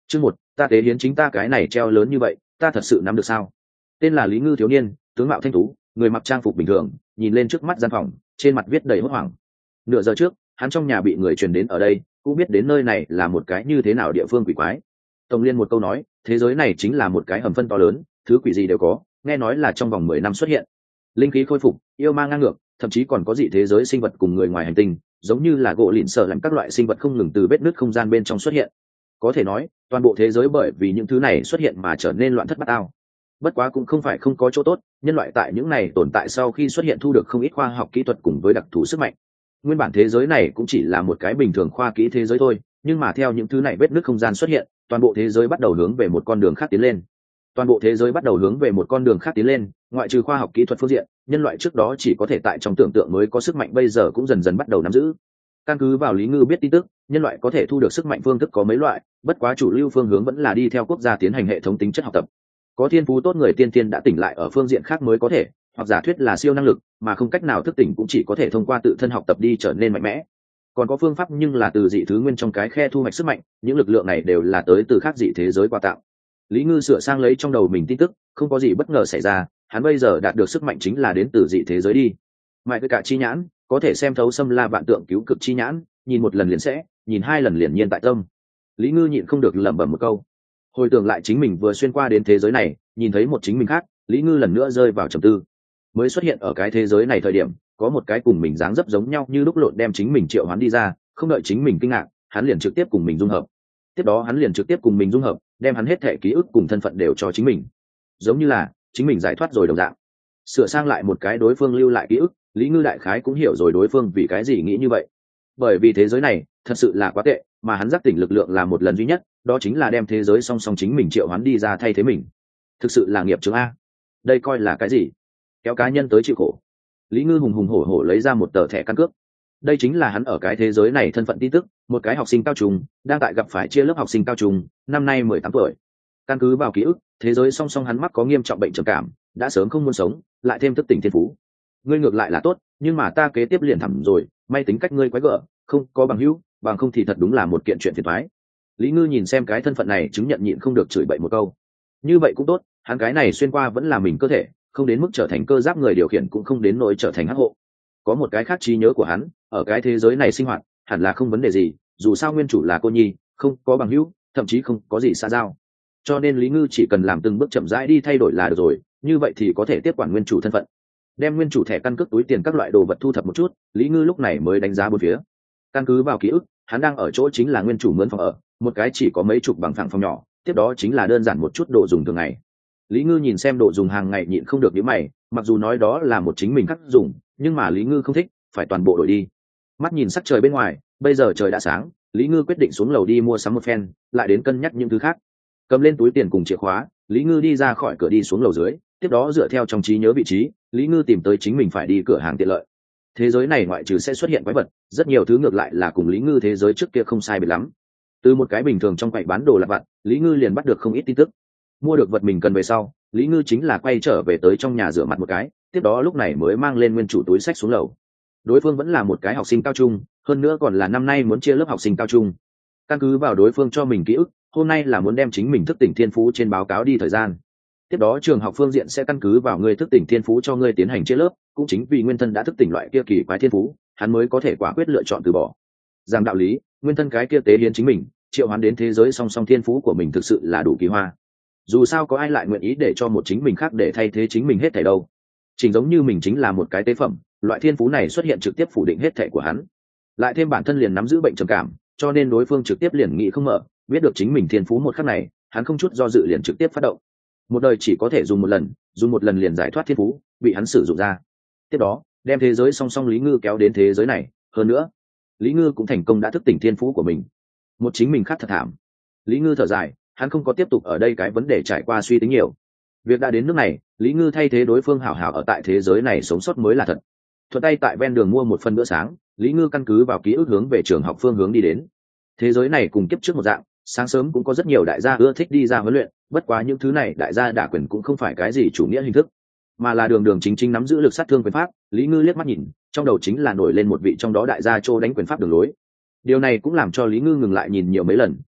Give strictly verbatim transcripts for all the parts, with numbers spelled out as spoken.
Chương một, ta tế hiến chính ta cái này treo lớn như vậy, ta thật sự nắm được sao? Tên là Lý Ngư thiếu niên, tướng mạo thanh tú, người mặc trang phục bình thường, nhìn lên trước mắt gian phòng, trên mặt viết đầy hốt hoảng. Nửa giờ trước, hắn trong nhà bị người truyền đến ở đây, cũng biết đến nơi này là một cái như thế nào địa phương quỷ quái. Tổng Liên một câu nói, thế giới này chính là một cái hầm phân to lớn, thứ quỷ gì đều có, nghe nói là trong vòng mười năm xuất hiện. Linh khí khôi phục, yêu ma ngang ngược, thậm chí còn có dị thế giới sinh vật cùng người ngoài hành tinh, giống như là gỗ lịn sở làm các loại sinh vật không ngừng từ vết nứt không gian bên trong xuất hiện. Có thể nói, toàn bộ thế giới bởi vì những thứ này xuất hiện mà trở nên loạn thất bát ao. Bất quá cũng không phải không có chỗ tốt, nhân loại tại những này tồn tại sau khi xuất hiện thu được không ít khoa học kỹ thuật cùng với đặc thù sức mạnh. Nguyên bản thế giới này cũng chỉ là một cái bình thường khoa kỹ thế giới thôi, nhưng mà theo những thứ này vết nứt không gian xuất hiện, toàn bộ thế giới bắt đầu hướng về một con đường khác tiến lên. Toàn bộ thế giới bắt đầu hướng về một con đường khác tiến lên, ngoại trừ khoa học kỹ thuật phương diện, nhân loại trước đó chỉ có thể tại trong tưởng tượng mới có sức mạnh, bây giờ cũng dần dần bắt đầu nắm giữ. Căn cứ vào Lý Ngư biết tin tức, nhân loại có thể thu được sức mạnh phương thức có mấy loại, bất quá chủ lưu phương hướng vẫn là đi theo quốc gia tiến hành hệ thống tính chất học tập. Có thiên phú tốt người tiên tiên đã tỉnh lại ở phương diện khác mới có thể, hoặc giả thuyết là siêu năng lực, mà không cách nào thức tỉnh cũng chỉ có thể thông qua tự thân học tập đi trở nên mạnh mẽ. Còn có phương pháp nhưng là từ dị thứ nguyên trong cái khe thu hoạch sức mạnh, những lực lượng này đều là tới từ khác dị thế giới quà tặng. Lý Ngư sửa sang lấy trong đầu mình tin tức, không có gì bất ngờ xảy ra, hắn bây giờ đạt được sức mạnh chính là đến từ dị thế giới đi. Mại với cả chi nhãn, có thể xem thấu xâm la vạn tượng cứu cực chi nhãn, nhìn một lần liền sẽ, nhìn hai lần liền nhiên tại tâm. Lý Ngư nhịn không được lẩm bẩm một câu. Hồi tưởng lại chính mình vừa xuyên qua đến thế giới này, nhìn thấy một chính mình khác, Lý Ngư lần nữa rơi vào trầm tư. Mới xuất hiện ở cái thế giới này thời điểm, có một cái cùng mình dáng dấp giống nhau như lúc lộn đem chính mình triệu hoán đi ra, không đợi chính mình kinh ngạc, hắn liền trực tiếp cùng mình dung hợp. Tiếp đó hắn liền trực tiếp cùng mình dung hợp, đem hắn hết thể ký ức cùng thân phận đều cho chính mình, giống như là chính mình giải thoát rồi đồng dạng. Sửa sang lại một cái đối phương lưu lại ký ức, Lý Ngư đại khái cũng hiểu rồi đối phương vì cái gì nghĩ như vậy. Bởi vì thế giới này thật sự là quá tệ, mà hắn giác tỉnh lực lượng là một lần duy nhất, đó chính là đem thế giới song song chính mình triệu hoán đi ra thay thế mình. Thực sự là nghiệp chướng a. Đây coi là cái gì? Kéo cá nhân tới chịu khổ. Lý Ngư hùng hùng hổ hổ lấy ra một tờ thẻ căn cước. Đây chính là hắn ở cái thế giới này thân phận tin tức, một cái học sinh cao trung đang tại gặp phải chia lớp học sinh cao trung, năm nay mười tám tuổi. Căn cứ vào ký ức, thế giới song song hắn mắc có nghiêm trọng bệnh trầm cảm, đã sớm không muốn sống, lại thêm thức tỉnh thiên phú. Ngươi ngược lại là tốt, nhưng mà ta kế tiếp liền thẳm rồi, may tính cách ngươi quái gở, không có bằng hữu, bằng không thì thật đúng là một kiện chuyện phiền toái. Lý Ngư nhìn xem cái thân phận này chứng nhận nhịn không được chửi bậy một câu. Như vậy cũng tốt, hắn cái này xuyên qua vẫn là mình cơ thể, không đến mức trở thành cơ giáp người điều khiển, cũng không đến nỗi trở thành hắc hộ. Có một cái khác trí nhớ của hắn, ở cái thế giới này sinh hoạt, hẳn là không vấn đề gì, dù sao nguyên chủ là cô nhi, không có bằng hữu, thậm chí không có gì xa giao. Cho nên Lý Ngư chỉ cần làm từng bước chậm rãi đi thay đổi là được rồi, như vậy thì có thể tiếp quản nguyên chủ thân phận. Đem nguyên chủ thẻ căn cước, túi tiền các loại đồ vật thu thập một chút, Lý Ngư lúc này mới đánh giá bốn phía. Căn cứ vào ký ức, hắn đang ở chỗ chính là nguyên chủ mướn phòng ở, một cái chỉ có mấy chục bằng phẳng phòng nhỏ, tiếp đó chính là đơn giản một chút đồ dùng thường ngày. Lý Ngư nhìn xem đồ dùng hàng ngày nhịn không được nhíu mày, mặc dù nói đó là một chính mình khắc dùng, nhưng mà Lý Ngư không thích, phải toàn bộ đổi đi. Mắt nhìn sắc trời bên ngoài, bây giờ trời đã sáng, Lý Ngư quyết định xuống lầu đi mua sắm một phen, lại đến cân nhắc những thứ khác. Cầm lên túi tiền cùng chìa khóa, Lý Ngư đi ra khỏi cửa đi xuống lầu dưới, tiếp đó dựa theo trong trí nhớ vị trí, Lý Ngư tìm tới chính mình phải đi cửa hàng tiện lợi. Thế giới này ngoại trừ sẽ xuất hiện quái vật, rất nhiều thứ ngược lại là cùng Lý Ngư thế giới trước kia không sai biệt lắm. Từ một cái bình thường trong quầy bán đồ lặt vặt, Lý Ngư liền bắt được không ít tin tức. Mua được vật mình cần về sau, Lý Ngư chính là quay trở về tới trong nhà rửa mặt một cái, tiếp đó lúc này mới mang lên nguyên chủ túi sách xuống lầu. Đối phương vẫn là một cái học sinh cao trung, hơn nữa còn là năm nay muốn chia lớp học sinh cao trung. Căn cứ vào đối phương cho mình ký ức, hôm nay là muốn đem chính mình thức tỉnh thiên phú trên báo cáo đi thời gian. Tiếp đó trường học phương diện sẽ căn cứ vào ngươi thức tỉnh thiên phú cho ngươi tiến hành chia lớp, cũng chính vì nguyên thân đã thức tỉnh loại kia kỳ quái thiên phú, hắn mới có thể quả quyết lựa chọn từ bỏ. Rằng đạo lý, nguyên thân cái kia tế hiến chính mình, triệu hoán đến thế giới song song thiên phú của mình thực sự là đủ kỳ hoa. Dù sao có ai lại nguyện ý để cho một chính mình khác để thay thế chính mình hết thảy đâu. Chính giống như mình chính là một cái tế phẩm, loại thiên phú này xuất hiện trực tiếp phủ định hết thảy của hắn. Lại thêm bản thân liền nắm giữ bệnh trầm cảm, cho nên đối phương trực tiếp liền nghĩ không mở, biết được chính mình thiên phú một khắc này, hắn không chút do dự liền trực tiếp phát động. Một đời chỉ có thể dùng một lần, dùng một lần liền giải thoát thiên phú, bị hắn sử dụng ra. Tiếp đó, đem thế giới song song Lý Ngư kéo đến thế giới này, hơn nữa, Lý Ngư cũng thành công đã thức tỉnh thiên phú của mình. Một chính mình khác thật thảm. Lý Ngư thở dài, hắn không có tiếp tục ở đây cái vấn đề trải qua suy tính nhiều. Việc đã đến nước này, Lý Ngư thay thế đối phương hảo hảo ở tại thế giới này sống sót mới là thật. Thuận tay tại ven đường mua một phần bữa sáng, Lý Ngư căn cứ vào ký ức hướng về trường học phương hướng đi đến. Thế giới này cùng kiếp trước một dạng, sáng sớm cũng có rất nhiều đại gia ưa thích đi ra huấn luyện, bất quá những thứ này đại gia đả quyền cũng không phải cái gì chủ nghĩa hình thức, mà là đường đường chính chính nắm giữ lực sát thương quyền pháp. Lý Ngư liếc mắt nhìn, trong đầu chính là nổi lên một vị trong đó đại gia trô đánh quyền pháp đường lối. Điều này cũng làm cho Lý Ngư ngừng lại nhìn nhiều mấy lần,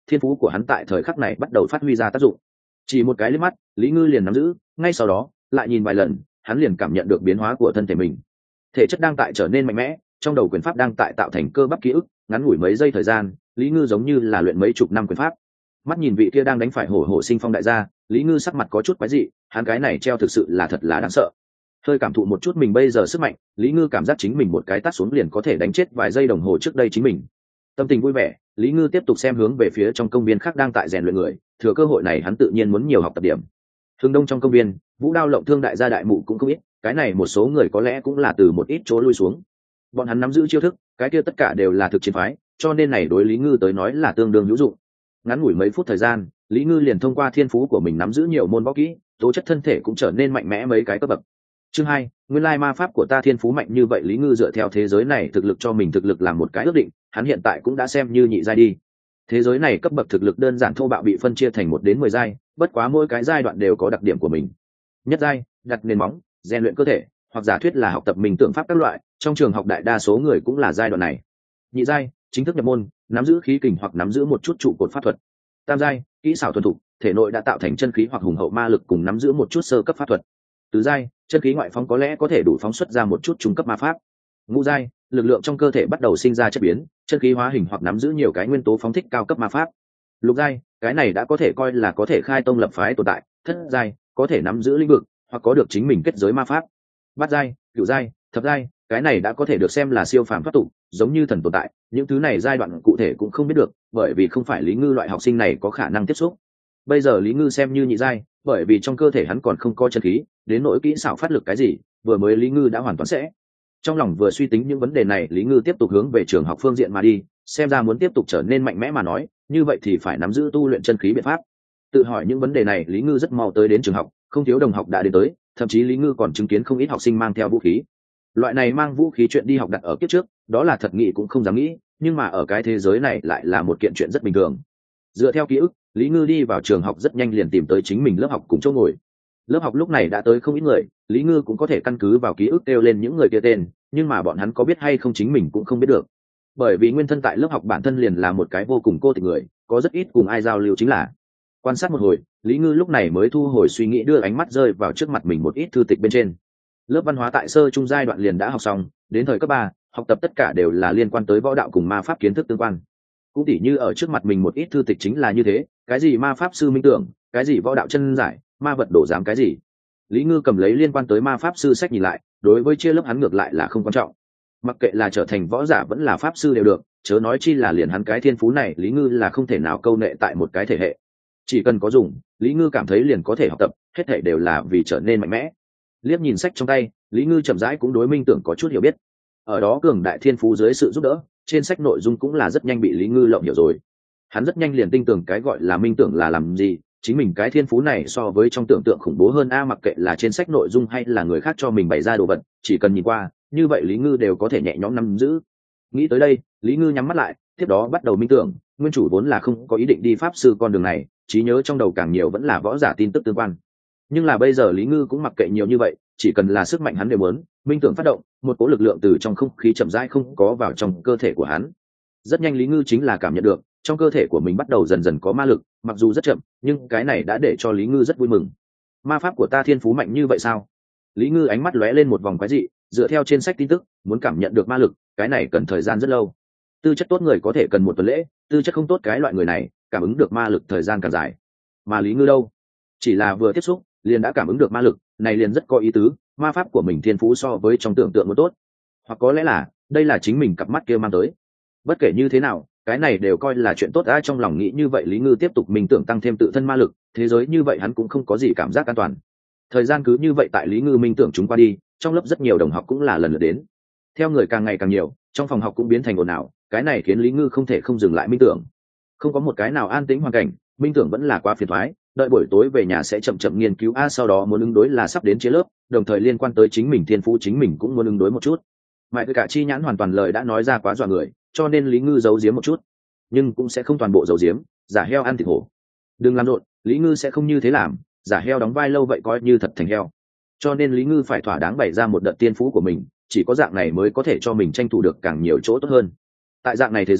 thiên phú của hắn tại thời khắc này bắt đầu phát huy ra tác dụng. Chỉ một cái liếc mắt, Lý Ngư liền nắm giữ, ngay sau đó lại nhìn vài lần, hắn liền cảm nhận được biến hóa của thân thể mình. Thể chất đang tại trở nên mạnh mẽ, trong đầu quyền pháp đang tại tạo thành cơ bắp ký ức, ngắn ngủi mấy giây thời gian, Lý Ngư giống như là luyện mấy chục năm quyền pháp. Mắt nhìn vị kia đang đánh phải hổ hổ sinh phong đại gia, Lý Ngư sắc mặt có chút quái dị, hắn cái này treo thực sự là thật là đáng sợ. Hơi cảm thụ một chút mình bây giờ sức mạnh, Lý Ngư cảm giác chính mình một cái tát xuống liền có thể đánh chết vài giây đồng hồ trước đây chính mình. Tâm tình vui vẻ, Lý Ngư tiếp tục xem hướng về phía trong công viên khác đang tại rèn luyện người, thừa cơ hội này hắn tự nhiên muốn nhiều học tập điểm. Hướng đông trong công viên, vũ đao lộng thương đại gia đại mụ cũng không ít, cái này một số người có lẽ cũng là từ một ít chỗ lui xuống. Bọn hắn nắm giữ chiêu thức, cái kia tất cả đều là thực chiến phái, cho nên này đối Lý Ngư tới nói là tương đương hữu dụng. Ngắn ngủi mấy phút thời gian, Lý Ngư liền thông qua thiên phú của mình nắm giữ nhiều môn võ kỹ, tố chất thân thể cũng trở nên mạnh mẽ mấy cái cấp bậc. Chương hai, nguyên lai ma pháp của ta thiên phú mạnh như vậy. Lý Ngư dựa theo thế giới này thực lực cho mình thực lực làm một cái ước định, hắn hiện tại cũng đã xem như nhị giai đi. Thế giới này cấp bậc thực lực đơn giản thô bạo bị phân chia thành một đến mười giai, bất quá mỗi cái giai đoạn đều có đặc điểm của mình. Nhất giai, đặt nền móng, rèn luyện cơ thể, hoặc giả thuyết là học tập mình tượng pháp các loại, trong trường học đại đa số người cũng là giai đoạn này. Nhị giai, chính thức nhập môn, nắm giữ khí kình hoặc nắm giữ một chút trụ cột pháp thuật. Tam giai, kỹ xảo thuần thục, thể nội đã tạo thành chân khí hoặc hùng hậu ma lực cùng nắm giữ một chút sơ cấp pháp thuật. Tứ giai, chân khí ngoại phóng có lẽ có thể đủ phóng xuất ra một chút trung cấp ma pháp. Ngũ giai, lực lượng trong cơ thể bắt đầu sinh ra chất biến, chân khí hóa hình hoặc nắm giữ nhiều cái nguyên tố phóng thích cao cấp ma pháp. Lục giai, cái này đã có thể coi là có thể khai tông lập phái tồn tại. Thất giai, có thể nắm giữ lĩnh vực hoặc có được chính mình kết giới ma pháp. Bát giai, cửu giai, thập giai, cái này đã có thể được xem là siêu phàm thoát tục, giống như thần tồn tại. Những thứ này giai đoạn cụ thể cũng không biết được, bởi vì không phải Lý Ngư loại học sinh này có khả năng tiếp xúc. Bây giờ Lý Ngư xem như nhị giai, bởi vì trong cơ thể hắn còn không có chân khí, đến nỗi kỹ xảo phát lực cái gì, vừa mới Lý Ngư đã hoàn toàn sẽ. Trong lòng vừa suy tính những vấn đề này, Lý Ngư tiếp tục hướng về trường học phương diện mà đi, xem ra muốn tiếp tục trở nên mạnh mẽ mà nói, như vậy thì phải nắm giữ tu luyện chân khí biện pháp. Tự hỏi những vấn đề này, Lý Ngư rất mau tới đến trường học, không thiếu đồng học đã đến tới, thậm chí Lý Ngư còn chứng kiến không ít học sinh mang theo vũ khí. Loại này mang vũ khí chuyện đi học đặt ở kiếp trước, đó là thật nghĩ cũng không dám nghĩ, nhưng mà ở cái thế giới này lại là một kiện chuyện rất bình thường. Dựa theo ký ức, Lý Ngư đi vào trường học rất nhanh liền tìm tới chính mình lớp học cùng chỗ ngồi. Lớp học lúc này đã tới không ít người, Lý Ngư cũng có thể căn cứ vào ký ức kêu lên những người kia tên, nhưng mà bọn hắn có biết hay không chính mình cũng không biết được. Bởi vì nguyên thân tại lớp học bản thân liền là một cái vô cùng cô tịch người, có rất ít cùng ai giao lưu chính là. Quan sát một hồi, Lý Ngư lúc này mới thu hồi suy nghĩ, đưa ánh mắt rơi vào trước mặt mình một ít thư tịch bên trên. Lớp văn hóa tại sơ trung giai đoạn liền đã học xong, đến thời cấp ba, học tập tất cả đều là liên quan tới võ đạo cùng ma pháp kiến thức tương quan. Cũng tỉ như ở trước mặt mình một ít thư tịch chính là như thế, cái gì ma pháp sư minh tưởng, cái gì võ đạo chân giải, ma vật đổ giám cái gì. Lý Ngư cầm lấy liên quan tới ma pháp sư sách nhìn lại, đối với chia lớp hắn ngược lại là không quan trọng. Mặc kệ là trở thành võ giả vẫn là pháp sư đều được, chớ nói chi là liền hắn cái thiên phú này, Lý Ngư là không thể nào câu nệ tại một cái thể hệ. Chỉ cần có dùng, Lý Ngư cảm thấy liền có thể học tập, hết thể đều là vì trở nên mạnh mẽ. Liếc nhìn sách trong tay, Lý Ngư chậm rãi cũng đối minh tưởng có chút hiểu biết. Ở đó cường đại thiên phú dưới sự giúp đỡ, trên sách nội dung cũng là rất nhanh bị Lý Ngư lộng hiểu rồi. Hắn rất nhanh liền tin tưởng cái gọi là minh tưởng là làm gì, chính mình cái thiên phú này so với trong tưởng tượng khủng bố hơn a, mặc kệ là trên sách nội dung hay là người khác cho mình bày ra đồ vật, chỉ cần nhìn qua, như vậy Lý Ngư đều có thể nhẹ nhõm nắm giữ. Nghĩ tới đây, Lý Ngư nhắm mắt lại, tiếp đó bắt đầu minh tưởng. Nguyên chủ vốn là không có ý định đi pháp sư con đường này, trí nhớ trong đầu càng nhiều vẫn là võ giả tin tức tương quan. Nhưng là bây giờ Lý Ngư cũng mặc kệ nhiều như vậy, chỉ cần là sức mạnh hắn đều muốn. Minh tưởng phát động, một cỗ lực lượng từ trong không khí chậm rãi không có vào trong cơ thể của hắn. Rất nhanh Lý Ngư chính là cảm nhận được trong cơ thể của mình bắt đầu dần dần có ma lực, mặc dù rất chậm, nhưng cái này đã để cho Lý Ngư rất vui mừng. Ma pháp của ta thiên phú mạnh như vậy sao? Lý Ngư ánh mắt lóe lên một vòng quái dị, dựa theo trên sách tin tức, muốn cảm nhận được ma lực, cái này cần thời gian rất lâu. Tư chất tốt người có thể cần một tuần lễ, tư chất không tốt cái loại người này, cảm ứng được ma lực thời gian càng dài. Mà Lý Ngư đâu? Chỉ là vừa tiếp xúc, liền đã cảm ứng được ma lực, này liền rất có ý tứ, ma pháp của mình thiên phú so với trong tưởng tượng muốn tốt. Hoặc có lẽ là, đây là chính mình cặp mắt kia mang tới. Bất kể như thế nào, cái này đều coi là chuyện tốt. Ai trong lòng nghĩ như vậy, Lý Ngư tiếp tục mình tưởng tăng thêm tự thân ma lực, thế giới như vậy hắn cũng không có gì cảm giác an toàn. Thời gian cứ như vậy tại Lý Ngư minh tưởng chúng qua đi, trong lớp rất nhiều đồng học cũng là lần lượt đến. Theo người càng ngày càng nhiều, trong phòng học cũng biến thành ồn ào, cái này khiến Lý Ngư không thể không dừng lại minh tưởng. Không có một cái nào an tĩnh hoàn cảnh, minh tưởng vẫn là quá phiền toái, đợi buổi tối về nhà sẽ chậm chậm nghiên cứu a, sau đó muốn ứng đối là sắp đến chia lớp, đồng thời liên quan tới chính mình thiên phú chính mình cũng muốn ứng đối một chút. Mãi cả chi nhãn hoàn toàn lời đã nói ra quá dọa người, cho nên Lý Ngư giấu giếm một chút, nhưng cũng sẽ không toàn bộ giấu giếm, giả heo ăn thịt hổ. Đừng làm rộn, Lý Ngư sẽ không như thế làm, giả heo đóng vai lâu vậy coi như thật thành heo. Cho nên Lý Ngư phải thỏa đáng bày ra một đợt tiên phú của mình, chỉ có dạng này mới có thể cho mình tranh thủ được càng nhiều chỗ tốt hơn. Tại dạng này thế giới,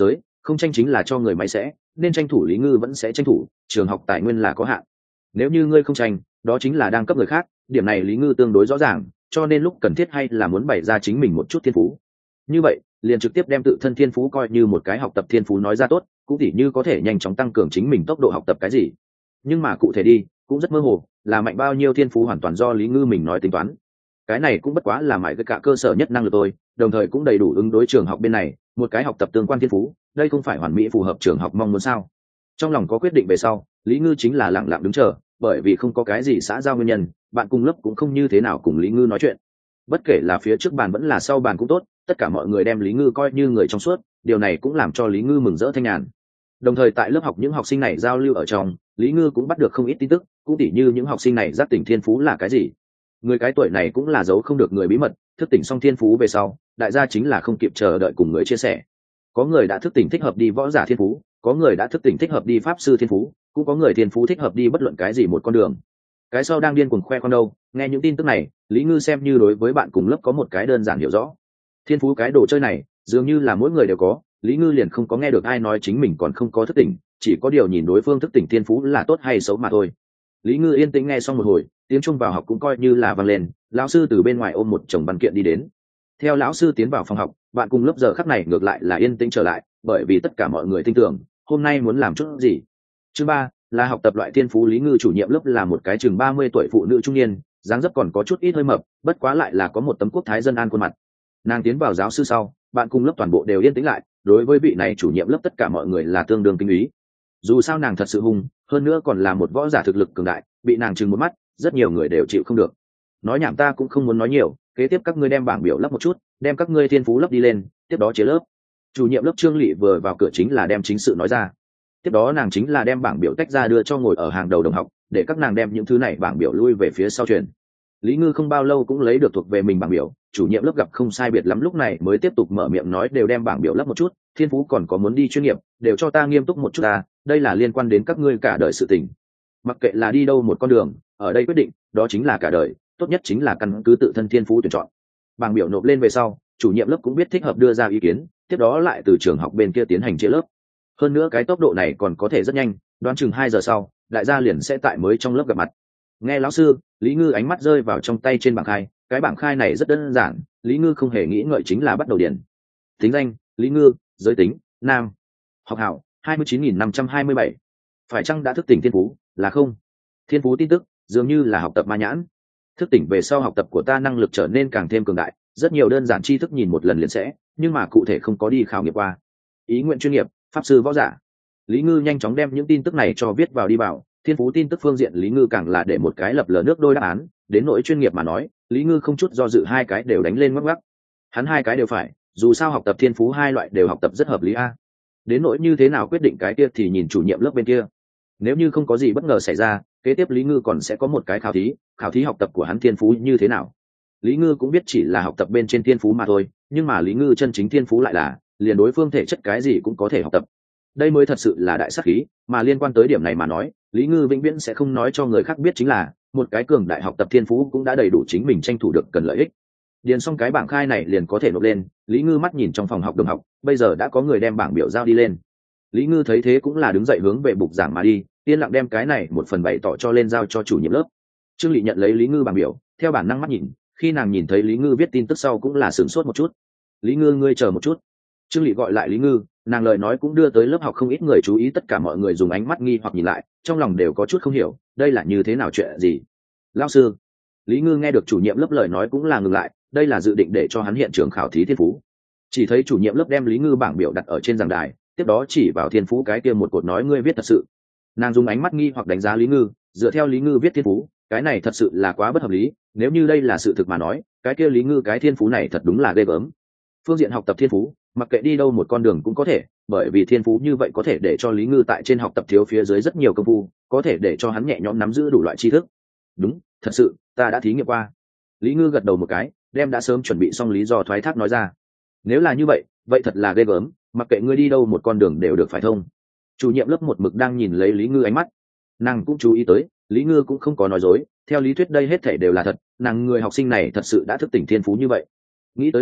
không tranh chính là cho người máy sẽ, nên tranh thủ lý ngư vẫn sẽ tranh thủ, trường học tài nguyên là có hạn. Nếu như ngươi không tranh, đó chính là đang cấp người khác, điểm này lý ngư tương đối rõ ràng, cho nên lúc cần thiết hay là muốn bày ra chính mình một chút thiên phú. Như vậy liền trực tiếp đem tự thân thiên phú coi như một cái học tập thiên phú nói ra tốt, cũng tỉ như có thể nhanh chóng tăng cường chính mình tốc độ học tập cái gì. Nhưng mà cụ thể đi cũng rất mơ hồ, là mạnh bao nhiêu thiên phú hoàn toàn do lý ngư mình nói tính toán. Cái này cũng bất quá là mãi cái cả cơ sở nhất năng lực tôi, đồng thời cũng đầy đủ ứng đối trường học bên này một cái học tập tương quan thiên phú, đây không phải hoàn mỹ phù hợp trường học mong muốn sao. Trong lòng có quyết định về sau, lý ngư chính là lặng lặng đứng chờ, bởi vì không có cái gì xã giao nguyên nhân, bạn cùng lớp cũng không như thế nào cùng lý ngư nói chuyện. Bất kể là phía trước bàn vẫn là sau bàn cũng tốt, tất cả mọi người đem lý ngư coi như người trong suốt, điều này cũng làm cho lý ngư mừng rỡ thanh nhàn. Đồng thời tại lớp học những học sinh này giao lưu ở trong, lý ngư cũng bắt được không ít tin tức, cũng tỉ như những học sinh này giác tỉnh thiên phú là cái gì. Người cái tuổi này cũng là giấu không được người bí mật, thức tỉnh xong thiên phú về sau, đại gia chính là không kịp chờ đợi cùng người chia sẻ. Có người đã thức tỉnh thích hợp đi võ giả thiên phú, có người đã thức tỉnh thích hợp đi pháp sư thiên phú, cũng có người thiên phú thích hợp đi bất luận cái gì một con đường. Cái sau đang điên cuồng khoe con đâu, nghe những tin tức này, lý ngư xem như đối với bạn cùng lớp có một cái đơn giản hiểu rõ. Thiên phú cái đồ chơi này dường như là mỗi người đều có, lý ngư liền không có nghe được ai nói chính mình còn không có thức tỉnh, chỉ có điều nhìn đối phương thức tỉnh thiên phú là tốt hay xấu mà thôi. Lý ngư yên tĩnh nghe xong một hồi, tiếng trung vào học cũng coi như là vang lên, lão sư từ bên ngoài ôm một chồng văn kiện đi đến. Theo lão sư tiến vào phòng học, bạn cùng lớp giờ khắc này ngược lại là yên tĩnh trở lại, bởi vì tất cả mọi người tin tưởng hôm nay muốn làm chút gì. Chương ba là học tập loại thiên phú. Lý ngư chủ nhiệm lớp là một cái chừng ba mươi tuổi phụ nữ trung niên, dáng dấp còn có chút ít hơi mập, bất quá lại là có một tấm quốc thái dân an khuôn mặt. Nàng tiến vào giáo sư sau, bạn cùng lớp toàn bộ đều yên tĩnh lại, đối với vị này chủ nhiệm lớp tất cả mọi người là tương đương kinh ý. Dù sao nàng thật sự hung, hơn nữa còn là một võ giả thực lực cường đại, bị nàng trừng một mắt, rất nhiều người đều chịu không được. Nói nhảm ta cũng không muốn nói nhiều, kế tiếp các ngươi đem bảng biểu lấp một chút, đem các ngươi thiên phú lấp đi lên, tiếp đó chế lớp. Chủ nhiệm lớp Trương Lệ vừa vào cửa chính là đem chính sự nói ra. Tiếp đó nàng chính là đem bảng biểu tách ra đưa cho ngồi ở hàng đầu đồng học, để các nàng đem những thứ này bảng biểu lui về phía sau truyền. Lý ngư không bao lâu cũng lấy được thuộc về mình bảng biểu, chủ nhiệm lớp gặp không sai biệt lắm lúc này mới tiếp tục mở miệng nói, đều đem bảng biểu lấp một chút, thiên phú còn có muốn đi chuyên nghiệp, đều cho ta nghiêm túc một chút ta, đây là liên quan đến các ngươi cả đời sự tình. Mặc kệ là đi đâu một con đường, ở đây quyết định, đó chính là cả đời, tốt nhất chính là căn cứ tự thân thiên phú tuyển chọn. Bảng biểu nộp lên về sau, chủ nhiệm lớp cũng biết thích hợp đưa ra ý kiến, tiếp đó lại từ trường học bên kia tiến hành chia lớp. Hơn nữa cái tốc độ này còn có thể rất nhanh, đoán chừng hai giờ sau, đại gia liền sẽ tại mới trong lớp gặp mặt. Nghe lão sư, Lý ngư ánh mắt rơi vào trong tay trên bảng khai, cái bảng khai này rất đơn giản, Lý ngư không hề nghĩ ngợi chính là bắt đầu điền. Tính danh: Lý ngư, giới tính: nam, học hảo hai mươi chín nghìn năm trăm hai mươi bảy, phải chăng đã thức tỉnh thiên phú? Là không. Thiên phú tin tức dường như là học tập ma nhãn. Thức tỉnh về sau học tập của ta năng lực trở nên càng thêm cường đại, rất nhiều đơn giản tri thức nhìn một lần liền sẽ, nhưng mà cụ thể không có đi khảo nghiệm qua. Ý nguyện chuyên nghiệp: pháp sư võ giả. Lý ngư nhanh chóng đem những tin tức này cho viết vào đi vào. Thiên phú tin tức phương diện Lý ngư càng là để một cái lập lờ nước đôi đáp án, đến nỗi chuyên nghiệp mà nói, Lý ngư không chút do dự hai cái đều đánh lên ngoắc ngoắc. Hắn hai cái đều phải, dù sao học tập thiên phú hai loại đều học tập rất hợp lý a. Đến nỗi như thế nào quyết định cái kia thì nhìn chủ nhiệm lớp bên kia. Nếu như không có gì bất ngờ xảy ra, kế tiếp Lý ngư còn sẽ có một cái khảo thí, khảo thí học tập của hắn thiên phú như thế nào. Lý ngư cũng biết chỉ là học tập bên trên thiên phú mà thôi, nhưng mà Lý ngư chân chính thiên phú lại là liền đối phương thể chất cái gì cũng có thể học tập. Đây mới thật sự là đại sắc khí, mà liên quan tới điểm này mà nói, Lý ngư vĩnh viễn sẽ không nói cho người khác biết, chính là một cái cường đại học tập thiên phú cũng đã đầy đủ chính mình tranh thủ được cần lợi ích. Điền xong cái bảng khai này liền có thể nộp lên. Lý ngư mắt nhìn trong phòng học đồng học, bây giờ đã có người đem bảng biểu giao đi lên. Lý ngư thấy thế cũng là đứng dậy hướng về bục giảng mà đi, yên lặng đem cái này một phần bày tỏ cho lên giao cho chủ nhiệm lớp. Trương Lệ nhận lấy Lý ngư bảng biểu, theo bản năng mắt nhìn, khi nàng nhìn thấy Lý ngư viết tin tức sau cũng là sửng sốt một chút. Lý ngư, ngươi chờ một chút. Trương Lệ gọi lại Lý ngư, nàng lời nói cũng đưa tới lớp học không ít người chú ý, tất cả mọi người dùng ánh mắt nghi hoặc nhìn lại, trong lòng đều có chút không hiểu, đây là như thế nào, chuyện gì? Lão sư. Lý ngư nghe được chủ nhiệm lớp lời nói cũng là ngừng lại, đây là dự định để cho hắn hiện trường khảo thí thiên phú. Chỉ thấy chủ nhiệm lớp đem Lý ngư bảng biểu đặt ở trên giảng đài, tiếp đó chỉ vào thiên phú cái kia một cột nói, ngươi viết thật sự. Nàng dùng ánh mắt nghi hoặc đánh giá Lý ngư, dựa theo Lý ngư viết thiên phú, cái này thật sự là quá bất hợp lý, nếu như đây là sự thực mà nói, cái kia Lý ngư cái thiên phú này thật đúng là ghê gớm. Phương diện học tập thiên phú, mặc kệ đi đâu một con đường cũng có thể, bởi vì thiên phú như vậy có thể để cho Lý ngư tại trên học tập thiếu phía dưới rất nhiều công phu, có thể để cho hắn nhẹ nhõm nắm giữ đủ loại tri thức. Đúng, thật sự, ta đã thí nghiệm qua. Lý ngư gật đầu một cái, đem đã sớm chuẩn bị xong lý do thoái thác nói ra. Nếu là như vậy, vậy thật là ghê gớm, mặc kệ ngươi đi đâu một con đường đều được phải thông. Chủ nhiệm lớp một mực đang nhìn lấy Lý ngư ánh mắt, nàng cũng chú ý tới Lý ngư cũng không có nói dối, theo lý thuyết đây hết thể đều là thật, nàng người học sinh này thật sự đã thức tỉnh thiên phú như vậy. Nghĩ tới đây,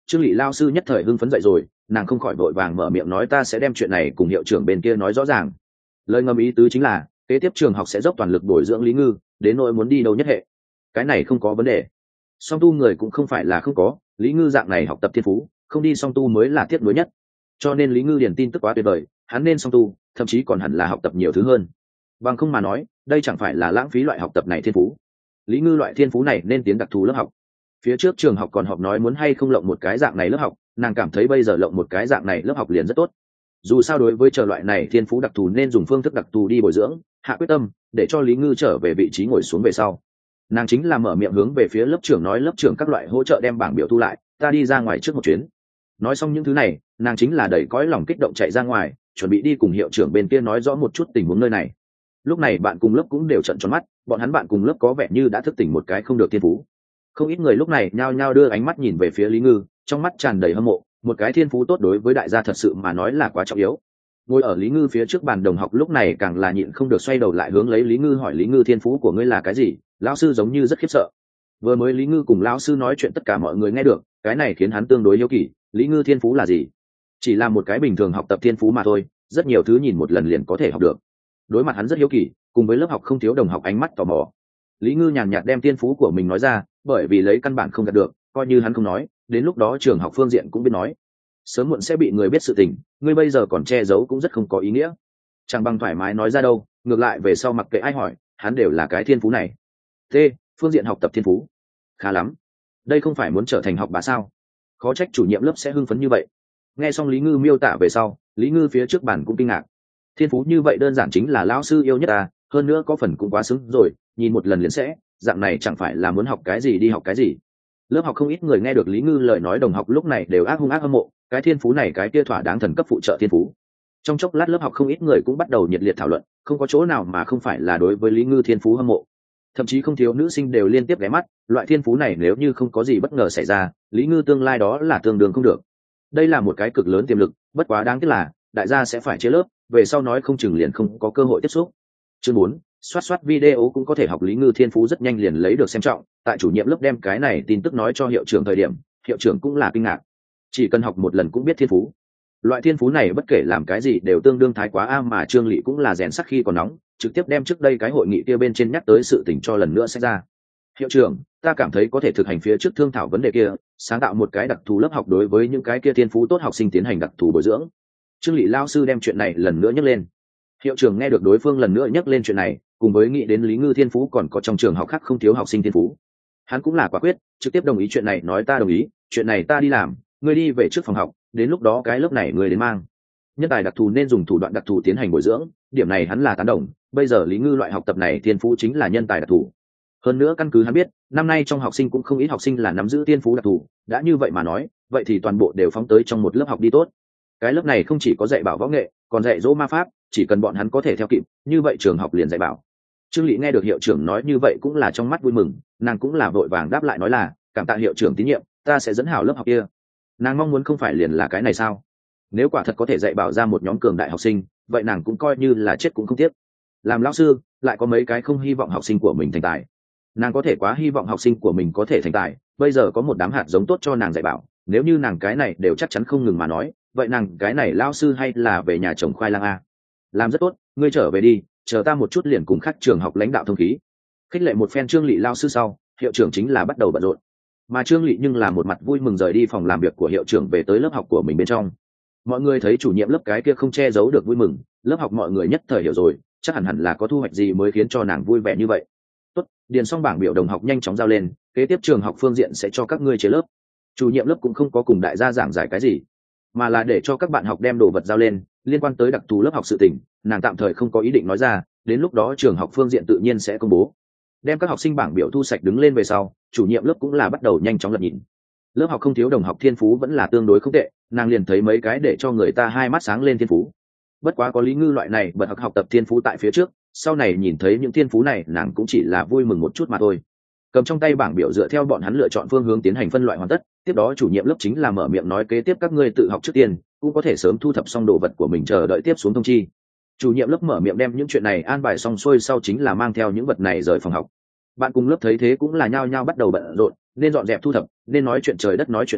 Trương Lệ lao sư nhất thời hưng phấn dậy rồi, nàng không khỏi vội vàng mở miệng nói ta sẽ đem chuyện này cùng hiệu trưởng bên kia nói rõ ràng. Lời ngầm ý tứ chính là kế tiếp trường học sẽ dốc toàn lực bồi dưỡng Lý Ngư, đến nỗi muốn đi đâu nhất hệ, cái này không có vấn đề. Song tu người cũng không phải là không có, Lý Ngư dạng này học tập thiên phú, không đi song tu mới là tiếc nuối nhất. Cho nên Lý Ngư điền tin tức quá tuyệt vời, hắn nên song tu, thậm chí còn hẳn là học tập nhiều thứ hơn. Bằng không mà nói, đây chẳng phải là lãng phí loại học tập này thiên phú. Lý Ngư loại thiên phú này nên tiến đặc thù lớp học. Phía trước trường học còn họp nói muốn hay không lộng một cái dạng này lớp học, nàng cảm thấy bây giờ lộng một cái dạng này lớp học liền rất tốt. Dù sao đối với chờ loại này thiên phú đặc thù nên dùng phương thức đặc thù đi bồi dưỡng, hạ quyết tâm để cho Lý Ngư trở về vị trí ngồi xuống về sau. Nàng chính là mở miệng hướng về phía lớp trưởng nói lớp trưởng các loại hỗ trợ đem bảng biểu thu lại, ta đi ra ngoài trước một chuyến. Nói xong những thứ này, nàng chính là đẩy cõi lòng kích động chạy ra ngoài, chuẩn bị đi cùng hiệu trưởng bên kia nói rõ một chút tình huống nơi này. Lúc này bạn cùng lớp cũng đều trợn tròn mắt, bọn hắn bạn cùng lớp có vẻ như đã thức tỉnh một cái không được thiên phú. Không ít người lúc này nhao nhao đưa ánh mắt nhìn về phía Lý Ngư, trong mắt tràn đầy hâm mộ, một cái thiên phú tốt đối với đại gia thật sự mà nói là quá trọng yếu. Ngồi ở Lý Ngư phía trước bàn đồng học lúc này càng là nhịn không được xoay đầu lại hướng lấy Lý Ngư hỏi Lý Ngư thiên phú của ngươi là cái gì? Lão sư giống như rất khiếp sợ. Vừa mới Lý Ngư cùng lão sư nói chuyện tất cả mọi người nghe được, cái này khiến hắn tương đối hiếu kỳ, Lý Ngư thiên phú là gì? Chỉ là một cái bình thường học tập thiên phú mà thôi, rất nhiều thứ nhìn một lần liền có thể học được. Đối mặt hắn rất hiếu kỳ, cùng với lớp học không thiếu đồng học ánh mắt tò mò. Lý Ngư nhàn nhạt đem thiên phú của mình nói ra, bởi vì lấy căn bản không đạt được, coi như hắn không nói, đến lúc đó trường học phương diện cũng biết nói. Sớm muộn sẽ bị người biết sự tình, ngươi bây giờ còn che giấu cũng rất không có ý nghĩa. Chẳng bằng thoải mái nói ra đâu, ngược lại về sau mặc kệ ai hỏi, hắn đều là cái thiên phú này. T, phương diện học tập thiên phú. Khá lắm. Đây không phải muốn trở thành học bá sao? Khó trách chủ nhiệm lớp sẽ hưng phấn như vậy. Nghe xong Lý Ngư miêu tả về sau, Lý Ngư phía trước bàn cũng kinh ngạc. Thiên phú như vậy đơn giản chính là lão sư yêu nhất à, hơn nữa có phần cũng quá xứng rồi, nhìn một lần liền sẽ, dạng này chẳng phải là muốn học cái gì đi học cái gì. Lớp học không ít người nghe được Lý Ngư lời nói đồng học lúc này đều ác hung ác hâm mộ, cái thiên phú này cái kia thỏa đáng thần cấp phụ trợ thiên phú. Trong chốc lát lớp học không ít người cũng bắt đầu nhiệt liệt thảo luận, không có chỗ nào mà không phải là đối với Lý Ngư thiên phú hâm mộ. Thậm chí không thiếu nữ sinh đều liên tiếp ghé mắt, loại thiên phú này nếu như không có gì bất ngờ xảy ra, Lý Ngư tương lai đó là tương đương không được. Đây là một cái cực lớn tiềm lực, bất quá đáng tiếc là đại gia sẽ phải chia lớp, về sau nói không chừng liền không có cơ hội tiếp xúc. Chương bốn, soát soát video cũng có thể học Lý Ngư thiên phú rất nhanh liền lấy được xem trọng, tại chủ nhiệm lớp đem cái này tin tức nói cho hiệu trưởng thời điểm, hiệu trưởng cũng là kinh ngạc. Chỉ cần học một lần cũng biết thiên phú. Loại thiên phú này bất kể làm cái gì đều tương đương thái quá a mà Trương Lệ cũng là rèn sắc khi còn nóng, trực tiếp đem trước đây cái hội nghị kia bên trên nhắc tới sự tình cho lần nữa sẽ ra. Hiệu trưởng, ta cảm thấy có thể thực hành phía trước thương thảo vấn đề kia, sáng tạo một cái đặc thù lớp học đối với những cái kia thiên phú tốt học sinh tiến hành đặc thù bồi dưỡng. Trương Lệ lao sư đem chuyện này lần nữa nhắc lên. Hiệu trưởng nghe được đối phương lần nữa nhắc lên chuyện này, cùng với nghĩ đến Lý Ngư thiên phú còn có trong trường học khác không thiếu học sinh thiên phú, hắn cũng là quả quyết, trực tiếp đồng ý chuyện này, nói ta đồng ý, chuyện này ta đi làm, ngươi đi về trước phòng học, đến lúc đó cái lớp này ngươi đến mang. Nhân tài đặc thù nên dùng thủ đoạn đặc thù tiến hành bồi dưỡng, điểm này hắn là tán đồng, bây giờ Lý Ngư loại học tập này thiên phú chính là nhân tài đặc thù. Hơn nữa căn cứ hắn biết, năm nay trong học sinh cũng không ít học sinh là nắm giữ thiên phú đặc thù, đã như vậy mà nói, vậy thì toàn bộ đều phóng tới trong một lớp học đi tốt. Cái lớp này không chỉ có dạy bảo võ nghệ, còn dạy dỗ ma pháp, chỉ cần bọn hắn có thể theo kịp, như vậy trường học liền dạy bảo. Trương Lệ nghe được hiệu trưởng nói như vậy cũng là trong mắt vui mừng, nàng cũng là vội vàng đáp lại nói là, cảm tạ hiệu trưởng tín nhiệm, ta sẽ dẫn hảo lớp học kia. Nàng mong muốn không phải liền là cái này sao? Nếu quả thật có thể dạy bảo ra một nhóm cường đại học sinh, vậy nàng cũng coi như là chết cũng không tiếc. Làm lão sư, lại có mấy cái không hy vọng học sinh của mình thành tài. Nàng có thể quá hy vọng học sinh của mình có thể thành tài, bây giờ có một đám hạt giống tốt cho nàng dạy bảo, nếu như nàng cái này đều chắc chắn không ngừng mà nói, vậy nàng cái này lão sư hay là về nhà trồng khoai lang a. Làm rất tốt, ngươi trở về đi, chờ ta một chút liền cùng khác trường học lãnh đạo thông khí. Khích lệ một phen Trương Lệ lao sư sau, hiệu trưởng chính là bắt đầu bận rộn. Mà Trương Lệ nhưng là một mặt vui mừng rời đi phòng làm việc của hiệu trưởng về tới lớp học của mình bên trong. Mọi người thấy chủ nhiệm lớp cái kia không che giấu được vui mừng, lớp học mọi người nhất thời hiểu rồi, chắc hẳn hẳn là có thu hoạch gì mới khiến cho nàng vui vẻ như vậy. Tốt, điền xong bảng biểu đồng học nhanh chóng giao lên, kế tiếp trường học phương diện sẽ cho các ngươi chế lớp. Chủ nhiệm lớp cũng không có cùng đại gia giảng giải cái gì, mà là để cho các bạn học đem đồ vật giao lên, liên quan tới đặc thù lớp học sự tình, nàng tạm thời không có ý định nói ra, đến lúc đó trường học phương diện tự nhiên sẽ công bố. Đem các học sinh bảng biểu thu sạch đứng lên về sau, chủ nhiệm lớp cũng là bắt đầu nhanh chóng lật nhìn. Lớp học không thiếu đồng học thiên phú vẫn là tương đối không tệ, nàng liền thấy mấy cái để cho người ta hai mắt sáng lên thiên phú. Bất quá có Lý Ngư loại này bật học học tập thiên phú tại phía trước, sau này nhìn thấy những thiên phú này nàng cũng chỉ là vui mừng một chút mà thôi. Cầm trong tay bảng biểu dựa theo bọn hắn lựa chọn phương hướng tiến hành phân loại hoàn tất, tiếp đó chủ nhiệm lớp chính là mở miệng nói kế tiếp các ngươi tự học trước tiên, cũng có thể sớm thu thập xong đồ vật của mình chờ đợi tiếp xuống thông chi. Chủ nhiệm lớp mở miệng đem những chuyện này an bài xong xuôi sau chính là mang theo những vật này rời phòng học. Bạn cùng lớp thấy thế cũng là nhao nhao bắt đầu bận rộn, nên dọn dẹp thu thập, nên nói chuyện trời đất nói chuyện thiếm,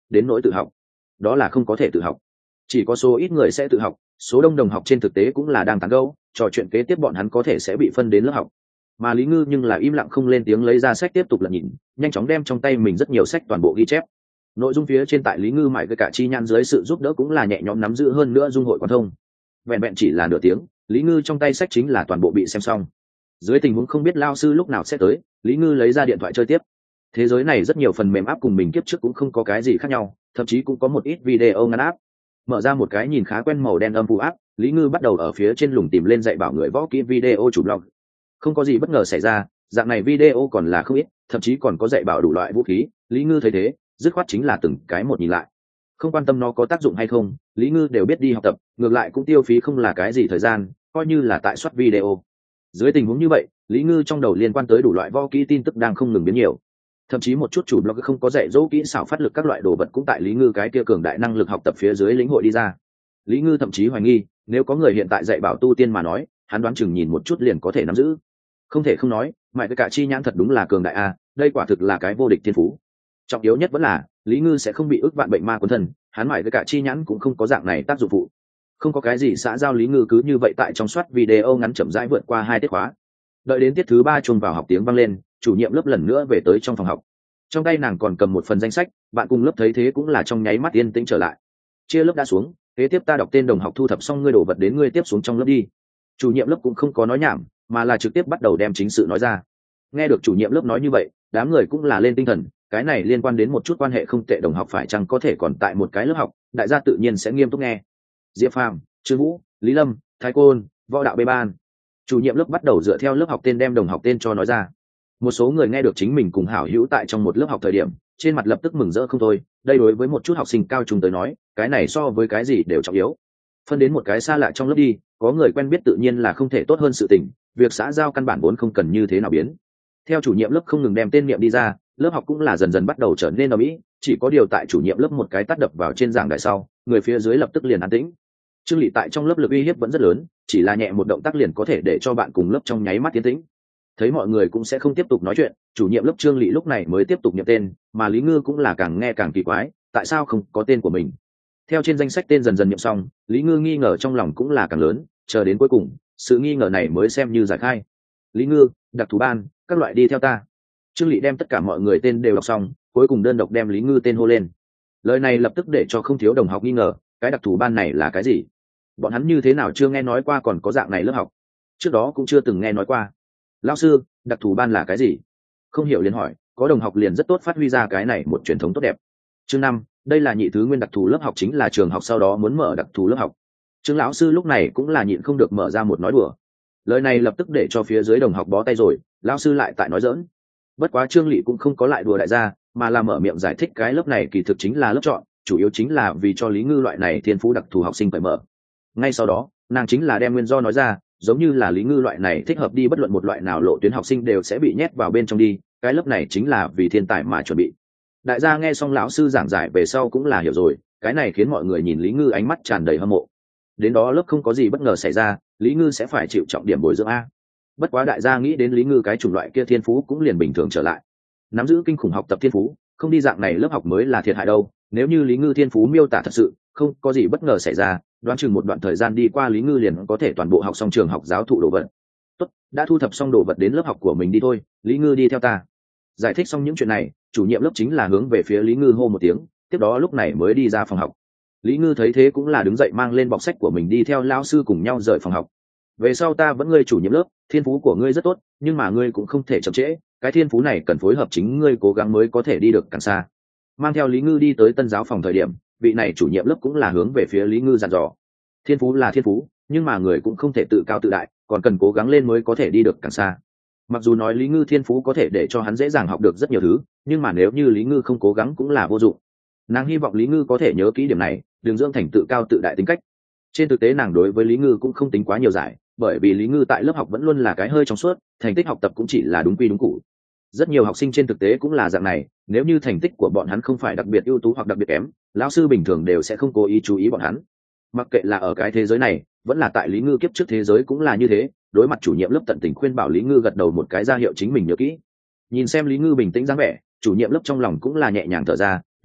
đến nỗi tự học đó là không có thể tự học, chỉ có số ít người sẽ tự học, số đông đồng học trên thực tế cũng là đang tán gẫu trò chuyện kế tiếp bọn hắn có thể sẽ bị phân đến lớp học. Mà Lý Ngư nhưng là im lặng không lên tiếng, lấy ra sách tiếp tục lật nhìn, nhanh chóng đem trong tay mình rất nhiều sách toàn bộ ghi chép. Nội dung phía trên tại Lý Ngư mải cái cả chi nhãn dưới sự giúp đỡ cũng là nhẹ nhõm nắm giữ, hơn nữa dung hội quan thông. Vẹn vẹn chỉ là nửa tiếng, Lý Ngư trong tay sách chính là toàn bộ bị xem xong. Dưới tình huống không biết lao sư lúc nào sẽ tới, Lý Ngư lấy ra điện thoại chơi tiếp. Thế giới này rất nhiều phần mềm áp cùng mình kiếp trước cũng không có cái gì khác nhau, thậm chí cũng có một ít video ngắn áp. Mở ra một cái nhìn khá quen màu đen âm phụ áp, Lý Ngư bắt đầu ở phía trên lùng tìm lên dạy bảo người võ kỹ video chủ blog. Không có gì bất ngờ xảy ra, dạng này video còn là không ít, thậm chí còn có dạy bảo đủ loại vũ khí. Lý Ngư thấy thế, dứt khoát chính là từng cái một nhìn lại. Không quan tâm nó có tác dụng hay không, Lý Ngư đều biết đi học tập, ngược lại cũng tiêu phí không là cái gì thời gian, coi như là tại soát video. Dưới tình huống như vậy, Lý Ngư trong đầu liên quan tới đủ loại võ kỹ tin tức đang không ngừng biến nhiều. Thậm chí một chút chủ blog không có dạy dỗ kỹ xảo phát lực các loại đồ vật cũng tại Lý Ngư cái kia cường đại năng lực học tập phía dưới lĩnh hội đi ra. Lý Ngư thậm chí hoài nghi, nếu có người hiện tại dạy bảo tu tiên mà nói, hắn đoán chừng nhìn một chút liền có thể nắm giữ. Không thể không nói, mại cái cả chi nhãn thật đúng là cường đại a, đây quả thực là cái vô địch thiên phú. Trọng yếu nhất vẫn là Lý Ngư sẽ không bị ức vạn bệnh ma cuốn thân, hắn mại cái cả chi nhãn cũng không có dạng này tác dụng phụ. Không có cái gì xã giao, Lý Ngư cứ như vậy tại trong soát video ngắn chậm rãi vượt qua hai tiết khóa. Đợi đến tiết thứ ba chuông vào học tiếng vang lên, chủ nhiệm lớp lần nữa về tới trong phòng học. Trong tay nàng còn cầm một phần danh sách, bạn cùng lớp thấy thế cũng là trong nháy mắt yên tĩnh trở lại. Chia lớp đã xuống, kế tiếp ta đọc tên đồng học, thu thập xong ngươi đồ vật đến ngươi tiếp xuống trong lớp đi. Chủ nhiệm lớp cũng không có nói nhảm, mà là trực tiếp bắt đầu đem chính sự nói ra. Nghe được chủ nhiệm lớp nói như vậy, đám người cũng là lên tinh thần, cái này liên quan đến một chút quan hệ không tệ đồng học phải chăng có thể còn tại một cái lớp học, đại gia tự nhiên sẽ nghiêm túc nghe. Diệp Phàm, Trương Vũ, Lý Lâm, Thái Côn, Võ Đạo Bê Ban. Chủ nhiệm lớp bắt đầu dựa theo lớp học tên đem đồng học tên cho nói ra. Một số người nghe được chính mình cùng hảo hữu tại trong một lớp học thời điểm, trên mặt lập tức mừng rỡ không thôi. Đây đối với một chút học sinh cao trung tới nói, cái này so với cái gì đều trọng yếu. Phân đến một cái xa lạ trong lớp đi, có người quen biết tự nhiên là không thể tốt hơn sự tình, việc xã giao căn bản vốn không cần như thế nào biến. Theo chủ nhiệm lớp không ngừng đem tên niệm đi ra, lớp học cũng là dần dần bắt đầu trở nên ầm ĩ, chỉ có điều tại chủ nhiệm lớp một cái tát đập vào trên giảng đài sau, người phía dưới lập tức liền an tĩnh. Trương Lị tại trong lớp lực uy hiếp vẫn rất lớn, chỉ là nhẹ một động tác liền có thể để cho bạn cùng lớp trong nháy mắt tiến tĩnh. Thấy mọi người cũng sẽ không tiếp tục nói chuyện, chủ nhiệm lớp Trương Lị lúc này mới tiếp tục niệm tên, mà Lý Ngư cũng là càng nghe càng kỳ quái, tại sao không có tên của mình. Theo trên danh sách tên dần dần niệm xong, Lý Ngư nghi ngờ trong lòng cũng là càng lớn, chờ đến cuối cùng, sự nghi ngờ này mới xem như giải khai. Lý Ngư, đặc thù ban, các loại đi theo ta. Trương Lị đem tất cả mọi người tên đều đọc xong, cuối cùng đơn độc đem Lý Ngư tên hô lên. Lời này lập tức để cho không thiếu đồng học nghi ngờ, cái đặc thù ban này là cái gì? Bọn hắn như thế nào chưa nghe nói qua còn có dạng này lớp học? Trước đó cũng chưa từng nghe nói qua. Lão sư, đặc thù ban là cái gì? Không hiểu liền hỏi, có đồng học liền rất tốt phát huy ra cái này một truyền thống tốt đẹp. Chương năm, đây là nhị thứ nguyên đặc thù lớp học, chính là trường học sau đó muốn mở đặc thù lớp học. Trương lão sư lúc này cũng là nhịn không được mở ra một nói đùa. Lời này lập tức để cho phía dưới đồng học bó tay rồi, lão sư lại tại nói giỡn. Bất quá Trương Lị cũng không có lại đùa đại gia, mà là mở miệng giải thích cái lớp này kỳ thực chính là lớp chọn, chủ yếu chính là vì cho Lý Ngư loại này thiên phú đặc thù học sinh phải mở. Ngay sau đó, nàng chính là đem nguyên do nói ra, giống như là Lý Ngư loại này thích hợp đi bất luận một loại nào lộ tuyến học sinh đều sẽ bị nhét vào bên trong đi, cái lớp này chính là vì thiên tài mà chuẩn bị. Đại gia nghe xong lão sư giảng giải về sau cũng là hiểu rồi, cái này khiến mọi người nhìn Lý Ngư ánh mắt tràn đầy hâm mộ. Đến đó lớp không có gì bất ngờ xảy ra, Lý Ngư sẽ phải chịu trọng điểm bồi dưỡng a. Bất quá đại gia nghĩ đến Lý Ngư cái chủng loại kia thiên phú cũng liền bình thường trở lại. Nắm giữ kinh khủng học tập thiên phú, không đi dạng này lớp học mới là thiệt hại đâu. Nếu như Lý Ngư thiên phú miêu tả thật sự, không có gì bất ngờ xảy ra, đoán chừng một đoạn thời gian đi qua Lý Ngư liền có thể toàn bộ học xong trường học giáo thụ đồ vật. Tốt, đã thu thập xong đồ vật đến lớp học của mình đi thôi, Lý Ngư đi theo ta. Giải thích xong những chuyện này, chủ nhiệm lớp chính là hướng về phía Lý Ngư hô một tiếng, tiếp đó lúc này mới đi ra phòng học. Lý Ngư thấy thế cũng là đứng dậy mang lên bọc sách của mình đi theo lão sư cùng nhau rời phòng học. Về sau ta vẫn ngươi chủ nhiệm lớp, thiên phú của ngươi rất tốt, nhưng mà ngươi cũng không thể chậm trễ, cái thiên phú này cần phối hợp chính ngươi cố gắng mới có thể đi được càng xa. Mang theo Lý Ngư đi tới tân giáo phòng thời điểm, vị này chủ nhiệm lớp cũng là hướng về phía Lý Ngư dặn dò. Thiên phú là thiên phú, nhưng mà người cũng không thể tự cao tự đại, còn cần cố gắng lên mới có thể đi được càng xa. Mặc dù nói Lý Ngư thiên phú có thể để cho hắn dễ dàng học được rất nhiều thứ, nhưng mà nếu như Lý Ngư không cố gắng cũng là vô dụng. Nàng hy vọng Lý Ngư có thể nhớ kỹ điểm này, đừng dưỡng thành tự cao tự đại tính cách. Trên thực tế nàng đối với Lý Ngư cũng không tính quá nhiều giải, bởi vì Lý Ngư tại lớp học vẫn luôn là cái hơi trong suốt, thành tích học tập cũng chỉ là đúng quy đúng cũ. Rất nhiều học sinh trên thực tế cũng là dạng này, nếu như thành tích của bọn hắn không phải đặc biệt ưu tú hoặc đặc biệt kém, lão sư bình thường đều sẽ không cố ý chú ý bọn hắn. Mặc kệ là ở cái thế giới này, vẫn là tại Lý Ngư kiếp trước thế giới cũng là như thế, đối mặt chủ nhiệm lớp tận tình khuyên bảo Lý Ngư gật đầu một cái ra hiệu chính mình nhớ kỹ. Nhìn xem Lý Ngư bình tĩnh dáng vẻ, chủ nhiệm lớp trong lòng cũng là nhẹ nhàng thở ra,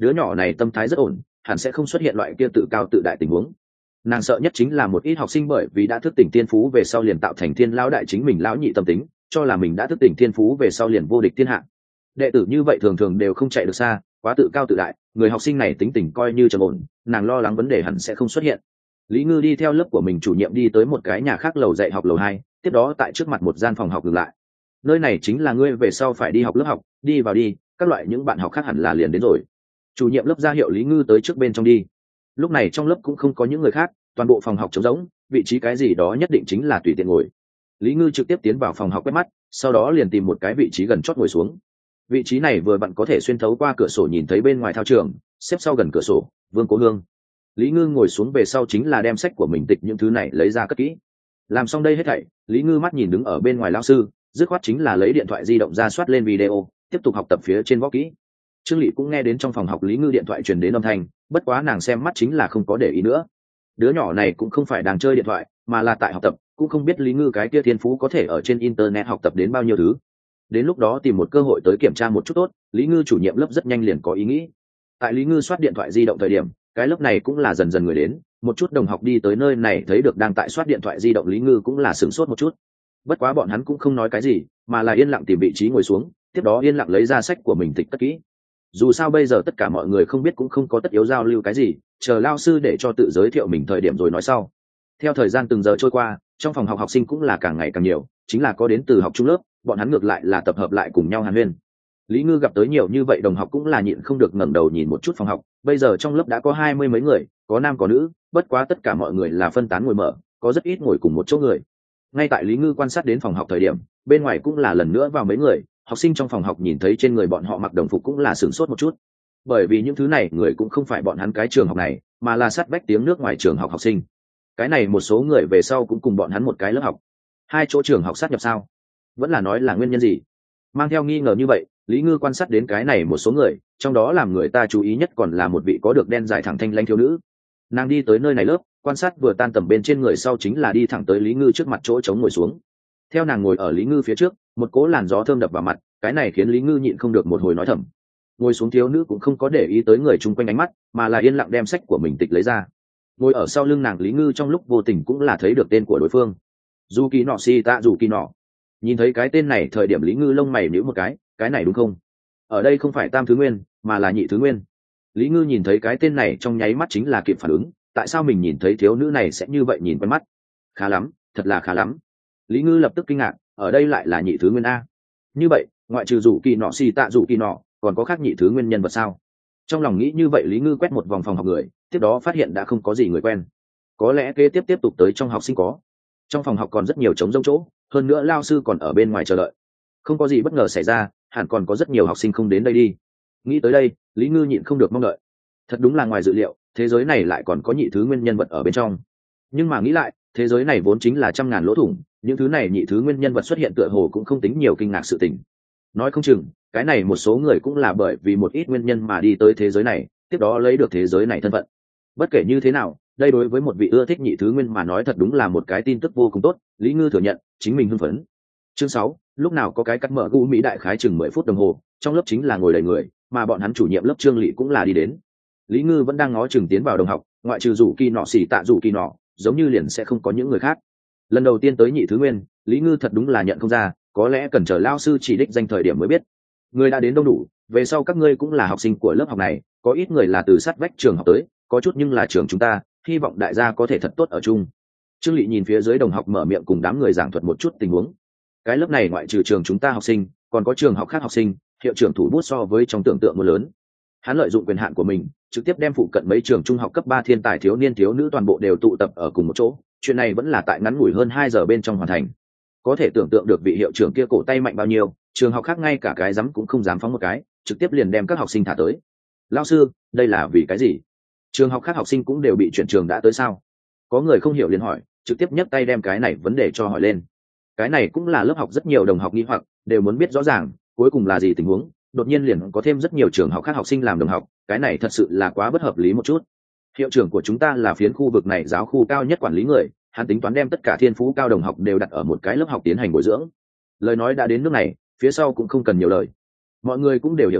đứa nhỏ này tâm thái rất ổn, hẳn sẽ không xuất hiện loại kia tự cao tự đại tình huống. Nàng sợ nhất chính là một ít học sinh bởi vì đã thức tỉnh thiên phú về sau liền tạo thành thiên lão đại chính mình lão nhị tâm tính, cho là mình đã thức tỉnh thiên phú về sau liền vô địch thiên hạ. Đệ tử như vậy thường thường đều không chạy được xa, quá tự cao tự đại, người học sinh này tính tình coi như trầm ổn, nàng lo lắng vấn đề hẳn sẽ không xuất hiện. Lý Ngư đi theo lớp của mình chủ nhiệm đi tới một cái nhà khác lầu dạy học lầu hai, tiếp đó tại trước mặt một gian phòng học dừng lại. Nơi này chính là ngươi về sau phải đi học lớp học, đi vào đi, các loại những bạn học khác hẳn là liền đến rồi. Chủ nhiệm lớp ra hiệu Lý Ngư tới trước bên trong đi. Lúc này trong lớp cũng không có những người khác, toàn bộ phòng học trống rỗng, vị trí cái gì đó nhất định chính là tùy tiện ngồi. Lý Ngư trực tiếp tiến vào phòng học quét mắt, sau đó liền tìm một cái vị trí gần chót ngồi xuống. Vị trí này vừa vặn có thể xuyên thấu qua cửa sổ nhìn thấy bên ngoài thao trường, xếp sau gần cửa sổ, Vương Cố Hương. Lý Ngư ngồi xuống về sau chính là đem sách của mình tịch những thứ này lấy ra cất kỹ. Làm xong đây hết thảy, Lý Ngư mắt nhìn đứng ở bên ngoài lão sư, dứt khoát chính là lấy điện thoại di động ra soát lên video, tiếp tục học tập phía trên võ kỹ. Trương Lệ cũng nghe đến trong phòng học Lý Ngư điện thoại truyền đến âm thanh, bất quá nàng xem mắt chính là không có để ý nữa. Đứa nhỏ này cũng không phải đang chơi điện thoại, mà là tại học tập, cũng không biết Lý Ngư cái kia thiên phú có thể ở trên internet học tập đến bao nhiêu thứ. Đến lúc đó tìm một cơ hội tới kiểm tra một chút tốt. Lý Ngư chủ nhiệm lớp rất nhanh liền có ý nghĩ. Tại Lý Ngư soát điện thoại di động thời điểm, cái lớp này cũng là dần dần người đến, một chút đồng học đi tới nơi này thấy được đang tại soát điện thoại di động Lý Ngư cũng là sửng sốt một chút. Bất quá bọn hắn cũng không nói cái gì, mà là yên lặng tìm vị trí ngồi xuống, tiếp đó yên lặng lấy ra sách của mình tịch cất kỹ. Dù sao bây giờ tất cả mọi người không biết cũng không có tất yếu giao lưu cái gì, chờ lao sư để cho tự giới thiệu mình thời điểm rồi nói sau. Theo thời gian từng giờ trôi qua, trong phòng học học sinh cũng là càng ngày càng nhiều, chính là có đến từ học trung lớp, bọn hắn ngược lại là tập hợp lại cùng nhau hàn huyên. Lý Ngư gặp tới nhiều như vậy đồng học cũng là nhịn không được ngẩng đầu nhìn một chút phòng học, bây giờ trong lớp đã có hai mươi mấy người, có nam có nữ, bất quá tất cả mọi người là phân tán ngồi mở, có rất ít ngồi cùng một chỗ người. Ngay tại Lý Ngư quan sát đến phòng học thời điểm, bên ngoài cũng là lần nữa vào mấy người, học sinh trong phòng học nhìn thấy trên người bọn họ mặc đồng phục cũng là sửng sốt một chút. Bởi vì những thứ này người cũng không phải bọn hắn cái trường học này, mà là sát vách tiếng nước ngoài trường học học sinh. Cái này một số người về sau cũng cùng bọn hắn một cái lớp học. Hai chỗ trường học sát nhập sao? Vẫn là nói là nguyên nhân gì? Mang theo nghi ngờ như vậy, Lý Ngư quan sát đến cái này một số người, trong đó làm người ta chú ý nhất còn là một vị có được đen dài thẳng thanh lãnh thiếu nữ. Nàng đi tới nơi này lớp, quan sát vừa tan tầm bên trên người sau chính là đi thẳng tới Lý Ngư trước mặt chỗ trống ngồi xuống. Theo nàng ngồi ở Lý Ngư phía trước, một cỗ làn gió thơm đập vào mặt, cái này khiến Lý Ngư nhịn không được một hồi nói thầm. Ngồi xuống thiếu nữ cũng không có để ý tới người chung quanh ánh mắt, mà là yên lặng đem sách của mình tịch lấy ra. Ngồi ở sau lưng nàng Lý Ngư trong lúc vô tình cũng là thấy được tên của đối phương. Dù kỳ nọ si tạ dù kỳ nọ. Nhìn thấy cái tên này thời điểm Lý Ngư lông mày nhíu một cái, cái này đúng không? Ở đây không phải tam thứ nguyên, mà là nhị thứ nguyên. Lý Ngư nhìn thấy cái tên này trong nháy mắt chính là kịp phản ứng, tại sao mình nhìn thấy thiếu nữ này sẽ như vậy nhìn quen mắt? Khá lắm, thật là khá lắm. Lý Ngư lập tức kinh ngạc, ở đây lại là nhị thứ nguyên a. Như vậy, ngoại trừ rủ kỳ nọ xì tạ rủ kỳ nọ, còn có khác nhị thứ nguyên nhân vật sao? Trong lòng nghĩ như vậy Lý Ngư quét một vòng phòng học người, tiếp đó phát hiện đã không có gì người quen. Có lẽ kế tiếp tiếp tục tới trong học sinh có. Trong phòng học còn rất nhiều trống rỗng chỗ, hơn nữa lao sư còn ở bên ngoài chờ đợi. Không có gì bất ngờ xảy ra, hẳn còn có rất nhiều học sinh không đến đây đi. Nghĩ tới đây, Lý Ngư nhịn không được mong đợi. Thật đúng là ngoài dự liệu, thế giới này lại còn có nhị thứ nguyên nhân vật ở bên trong. Nhưng mà nghĩ lại, thế giới này vốn chính là trăm ngàn lỗ thủng, những thứ này nhị thứ nguyên nhân vật xuất hiện tựa hồ cũng không tính nhiều kinh ngạc sự tình. Nói không chừng, cái này một số người cũng là bởi vì một ít nguyên nhân mà đi tới thế giới này, tiếp đó lấy được thế giới này thân phận. Bất kể như thế nào, đây đối với một vị ưa thích nhị thứ nguyên mà nói thật đúng là một cái tin tức vô cùng tốt, Lý Ngư thừa nhận, chính mình hưng phấn. Chương sáu, lúc nào có cái cắt mở gu Mỹ đại khái chừng mười phút đồng hồ, trong lớp chính là ngồi đầy người, mà bọn hắn chủ nhiệm lớp Trương Lệ cũng là đi đến. Lý Ngư vẫn đang ngó chừng tiến vào đồng học, ngoại trừ rủ kỳ nọ xỉ tạ rủ kỳ nọ, giống như liền sẽ không có những người khác. Lần đầu tiên tới nhị thứ nguyên, Lý Ngư thật đúng là nhận không ra, có lẽ cần chờ lao sư chỉ đích danh thời điểm mới biết. Người đã đến đông đủ, về sau các ngươi cũng là học sinh của lớp học này, có ít người là từ sát vách trường học tới, có chút nhưng là trường chúng ta, hy vọng đại gia có thể thật tốt ở chung. Trương Lệ nhìn phía dưới đồng học mở miệng cùng đám người giảng thuật một chút tình huống. Cái lớp này ngoại trừ trường chúng ta học sinh, còn có trường học khác học sinh, hiệu trưởng thủ bút so với trong tưởng tượng một lớn. Hắn lợi dụng quyền hạn của mình, trực tiếp đem phụ cận mấy trường trung học cấp ba thiên tài thiếu niên thiếu nữ toàn bộ đều tụ tập ở cùng một chỗ, chuyện này vẫn là tại ngắn ngủi hơn hai giờ bên trong hoàn thành. Có thể tưởng tượng được vị hiệu trưởng kia cổ tay mạnh bao nhiêu, trường học khác ngay cả cái dám cũng không dám phóng một cái, trực tiếp liền đem các học sinh thả tới. Lão sư, đây là vì cái gì? Trường học khác học sinh cũng đều bị chuyển trường đã tới sao? Có người không hiểu liền hỏi, trực tiếp nhấc tay đem cái này vấn đề cho hỏi lên. Cái này cũng là lớp học rất nhiều đồng học nghi hoặc, đều muốn biết rõ ràng cuối cùng là gì tình huống, đột nhiên liền có thêm rất nhiều trường học khác học sinh làm đồng học, cái này thật sự là quá bất hợp lý một chút. Hiệu trưởng của chúng ta là phiến khu vực này giáo khu cao nhất quản lý người, hắn tính toán đem tất cả thiên phú cao đồng học đều đặt ở một cái lớp học tiến hành bồi dưỡng. Lời nói đã đến nước này, phía sau cũng không cần nhiều lời. Mọi người cũng đều hiểu rồi,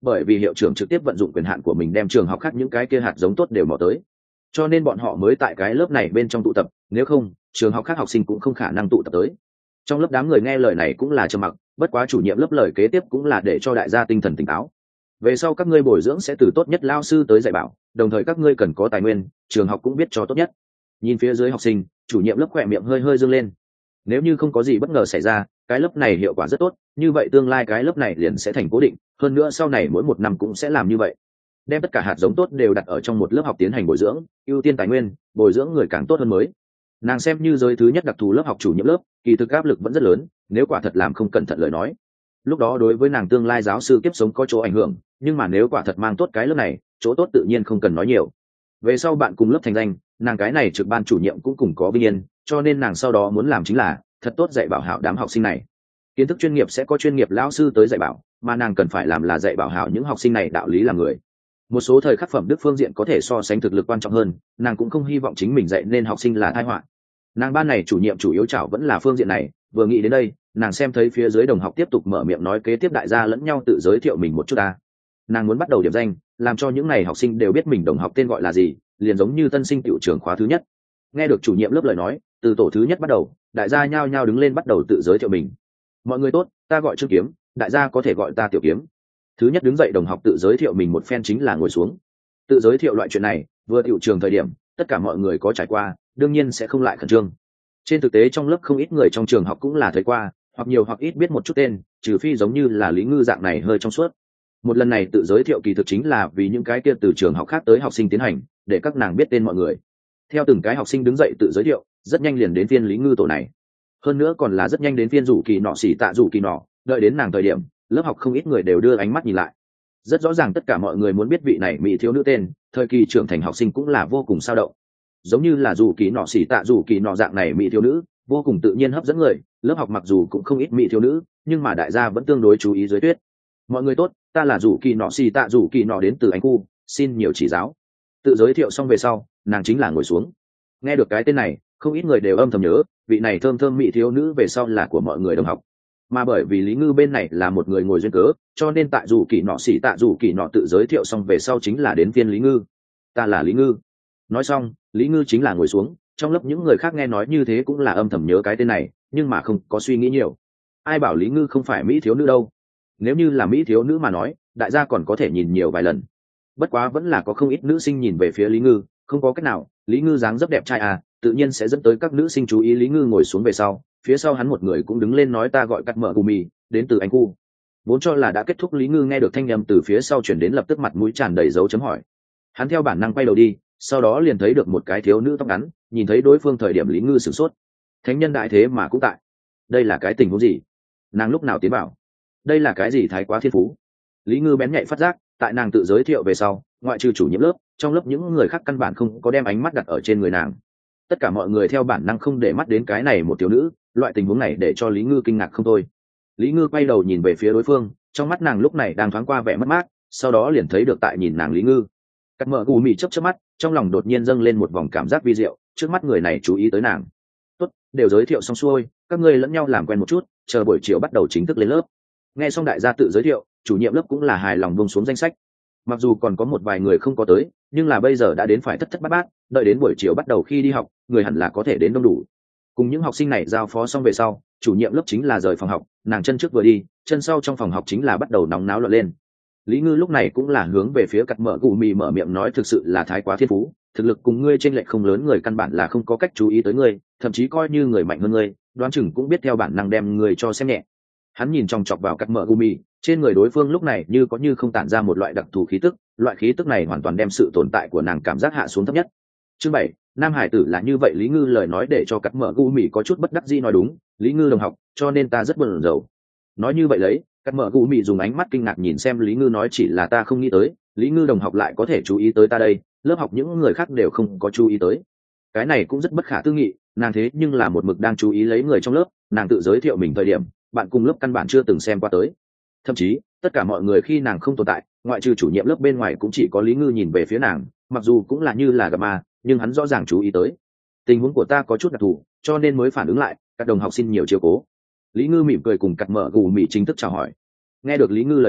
bởi vì hiệu trưởng trực tiếp vận dụng quyền hạn của mình đem trường học khác những cái kia hạt giống tốt đều mò tới, cho nên bọn họ mới tại cái lớp này bên trong tụ tập, nếu không trường học khác học sinh cũng không khả năng tụ tập tới. Trong lớp đám người nghe lời này cũng là trầm mặc, bất quá chủ nhiệm lớp lời kế tiếp cũng là để cho đại gia tinh thần tỉnh táo. Về sau các ngươi bồi dưỡng sẽ từ tốt nhất lao sư tới dạy bảo, đồng thời các ngươi cần có tài nguyên, trường học cũng biết cho tốt nhất. Nhìn phía dưới học sinh, chủ nhiệm lớp khỏe miệng hơi hơi dương lên. Nếu như không có gì bất ngờ xảy ra, cái lớp này hiệu quả rất tốt, như vậy tương lai cái lớp này liền sẽ thành cố định, hơn nữa sau này mỗi một năm cũng sẽ làm như vậy. Đem tất cả hạt giống tốt đều đặt ở trong một lớp học tiến hành bồi dưỡng, ưu tiên tài nguyên, bồi dưỡng người càng tốt hơn mới. Nàng xem như giới thứ nhất đặc thù lớp học chủ nhiệm lớp, kỳ thực áp lực vẫn rất lớn, nếu quả thật làm không cẩn thận lời nói, lúc đó đối với nàng tương lai giáo sư kiếp sống có chỗ ảnh hưởng, nhưng mà nếu quả thật mang tốt cái lớp này, chỗ tốt tự nhiên không cần nói nhiều. Về sau bạn cùng lớp thành danh, nàng cái này trực ban chủ nhiệm cũng cùng có vinh yên, cho nên nàng sau đó muốn làm chính là thật tốt dạy bảo hảo đám học sinh này. Kiến thức chuyên nghiệp sẽ có chuyên nghiệp lão sư tới dạy bảo, mà nàng cần phải làm là dạy bảo hảo những học sinh này đạo lý làm người. Một số thời khắc phẩm đức phương diện có thể so sánh thực lực quan trọng hơn, nàng cũng không hy vọng chính mình dạy nên học sinh là tai họa. Nàng ban này chủ nhiệm chủ yếu chảo vẫn là phương diện này, vừa nghĩ đến đây, nàng xem thấy phía dưới đồng học tiếp tục mở miệng nói kế tiếp đại gia lẫn nhau tự giới thiệu mình một chút ta. Nàng muốn bắt đầu điểm danh, làm cho những này học sinh đều biết mình đồng học tên gọi là gì, liền giống như tân sinh tiểu trường khóa thứ nhất. Nghe được chủ nhiệm lớp lời nói, từ tổ thứ nhất bắt đầu, đại gia nhao nhao đứng lên bắt đầu tự giới thiệu mình. Mọi người tốt, ta gọi Trương Kiếm, đại gia có thể gọi ta Tiểu Kiếm. Thứ nhất đứng dậy đồng học tự giới thiệu mình một phen chính là ngồi xuống. Tự giới thiệu loại chuyện này, vừa tiểu trường thời điểm, tất cả mọi người có trải qua, đương nhiên sẽ không lại khẩn trương. Trên thực tế trong lớp không ít người trong trường học cũng là thấy qua, hoặc nhiều hoặc ít biết một chút tên, trừ phi giống như là Lý Ngư dạng này hơi trong suốt. Một lần này tự giới thiệu kỳ thực chính là vì những cái kia từ trường học khác tới học sinh tiến hành, để các nàng biết tên mọi người. Theo từng cái học sinh đứng dậy tự giới thiệu, rất nhanh liền đến phiên Lý Ngư tổ này. Hơn nữa còn là rất nhanh đến phiên Rủ Kỳ Nọ xỉ tạ Rủ Kỳ Nọ, đợi đến nàng thời điểm, lớp học không ít người đều đưa ánh mắt nhìn lại. Rất rõ ràng tất cả mọi người muốn biết vị này mỹ thiếu nữ tên, thời kỳ trưởng thành học sinh cũng là vô cùng sao động. Giống như là Rủ Kỳ Nọ xỉ tạ Rủ Kỳ Nọ dạng này mỹ thiếu nữ, vô cùng tự nhiên hấp dẫn người, lớp học mặc dù cũng không ít mỹ thiếu nữ, nhưng mà đại gia vẫn tương đối chú ý dưới tuyết. Mọi người tốt, ta là Rủ Kỳ Nọ xỉ tạ Rủ Kỳ Nọ đến từ Anh khu, xin nhiều chỉ giáo. Tự giới thiệu xong về sau, nàng chính là ngồi xuống. Nghe được cái tên này, không ít người đều âm thầm nhớ, vị này thơm thơm mỹ thiếu nữ về sau là của mọi người đồng học. Mà bởi vì Lý Ngư bên này là một người ngồi duyên cớ, cho nên tại Rủ Kỳ Nọ xỉ tạ Rủ Kỳ Nọ tự giới thiệu xong về sau chính là đến phiên Lý Ngư. Ta là Lý Ngư. Nói xong, Lý Ngư chính là ngồi xuống, trong lớp những người khác nghe nói như thế cũng là âm thầm nhớ cái tên này, nhưng mà không có suy nghĩ nhiều. Ai bảo Lý Ngư không phải mỹ thiếu nữ đâu? Nếu như là mỹ thiếu nữ mà nói, đại gia còn có thể nhìn nhiều vài lần. Bất quá vẫn là có không ít nữ sinh nhìn về phía Lý Ngư, không có cách nào, Lý Ngư dáng dấp đẹp trai à, tự nhiên sẽ dẫn tới các nữ sinh chú ý. Lý Ngư ngồi xuống về sau, phía sau hắn một người cũng đứng lên nói ta gọi Cắt Mở Gumi, đến từ Anh khu. Vốn cho là đã kết thúc, Lý Ngư nghe được thanh âm từ phía sau chuyển đến lập tức mặt mũi tràn đầy dấu chấm hỏi. Hắn theo bản năng quay đầu đi, sau đó liền thấy được một cái thiếu nữ tóc ngắn, nhìn thấy đối phương thời điểm Lý Ngư sửng sốt. Thánh nhân đại thế mà cũng tại. Đây là cái tình huống gì? Nàng lúc nào tiến bảo? Đây là cái gì thái quá thiên phú? Lý Ngư bén nhạy phát giác, tại nàng tự giới thiệu về sau, ngoại trừ chủ nhiệm lớp, trong lớp những người khác căn bản không có đem ánh mắt đặt ở trên người nàng. Tất cả mọi người theo bản năng không để mắt đến cái này một thiếu nữ, loại tình huống này để cho Lý Ngư kinh ngạc không thôi. Lý Ngư quay đầu nhìn về phía đối phương, trong mắt nàng lúc này đang thoáng qua vẻ mất mát, sau đó liền thấy được tại nhìn nàng Lý Ngư. Cắt Mở Gù Mì chớp chớp mắt, trong lòng đột nhiên dâng lên một vòng cảm giác vi diệu, trước mắt người này chú ý tới nàng. Tốt, đều giới thiệu xong xuôi, các ngươi lẫn nhau làm quen một chút, chờ buổi chiều bắt đầu chính thức lên lớp. Nghe xong đại gia tự giới thiệu, chủ nhiệm lớp cũng là hài lòng buông xuống danh sách. Mặc dù còn có một vài người không có tới, nhưng là bây giờ đã đến phải thất thất bát bát, đợi đến buổi chiều bắt đầu khi đi học, người hẳn là có thể đến đông đủ. Cùng những học sinh này giao phó xong về sau, chủ nhiệm lớp chính là rời phòng học, nàng chân trước vừa đi, chân sau trong phòng học chính là bắt đầu nóng náo loạn lên. Lý Ngư lúc này cũng là hướng về phía Cắt Mở Gù Mì mở miệng nói thực sự là thái quá thiên phú, thực lực cùng ngươi chênh lệch không lớn, người căn bản là không có cách chú ý tới ngươi, thậm chí coi như người mạnh hơn ngươi, đoán chừng cũng biết theo bản năng đem người cho xem nhẹ. Hắn nhìn chòng chọc vào Cắt Mở Gù Mì, trên người đối phương lúc này như có như không tản ra một loại đặc thù khí tức, loại khí tức này hoàn toàn đem sự tồn tại của nàng cảm giác hạ xuống thấp nhất. Chương bảy, nam hải tử là như vậy. Lý Ngư lời nói để cho Cắt Mở Gù Mì có chút bất đắc dĩ nói đúng, Lý Ngư đồng học, cho nên ta rất buồn rầu. Nói như vậy lấy, Cắt Mở Gù Mì dùng ánh mắt kinh ngạc nhìn xem Lý Ngư nói chỉ là ta không nghĩ tới, Lý Ngư đồng học lại có thể chú ý tới ta đây, lớp học những người khác đều không có chú ý tới. Cái này cũng rất bất khả tư nghị, nàng thế nhưng là một mực đang chú ý lấy người trong lớp, nàng tự giới thiệu mình thời điểm, bạn cùng lớp căn bản chưa từng xem qua tới. Thậm chí, tất cả mọi người khi nàng không tồn tại, ngoại trừ chủ nhiệm lớp bên ngoài cũng chỉ có Lý Ngư nhìn về phía nàng, mặc dù cũng là như là gặp ma, nhưng hắn rõ ràng chú ý tới. Tình huống của ta có chút đặc thù, cho nên mới phản ứng lại, các đồng học xin nhiều chiếu cố. Lý Ngư mỉm cười cùng Cắt Mở Gù Mì chính thức chào hỏi. Nghe được Lý Ngư lời nói,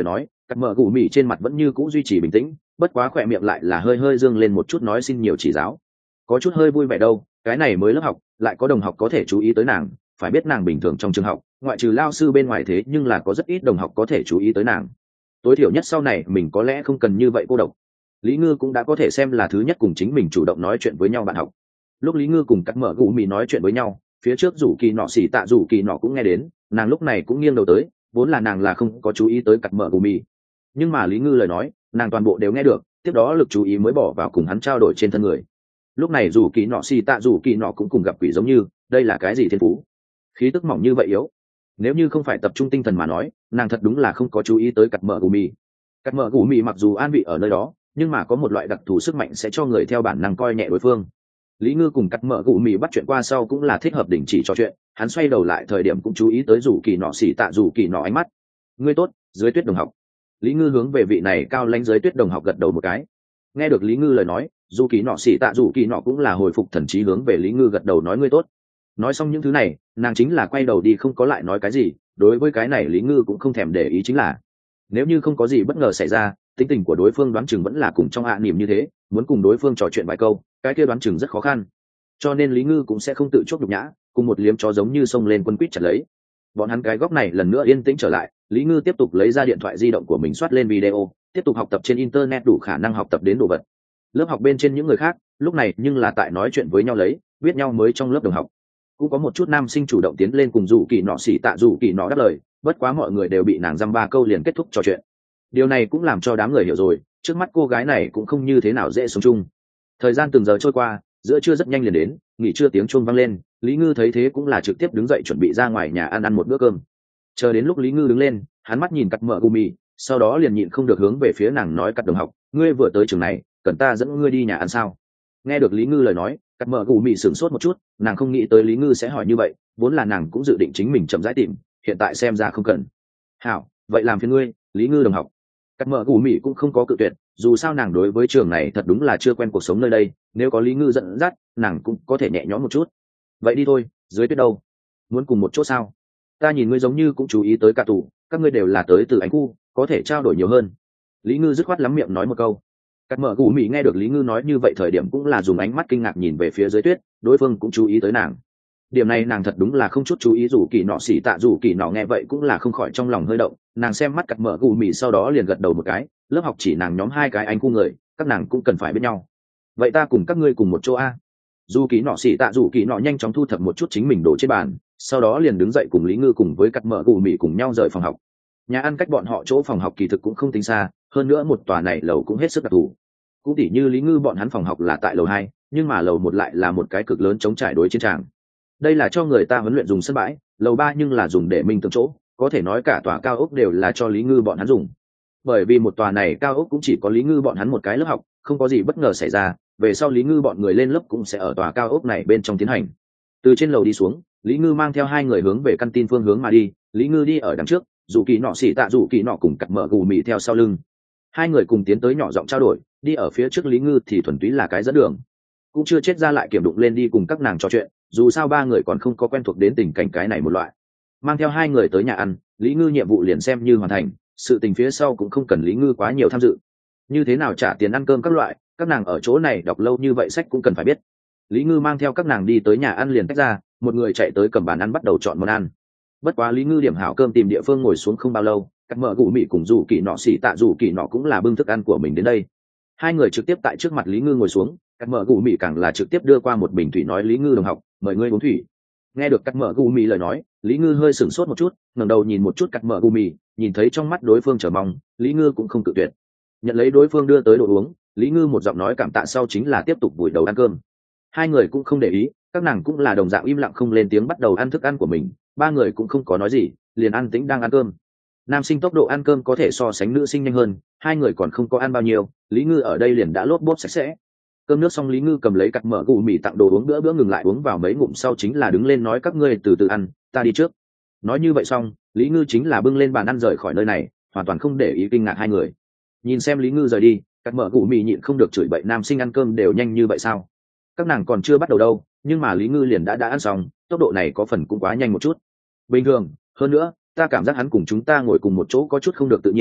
cắt mở gù mì trên mặt vẫn như cũ duy trì bình tĩnh, bất quá khỏe miệng lại là hơi hơi dương lên một chút nói xin nhiều chỉ giáo. Có chút hơi vui vẻ đâu, cái này mới lớp học lại có đồng học có thể chú ý tới nàng, phải biết nàng bình thường trong trường học ngoại trừ lao sư bên ngoài thế nhưng là có rất ít đồng học có thể chú ý tới nàng. Tối thiểu nhất sau này mình có lẽ không cần như vậy cô độc. Lý Ngư cũng đã có thể xem là thứ nhất cùng chính mình chủ động nói chuyện với nhau bạn học. Lúc Lý Ngư cùng cắt mở gù mì nói chuyện với nhau, phía trước rủ kỳ nọ xỉ tạ rủ kỳ nọ cũng nghe đến, nàng lúc này cũng nghiêng đầu tới, vốn là nàng là không có chú ý tới cắt mở gù mì, nhưng mà Lý Ngư lời nói nàng toàn bộ đều nghe được, tiếp đó lực chú ý mới bỏ vào cùng hắn trao đổi trên thân người. Lúc này rủ kỳ nọ xỉ tạ rủ kỳ nọ cũng cùng gặp quỷ giống như, đây là cái gì thiên phú, khí tức mỏng như vậy yếu. Nếu như không phải tập trung tinh thần mà nói, nàng thật đúng là không có chú ý tới cắt mở gù mì. Cắt mở gù mì mặc dù an vị ở nơi đó, nhưng mà có một loại đặc thù sức mạnh sẽ cho người theo bản năng coi nhẹ đối phương. Lý Ngư cùng cắt mở gù mì bắt chuyện qua sau cũng là thích hợp đình chỉ trò chuyện, hắn xoay đầu lại thời điểm cũng chú ý tới rủ kỳ nọ xỉ tạ rủ kỳ nọ ánh mắt. Ngươi tốt, dưới tuyết đồng học. Lý Ngư hướng về vị này cao lãnh dưới tuyết đồng học gật đầu một cái. Nghe được Lý Ngư lời nói, dù kỳ nọ xỉ tạ rủ kỳ nọ cũng là hồi phục thần trí hướng về Lý Ngư gật đầu nói ngươi tốt. Nói xong những thứ này, nàng chính là quay đầu đi không có lại nói cái gì. Đối với cái này Lý Ngư cũng không thèm để ý, chính là nếu như không có gì bất ngờ xảy ra, tính tình của đối phương đoán chừng vẫn là cùng trong hạ niệm như thế, muốn cùng đối phương trò chuyện vài câu cái kia đoán chừng rất khó khăn, cho nên Lý Ngư cũng sẽ không tự chuốc nhục nhã, cùng một liếm chó giống như xông lên quân quýt chặt lấy. Bọn hắn cái góc này lần nữa yên tĩnh trở lại, Lý Ngư tiếp tục lấy ra điện thoại di động của mình soát lên video, tiếp tục học tập trên internet đủ khả năng học tập đến đồ vật. Lớp học bên trên những người khác lúc này nhưng là tại nói chuyện với nhau lấy biết nhau mới trong lớp đồng học, cũng có một chút nam sinh chủ động tiến lên cùng dù kỳ nọ xỉ tạ dù kỳ nọ đáp lời, bất quá mọi người đều bị nàng dăm ba câu liền kết thúc trò chuyện. Điều này cũng làm cho đám người hiểu rồi, trước mắt cô gái này cũng không như thế nào dễ sống chung. Thời gian từng giờ trôi qua, giữa trưa rất nhanh liền đến, nghỉ trưa tiếng chuông vang lên, Lý Ngư thấy thế cũng là trực tiếp đứng dậy chuẩn bị ra ngoài nhà ăn ăn một bữa cơm. Chờ đến lúc Lý Ngư đứng lên, hắn mắt nhìn cắt mở gù mì, sau đó liền nhịn không được hướng về phía nàng nói, cắt đồng học, ngươi vừa tới trường này, cần ta dẫn ngươi đi nhà ăn sao? Nghe được Lý Ngư lời nói, cắt mở gù mì sửng sốt một chút, nàng không nghĩ tới Lý Ngư sẽ hỏi như vậy, vốn là nàng cũng dự định chính mình chậm rãi tìm, hiện tại xem ra không cần. Hảo, vậy làm phiền ngươi, Lý Ngư đồng học. Cắt mở gù mì cũng không có cự tuyệt, dù sao nàng đối với trường này thật đúng là chưa quen cuộc sống nơi đây, nếu có Lý Ngư dẫn dắt, nàng cũng có thể nhẹ nhõm một chút. Vậy đi thôi, dưới tuyết đâu? Muốn cùng một chỗ sao? Ta nhìn ngươi giống như cũng chú ý tới cả tù, các ngươi đều là tới từ ánh khu, có thể trao đổi nhiều hơn. Lý Ngư dứt khoát lắm miệng nói một câu. Cắt mở gù mì nghe được Lý Ngư nói như vậy thời điểm cũng là dùng ánh mắt kinh ngạc nhìn về phía dưới tuyết, đối phương cũng chú ý tới nàng. Điểm này nàng thật đúng là không chút chú ý, dù kỳ nọ xỉ tạ dù kỳ nọ nghe vậy cũng là không khỏi trong lòng hơi động, nàng xem mắt cắt mở gù mì sau đó liền gật đầu một cái, lớp học chỉ nàng nhóm hai cái anh khu người, các nàng cũng cần phải biết nhau. Vậy ta cùng các ngươi cùng một chỗ a? Dù kỳ nọ xỉ tạ dù kỳ nọ nhanh chóng thu thập một chút chính mình đổ trên bàn, sau đó liền đứng dậy cùng Lý Ngư cùng với cắt mở gù mì cùng nhau rời phòng học. Nhà ăn cách bọn họ chỗ phòng học kỳ thực cũng không tính xa, hơn nữa một tòa này lầu cũng hết sức đặc thù. Cũng tỉ như Lý Ngư bọn hắn phòng học là tại lầu hai, nhưng mà lầu một lại là một cái cực lớn chống trải đối chiến tràng. Đây là cho người ta huấn luyện dùng sân bãi, lầu ba nhưng là dùng để minh tưởng chỗ, có thể nói cả tòa cao ốc đều là cho Lý Ngư bọn hắn dùng. Bởi vì một tòa này cao ốc cũng chỉ có Lý Ngư bọn hắn một cái lớp học, không có gì bất ngờ xảy ra, về sau Lý Ngư bọn người lên lớp cũng sẽ ở tòa cao ốc này bên trong tiến hành. Từ trên lầu đi xuống, Lý Ngư mang theo hai người hướng về căn tin phương hướng mà đi, Lý Ngư đi ở đằng trước, dù kỳ nọ xỉ tạ dù kỳ nọ cùng cặp mở gù mì theo sau lưng. Hai người cùng tiến tới nhỏ giọng trao đổi, đi ở phía trước Lý Ngư thì thuần túy là cái dẫn đường, cũng chưa chết ra lại kiểm đụng lên đi cùng các nàng trò chuyện, dù sao ba người còn không có quen thuộc đến tình cảnh cái này một loại. Mang theo hai người tới nhà ăn, Lý Ngư nhiệm vụ liền xem như hoàn thành, sự tình phía sau cũng không cần Lý Ngư quá nhiều tham dự. Như thế nào trả tiền ăn cơm các loại, các nàng ở chỗ này đọc lâu như vậy sách cũng cần phải biết. Lý Ngư mang theo các nàng đi tới nhà ăn liền tách ra, một người chạy tới cầm bàn ăn bắt đầu chọn món ăn. Bất quá Lý Ngư điểm hảo cơm tìm địa phương ngồi xuống không bao lâu, cắt mở gù mị cùng dù kỳ nọ xỉ tạ dù kỳ nọ cũng là bưng thức ăn của mình đến đây. Hai người trực tiếp tại trước mặt Lý Ngư ngồi xuống, cắt mở gù mị càng là trực tiếp đưa qua một bình thủy nói, Lý Ngư đồng học, mời ngươi uống thủy. Nghe được cắt mở gù mị lời nói, Lý Ngư hơi sửng sốt một chút, ngẩng đầu nhìn một chút cắt mở gù mị, nhìn thấy trong mắt đối phương chờ mong, Lý Ngư cũng không tự tuyệt, nhận lấy đối phương đưa tới đồ uống. Lý Ngư một giọng nói cảm tạ sau chính là tiếp tục vùi đầu ăn cơm. Hai người cũng không để ý, các nàng cũng là đồng dạng im lặng không lên tiếng bắt đầu ăn thức ăn của mình. Ba người cũng không có nói gì, liền ăn tĩnh đang ăn cơm. Nam sinh tốc độ ăn cơm có thể so sánh nữ sinh nhanh hơn, hai người còn không có ăn bao nhiêu, Lý Ngư ở đây liền đã lốp bốp sạch sẽ. Cơm nước xong, Lý Ngư cầm lấy cặt mở gù mì tặng đồ uống, bữa bữa ngừng lại uống vào mấy ngụm sau chính là đứng lên nói, các ngươi từ từ ăn, ta đi trước. Nói như vậy xong, Lý Ngư chính là bưng lên bàn ăn rời khỏi nơi này, hoàn toàn không để ý kinh ngạc hai người. Nhìn xem Lý Ngư rời đi, cặt mở gù mì nhịn không được chửi bậy, nam sinh ăn cơm đều nhanh như vậy sao? Các nàng còn chưa bắt đầu đâu, nhưng mà Lý Ngư liền đã đã ăn xong, tốc độ này có phần cũng quá nhanh một chút. Bình thường, hơn nữa, ta cảm giác hắn cùng chúng ta ngồi cùng một chỗ có chút không được tự nhiên,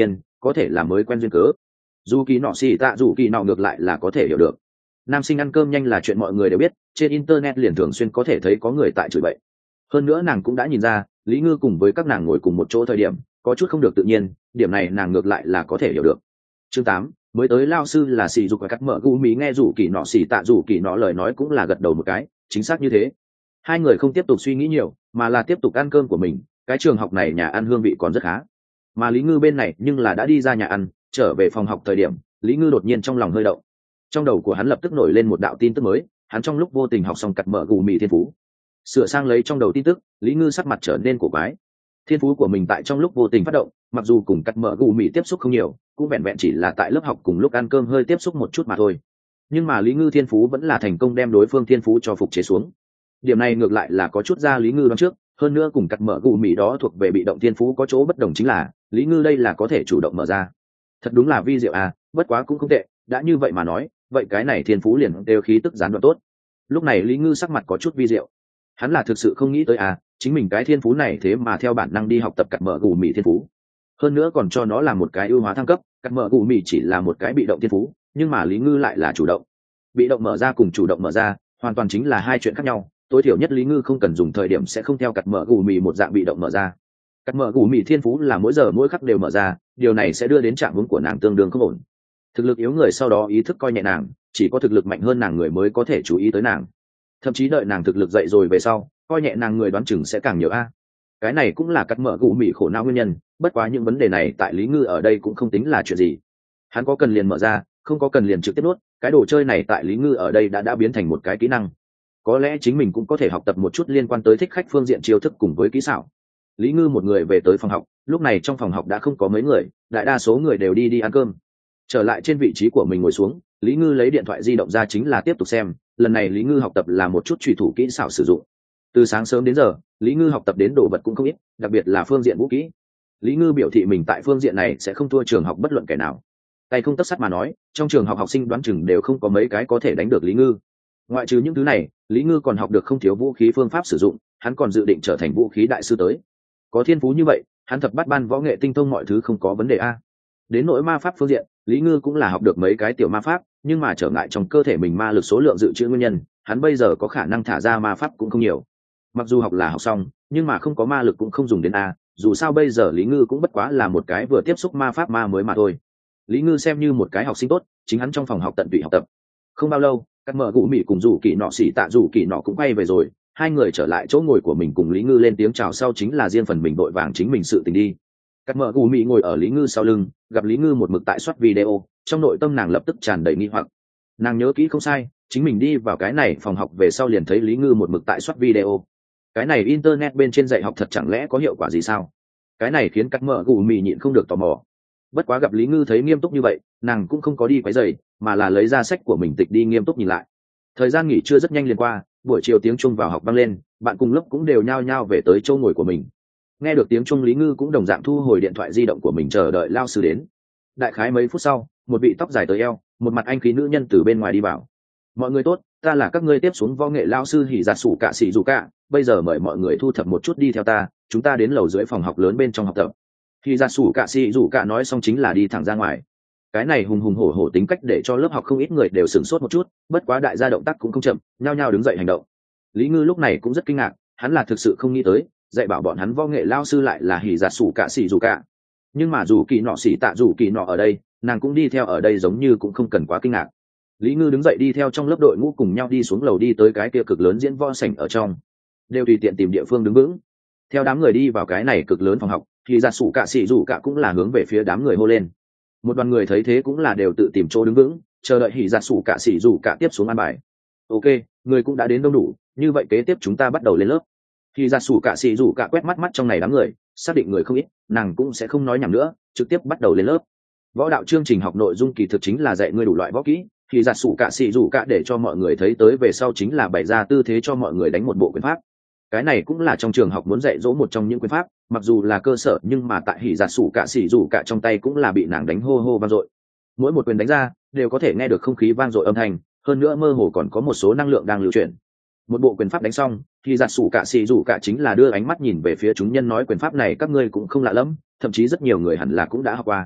có thể là mới quen duyên cớ. Dù kỳ nọ xì tạ dù kỳ nọ ngược lại là có thể hiểu được. Nam sinh ăn cơm nhanh là chuyện mọi người đều biết, trên internet liền thường xuyên có thể thấy có người tại chửi bậy. Hơn nữa nàng cũng đã nhìn ra Lý Ngư cùng với các nàng ngồi cùng một chỗ thời điểm có chút không được tự nhiên, điểm này nàng ngược lại là có thể hiểu được. Chương tám, mới tới lao sư là xì dục và cắt mở gu mí nghe rủ kỳ nọ xì tạ rủ kỳ nọ lời nói cũng là gật đầu một cái, chính xác như thế. Hai người không tiếp tục suy nghĩ nhiều mà là tiếp tục ăn cơm của mình. Cái trường học này nhà ăn hương vị còn rất khá, mà Lý Ngư bên này nhưng là đã đi ra nhà ăn trở về phòng học thời điểm, Lý Ngư đột nhiên trong lòng hơi động. Trong đầu của hắn lập tức nổi lên một đạo tin tức mới, hắn trong lúc vô tình học xong cắt mở gù mì thiên phú. Sửa sang lấy trong đầu tin tức, Lý Ngư sắc mặt trở nên cổ quái. Thiên phú của mình tại trong lúc vô tình phát động, mặc dù cùng cắt mở gù mì tiếp xúc không nhiều, cũng vẹn vẹn chỉ là tại lớp học cùng lúc ăn cơm hơi tiếp xúc một chút mà thôi. Nhưng mà Lý Ngư thiên phú vẫn là thành công đem đối phương thiên phú cho phục chế xuống. Điểm này ngược lại là có chút ra Lý Ngư đoán trước, hơn nữa cùng cắt mở gù mì đó thuộc về bị động thiên phú có chỗ bất đồng chính là Lý Ngư đây là có thể chủ động mở ra. Thật đúng là vi diệu à, bất quá cũng không tệ, đã như vậy mà nói, vậy cái này thiên phú liền đều khí tức gián đoạn tốt. Lúc này Lý Ngư sắc mặt có chút vi diệu. Hắn là thực sự không nghĩ tới à, chính mình cái thiên phú này thế mà theo bản năng đi học tập cắt mở gù mì thiên phú. Hơn nữa còn cho nó là một cái ưu hóa thăng cấp, cắt mở gù mì chỉ là một cái bị động thiên phú, nhưng mà Lý Ngư lại là chủ động. Bị động mở ra cùng chủ động mở ra, hoàn toàn chính là hai chuyện khác nhau, tối thiểu nhất Lý Ngư không cần dùng thời điểm sẽ không theo cắt mở gù mì một dạng bị động mở ra. Cắt mở gù mì thiên phú là mỗi giờ mỗi khắc đều mở ra, điều này sẽ đưa đến trạng huống của nàng tương đương không ổn. Thực lực yếu người sau đó ý thức coi nhẹ nàng, chỉ có thực lực mạnh hơn nàng người mới có thể chú ý tới nàng. Thậm chí đợi nàng thực lực dậy rồi về sau, coi nhẹ nàng người đoán chừng sẽ càng nhiều a. Cái này cũng là cắt mở gù mì khổ não nguyên nhân, bất quá những vấn đề này tại Lý Ngư ở đây cũng không tính là chuyện gì. Hắn có cần liền mở ra, không có cần liền trực tiếp nuốt, cái đồ chơi này tại Lý Ngư ở đây đã đã biến thành một cái kỹ năng. Có lẽ chính mình cũng có thể học tập một chút liên quan tới thích khách phương diện chiêu thức cùng với kỹ xảo. Lý Ngư một người về tới phòng học, lúc này trong phòng học đã không có mấy người, đại đa số người đều đi đi ăn cơm. Trở lại trên vị trí của mình ngồi xuống, Lý Ngư lấy điện thoại di động ra chính là tiếp tục xem, lần này Lý Ngư học tập là một chút trùy thủ kỹ xảo sử dụng. Từ sáng sớm đến giờ, Lý Ngư học tập đến đồ vật cũng không ít, đặc biệt là phương diện vũ kỹ. Lý Ngư biểu thị mình tại phương diện này sẽ không thua trường học bất luận kẻ nào. Tay không tất sắt mà nói, trong trường học học sinh đoán chừng đều không có mấy cái có thể đánh được Lý Ngư. Ngoại trừ những thứ này, Lý Ngư còn học được không thiếu vũ khí phương pháp sử dụng, hắn còn dự định trở thành vũ khí đại sư tới. Có thiên phú như vậy, hắn thập bát ban võ nghệ tinh thông mọi thứ không có vấn đề a. Đến nỗi ma pháp phương diện, Lý Ngư cũng là học được mấy cái tiểu ma pháp, nhưng mà trở ngại trong cơ thể mình ma lực số lượng dự trữ nguyên nhân, hắn bây giờ có khả năng thả ra ma pháp cũng không nhiều. Mặc dù học là học xong, nhưng mà không có ma lực cũng không dùng đến a, dù sao bây giờ Lý Ngư cũng bất quá là một cái vừa tiếp xúc ma pháp ma mới mà thôi. Lý Ngư xem như một cái học sinh tốt, chính hắn trong phòng học tận tụy học tập. Không bao lâu, cắt mở gù mì cùng rủ kỳ nọ xỉ tạ rủ kỳ nọ cũng quay về rồi, hai người trở lại chỗ ngồi của mình cùng Lý Ngư lên tiếng chào sau chính là riêng phần mình đội vàng chính mình sự tình đi. Cắt mở gù mì ngồi ở Lý Ngư sau lưng, gặp Lý Ngư một mực tại soát video, trong nội tâm nàng lập tức tràn đầy nghi hoặc. Nàng nhớ kỹ không sai, chính mình đi vào cái này phòng học về sau liền thấy Lý Ngư một mực tại soát video. Cái này internet bên trên dạy học thật chẳng lẽ có hiệu quả gì sao? Cái này khiến cắt mở gù mì nhịn không được tò mò. Bất quá gặp Lý Ngư thấy nghiêm túc như vậy, nàng cũng không có đi quấy rầy, mà là lấy ra sách của mình tịch đi nghiêm túc nhìn lại. Thời gian nghỉ trưa rất nhanh liền qua, buổi chiều tiếng chuông vào học vang lên, bạn cùng lớp cũng đều nhao nhao về tới chỗ ngồi của mình. Nghe được tiếng chuông, Lý Ngư cũng đồng dạng thu hồi điện thoại di động của mình chờ đợi lao sư đến. Đại khái mấy phút sau, một vị tóc dài tới eo, một mặt anh khí nữ nhân từ bên ngoài đi vào. Mọi người tốt, ta là các ngươi tiếp xuống võ nghệ lao sư Hỉ Giạt Sủ Cạ Sĩ Dù Cạ, bây giờ mời mọi người thu thập một chút đi theo ta, chúng ta đến lầu dưới phòng học lớn bên trong học tập. Hỉ Giạt Sủ Cạ Sĩ Dù Cạ nói xong chính là đi thẳng ra ngoài. Cái này hùng hùng hổ hổ tính cách để cho lớp học không ít người đều sửng sốt một chút, bất quá đại gia động tác cũng không chậm, nhao nhao đứng dậy hành động. Lý Ngư lúc này cũng rất kinh ngạc, hắn là thực sự không nghĩ tới, dạy bảo bọn hắn võ nghệ lao sư lại là Hỉ Giạt Sủ Cạ Sĩ Dù Cạ. Nhưng mà dù kỳ nọ xỉ tạ dù kỳ nọ ở đây, nàng cũng đi theo ở đây giống như cũng không cần quá kinh ngạc. Lý Ngư đứng dậy đi theo trong lớp đội ngũ cùng nhau đi xuống lầu đi tới cái kia cực lớn diễn võ sảnh ở trong, đều tùy tiện tìm địa phương đứng vững. Theo đám người đi vào cái này cực lớn phòng học, thì Giạt Sủ Cạ Sĩ Dù Cạ cũng là hướng về phía đám người hô lên. Một đoàn người thấy thế cũng là đều tự tìm chỗ đứng vững, chờ đợi Hỉ Giạt Sủ Cạ Sĩ Dù Cạ tiếp xuống an bài. Ok, người cũng đã đến đông đủ, như vậy kế tiếp chúng ta bắt đầu lên lớp. Hỉ Giạt Sủ Cạ Sĩ Dù Cạ quét mắt mắt trong này đám người, xác định người không ít, nàng cũng sẽ không nói nhảm nữa, trực tiếp bắt đầu lên lớp. Võ đạo chương trình học nội dung kỳ thực chính là dạy ngươi đủ loại võ kỹ, thì Giạt Sủ Cạ Sĩ Dù Cạ để cho mọi người thấy tới về sau chính là bày ra tư thế cho mọi người đánh một bộ quyền pháp. Cái này cũng là trong trường học muốn dạy dỗ một trong những quyền pháp, mặc dù là cơ sở nhưng mà tại Hỉ Giạt Sủ Cạ Sĩ Dù Cạ trong tay cũng là bị nàng đánh hô hô vang dội. Mỗi một quyền đánh ra đều có thể nghe được không khí vang dội âm thanh, hơn nữa mơ hồ còn có một số năng lượng đang lưu chuyển. Một bộ quyền pháp đánh xong, Hỉ Giạt Sủ Cạ Sĩ Dù Cạ chính là đưa ánh mắt nhìn về phía chúng nhân nói quyền pháp này các ngươi cũng không lạ lắm, thậm chí rất nhiều người hẳn là cũng đã học qua.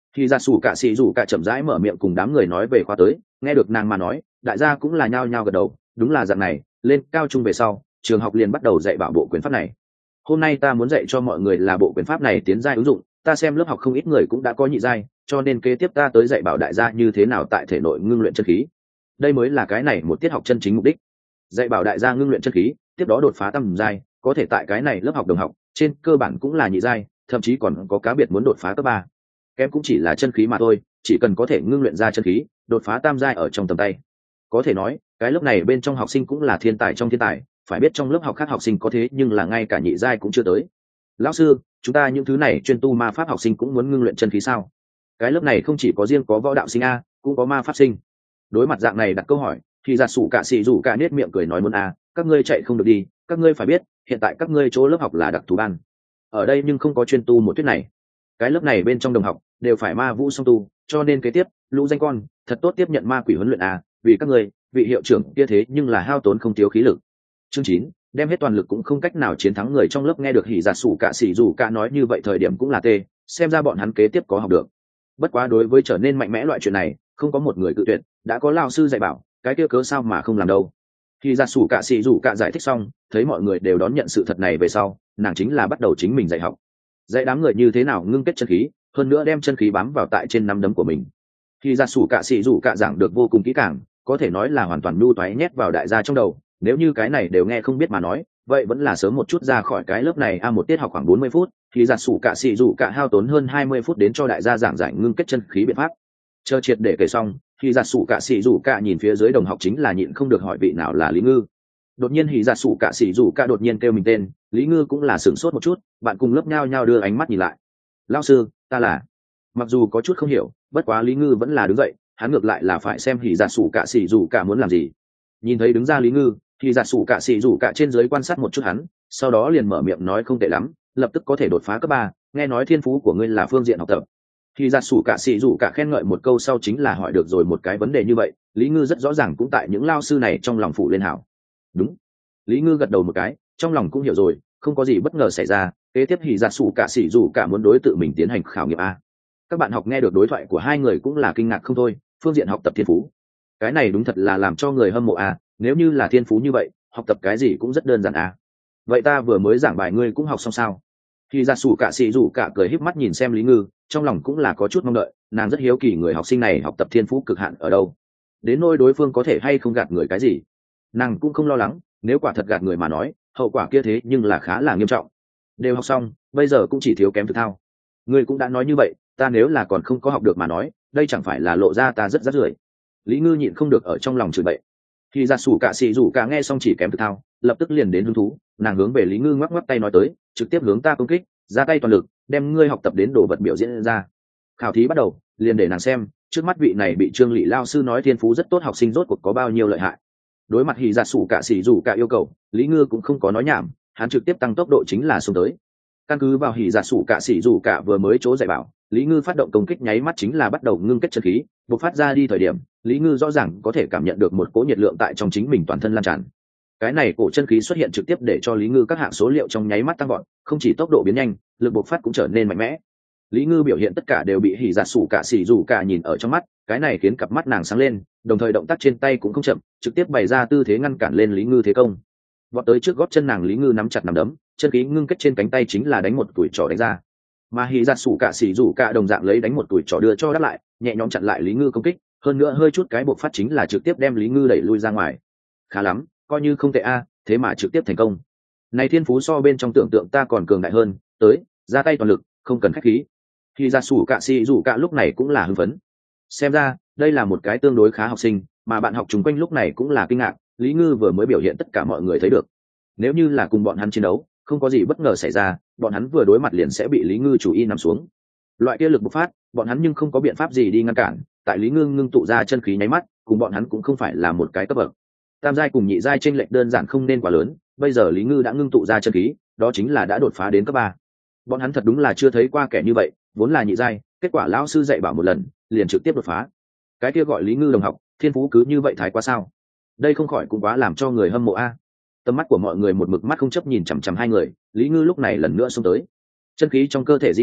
Thì ra sủ cả xì rủ cả chậm rãi mở miệng cùng đám người nói về khóa tới, nghe được nàng mà nói, đại gia cũng là nhao nhao gật đầu, đúng là dạng này, lên cao trung về sau, trường học liền bắt đầu dạy bảo bộ quyền pháp này. Hôm nay ta muốn dạy cho mọi người là bộ quyền pháp này tiến giai ứng dụng, ta xem lớp học không ít người cũng đã có nhị giai, cho nên kế tiếp ta tới dạy bảo đại gia như thế nào tại thể nội ngưng luyện chân khí. Đây mới là cái này một tiết học chân chính mục đích. Dạy bảo đại gia ngưng luyện chân khí, tiếp đó đột phá tam giai, có thể tại cái này lớp học đồng học, trên cơ bản cũng là nhị giai, thậm chí còn có cá biệt muốn đột phá cấp ba. Kém cũng chỉ là chân khí mà thôi, chỉ cần có thể ngưng luyện ra chân khí, đột phá tam giai ở trong tầm tay. Có thể nói, cái lớp này bên trong học sinh cũng là thiên tài trong thiên tài, phải biết trong lớp học khác học sinh có thế nhưng là ngay cả nhị giai cũng chưa tới. Lão sư, chúng ta những thứ này chuyên tu ma pháp học sinh cũng muốn ngưng luyện chân khí sao? Cái lớp này không chỉ có riêng có võ đạo sinh a, cũng có ma pháp sinh. Đối mặt dạng này đặt câu hỏi, thì giả sủ cả xì rủ cả nết miệng cười nói muốn a, các ngươi chạy không được đi, các ngươi phải biết, hiện tại các ngươi chỗ lớp học là đặc thù ban. Ở đây nhưng không có chuyên tu một thuyết này. Cái lớp này bên trong đồng học đều phải ma vũ song tu, cho nên kế tiếp, lũ danh con, thật tốt tiếp nhận ma quỷ huấn luyện a, vì các ngươi, vị hiệu trưởng kia thế nhưng là hao tốn không thiếu khí lực. Chương chín, đem hết toàn lực cũng không cách nào chiến thắng người trong lớp nghe được hỉ giả sủ cả xỉ rủ cả nói như vậy thời điểm cũng là tê, xem ra bọn hắn kế tiếp có học được. Bất quá đối với trở nên mạnh mẽ loại chuyện này, không có một người cự tuyệt, đã có lao sư dạy bảo, cái kia cớ sao mà không làm đâu. Hỉ giả sủ cả xỉ rủ cả giải thích xong, thấy mọi người đều đón nhận sự thật này về sau, nàng chính là bắt đầu chính mình dạy học. Dạy đám người như thế nào ngưng kết chân khí, hơn nữa đem chân khí bám vào tại trên nắm đấm của mình. Hỉ giả sủ cả xỉ rủ cả giảng được vô cùng kỹ càng, có thể nói là hoàn toàn nhu toái nhét vào đại gia trong đầu, nếu như cái này đều nghe không biết mà nói, vậy vẫn là sớm một chút ra khỏi cái lớp này a. Một tiết học khoảng bốn mươi phút, thì giặt sủ cả xì rủ cả hao tốn hơn hai mươi phút đến cho đại gia giảng giải ngưng kết chân khí biện pháp. Chờ triệt để kể xong, thì giặt sủ cả xì rủ cả nhìn phía dưới đồng học chính là nhịn không được hỏi vị nào là Lý Ngư. Đột nhiên thì giặt sủ cả xì rủ cả đột nhiên kêu mình tên, Lý Ngư cũng là sửng sốt một chút, bạn cùng lớp nhau nhau đưa ánh mắt nhìn lại. Lão sư, ta là. Mặc dù có chút không hiểu, bất quá Lý Ngư vẫn là đứng dậy, hắn ngược lại là phải xem thì giặt sủ cả xì rủ cả muốn làm gì. Nhìn thấy đứng ra Lý Ngư, thì giả sủ cả xì rủ cả trên dưới quan sát một chút hắn, sau đó liền mở miệng nói không tệ lắm, lập tức có thể đột phá cấp ba, nghe nói thiên phú của ngươi là phương diện học tập. Thì giả sủ cả xì rủ cả khen ngợi một câu sau chính là hỏi được rồi một cái vấn đề như vậy, Lý Ngư rất rõ ràng cũng tại những lao sư này trong lòng phụ lên hảo. Đúng. Lý Ngư gật đầu một cái, trong lòng cũng hiểu rồi, không có gì bất ngờ xảy ra, kế tiếp thì giả sủ cả xì rủ cả muốn đối tự mình tiến hành khảo nghiệm a. Các bạn học nghe được đối thoại của hai người cũng là kinh ngạc không thôi, phương diện học tập thiên phú. Cái này đúng thật là làm cho người hâm mộ a, nếu như là thiên phú như vậy, học tập cái gì cũng rất đơn giản à. Vậy ta vừa mới giảng bài ngươi cũng học xong sao? Khi ra sủ cả xì rủ cả cười híp mắt nhìn xem Lý Ngư, trong lòng cũng là có chút mong đợi, nàng rất hiếu kỳ người học sinh này học tập thiên phú cực hạn ở đâu, đến nỗi đối phương có thể hay không gạt người cái gì, nàng cũng không lo lắng, nếu quả thật gạt người mà nói, hậu quả kia thế nhưng là khá là nghiêm trọng. Đều học xong, bây giờ cũng chỉ thiếu kém thực thao. Ngươi cũng đã nói như vậy, ta nếu là còn không có học được mà nói, đây chẳng phải là lộ ra ta rất rắt rưởi. Lý Ngư nhịn không được ở trong lòng chửi bậy. Khi ra sủ cả xì rủ cả nghe xong chỉ kém thực thao, lập tức liền đến hứng thú, nàng hướng về Lý Ngư ngoắc ngoắc tay nói tới, trực tiếp hướng ta công kích, ra tay toàn lực, đem ngươi học tập đến đồ vật biểu diễn ra. Khảo thí bắt đầu, liền để nàng xem, trước mắt vị này bị Trương Lị lao sư nói thiên phú rất tốt học sinh rốt cuộc có bao nhiêu lợi hại. Đối mặt Hỉ Dạ sủ cả xì rủ cả yêu cầu, Lý Ngư cũng không có nói nhảm, hắn trực tiếp tăng tốc độ chính là xông tới. Căn cứ vào Hỉ Dạ sủ cả xì rủ cả vừa mới chỗ dạy bảo, Lý Ngư phát động công kích nháy mắt chính là bắt đầu ngưng kết chân khí, bộc phát ra đi thời điểm, Lý Ngư rõ ràng có thể cảm nhận được một cỗ nhiệt lượng tại trong chính mình toàn thân lan tràn. Cái này cổ chân khí xuất hiện trực tiếp để cho Lý Ngư các hạng số liệu trong nháy mắt tăng vọt, không chỉ tốc độ biến nhanh, lực bộc phát cũng trở nên mạnh mẽ. Lý Ngư biểu hiện tất cả đều bị Hỉ Dạ sủ cả xì rủ cả nhìn ở trong mắt, cái này khiến cặp mắt nàng sáng lên, đồng thời động tác trên tay cũng không chậm, trực tiếp bày ra tư thế ngăn cản lên Lý Ngư thế công. Vọt tới trước gót chân nàng, Lý Ngư nắm chặt nắm đấm, chân khí ngưng kết trên cánh tay chính là đánh một tuổi trỏ đánh ra. Mà Hỉ Dạ sủ cả xì rủ cả đồng dạng lấy đánh một tuổi trỏ đưa cho đáp lại, nhẹ nhõm chặn lại Lý Ngư công kích, hơn nữa hơi chút cái bộc phát chính là trực tiếp đem Lý Ngư đẩy lui ra ngoài. Khá lắm, coi như không tệ a, thế mà trực tiếp thành công. Này thiên phú so bên trong tưởng tượng ta còn cường đại hơn, tới, ra tay toàn lực, không cần khách khí. Hỉ Dạ sủ cả xì rủ cả lúc này cũng là hưng phấn. Xem ra, đây là một cái tương đối khá học sinh, mà bạn học chung quanh lúc này cũng là kinh ngạc, Lý Ngư vừa mới biểu hiện tất cả mọi người thấy được. Nếu như là cùng bọn hắn chiến đấu, không có gì bất ngờ xảy ra, bọn hắn vừa đối mặt liền sẽ bị Lý Ngư chủ y nằm xuống. Loại kia lực bộc phát, bọn hắn nhưng không có biện pháp gì đi ngăn cản, tại Lý Ngư ngưng tụ ra chân khí nháy mắt, cùng bọn hắn cũng không phải là một cái cấp bậc. Tam giai cùng nhị giai chênh lệch đơn giản không nên quá lớn, bây giờ Lý Ngư đã ngưng tụ ra chân khí, đó chính là đã đột phá đến cấp ba. Bọn hắn thật đúng là chưa thấy qua kẻ như vậy, vốn là nhị giai, kết quả lão sư dạy bảo một lần, liền trực tiếp đột phá. Cái kia gọi Lý Ngư đồng học, thiên phú cứ như vậy thái quá sao? Đây không khỏi cũng quá làm cho người hâm mộ a. Tầm mắt của mọi người một mực mắt không chấp nhìn chằm chằm hai người, Lý Ngư lúc này lần nữa xông tới. Chân khí trong cơ thể di động,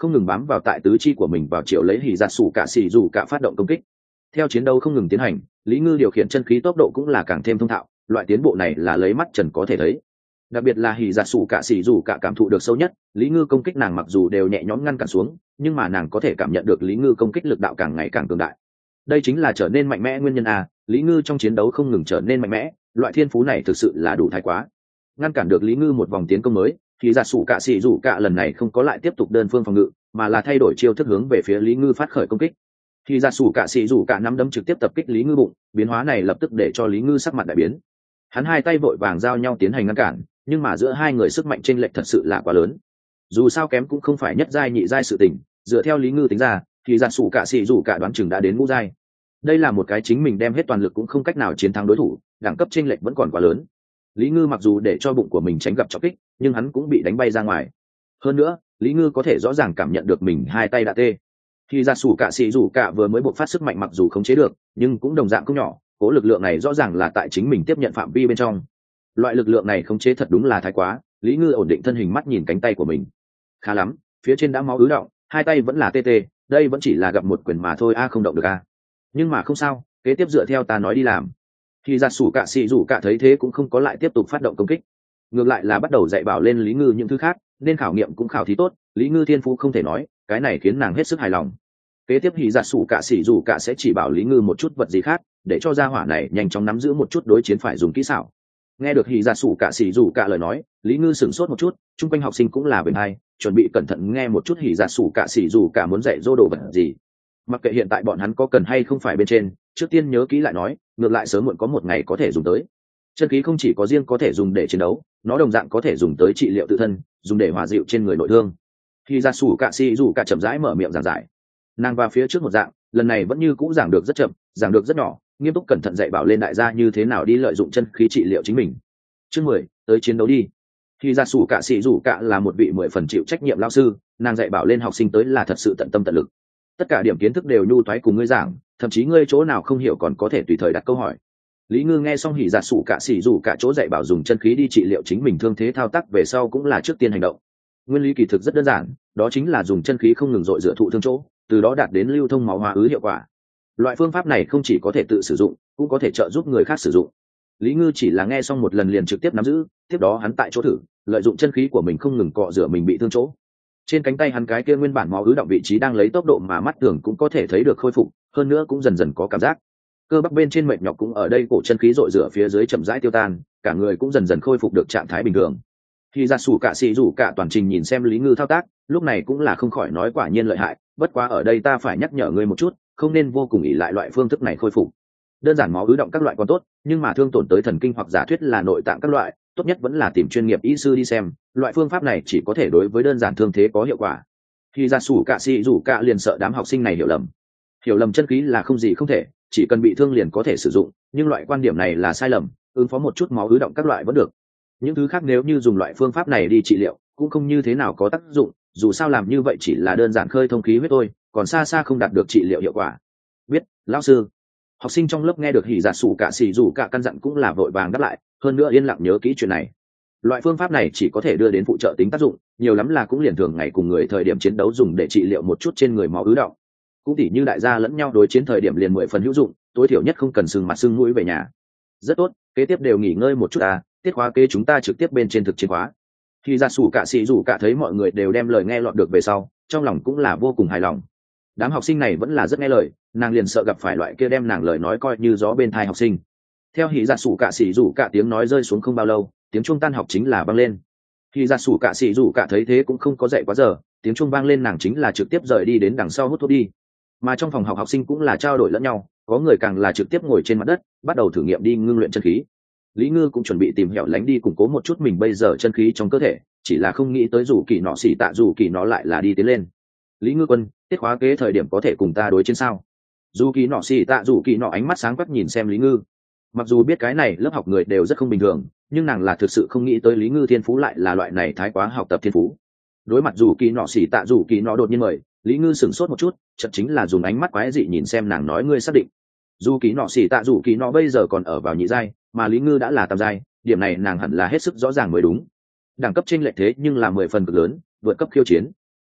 không ngừng bám vào tại tứ chi của mình vào chiều lấy hỉ giặt sủ cả xì dù cả phát động công kích. Theo chiến đấu không ngừng tiến hành, Lý Ngư điều khiển chân khí tốc độ cũng là càng thêm thông thạo, loại tiến bộ này là lấy mắt trần có thể thấy. Đặc biệt là hỉ giặt sủ cả xì dù cả cảm thụ được sâu nhất, Lý Ngư công kích nàng mặc dù đều nhẹ nhõm ngăn cản xuống, nhưng mà nàng có thể cảm nhận được Lý Ngư công kích lực đạo càng ngày càng cường đại. Đây chính là trở nên mạnh mẽ nguyên nhân a, Lý Ngư trong chiến đấu không ngừng trở nên mạnh mẽ, loại thiên phú này thực sự là đủ thái quá. Ngăn cản được Lý Ngư một vòng tiến công mới, thì giặt sủ cả xì dù cả lần này không có lại tiếp tục đơn phương phòng ngự, mà là thay đổi chiêu thức hướng về phía Lý Ngư phát khởi công kích. Thì giặt sủ cả xì dù cả nắm đấm trực tiếp tập kích Lý Ngư bụng, biến hóa này lập tức để cho Lý Ngư sắc mặt đại biến. Hắn hai tay vội vàng giao nhau tiến hành ngăn cản, nhưng mà giữa hai người sức mạnh chênh lệch thật sự là quá lớn. Dù sao kém cũng không phải nhất giai nhị giai sự tình, dựa theo Lý Ngư tính ra, thì giặt sủ cả xì dù cả đoán chừng đã đến ngũ giai. Đây là một cái chính mình đem hết toàn lực cũng không cách nào chiến thắng đối thủ, đẳng cấp chênh lệch vẫn còn quá lớn. Lý Ngư mặc dù để cho bụng của mình tránh gặp trọng kích, nhưng hắn cũng bị đánh bay ra ngoài. Hơn nữa, Lý Ngư có thể rõ ràng cảm nhận được mình hai tay đã tê. Khi giặt sủ cả xì dù cả vừa mới bộc phát sức mạnh mặc dù khống chế được, nhưng cũng đồng dạng không nhỏ, cố lực lượng này rõ ràng là tại chính mình tiếp nhận phạm vi bên trong. Loại lực lượng này khống chế thật đúng là thái quá. Lý Ngư ổn định thân hình, mắt nhìn cánh tay của mình. Khá lắm, phía trên đã máu ứ đọng, hai tay vẫn là tê tê, đây vẫn chỉ là gặp một quyền mà thôi a, không động được a. Nhưng mà không sao, kế tiếp dựa theo ta nói đi làm. Khi giặt sủ cả xì dù cả thấy thế cũng không có lại tiếp tục phát động công kích, ngược lại là bắt đầu dạy bảo lên Lý Ngư những thứ khác, nên khảo nghiệm cũng khảo thí tốt. Lý Ngư thiên phú không thể nói, cái này khiến nàng hết sức hài lòng. Kế tiếp thì giặt sủ cả xì dù cả sẽ chỉ bảo Lý Ngư một chút vật gì khác, để cho gia hỏa này nhanh chóng nắm giữ một chút đối chiến phải dùng kỹ xảo. Nghe được hỉ giặt sủ cả xì dù cả lời nói, Lý Ngư sửng sốt một chút, chung quanh học sinh cũng là bên hai, chuẩn bị cẩn thận nghe một chút hỉ giặt sủ cả xì dù cả muốn dạy dỗ đồ vật gì. Mặc kệ hiện tại bọn hắn có cần hay không phải bên trên, trước tiên nhớ kỹ lại nói, ngược lại sớm muộn có một ngày có thể dùng tới. Chân khí không chỉ có riêng có thể dùng để chiến đấu, nó đồng dạng có thể dùng tới trị liệu tự thân, dùng để hòa dịu trên người nội thương. Hỉ giặt sủ cả xì dù cả chậm rãi mở miệng giảng giải. Nàng vào phía trước một dạng, lần này vẫn như cũ giảng được rất chậm, giảng được rất nhỏ, nghiêm túc cẩn thận dạy bảo lên đại gia như thế nào đi lợi dụng chân khí trị liệu chính mình. Chương mười, tới chiến đấu đi. Khi ra sủ cả sĩ rủ cả là một vị mười phần chịu trách nhiệm lao sư, nàng dạy bảo lên học sinh tới là thật sự tận tâm tận lực. Tất cả điểm kiến thức đều nhu thoái cùng ngươi giảng, thậm chí ngươi chỗ nào không hiểu còn có thể tùy thời đặt câu hỏi. Lý Ngư nghe xong hỉ giả sủ cả sĩ rủ cả chỗ dạy bảo dùng chân khí đi trị liệu chính mình thương thế thao tác về sau cũng là trước tiên hành động. Nguyên lý kỳ thực rất đơn giản, đó chính là dùng chân khí không ngừng dội dựa thụ thương chỗ, từ đó đạt đến lưu thông máu hóa ứ hiệu quả. Loại phương pháp này không chỉ có thể tự sử dụng, cũng có thể trợ giúp người khác sử dụng. Lý Ngư chỉ là nghe xong một lần liền trực tiếp nắm giữ, tiếp đó hắn tại chỗ thử, lợi dụng chân khí của mình không ngừng cọ rửa mình bị thương chỗ. Trên cánh tay hắn cái kia nguyên bản máu ứ động vị trí đang lấy tốc độ mà mắt thường cũng có thể thấy được khôi phục, hơn nữa cũng dần dần có cảm giác. Cơ bắp bên trên mệt nhọc cũng ở đây cổ chân khí dội rửa phía dưới chậm rãi tiêu tan, cả người cũng dần dần khôi phục được trạng thái bình thường. Khi ra sủ cả xì rủ cả toàn trình nhìn xem Lý Ngư thao tác, lúc này cũng là không khỏi nói quả nhiên lợi hại, bất quá ở đây ta phải nhắc nhở ngươi một chút, không nên vô cùng ỷ lại loại phương thức này khôi phục. Đơn giản máu ứ động các loại còn tốt, nhưng mà thương tổn tới thần kinh hoặc giả thuyết là nội tạng các loại, tốt nhất vẫn là tìm chuyên nghiệp y sư đi xem, loại phương pháp này chỉ có thể đối với đơn giản thương thế có hiệu quả. Khi ra sủ cả xì rủ cả liền sợ đám học sinh này hiểu lầm. Hiểu lầm chân khí là không gì không thể, chỉ cần bị thương liền có thể sử dụng, nhưng loại quan điểm này là sai lầm, ứng phó một chút máu ứ động các loại vẫn được. Những thứ khác nếu như dùng loại phương pháp này đi trị liệu, cũng không như thế nào có tác dụng, dù sao làm như vậy chỉ là đơn giản khơi thông khí huyết thôi, còn xa xa không đạt được trị liệu hiệu quả. Biết, lão sư. Học sinh trong lớp nghe được hỉ giả sủ cả xì rủ cả căn dặn cũng là vội vàng đáp lại, hơn nữa yên lặng nhớ kỹ chuyện này. Loại phương pháp này chỉ có thể đưa đến phụ trợ tính tác dụng, nhiều lắm là cũng liền thường ngày cùng người thời điểm chiến đấu dùng để trị liệu một chút trên người máu ứ động. Cũng tỉ như đại gia lẫn nhau đối chiến thời điểm liền mười phần hữu dụng, tối thiểu nhất không cần sưng mặt sưng mũi về nhà. Rất tốt, kế tiếp đều nghỉ ngơi một chút à, tiết khóa kế chúng ta trực tiếp bên trên thực chiến khóa. Khi giả sủ cả xì rủ cả thấy mọi người đều đem lời nghe lọt được về sau, trong lòng cũng là vô cùng hài lòng. Đám học sinh này vẫn là rất nghe lời, nàng liền sợ gặp phải loại kia đem nàng lời nói coi như gió bên thai học sinh. Theo hỉ giả sủ cả xì rủ cả tiếng nói rơi xuống không bao lâu, tiếng chuông tan học chính là vang lên. Hỉ giả sủ cả xì rủ cả thấy thế cũng không có dậy quá giờ, tiếng chuông vang lên nàng chính là trực tiếp rời đi đến đằng sau hút thuốc đi. Mà trong phòng học học sinh cũng là trao đổi lẫn nhau, có người càng là trực tiếp ngồi trên mặt đất, bắt đầu thử nghiệm đi ngưng luyện chân khí. Lý Ngư cũng chuẩn bị tìm hẻo lánh đi củng cố một chút mình bây giờ chân khí trong cơ thể, chỉ là không nghĩ tới dù kỳ nọ xỉ tạ dù kỳ nó lại là đi tiến lên. Lý Ngư quân, tiết khóa kế thời điểm có thể cùng ta đối chiến sao? Dù kỳ nọ xỉ tạ dù kỳ nọ ánh mắt sáng quắc nhìn xem Lý Ngư. Mặc dù biết cái này lớp học người đều rất không bình thường, nhưng nàng là thực sự không nghĩ tới Lý Ngư thiên phú lại là loại này thái quá học tập thiên phú. Đối mặt dù kỳ nọ xỉ tạ dù kỳ nọ đột nhiên mời, Lý Ngư sửng sốt một chút, chợt chính là dùng ánh mắt quái dị nhìn xem nàng nói ngươi xác định. Dù kỳ nọ xỉ tạ dù kỳ nọ bây giờ còn ở vào nhị giai, mà Lý Ngư đã là tam giai, điểm này nàng hẳn là hết sức rõ ràng mới đúng. Đẳng cấp chênh lệch thế nhưng là mười phần cực lớn, vượt cấp khiêu chiến.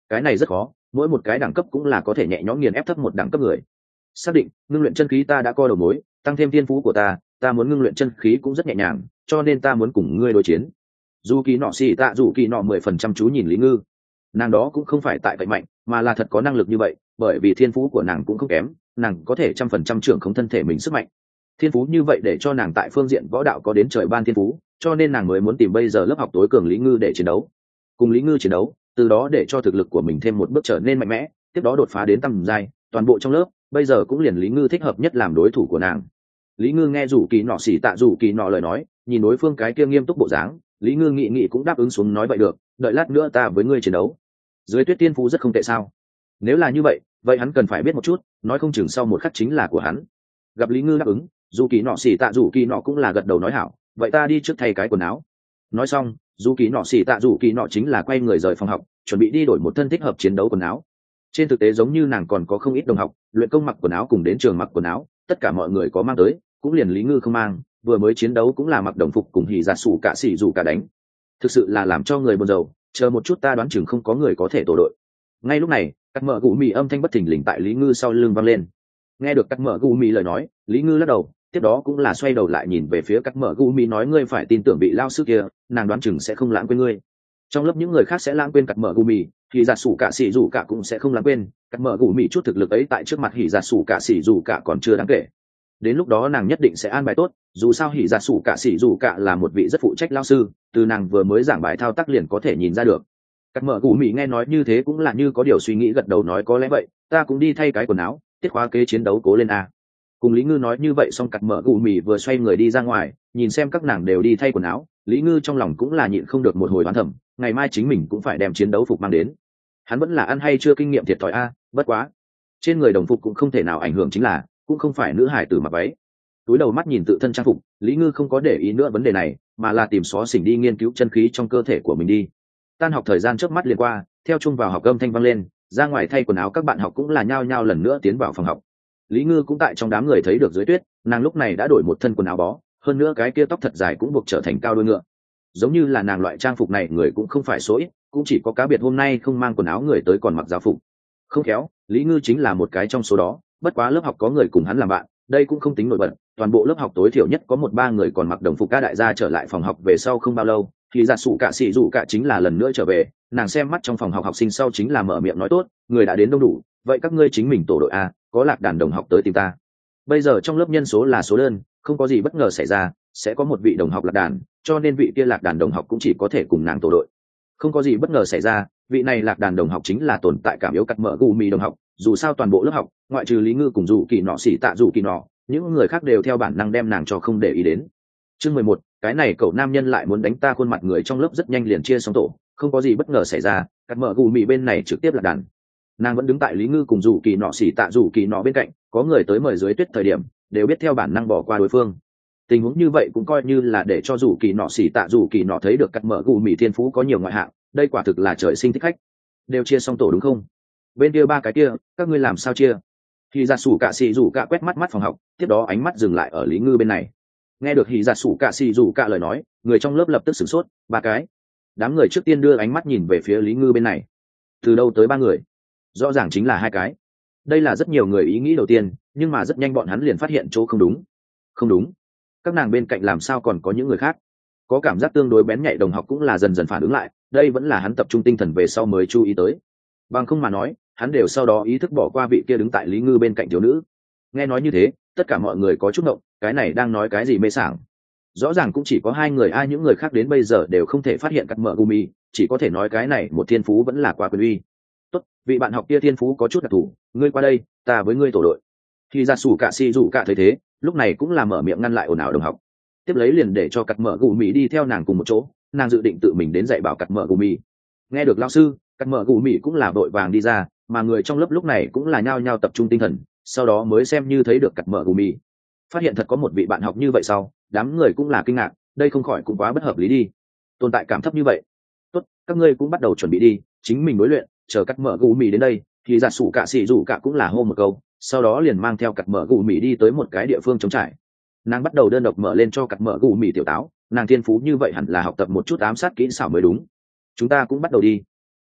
cái này rất khó, mỗi một cái đẳng cấp cũng là có thể nhẹ nhõm nghiền ép thấp một đẳng cấp người. Xác định ngưng luyện chân khí ta đã co đầu mối, tăng thêm thiên phú của ta, ta muốn ngưng luyện chân khí cũng rất nhẹ nhàng, cho nên ta muốn cùng ngươi đối chiến. Dù kỳ nọ xì tạ dù kỳ nọ mười phần trăm chú nhìn Lý Ngư, nàng đó cũng không phải tại vậy mạnh, mà là thật có năng lực như vậy, bởi vì thiên phú của nàng cũng không kém, nàng có thể trăm phần trăm trưởng không thân thể mình sức mạnh. Thiên phú như vậy để cho nàng tại phương diện võ đạo có đến trời ban thiên phú, cho nên nàng mới muốn tìm bây giờ lớp học tối cường Lý Ngư để chiến đấu, cùng Lý Ngư chiến đấu, từ đó để cho thực lực của mình thêm một bước trở nên mạnh mẽ, tiếp đó đột phá đến tầm giai, toàn bộ trong lớp bây giờ cũng liền Lý Ngư thích hợp nhất làm đối thủ của nàng. Lý Ngư nghe rủ kỳ nọ xỉ tạ rủ kỳ nọ lời nói, nhìn đối phương cái kia nghiêm túc bộ dáng, Lý Ngư nghị nghị cũng đáp ứng xuống nói vậy được, đợi lát nữa ta với ngươi chiến đấu. Dưới tuyết tiên phú rất không tệ sao? Nếu là như vậy, vậy hắn cần phải biết một chút, nói không chừng sau một khắc chính là của hắn. Gặp Lý Ngư đáp ứng, dù kỳ nọ xỉ tạ rủ kỳ nọ cũng là gật đầu nói hảo, vậy ta đi trước thay cái quần áo. Nói xong, dù kỳ nọ xỉ tạ rủ kỳ nọ chính là quay người rời phòng học, chuẩn bị đi đổi một thân thích hợp chiến đấu quần áo. Trên thực tế giống như nàng còn có không ít đồng học luyện công mặc quần áo cùng đến trường mặc quần áo, tất cả mọi người có mang tới, cũng liền Lý Ngư không mang, vừa mới chiến đấu cũng là mặc đồng phục cùng hỉ giả sủ cả xỉ dù cả đánh, thực sự là làm cho người buồn rầu. Chờ một chút, ta đoán chừng không có người có thể tổ đội. Ngay lúc này, cắt mở gù mì âm thanh bất thình lình tại Lý Ngư sau lưng vang lên. Nghe được cắt mở gù mì lời nói, Lý Ngư lắc đầu, tiếp đó cũng là xoay đầu lại nhìn về phía cắt mở gù mì nói ngươi phải tin tưởng vị lao sư kia, nàng đoán chừng sẽ không lãng quên ngươi. Trong lớp những người khác sẽ lãng quên cắt mở gù mì, thì giả sủ cả xỉ dù cả cũng sẽ không lãng quên. Cắt mở gù mì chút thực lực ấy tại trước mặt hỉ giả sủ cả xỉ dù cả còn chưa đáng kể, đến lúc đó nàng nhất định sẽ an bài tốt, dù sao hỉ giả sủ cả xỉ dù cả là một vị rất phụ trách lao sư, từ nàng vừa mới giảng bài thao tác liền có thể nhìn ra được. Cắt mở gù mì nghe nói như thế cũng là như có điều suy nghĩ gật đầu nói có lẽ vậy, ta cũng đi thay cái quần áo, tiết khóa kế chiến đấu cố lên a. Cùng Lý Ngư nói như vậy xong, cắt mở gù mì vừa xoay người đi ra ngoài, nhìn xem các nàng đều đi thay quần áo, Lý Ngư trong lòng cũng là nhịn không được một hồi đoán thầm, ngày mai chính mình cũng phải đem chiến đấu phục mang đến. Hắn vẫn là ăn hay chưa kinh nghiệm thiệt thòi a, bất quá trên người đồng phục cũng không thể nào ảnh hưởng, chính là cũng không phải nữ hải tử mặc váy. Túi đầu mắt nhìn tự thân trang phục, Lý Ngư không có để ý nữa vấn đề này, mà là tìm xó xỉnh đi nghiên cứu chân khí trong cơ thể của mình đi. Tan học thời gian trước mắt liền qua, theo chung vào học âm thanh vang lên, ra ngoài thay quần áo các bạn học cũng là nhao nhao lần nữa tiến vào phòng học. Lý Ngư cũng tại trong đám người thấy được Dưới Tuyết, nàng lúc này đã đổi một thân quần áo bó, hơn nữa cái kia tóc thật dài cũng buộc trở thành cao đuôi ngựa. Giống như là nàng loại trang phục này người cũng không phải số ít, cũng chỉ có cá biệt hôm nay không mang quần áo người tới còn mặc giáo phục. Không khéo, Lý Ngư chính là một cái trong số đó, bất quá lớp học có người cùng hắn làm bạn, đây cũng không tính nổi bật, toàn bộ lớp học tối thiểu nhất có một ba người còn mặc đồng phục. Các đại gia trở lại phòng học về sau không bao lâu, thì giả sủ cả xỉ dù cả chính là lần nữa trở về, nàng xem mắt trong phòng học học sinh sau chính là mở miệng nói tốt, người đã đến đông đủ, vậy các ngươi chính mình tổ đội a, có lạc đàn đồng học tới tìm ta. Bây giờ trong lớp nhân số là số đơn, không có gì bất ngờ xảy ra sẽ có một vị đồng học lạc đàn, cho nên vị kia lạc đàn đồng học cũng chỉ có thể cùng nàng tổ đội. Không có gì bất ngờ xảy ra, vị này lạc đàn đồng học chính là tồn tại cảm yếu cắt mở gù mì đồng học. Dù sao toàn bộ lớp học ngoại trừ Lý Ngư cùng dù kỳ nọ xỉ tạ dù kỳ nọ, những người khác đều theo bản năng đem nàng cho không để ý đến. Chương mười một, cái này cậu nam nhân lại muốn đánh ta. Khuôn mặt người trong lớp rất nhanh liền chia xong tổ, không có gì bất ngờ xảy ra, cắt mở gù mì bên này trực tiếp lạc đàn. Nàng vẫn đứng tại Lý Ngư cùng dù kỳ nọ xỉ tạ dù kỳ nọ bên cạnh, có người tới mời Dưới Tuyết thời điểm đều biết theo bản năng bỏ qua đối phương. Tình huống như vậy cũng coi như là để cho dù kỳ nọ xỉ tạ dù kỳ nọ thấy được cắt mở gù mì thiên phú có nhiều ngoại hạng, đây quả thực là trời sinh thích khách. Đều chia xong tổ đúng không? Bên kia ba cái kia các ngươi làm sao chia? Thì giả sủ cả xì rủ cả quét mắt mắt phòng học, tiếp đó ánh mắt dừng lại ở Lý Ngư bên này. Nghe được Hỉ giả sủ cả xì rủ cả lời nói, người trong lớp lập tức sửng sốt. Ba cái? Đám người trước tiên đưa ánh mắt nhìn về phía Lý Ngư bên này. Từ đâu tới ba người? Rõ ràng chính là hai cái. Đây là rất nhiều người ý nghĩ đầu tiên, nhưng mà rất nhanh bọn hắn liền phát hiện chỗ không đúng. Không đúng, các nàng bên cạnh làm sao còn có những người khác? Có cảm giác tương đối bén nhạy đồng học cũng là dần dần phản ứng lại, đây vẫn là hắn tập trung tinh thần về sau mới chú ý tới. Bằng không mà nói, hắn đều sau đó ý thức bỏ qua vị kia đứng tại Lý Ngư bên cạnh thiếu nữ. Nghe nói như thế, tất cả mọi người có chút động, cái này đang nói cái gì mê sảng? Rõ ràng cũng chỉ có hai người, ai những người khác đến bây giờ đều không thể phát hiện cắt mở gumi, chỉ có thể nói cái này một thiên phú vẫn là quá quyền uy. Tốt, vị bạn học kia thiên phú có chút đặc thù, ngươi qua đây, ta với ngươi tổ đội. Khi ra sủ cả si dụ cả thấy thế, lúc này cũng là mở miệng ngăn lại ồn ào đồng học, tiếp lấy liền để cho cắt mở gumi đi theo nàng cùng một chỗ, nàng dự định tự mình đến dạy bảo cắt mở gumi. Nghe được lão sư, cắt mở gumi cũng là vội vàng đi ra, mà người trong lớp lúc này cũng là nhao nhao tập trung tinh thần, sau đó mới xem như thấy được cắt mở gumi. Phát hiện thật có một vị bạn học như vậy sau, đám người cũng là kinh ngạc, đây không khỏi cũng quá bất hợp lý đi, tồn tại cảm thấp như vậy. Tốt, các ngươi cũng bắt đầu chuẩn bị đi, chính mình đối luyện, chờ cắt mở gù mì đến đây thì giả sủ cả xì rủ cả cũng là hô một câu, sau đó liền mang theo cắt mở gù mì đi tới một cái địa phương trống trải. Nàng bắt đầu đơn độc mở lên cho cắt mở gù mì tiểu táo, nàng thiên phú như vậy hẳn là học tập một chút ám sát kỹ xảo mới đúng. Chúng ta cũng bắt đầu đi.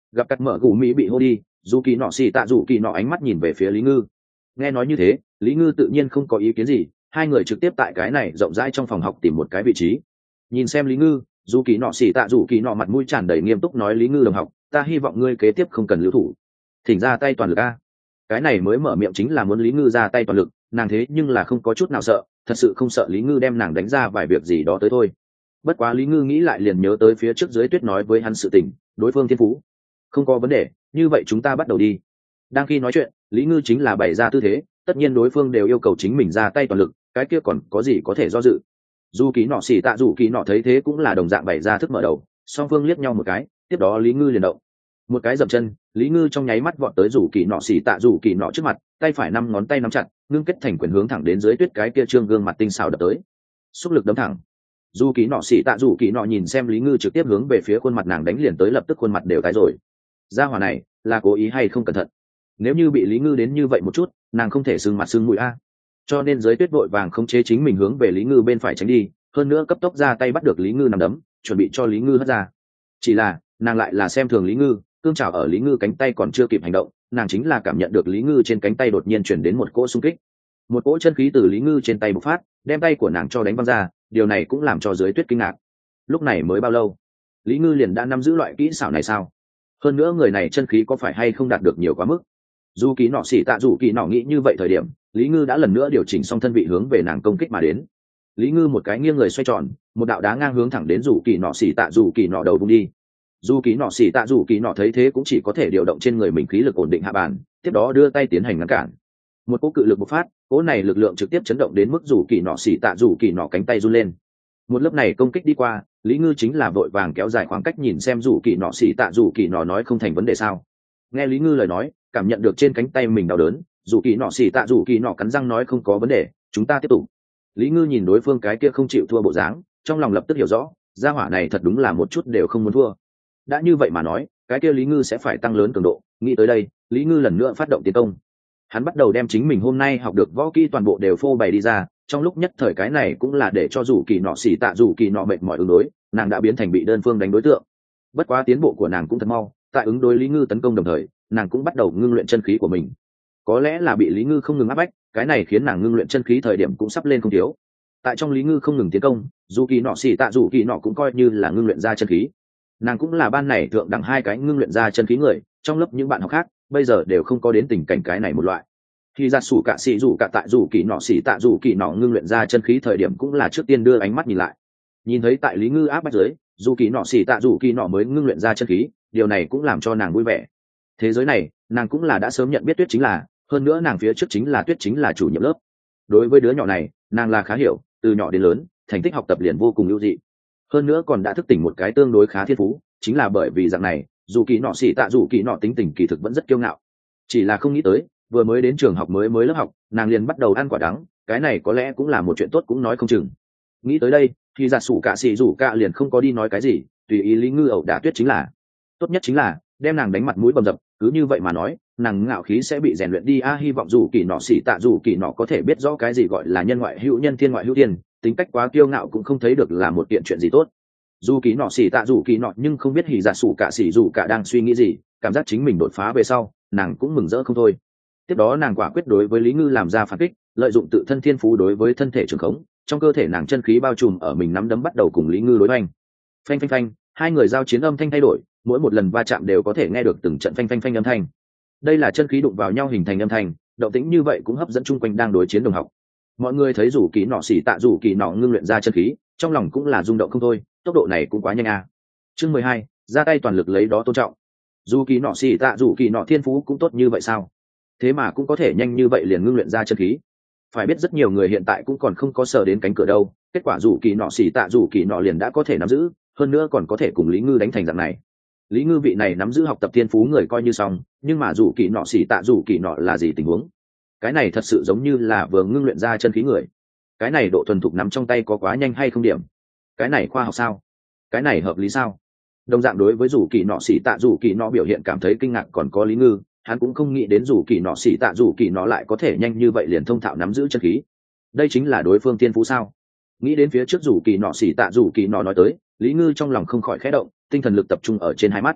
gặp cắt mở gù mỹ bị hô đi, dù kỳ nọ xì tạ dù kỳ nọ ánh mắt nhìn về phía lý ngư. Nghe nói như thế, lý ngư tự nhiên không có ý kiến gì, hai người trực tiếp tại cái này rộng rãi trong phòng học tìm một cái vị trí. Nhìn xem lý ngư, dù kỳ nọ xì tạ dù kỳ nọ mặt mũi tràn đầy nghiêm túc nói, lý ngư đồng học, ta hy vọng ngươi kế tiếp không cần lưu thủ, thỉnh ra tay toàn lực a. Cái này mới mở miệng chính là muốn lý ngư ra tay toàn lực, nàng thế nhưng là không có chút nào sợ, thật sự không sợ lý ngư đem nàng đánh ra vài việc gì đó tới thôi. Bất quá lý ngư nghĩ lại liền nhớ tới phía trước dưới tuyết nói với hắn sự tình, đối phương thiên phú không có vấn đề, như vậy chúng ta bắt đầu đi. Đang khi nói chuyện, lý ngư chính là bày ra tư thế, tất nhiên đối phương đều yêu cầu chính mình ra tay toàn lực, cái kia còn có gì có thể do dự. Dù kỳ nọ xỉ tạ dù kỳ nọ thấy thế cũng là đồng dạng bày ra thức mở đầu, song phương liếc nhau một cái, tiếp đó lý ngư liền động một cái dậm chân, lý ngư trong nháy mắt vọt tới rủ kỳ nọ xỉ tạ rủ kỳ nọ trước mặt, tay phải năm ngón tay nắm chặt, ngưng kết thành quyền hướng thẳng đến dưới tuyết cái kia trương gương mặt tinh xảo đập tới, xúc lực đấm thẳng. Dù kỳ nọ xỉ tạ rủ kỳ nọ nhìn xem lý ngư trực tiếp hướng về phía khuôn mặt nàng đánh liền tới, lập tức khuôn mặt đều tái rồi. Gia hỏa này là cố ý hay không cẩn thận? Nếu như bị lý ngư đến như vậy một chút, nàng không thể sưng mặt sưng mũi a. Cho nên dưới tuyết vội vàng khống chế chính mình hướng về lý ngư bên phải tránh đi, hơn nữa cấp tốc ra tay bắt được lý ngư nằm đấm, chuẩn bị cho lý ngư hất ra. Chỉ là nàng lại là xem thường lý ngư, cương trào ở lý ngư cánh tay còn chưa kịp hành động, nàng chính là cảm nhận được lý ngư trên cánh tay đột nhiên chuyển đến một cỗ xung kích, một cỗ chân khí từ lý ngư trên tay bộc phát, đem tay của nàng cho đánh văng ra, điều này cũng làm cho dưới tuyết kinh ngạc. Lúc này mới bao lâu, lý ngư liền đã nắm giữ loại kỹ xảo này sao? Hơn nữa người này chân khí có phải hay không đạt được nhiều quá mức? Dù kỳ nọ xỉ tạ dù kỳ nọ nghĩ như vậy thời điểm, lý ngư đã lần nữa điều chỉnh xong thân vị hướng về nàng công kích mà đến. Lý ngư một cái nghiêng người xoay tròn, một đạo đá ngang hướng thẳng đến dù kỳ nọ xỉ tạ dù kỳ nọ đầu vung đi. Dù kỳ nọ xỉ tạ dù kỳ nọ thấy thế cũng chỉ có thể điều động trên người mình khí lực ổn định hạ bàn, tiếp đó đưa tay tiến hành ngăn cản. Một cỗ cự lực bộc phát, cỗ này lực lượng trực tiếp chấn động đến mức dù kỳ nọ xỉ tạ dù kỳ nọ cánh tay run lên. Một lớp này công kích đi qua, lý ngư chính là vội vàng kéo dài khoảng cách nhìn xem dù kỳ nọ xỉ tạ dù kỳ nọ nói không thành vấn đề sao. Nghe lý ngư lời nói, cảm nhận được trên cánh tay mình đau đớn, dù kỳ nọ xỉ tạ dù kỳ nọ cắn răng nói không có vấn đề, chúng ta tiếp tục. Lý ngư nhìn đối phương cái kia không chịu thua bộ dáng, trong lòng lập tức hiểu rõ, gia hỏa này thật đúng là một chút đều không muốn thua. Đã như vậy mà nói, cái kia lý ngư sẽ phải tăng lớn cường độ. Nghĩ tới đây, lý ngư lần nữa phát động tiến công. Hắn bắt đầu đem chính mình hôm nay học được võ kỹ toàn bộ đều phô bày đi ra, trong lúc nhất thời cái này cũng là để cho dù kỳ nọ xỉ tạ dù kỳ nọ mệt mỏi ứng đối, nàng đã biến thành bị đơn phương đánh đối tượng. Bất quá tiến bộ của nàng cũng thật mau, tại ứng đối lý ngư tấn công đồng thời, nàng cũng bắt đầu ngưng luyện chân khí của mình. Có lẽ là bị lý ngư không ngừng áp bách, cái này khiến nàng ngưng luyện chân khí thời điểm cũng sắp lên không thiếu. Tại trong lý ngư không ngừng tiến công, dù kỳ nọ xỉ tạ dù kỳ nọ cũng coi như là ngưng luyện ra chân khí. Nàng cũng là ban này thượng đẳng hai cái ngưng luyện ra chân khí người, trong lớp những bạn học khác bây giờ đều không có đến tình cảnh cái này một loại. Khi ra sủ cả xỉ dù cả tại dù kỳ nọ xỉ tạ dù kỳ nọ ngưng luyện ra chân khí thời điểm cũng là trước tiên đưa ánh mắt nhìn lại, nhìn thấy tại lý ngư áp bách dưới, dù kỳ nọ xỉ tạ dù kỳ nọ mới ngưng luyện ra chân khí, điều này cũng làm cho nàng vui vẻ. Thế giới này nàng cũng là đã sớm nhận biết tuyết chính là, hơn nữa nàng phía trước chính là tuyết chính là chủ nhiệm lớp. Đối với đứa nhỏ này nàng là khá hiểu, từ nhỏ đến lớn thành tích học tập liền vô cùng ưu dị, hơn nữa còn đã thức tỉnh một cái tương đối khá thiên phú. Chính là bởi vì dạng này, dù kỳ nọ xỉ tạ dù kỳ nọ tính tình kỳ thực vẫn rất kiêu ngạo, chỉ là không nghĩ tới vừa mới đến trường học mới mới lớp học nàng liền bắt đầu ăn quả đắng, cái này có lẽ cũng là một chuyện tốt cũng nói không chừng. Nghĩ tới đây thì giả sủ cả xỉ rủ cả liền không có đi nói cái gì, tùy ý lý ngư ẩu đả tuyết chính là tốt nhất, chính là đem nàng đánh mặt mũi bầm dập. Cứ như vậy mà nói, nàng ngạo khí sẽ bị rèn luyện đi a. Hy vọng dù kỳ nọ xỉ tạ dù kỳ nọ có thể biết rõ cái gì gọi là nhân ngoại hữu nhân, thiên ngoại hữu thiên, tính cách quá kiêu ngạo cũng không thấy được là một kiện chuyện gì tốt. Dù kỳ nọ xỉ tạ dù kỳ nọ nhưng không biết hỉ giả sủ cả xỉ dù cả đang suy nghĩ gì, cảm giác chính mình đột phá về sau nàng cũng mừng rỡ không thôi. Tiếp đó nàng quả quyết đối với lý ngư làm ra phản kích, lợi dụng tự thân thiên phú đối với thân thể trường khống, trong cơ thể nàng chân khí bao trùm ở mình nắm đấm bắt đầu cùng lý ngư đối oanh. Phanh phanh phanh, hai người giao chiến âm thanh thay đổi, mỗi một lần va chạm đều có thể nghe được từng trận phanh phanh phanh âm thanh. Đây là chân khí đụng vào nhau hình thành âm thanh, động tĩnh như vậy cũng hấp dẫn chung quanh đang đối chiến đồng học. Mọi người thấy rủ kỳ nọ xỉ tạ rủ kỳ nọ ngưng luyện ra chân khí, trong lòng cũng là rung động không thôi, tốc độ này cũng quá nhanh à. Chương mười hai, ra tay toàn lực lấy đó tôn trọng. Dù kỳ nọ xỉ tạ rủ kỳ nọ thiên phú cũng tốt như vậy sao? Thế mà cũng có thể nhanh như vậy liền ngưng luyện ra chân khí. Phải biết rất nhiều người hiện tại cũng còn không có sờ đến cánh cửa đâu, kết quả rủ kỳ nọ xỉ tạ rủ kỳ nọ liền đã có thể nắm giữ, hơn nữa còn có thể cùng lý ngư đánh thành dạng này. Lý ngư vị này nắm giữ học tập thiên phú người coi như xong, nhưng mà rủ kỳ nọ xỉ tạ rủ kỳ nọ là gì tình huống? Cái này thật sự giống như là vừa ngưng luyện ra chân khí người. Cái này độ thuần thục nắm trong tay có quá nhanh hay không điểm? Cái này khoa học sao? Cái này hợp lý sao? Đồng dạng đối với rủ kỳ nọ xỉ tạ rủ kỳ nọ biểu hiện cảm thấy kinh ngạc còn có lý ngư, hắn cũng không nghĩ đến rủ kỳ nọ xỉ tạ rủ kỳ nọ lại có thể nhanh như vậy liền thông thạo nắm giữ chân khí. Đây chính là đối phương thiên phú sao? Nghĩ đến phía trước rủ kỳ nọ xỉ tạ rủ kỳ nọ nói tới, lý ngư trong lòng không khỏi khẽ động, tinh thần lực tập trung ở trên hai mắt.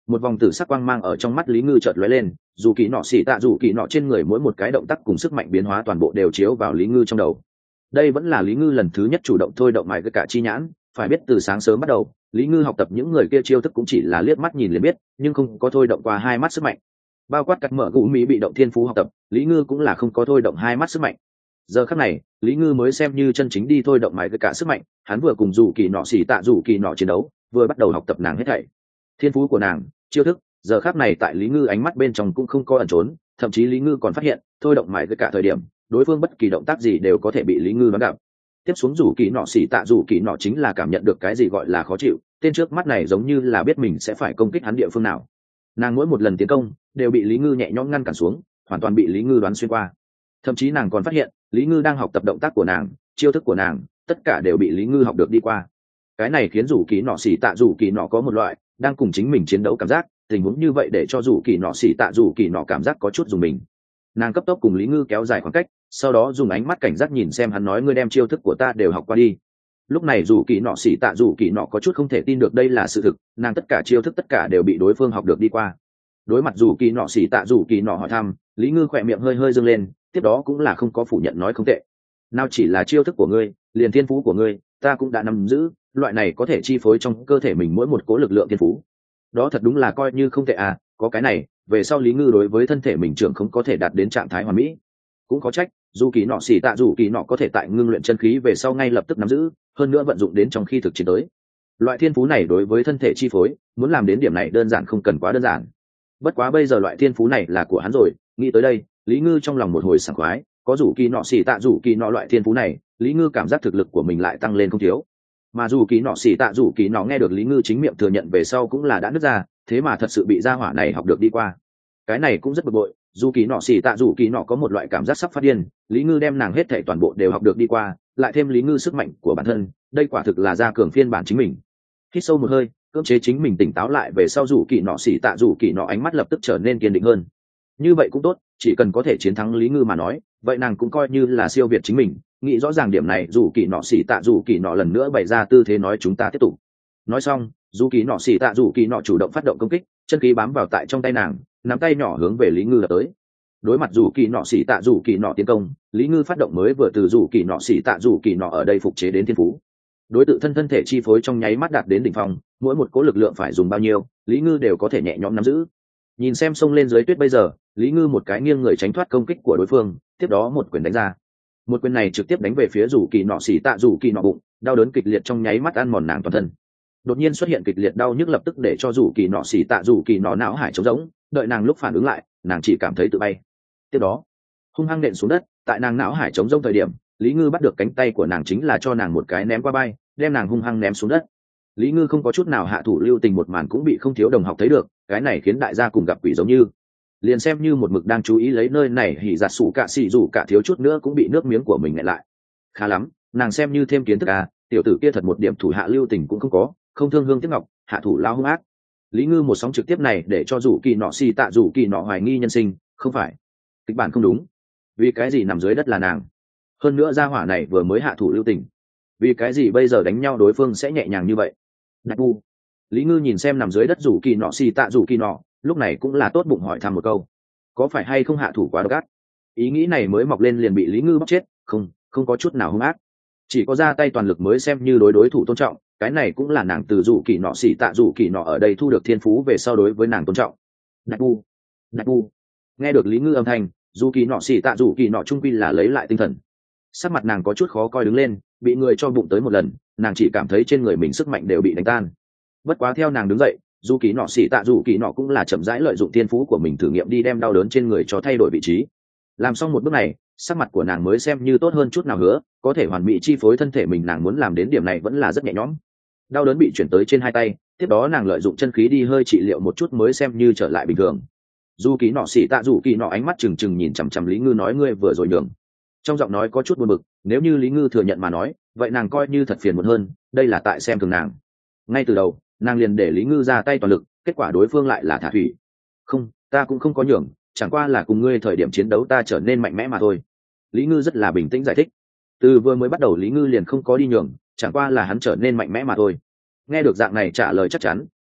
một vòng tử sắc quang mang ở trong mắt lý ngư chợt lóe lên, dù kỳ nọ xỉ tạ dù kỳ nọ trên người mỗi một cái động tác cùng sức mạnh biến hóa toàn bộ đều chiếu vào lý ngư trong đầu. Đây vẫn là lý ngư lần thứ nhất chủ động thôi động mài cái cả chi nhãn, phải biết từ sáng sớm bắt đầu lý ngư học tập những người kia chiêu thức cũng chỉ là liếc mắt nhìn liền biết, nhưng không có thôi động qua hai mắt sức mạnh. Bao quát cắt mở gũ mỹ bị động thiên phú học tập, lý ngư cũng là không có thôi động hai mắt sức mạnh. Giờ khắc này lý ngư mới xem như chân chính đi thôi động mài cái cả sức mạnh, hắn vừa cùng dù kỳ nọ xỉ tạ dù kỳ nọ chiến đấu, vừa bắt đầu học tập nàng hết thảy thiên phú của nàng, chiêu thức. Giờ khắc này tại lý ngư ánh mắt bên trong cũng không có ẩn trốn, thậm chí lý ngư còn phát hiện thôi động mài cái cả thời điểm đối phương bất kỳ động tác gì đều có thể bị lý ngư đoán gặp. Tiếp xuống rủ kỳ nọ xỉ tạ rủ kỳ nọ chính là cảm nhận được cái gì gọi là khó chịu, tên trước mắt này giống như là biết mình sẽ phải công kích hắn địa phương nào. Nàng mỗi một lần tiến công đều bị lý ngư nhẹ nhõm ngăn cản xuống, hoàn toàn bị lý ngư đoán xuyên qua. Thậm chí nàng còn phát hiện lý ngư đang học tập động tác của nàng, chiêu thức của nàng, tất cả đều bị lý ngư học được đi qua. Cái này khiến rủ kỳ nọ xỉ tạ rủ kỳ nọ có một loại đang cùng chính mình chiến đấu cảm giác, tình huống như vậy để cho rủ kỳ nọ xỉ tạ rủ kỳ nọ cảm giác có chút dùng mình. Nàng cấp tốc cùng lý ngư kéo dài khoảng cách, sau đó dùng ánh mắt cảnh giác nhìn xem hắn, nói ngươi đem chiêu thức của ta đều học qua đi. Lúc này dù kỳ nọ xỉ tạ dù kỳ nọ có chút không thể tin được đây là sự thực, nàng tất cả chiêu thức tất cả đều bị đối phương học được đi qua. Đối mặt dù kỳ nọ xỉ tạ dù kỳ nọ hỏi thăm, lý ngư khỏe miệng hơi hơi dâng lên, tiếp đó cũng là không có phủ nhận nói không tệ. Nào chỉ là chiêu thức của ngươi, liền thiên phú của ngươi ta cũng đã nắm giữ, loại này có thể chi phối trong cơ thể mình mỗi một cố lực lượng thiên phú, đó thật đúng là coi như không tệ à. Có cái này về sau lý ngư đối với thân thể mình trưởng không có thể đạt đến trạng thái hoàn mỹ. Cũng có trách dù kỳ nọ xỉ tạ dù kỳ nọ có thể tại ngưng luyện chân khí về sau ngay lập tức nắm giữ, hơn nữa vận dụng đến trong khi thực chiến tới. Loại thiên phú này đối với thân thể chi phối muốn làm đến điểm này đơn giản không cần quá đơn giản. Bất quá bây giờ loại thiên phú này là của hắn rồi, nghĩ tới đây lý ngư trong lòng một hồi sảng khoái, có dù kỳ nọ xỉ tạ dù kỳ nọ loại thiên phú này, lý ngư cảm giác thực lực của mình lại tăng lên không thiếu. Mà dù kỳ nọ xỉ tạ dù kỳ nọ nghe được lý ngư chính miệng thừa nhận về sau cũng là đã nứt ra, thế mà thật sự bị gia hỏa này học được đi qua. Cái này cũng rất bực bội, dù kỳ nọ xỉ tạ dù kỳ nọ có một loại cảm giác sắp phát điên, lý ngư đem nàng hết thảy toàn bộ đều học được đi qua, lại thêm lý ngư sức mạnh của bản thân, đây quả thực là gia cường phiên bản chính mình. Hít sâu một hơi, cưỡng chế chính mình tỉnh táo lại về sau, dù kỳ nọ xỉ tạ dù kỳ nọ ánh mắt lập tức trở nên kiên định hơn. Như vậy cũng tốt, chỉ cần có thể chiến thắng lý ngư mà nói, vậy nàng cũng coi như là siêu việt chính mình. Nghĩ rõ ràng điểm này, dù kỳ nọ xỉ tạ dù kỳ nọ lần nữa bày ra tư thế nói chúng ta tiếp tục. Nói xong dù kỳ nọ xỉ tạ dù kỳ nọ chủ động phát động công kích, chân khí bám vào tại trong tay nàng, nắm tay nhỏ hướng về lý ngư đập tới. Đối mặt dù kỳ nọ xỉ tạ dù kỳ nọ tiến công, lý ngư phát động mới vừa từ dù kỳ nọ xỉ tạ dù kỳ nọ ở đây phục chế đến thiên phú, đối tự thân thân thể chi phối trong nháy mắt đạt đến đỉnh phong, mỗi một cố lực lượng phải dùng bao nhiêu lý ngư đều có thể nhẹ nhõm nắm giữ. Nhìn xem sông lên dưới tuyết bây giờ, lý ngư một cái nghiêng người tránh thoát công kích của đối phương, tiếp đó một quyền đánh ra. Một quyền này trực tiếp đánh về phía dù kỳ nọ xỉ tạ dù kỳ nọ bụng, đau đớn kịch liệt trong nháy mắt ăn mòn nàng toàn thân. Đột nhiên xuất hiện kịch liệt đau nhức lập tức để cho dù kỳ nọ xỉ tạ dù kỳ nọ não hải trống rỗng, đợi nàng lúc phản ứng lại, nàng chỉ cảm thấy tự bay. Tiếp đó hung hăng nện xuống đất, tại nàng não hải trống rỗng thời điểm, lý ngư bắt được cánh tay của nàng chính là cho nàng một cái ném qua bay, đem nàng hung hăng ném xuống đất. Lý ngư không có chút nào hạ thủ lưu tình, một màn cũng bị không thiếu đồng học thấy được, cái này khiến đại gia cùng gặp quỷ giống như. Liền xem như một mực đang chú ý lấy nơi này hỉ giặt sủ cả xì dù cả thiếu chút nữa cũng bị nước miếng của mình nghẹn lại. Khá lắm, nàng xem như thêm kiến thức à, tiểu tử kia thật một điểm thủ hạ lưu tình cũng không có, không thương hương tiếc ngọc, hạ thủ lao hung ác. Lý ngư một sóng trực tiếp này để cho dù kỳ nọ xì tạ dù kỳ nọ hoài nghi nhân sinh, không phải kịch bản không đúng, vì cái gì nằm dưới đất là nàng, hơn nữa gia hỏa này vừa mới hạ thủ lưu tình, vì cái gì bây giờ đánh nhau đối phương sẽ nhẹ nhàng như vậy. Đại bu, lý ngư nhìn xem nằm dưới đất dù kỳ nọ xì tạ dù kỳ nọ, lúc này cũng là tốt bụng hỏi thăm một câu, có phải hay không hạ thủ quá độc ác. Ý nghĩ này mới mọc lên liền bị lý ngư bóc chết, không không có chút nào hung ác, chỉ có ra tay toàn lực mới xem như đối đối thủ tôn trọng. Cái này cũng là nàng từ dù kỳ nọ xỉ tạ dù kỳ nọ ở đây thu được thiên phú về sau đối với nàng tôn trọng. Đại bu, đại bu, nghe được lý ngư âm thanh, dù kỳ nọ xỉ tạ dù kỳ nọ trung quy là lấy lại tinh thần, sắc mặt nàng có chút khó coi đứng lên, bị người cho bụng tới một lần, nàng chỉ cảm thấy trên người mình sức mạnh đều bị đánh tan. Bất quá theo nàng đứng dậy, dù kỳ nọ xỉ tạ dù kỳ nọ cũng là chậm rãi lợi dụng thiên phú của mình thử nghiệm đi đem đau đớn trên người cho thay đổi vị trí. Làm xong một bước này, sắc mặt của nàng mới xem như tốt hơn chút nào, hứa có thể hoàn mỹ chi phối thân thể mình, nàng muốn làm đến điểm này vẫn là rất nhẹ nhõm. Đau đớn bị chuyển tới trên hai tay, tiếp đó nàng lợi dụng chân khí đi hơi trị liệu một chút mới xem như trở lại bình thường. Dù kỳ nọ xỉ tạ dù kỳ nọ ánh mắt trừng trừng nhìn chằm chằm lý ngư, nói ngươi vừa rồi nhường, trong giọng nói có chút buồn bực. Nếu như lý ngư thừa nhận mà nói, vậy nàng coi như thật phiền muộn hơn, đây là tại xem thường nàng. Ngay từ đầu nàng liền để lý ngư ra tay toàn lực, kết quả đối phương lại là thả thủy. Không, ta cũng không có nhường, chẳng qua là cùng ngươi thời điểm chiến đấu ta trở nên mạnh mẽ mà thôi. Lý ngư rất là bình tĩnh giải thích. Từ vừa mới bắt đầu lý ngư liền không có đi nhường, chẳng qua là hắn trở nên mạnh mẽ mà thôi. Nghe được dạng này trả lời chắc chắn,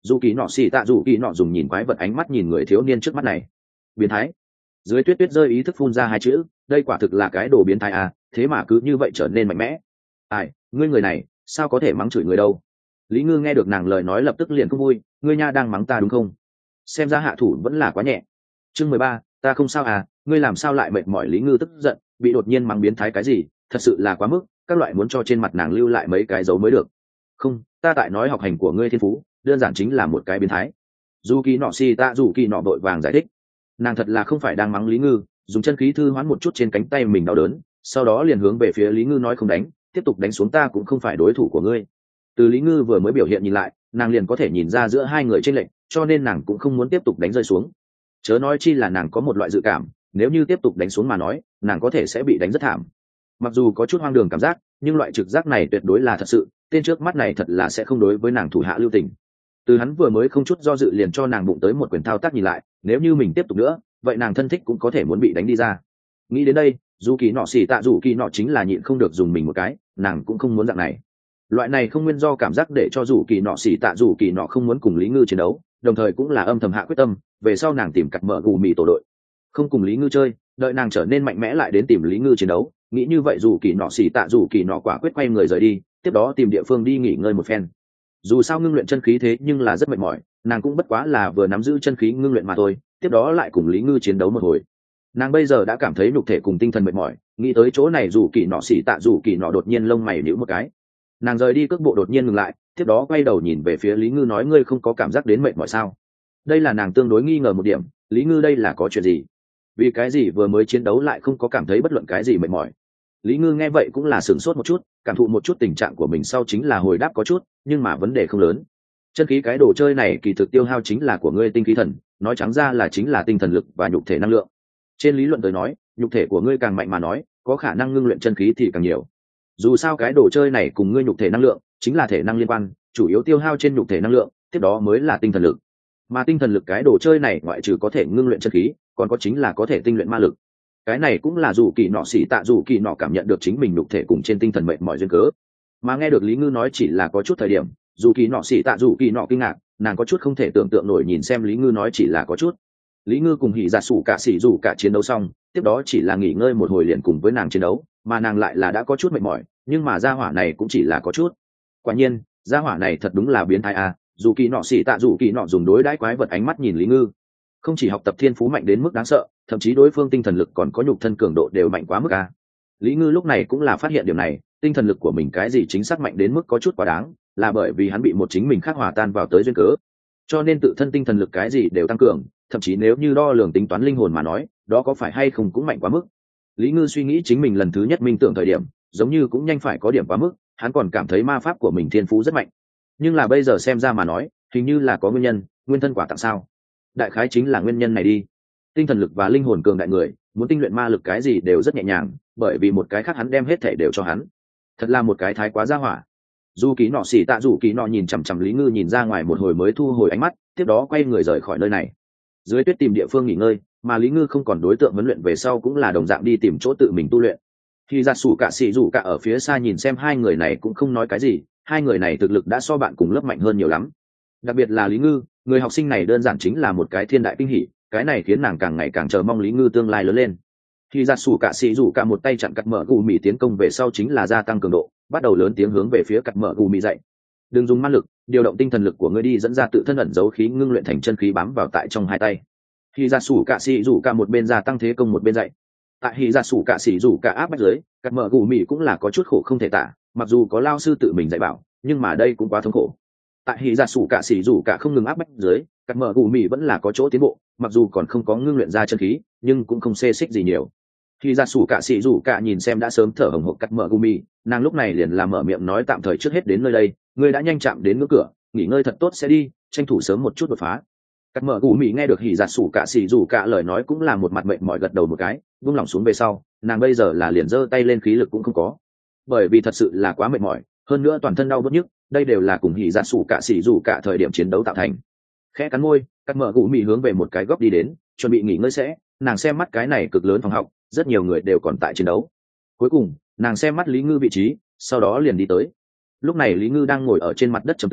dù kỳ nọ xì tạ dù kỳ nọ dùng nhìn quái vật ánh mắt nhìn người thiếu niên trước mắt này. Biến thái. Dưới tuyết tuyết rơi ý thức phun ra hai chữ, đây quả thực là cái đồ biến thái à, thế mà cứ như vậy trở nên mạnh mẽ. Ai, ngươi người này sao có thể mắng chửi người đâu. Lý Ngư nghe được nàng lời nói lập tức liền không vui, ngươi nha đang mắng ta đúng không? Xem ra hạ thủ vẫn là quá nhẹ. Chương mười ba, ta không sao à, ngươi làm sao lại mệt mỏi? Lý Ngư tức giận, bị đột nhiên mắng biến thái cái gì, thật sự là quá mức, các loại muốn cho trên mặt nàng lưu lại mấy cái dấu mới được. Không, ta tại nói học hành của ngươi thiên phú, đơn giản chính là một cái biến thái. Dù kỳ nọ si ta dù kỳ nọ vội vàng giải thích. Nàng thật là không phải đang mắng Lý Ngư, dùng chân khí thư hoán một chút trên cánh tay mình đau đớn, sau đó liền hướng về phía Lý Ngư nói không đánh, tiếp tục đánh xuống ta cũng không phải đối thủ của ngươi. Từ Lý Ngư vừa mới biểu hiện nhìn lại, nàng liền có thể nhìn ra giữa hai người chênh lệch, cho nên nàng cũng không muốn tiếp tục đánh rơi xuống. Chớ nói chi là nàng có một loại dự cảm, nếu như tiếp tục đánh xuống mà nói, nàng có thể sẽ bị đánh rất thảm. Mặc dù có chút hoang đường cảm giác, nhưng loại trực giác này tuyệt đối là thật sự, tên trước mắt này thật là sẽ không đối với nàng thủ hạ lưu tình. Từ hắn vừa mới không chút do dự liền cho nàng bụng tới một quyền thao tác nhìn lại, nếu như mình tiếp tục nữa, vậy nàng thân thích cũng có thể muốn bị đánh đi ra. Nghĩ đến đây, dù kỳ nọ xỉ tạ dù kỳ nọ chính là nhịn không được dùng mình một cái, nàng cũng không muốn dạng này. Loại này không nguyên do cảm giác để cho dù kỳ nọ xỉ tạ dù kỳ nọ không muốn cùng Lý Ngư chiến đấu, đồng thời cũng là âm thầm hạ quyết tâm, về sau nàng tìm cặp mở gù mì tổ đội, không cùng Lý Ngư chơi, đợi nàng trở nên mạnh mẽ lại đến tìm Lý Ngư chiến đấu. Nghĩ như vậy dù kỳ nọ xỉ tạ dù kỳ nọ quả quyết quay người rời đi, tiếp đó tìm địa phương đi nghỉ ngơi một phen. Dù sao ngưng luyện chân khí thế nhưng là rất mệt mỏi, nàng cũng bất quá là vừa nắm giữ chân khí ngưng luyện mà thôi, tiếp đó lại cùng Lý Ngư chiến đấu một hồi. Nàng bây giờ đã cảm thấy nhục thể cùng tinh thần mệt mỏi, nghĩ tới chỗ này dù kỳ nọ xỉ tạ dù kỳ nọ đột nhiên lông mày nhíu một cái. Nàng rời đi cước bộ đột nhiên ngừng lại, tiếp đó quay đầu nhìn về phía Lý Ngư nói ngươi không có cảm giác đến mệt mỏi sao? Đây là nàng tương đối nghi ngờ một điểm, Lý Ngư đây là có chuyện gì? Vì cái gì vừa mới chiến đấu lại không có cảm thấy bất luận cái gì mệt mỏi? Lý Ngư nghe vậy cũng là sửng sốt một chút, cảm thụ một chút tình trạng của mình sau chính là hồi đáp có chút, nhưng mà vấn đề không lớn. Chân khí cái đồ chơi này kỳ thực tiêu hao chính là của ngươi tinh khí thần, nói trắng ra là chính là tinh thần lực và nhục thể năng lượng. Trên lý luận tới nói, nhục thể của ngươi càng mạnh mà nói, có khả năng ngưng luyện chân khí thì càng nhiều. Dù sao cái đồ chơi này cùng ngươi nhục thể năng lượng chính là thể năng liên quan, chủ yếu tiêu hao trên nhục thể năng lượng, tiếp đó mới là tinh thần lực. Mà tinh thần lực cái đồ chơi này ngoại trừ có thể ngưng luyện chân khí, còn có chính là có thể tinh luyện ma lực. Cái này cũng là dù kỳ nọ xỉ tạ dù kỳ nọ cảm nhận được chính mình nhục thể cùng trên tinh thần mệt mỏi duyên cớ. Mà nghe được Lý Ngư nói chỉ là có chút thời điểm, dù kỳ nọ xỉ tạ dù kỳ nọ kinh ngạc, nàng có chút không thể tưởng tượng nổi nhìn xem Lý Ngư nói chỉ là có chút. Lý Ngư cùng hỉ dạ sủ cả xỉ dù cả chiến đấu xong, tiếp đó chỉ là nghỉ ngơi một hồi liền cùng với nàng chiến đấu, mà nàng lại là đã có chút mệt mỏi, nhưng mà gia hỏa này cũng chỉ là có chút. Quả nhiên, gia hỏa này thật đúng là biến thái à, dù kỳ nọ xỉ tạ dù kỳ nọ dùng đối đãi quái vật ánh mắt nhìn Lý Ngư. Không chỉ học tập thiên phú mạnh đến mức đáng sợ, thậm chí đối phương tinh thần lực còn có nhục thân cường độ đều mạnh quá mức à. Lý Ngư lúc này cũng là phát hiện điểm này, tinh thần lực của mình cái gì chính xác mạnh đến mức có chút quá đáng, là bởi vì hắn bị một chính mình khác hòa tan vào tới duyên cớ, cho nên tự thân tinh thần lực cái gì đều tăng cường, thậm chí nếu như đo lường tính toán linh hồn mà nói, đó có phải hay không cũng mạnh quá mức. Lý Ngư suy nghĩ chính mình lần thứ nhất minh tưởng thời điểm, giống như cũng nhanh phải có điểm quá mức, hắn còn cảm thấy ma pháp của mình thiên phú rất mạnh, nhưng là bây giờ xem ra mà nói, hình như là có nguyên nhân, nguyên thân quả tặng sao? Đại khái chính là nguyên nhân này đi. Tinh thần lực và linh hồn cường đại người, muốn tinh luyện ma lực cái gì đều rất nhẹ nhàng, bởi vì một cái khác hắn đem hết thể đều cho hắn. Thật là một cái thái quá gia hỏa. Dù Ký nọ xỉ tạ dù Ký nọ nhìn chằm chằm Lý Ngư nhìn ra ngoài một hồi mới thu hồi ánh mắt, tiếp đó quay người rời khỏi nơi này. Dưới tuyết tìm địa phương nghỉ ngơi, mà Lý Ngư không còn đối tượng huấn luyện về sau cũng là đồng dạng đi tìm chỗ tự mình tu luyện. Khi ra sủ cả xỉ dù cả ở phía xa nhìn xem hai người này cũng không nói cái gì, hai người này thực lực đã so bạn cùng lớp mạnh hơn nhiều lắm. Đặc biệt là Lý Ngư, người học sinh này đơn giản chính là một cái thiên đại kinh hỉ, cái này khiến nàng càng ngày càng chờ mong Lý Ngư tương lai lớn lên. Khi ra sủ cả xỉ dù cả một tay chặn cắt mở gù mì tiến công về sau chính là gia tăng cường độ, bắt đầu lớn tiếng hướng về phía cắt mở gù mì dậy. Đừng dùng ma lực, điều động tinh thần lực của ngươi đi dẫn ra tự thân ẩn giấu khí ngưng luyện thành chân khí bám vào tại trong hai tay. Khi ra sủ cả xỉ dù cả một bên gia tăng thế công một bên dậy. Tại khi ra sủ cả xỉ dù cả áp bách dưới, cắt mở gù mì cũng là có chút khổ không thể tả, mặc dù có lao sư tự mình dạy bảo, nhưng mà đây cũng quá thống khổ. Tại khi ra sủ cả xỉ dù cả không ngừng áp bách dưới, cắt mở gù mì vẫn là có chỗ tiến bộ, mặc dù còn không có ngưng luyện ra chân khí, nhưng cũng không xê xích gì nhiều. Khi ra sủ cả xỉ dù cả nhìn xem đã sớm thở hổn hộc cắt mở gù mì, nàng lúc này liền làm mở miệng nói tạm thời trước hết đến nơi đây, ngươi đã nhanh chạm đến ngưỡng cửa, nghỉ ngơi thật tốt sẽ đi, tranh thủ sớm một chút đột phá. Cắt mở gù mì nghe được hỉ giặt sủ cả xỉ dù cả lời nói cũng là một mặt mệt mỏi gật đầu một cái, buông lỏng xuống về sau, nàng bây giờ là liền giơ tay lên khí lực cũng không có, bởi vì thật sự là quá mệt mỏi, hơn nữa toàn thân đau bứt nhức, đây đều là cùng hỉ giặt sủ cả xỉ dù cả thời điểm chiến đấu tạo thành. Khẽ cắn môi, cắt mở gù mì hướng về một cái góc đi đến, chuẩn bị nghỉ ngơi sẽ, nàng xem mắt cái này cực lớn phòng học, rất nhiều người đều còn tại chiến đấu. Cuối cùng, nàng xem mắt Lý Ngư vị trí, sau đó liền đi tới. Lúc này Lý Ngư đang ngồi ở trên mặt đất trầm tư,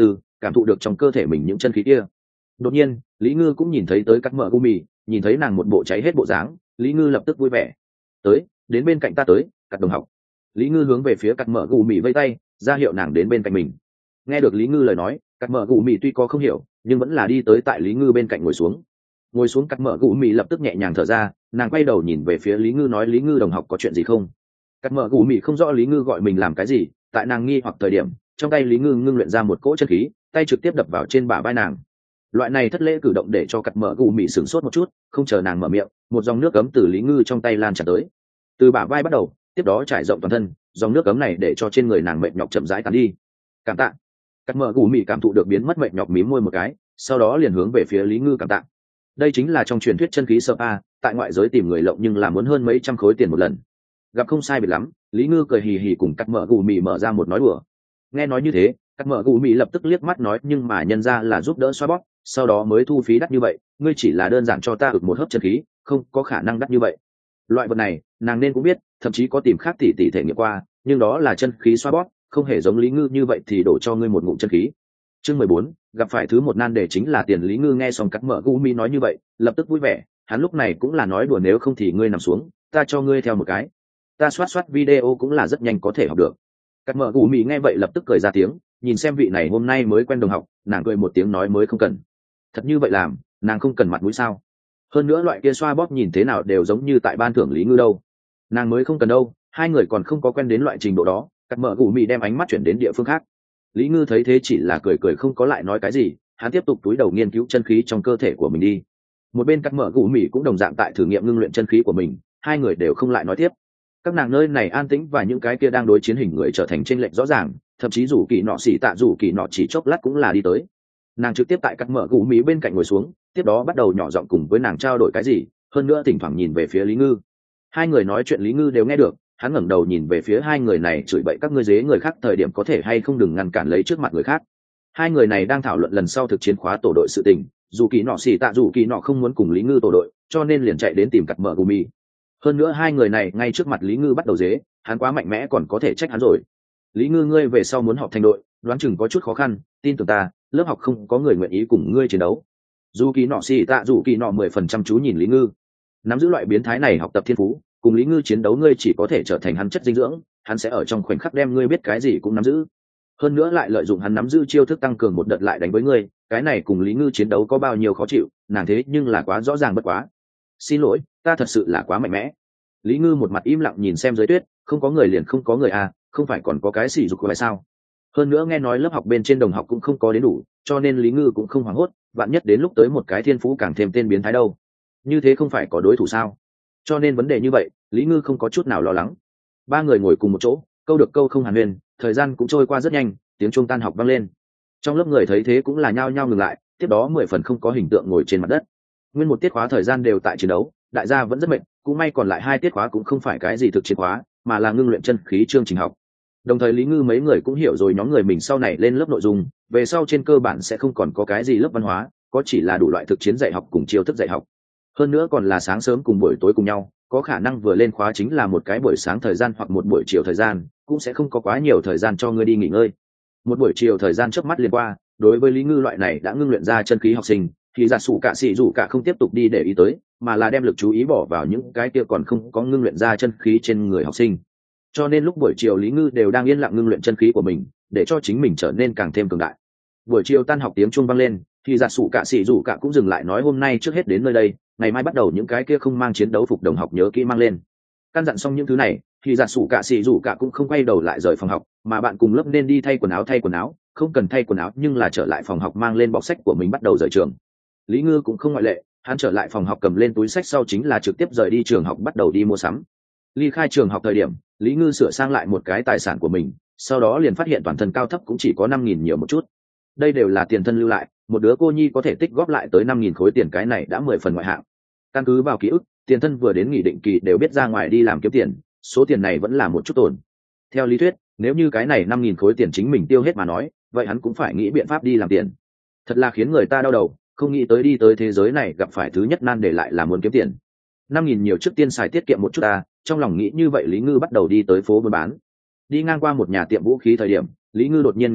cảm thụ được trong cơ thể mình những chân khí kia. Đột nhiên Lý Ngư cũng nhìn thấy tới cắt mở gu mì, nhìn thấy nàng một bộ cháy hết bộ dáng, Lý Ngư lập tức vui vẻ. Tới, đến bên cạnh ta tới, cắt đồng học. Lý Ngư hướng về phía cắt mở gu mì vây tay, ra hiệu nàng đến bên cạnh mình. Nghe được Lý Ngư lời nói, cắt mở gu mì tuy có không hiểu nhưng vẫn là đi tới tại Lý Ngư bên cạnh ngồi xuống. Ngồi xuống cắt mở gu mì lập tức nhẹ nhàng thở ra, nàng quay đầu nhìn về phía Lý Ngư nói Lý Ngư đồng học có chuyện gì không. Cắt mở gu mì không rõ Lý Ngư gọi mình làm cái gì, tại nàng nghi hoặc thời điểm, trong tay Lý Ngư ngưng luyện ra một cỗ chân khí, tay trực tiếp đập vào trên bả vai nàng. Loại này thất lễ cử động để cho cắt mở gu mì sửng sốt một chút, không chờ nàng mở miệng, một dòng nước cấm từ Lý Ngư trong tay lan tràn tới, từ bả vai bắt đầu, tiếp đó trải rộng toàn thân. Dòng nước cấm này để cho trên người nàng mệt nhọc chậm rãi tàn đi. Cảm tạ. Cắt mở gu mì cảm thụ được biến mất mệt nhọc, mím môi một cái, sau đó liền hướng về phía Lý Ngư cảm tạ. Đây chính là trong truyền thuyết chân khí sơ pa, tại ngoại giới tìm người lộng nhưng là muốn hơn mấy trăm khối tiền một lần. Gặp không sai biệt lắm, Lý Ngư cười hì hì cùng cắt mở gu mì mở ra một nói đùa. Nghe nói như thế, cắt mở gu mì lập tức liếc mắt nói nhưng mà nhân ra là giúp đỡ xoa bóp, sau đó mới thu phí đắt như vậy, ngươi chỉ là đơn giản cho ta ực một hớp chân khí, không có khả năng đắt như vậy. Loại vật này nàng nên cũng biết, thậm chí có tìm khác tỉ tỉ thể nghiệm qua, nhưng đó là chân khí xoa bóp, không hề giống Lý Ngư như vậy thì đổ cho ngươi một ngụm chân khí. Chương mười bốn, gặp phải thứ một nan đề chính là tiền. Lý Ngư nghe xong cắt mở gu mì nói như vậy, lập tức vui vẻ, hắn lúc này cũng là nói đùa nếu không thì ngươi nằm xuống, ta cho ngươi theo một cái. Ta soát soát video cũng là rất nhanh có thể học được. Cắt mở gu mì nghe vậy lập tức cười ra tiếng, nhìn xem vị này hôm nay mới quen đồng học, nàng cười một tiếng nói mới không cần. Thật như vậy làm, nàng không cần mặt mũi sao? Hơn nữa loại kia xoa bóp nhìn thế nào đều giống như tại ban thưởng Lý Ngư đâu. Nàng mới không cần đâu, hai người còn không có quen đến loại trình độ đó. Cắt mở gu mì đem ánh mắt chuyển đến địa phương khác. Lý Ngư thấy thế chỉ là cười cười không có lại nói cái gì, hắn tiếp tục túi đầu nghiên cứu chân khí trong cơ thể của mình đi. Một bên cắt mở gu mì cũng đồng dạng tại thử nghiệm ngưng luyện chân khí của mình, hai người đều không lại nói tiếp. Các nàng nơi này an tĩnh và những cái kia đang đối chiến hình người trở thành chênh lệch rõ ràng, thậm chí dù kỳ nọ xỉ tạ dù kỳ nọ chỉ chốc lát cũng là đi tới. Nàng trực tiếp tại cắt mở gu mì bên cạnh ngồi xuống, tiếp đó bắt đầu nhỏ giọng cùng với nàng trao đổi cái gì, hơn nữa thỉnh thoảng nhìn về phía Lý Ngư. Hai người nói chuyện Lý Ngư đều nghe được, hắn ngẩng đầu nhìn về phía hai người này chửi bậy các ngươi dế người khác thời điểm có thể hay không đừng ngăn cản lấy trước mặt người khác. Hai người này đang thảo luận lần sau thực chiến khóa tổ đội sự tình, dù kỳ nọ xỉ tạ dù kỳ nọ không muốn cùng Lý Ngư tổ đội, cho nên liền chạy đến tìm cắt mở gu mì. Hơn nữa hai người này ngay trước mặt Lý Ngư bắt đầu dế, hắn quá mạnh mẽ còn có thể trách hắn rồi. Lý Ngư ngươi về sau muốn học thành đội, đoán chừng có chút khó khăn, tin tưởng ta, lớp học không có người nguyện ý cùng ngươi chiến đấu. Dù kỳ nọ xỉ tạ dù kỳ nọ mười phần trăm chú nhìn Lý Ngư, nắm giữ loại biến thái này học tập thiên phú, cùng Lý Ngư chiến đấu ngươi chỉ có thể trở thành hắn chất dinh dưỡng, hắn sẽ ở trong khoảnh khắc đem ngươi biết cái gì cũng nắm giữ. Hơn nữa lại lợi dụng hắn nắm giữ chiêu thức tăng cường một đợt lại đánh với ngươi, cái này cùng Lý Ngư chiến đấu có bao nhiêu khó chịu, nàng thế nhưng là quá rõ ràng bất quá. Xin lỗi, ta thật sự là quá mạnh mẽ. Lý Ngư một mặt im lặng nhìn xem dưới tuyết, không có người liền không có người à, không phải còn có cái xỉ dục bài sao? Hơn nữa nghe nói lớp học bên trên đồng học cũng không có đến đủ, cho nên Lý Ngư cũng không hoảng hốt, vạn nhất đến lúc tới một cái thiên phú càng thêm tên biến thái đâu. Như thế không phải có đối thủ sao? Cho nên vấn đề như vậy, Lý Ngư không có chút nào lo lắng. Ba người ngồi cùng một chỗ, câu được câu không hàn huyên, thời gian cũng trôi qua rất nhanh, tiếng chuông tan học vang lên. Trong lớp người thấy thế cũng là nhao nhao ngừng lại, tiếp đó mười phần không có hình tượng ngồi trên mặt đất. Nguyên một tiết khóa thời gian đều tại chiến đấu, đại gia vẫn rất mệt, cũng may còn lại hai tiết khóa cũng không phải cái gì thực chiến khóa, mà là ngưng luyện chân khí chương trình học. Đồng thời Lý Ngư mấy người cũng hiểu rồi nhóm người mình sau này lên lớp nội dung, về sau trên cơ bản sẽ không còn có cái gì lớp văn hóa, có chỉ là đủ loại thực chiến dạy học cùng chiêu thức dạy học. Hơn nữa còn là sáng sớm cùng buổi tối cùng nhau, có khả năng vừa lên khóa chính là một cái buổi sáng thời gian hoặc một buổi chiều thời gian, cũng sẽ không có quá nhiều thời gian cho ngươi đi nghỉ ngơi. Một buổi chiều thời gian chớp mắt liền qua, đối với Lý Ngư loại này đã ngưng luyện ra chân khí học sinh, thì giả sụ cả sĩ dù cả không tiếp tục đi để ý tới, mà là đem lực chú ý bỏ vào những cái kia còn không có ngưng luyện ra chân khí trên người học sinh. Cho nên lúc buổi chiều Lý Ngư đều đang yên lặng ngưng luyện chân khí của mình, để cho chính mình trở nên càng thêm cường đại. Buổi chiều tan học tiếng chuông vang lên, thì giả sụ cả sĩ dù cả cũng dừng lại nói hôm nay trước hết đến nơi đây, ngày mai bắt đầu những cái kia không mang chiến đấu phục đồng học nhớ kỹ mang lên. Căn dặn xong những thứ này, thì giả sụ cả sĩ dù cả cũng không quay đầu lại rời phòng học, mà bạn cùng lớp nên đi thay quần áo thay quần áo, không cần thay quần áo nhưng là trở lại phòng học mang lên bọc sách của mình bắt đầu rời trường. Lý Ngư cũng không ngoại lệ, hắn trở lại phòng học cầm lên túi sách sau chính là trực tiếp rời đi trường học bắt đầu đi mua sắm. Ly khai trường học thời điểm, Lý Ngư sửa sang lại một cái tài sản của mình, sau đó liền phát hiện toàn thân cao thấp cũng chỉ có năm nghìn nhiều một chút. Đây đều là tiền thân lưu lại, một đứa cô nhi có thể tích góp lại tới năm nghìn khối tiền, cái này đã mười phần ngoại hạng. Căn cứ vào ký ức, tiền thân vừa đến nghỉ định kỳ đều biết ra ngoài đi làm kiếm tiền, số tiền này vẫn là một chút tổn. Theo lý thuyết, nếu như cái này năm nghìn khối tiền chính mình tiêu hết mà nói, vậy hắn cũng phải nghĩ biện pháp đi làm tiền. Thật là khiến người ta đau đầu, không nghĩ tới đi tới thế giới này gặp phải thứ nhất nan để lại là muốn kiếm tiền. Năm nghìn nhiều trước tiên xài tiết kiệm một chút ta, trong lòng nghĩ như vậy Lý Ngư bắt đầu đi tới phố buôn bán. Đi ngang qua một nhà tiệm vũ khí thời điểm, Lý Ngư đột nhiên ngừng lại,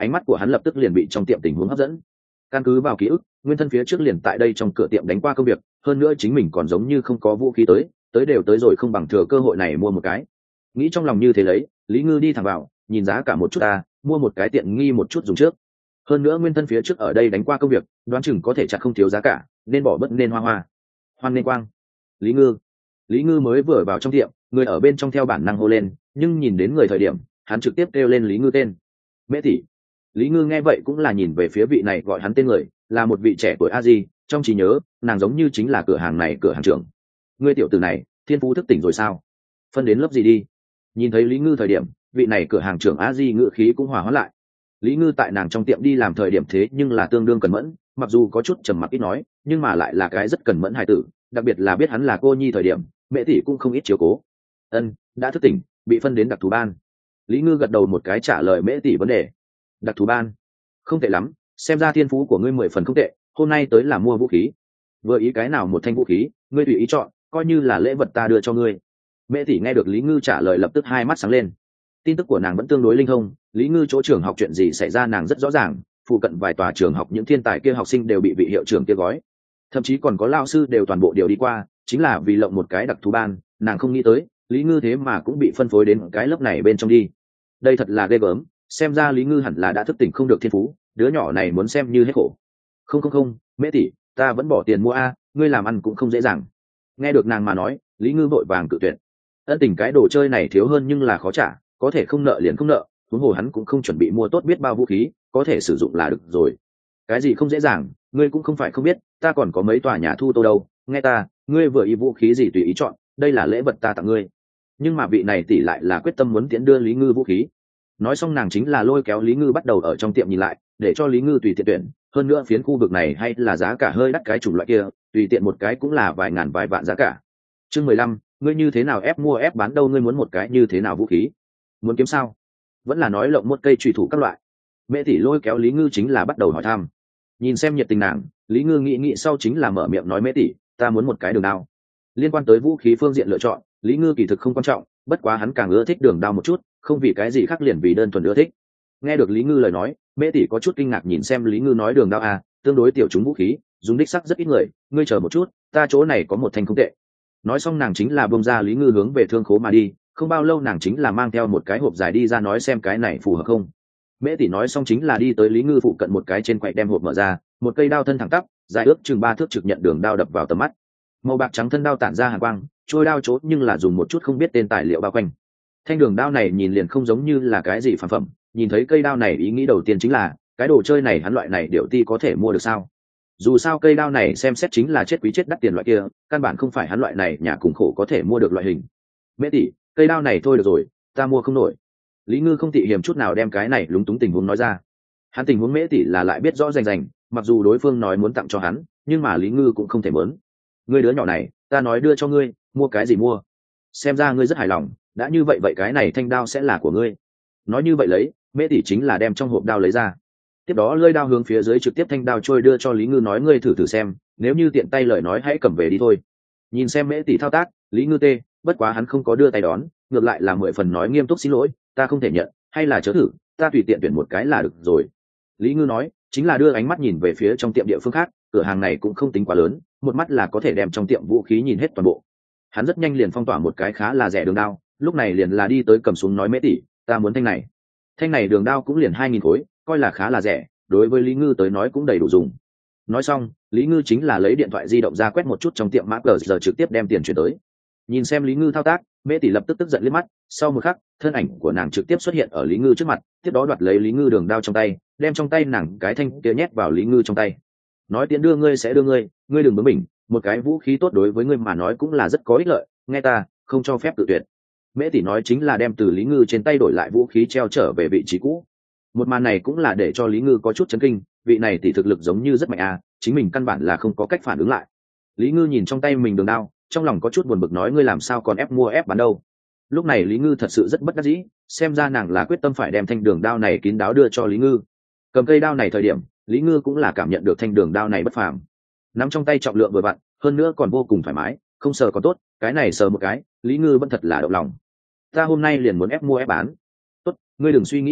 ánh mắt của hắn lập tức liền bị trong tiệm tình huống hấp dẫn. Căn cứ vào ký ức, nguyên thân phía trước liền tại đây trong cửa tiệm đánh qua công việc, hơn nữa chính mình còn giống như không có vũ khí tới tới đều tới rồi, không bằng thừa cơ hội này mua một cái. Nghĩ trong lòng như thế lấy, Lý Ngư đi thẳng vào, nhìn giá cả một chút ta, mua một cái tiện nghi một chút dùng trước. Hơn nữa nguyên thân phía trước ở đây đánh qua công việc, đoán chừng có thể chặt không thiếu giá cả, nên bỏ bất nên hoa hoa. Hoan nên quang. Lý Ngư. Lý Ngư mới vừa vào trong tiệm, người ở bên trong theo bản năng hô lên, nhưng nhìn đến người thời điểm, hắn trực tiếp kêu lên Lý Ngư tên. Mễ tỷ. Lý Ngư nghe vậy cũng là nhìn về phía vị này gọi hắn tên người, là một vị trẻ tuổi a di, trong trí nhớ, nàng giống như chính là cửa hàng này cửa hàng trưởng. Ngươi tiểu tử này, thiên phú thức tỉnh rồi sao? Phân đến lớp gì đi? Nhìn thấy Lý Ngư thời điểm, vị này cửa hàng trưởng a di ngữ khí cũng hòa hóa lại. Lý Ngư tại nàng trong tiệm đi làm thời điểm thế nhưng là tương đương cẩn mẫn, mặc dù có chút trầm mặc ít nói, nhưng mà lại là cái rất cẩn mẫn hài tử, đặc biệt là biết hắn là cô nhi thời điểm, mẹ tỷ cũng không ít chiếu cố. Ân, đã thức tỉnh, bị phân đến đặc thù ban. Lý Ngư gật đầu một cái trả lời mẹ tỷ vấn đề. Đặc thù ban, không tệ lắm, xem ra thiên phú của ngươi mười phần không tệ, hôm nay tới là mua vũ khí. Vừa ý cái nào một thanh vũ khí, ngươi tùy ý chọn, coi như là lễ vật ta đưa cho ngươi. Mẹ tỷ nghe được Lý Ngư trả lời lập tức hai mắt sáng lên. Tin tức của nàng vẫn tương đối linh thông, Lý Ngư chỗ trường học chuyện gì xảy ra nàng rất rõ ràng, phụ cận vài tòa trường học những thiên tài kia học sinh đều bị vị hiệu trưởng kia gói, thậm chí còn có lao sư đều toàn bộ điều đi qua, chính là vì lộng một cái đặc thù ban, nàng không nghĩ tới Lý Ngư thế mà cũng bị phân phối đến cái lớp này bên trong đi. Đây thật là ghê gớm, xem ra Lý Ngư hẳn là đã thức tỉnh không được thiên phú, đứa nhỏ này muốn xem như hết khổ. Không không không, mẹ tỷ, ta vẫn bỏ tiền mua a, ngươi làm ăn cũng không dễ dàng. Nghe được nàng mà nói, Lý Ngư vội vàng cự tuyệt. Ân tình cái đồ chơi này thiếu hơn nhưng là khó trả, có thể không nợ liền không nợ, huống hồ hắn cũng không chuẩn bị mua tốt biết bao vũ khí, có thể sử dụng là được rồi. Cái gì không dễ dàng, ngươi cũng không phải không biết, ta còn có mấy tòa nhà thu tô đâu, nghe ta, ngươi vừa ý vũ khí gì tùy ý chọn, đây là lễ vật ta tặng ngươi. Nhưng mà vị này tỷ lại là quyết tâm muốn tiễn đưa Lý Ngư vũ khí. Nói xong nàng chính là lôi kéo Lý Ngư bắt đầu ở trong tiệm nhìn lại, để cho Lý Ngư tùy tiện tuyển, hơn nữa phiến khu vực này hay là giá cả hơi đắt cái chủng loại kia, tùy tiện một cái cũng là vài ngàn vài vạn giá cả. Chương mười lăm, ngươi như thế nào ép mua ép bán đâu, ngươi muốn một cái như thế nào vũ khí? Muốn kiếm sao? Vẫn là nói lộng một cây chùy thủ các loại. Mẹ tỷ lôi kéo Lý Ngư chính là bắt đầu hỏi thăm. Nhìn xem nhiệt tình nàng, Lý Ngư nghĩ nghĩ sau chính là mở miệng nói mẹ tỷ, ta muốn một cái đường đao. Liên quan tới vũ khí phương diện lựa chọn, Lý Ngư kỳ thực không quan trọng, bất quá hắn càng ưa thích đường đao một chút, không vì cái gì khác liền vì đơn thuần ưa thích. Nghe được Lý Ngư lời nói, mẹ tỷ có chút kinh ngạc nhìn xem Lý Ngư nói đường đao à, tương đối tiểu chúng vũ khí, dùng đích sắc rất ít người, ngươi chờ một chút, ta chỗ này có một thanh không tệ. Nói xong nàng chính là bông ra Lý Ngư hướng về thương khố mà đi, không bao lâu nàng chính là mang theo một cái hộp dài đi ra nói xem cái này phù hợp không. Mễ tỷ nói xong chính là đi tới Lý Ngư phụ cận một cái trên quầy đem hộp mở ra, một cây đao thân thẳng tắp, dài ước chừng ba thước trực nhận đường đao đập vào tầm mắt. Màu bạc trắng thân đao tản ra hàn quang, trôi đao chốt nhưng là dùng một chút không biết tên tài liệu bao quanh. Thanh đường đao này nhìn liền không giống như là cái gì phàm phẩm, nhìn thấy cây đao này ý nghĩ đầu tiên chính là cái đồ chơi này hắn loại này điệu ti có thể mua được sao? Dù sao cây đao này xem xét chính là chết quý chết đắt tiền loại kia, căn bản không phải hắn loại này nhà cùng khổ có thể mua được loại hình. Mễ tỷ, cây đao này thôi được rồi, ta mua không nổi. Lý Ngư không tị hiềm chút nào đem cái này lúng túng tình huống nói ra. Hắn tình huống Mễ tỷ là lại biết rõ rành rành, mặc dù đối phương nói muốn tặng cho hắn, nhưng mà Lý Ngư cũng không thể muốn. Ngươi đứa nhỏ này, ta nói đưa cho ngươi, mua cái gì mua? Xem ra ngươi rất hài lòng, đã như vậy vậy cái này thanh đao sẽ là của ngươi. Nói như vậy lấy, Mễ tỷ chính là đem trong hộp đao lấy ra. Tiếp đó lưỡi đao hướng phía dưới trực tiếp thanh đao trôi đưa cho Lý Ngư nói ngươi thử thử xem, nếu như tiện tay lời nói hãy cầm về đi thôi. Nhìn xem Mễ tỷ thao tác, Lý Ngư tê, bất quá hắn không có đưa tay đón, ngược lại là mười phần nói nghiêm túc xin lỗi, ta không thể nhận, hay là chớ thử, ta tùy tiện tuyển một cái là được rồi. Lý Ngư nói, chính là đưa ánh mắt nhìn về phía trong tiệm địa phương khác, cửa hàng này cũng không tính quá lớn, một mắt là có thể đem trong tiệm vũ khí nhìn hết toàn bộ. Hắn rất nhanh liền phong tỏa một cái khá là rẻ đường đao, lúc này liền là đi tới cầm xuống nói Mễ tỷ, ta muốn thanh này. Thanh này đường đao cũng liền hai nghìn khối, coi là khá là rẻ, đối với Lý Ngư tới nói cũng đầy đủ dùng. Nói xong, Lý Ngư chính là lấy điện thoại di động ra quét một chút trong tiệm mã cờ giờ trực tiếp đem tiền chuyển tới. Nhìn xem Lý Ngư thao tác, Mễ tỷ lập tức tức giận liếc mắt, sau một khắc, thân ảnh của nàng trực tiếp xuất hiện ở Lý Ngư trước mặt, tiếp đó đoạt lấy Lý Ngư đường đao trong tay, đem trong tay nàng cái thanh kia nhét vào Lý Ngư trong tay. Nói tiện đưa ngươi sẽ đưa ngươi, ngươi đừng bướng bỉnh, một cái vũ khí tốt đối với ngươi mà nói cũng là rất có ích lợi, nghe ta, không cho phép tự tuyệt. Mễ tỷ nói chính là đem từ Lý Ngư trên tay đổi lại vũ khí treo trở về vị trí cũ. Một màn này cũng là để cho Lý Ngư có chút chấn kinh, vị này tỷ thực lực giống như rất mạnh à, chính mình căn bản là không có cách phản ứng lại. Lý Ngư nhìn trong tay mình đường đao, trong lòng có chút buồn bực nói ngươi làm sao còn ép mua ép bán đâu. Lúc này Lý Ngư thật sự rất bất đắc dĩ, xem ra nàng là quyết tâm phải đem thanh đường đao này kín đáo đưa cho Lý Ngư. Cầm cây đao này thời điểm, Lý Ngư cũng là cảm nhận được thanh đường đao này bất phàm. Nắm trong tay trọng lượng vừa vặn, hơn nữa còn vô cùng thoải mái, không sờ còn tốt, cái này sờ một cái, Lý Ngư vẫn thật là động lòng. Ta hôm nay liền muốn ép mua ép bán. Tốt, ngươi đừng suy nghĩ nhiều,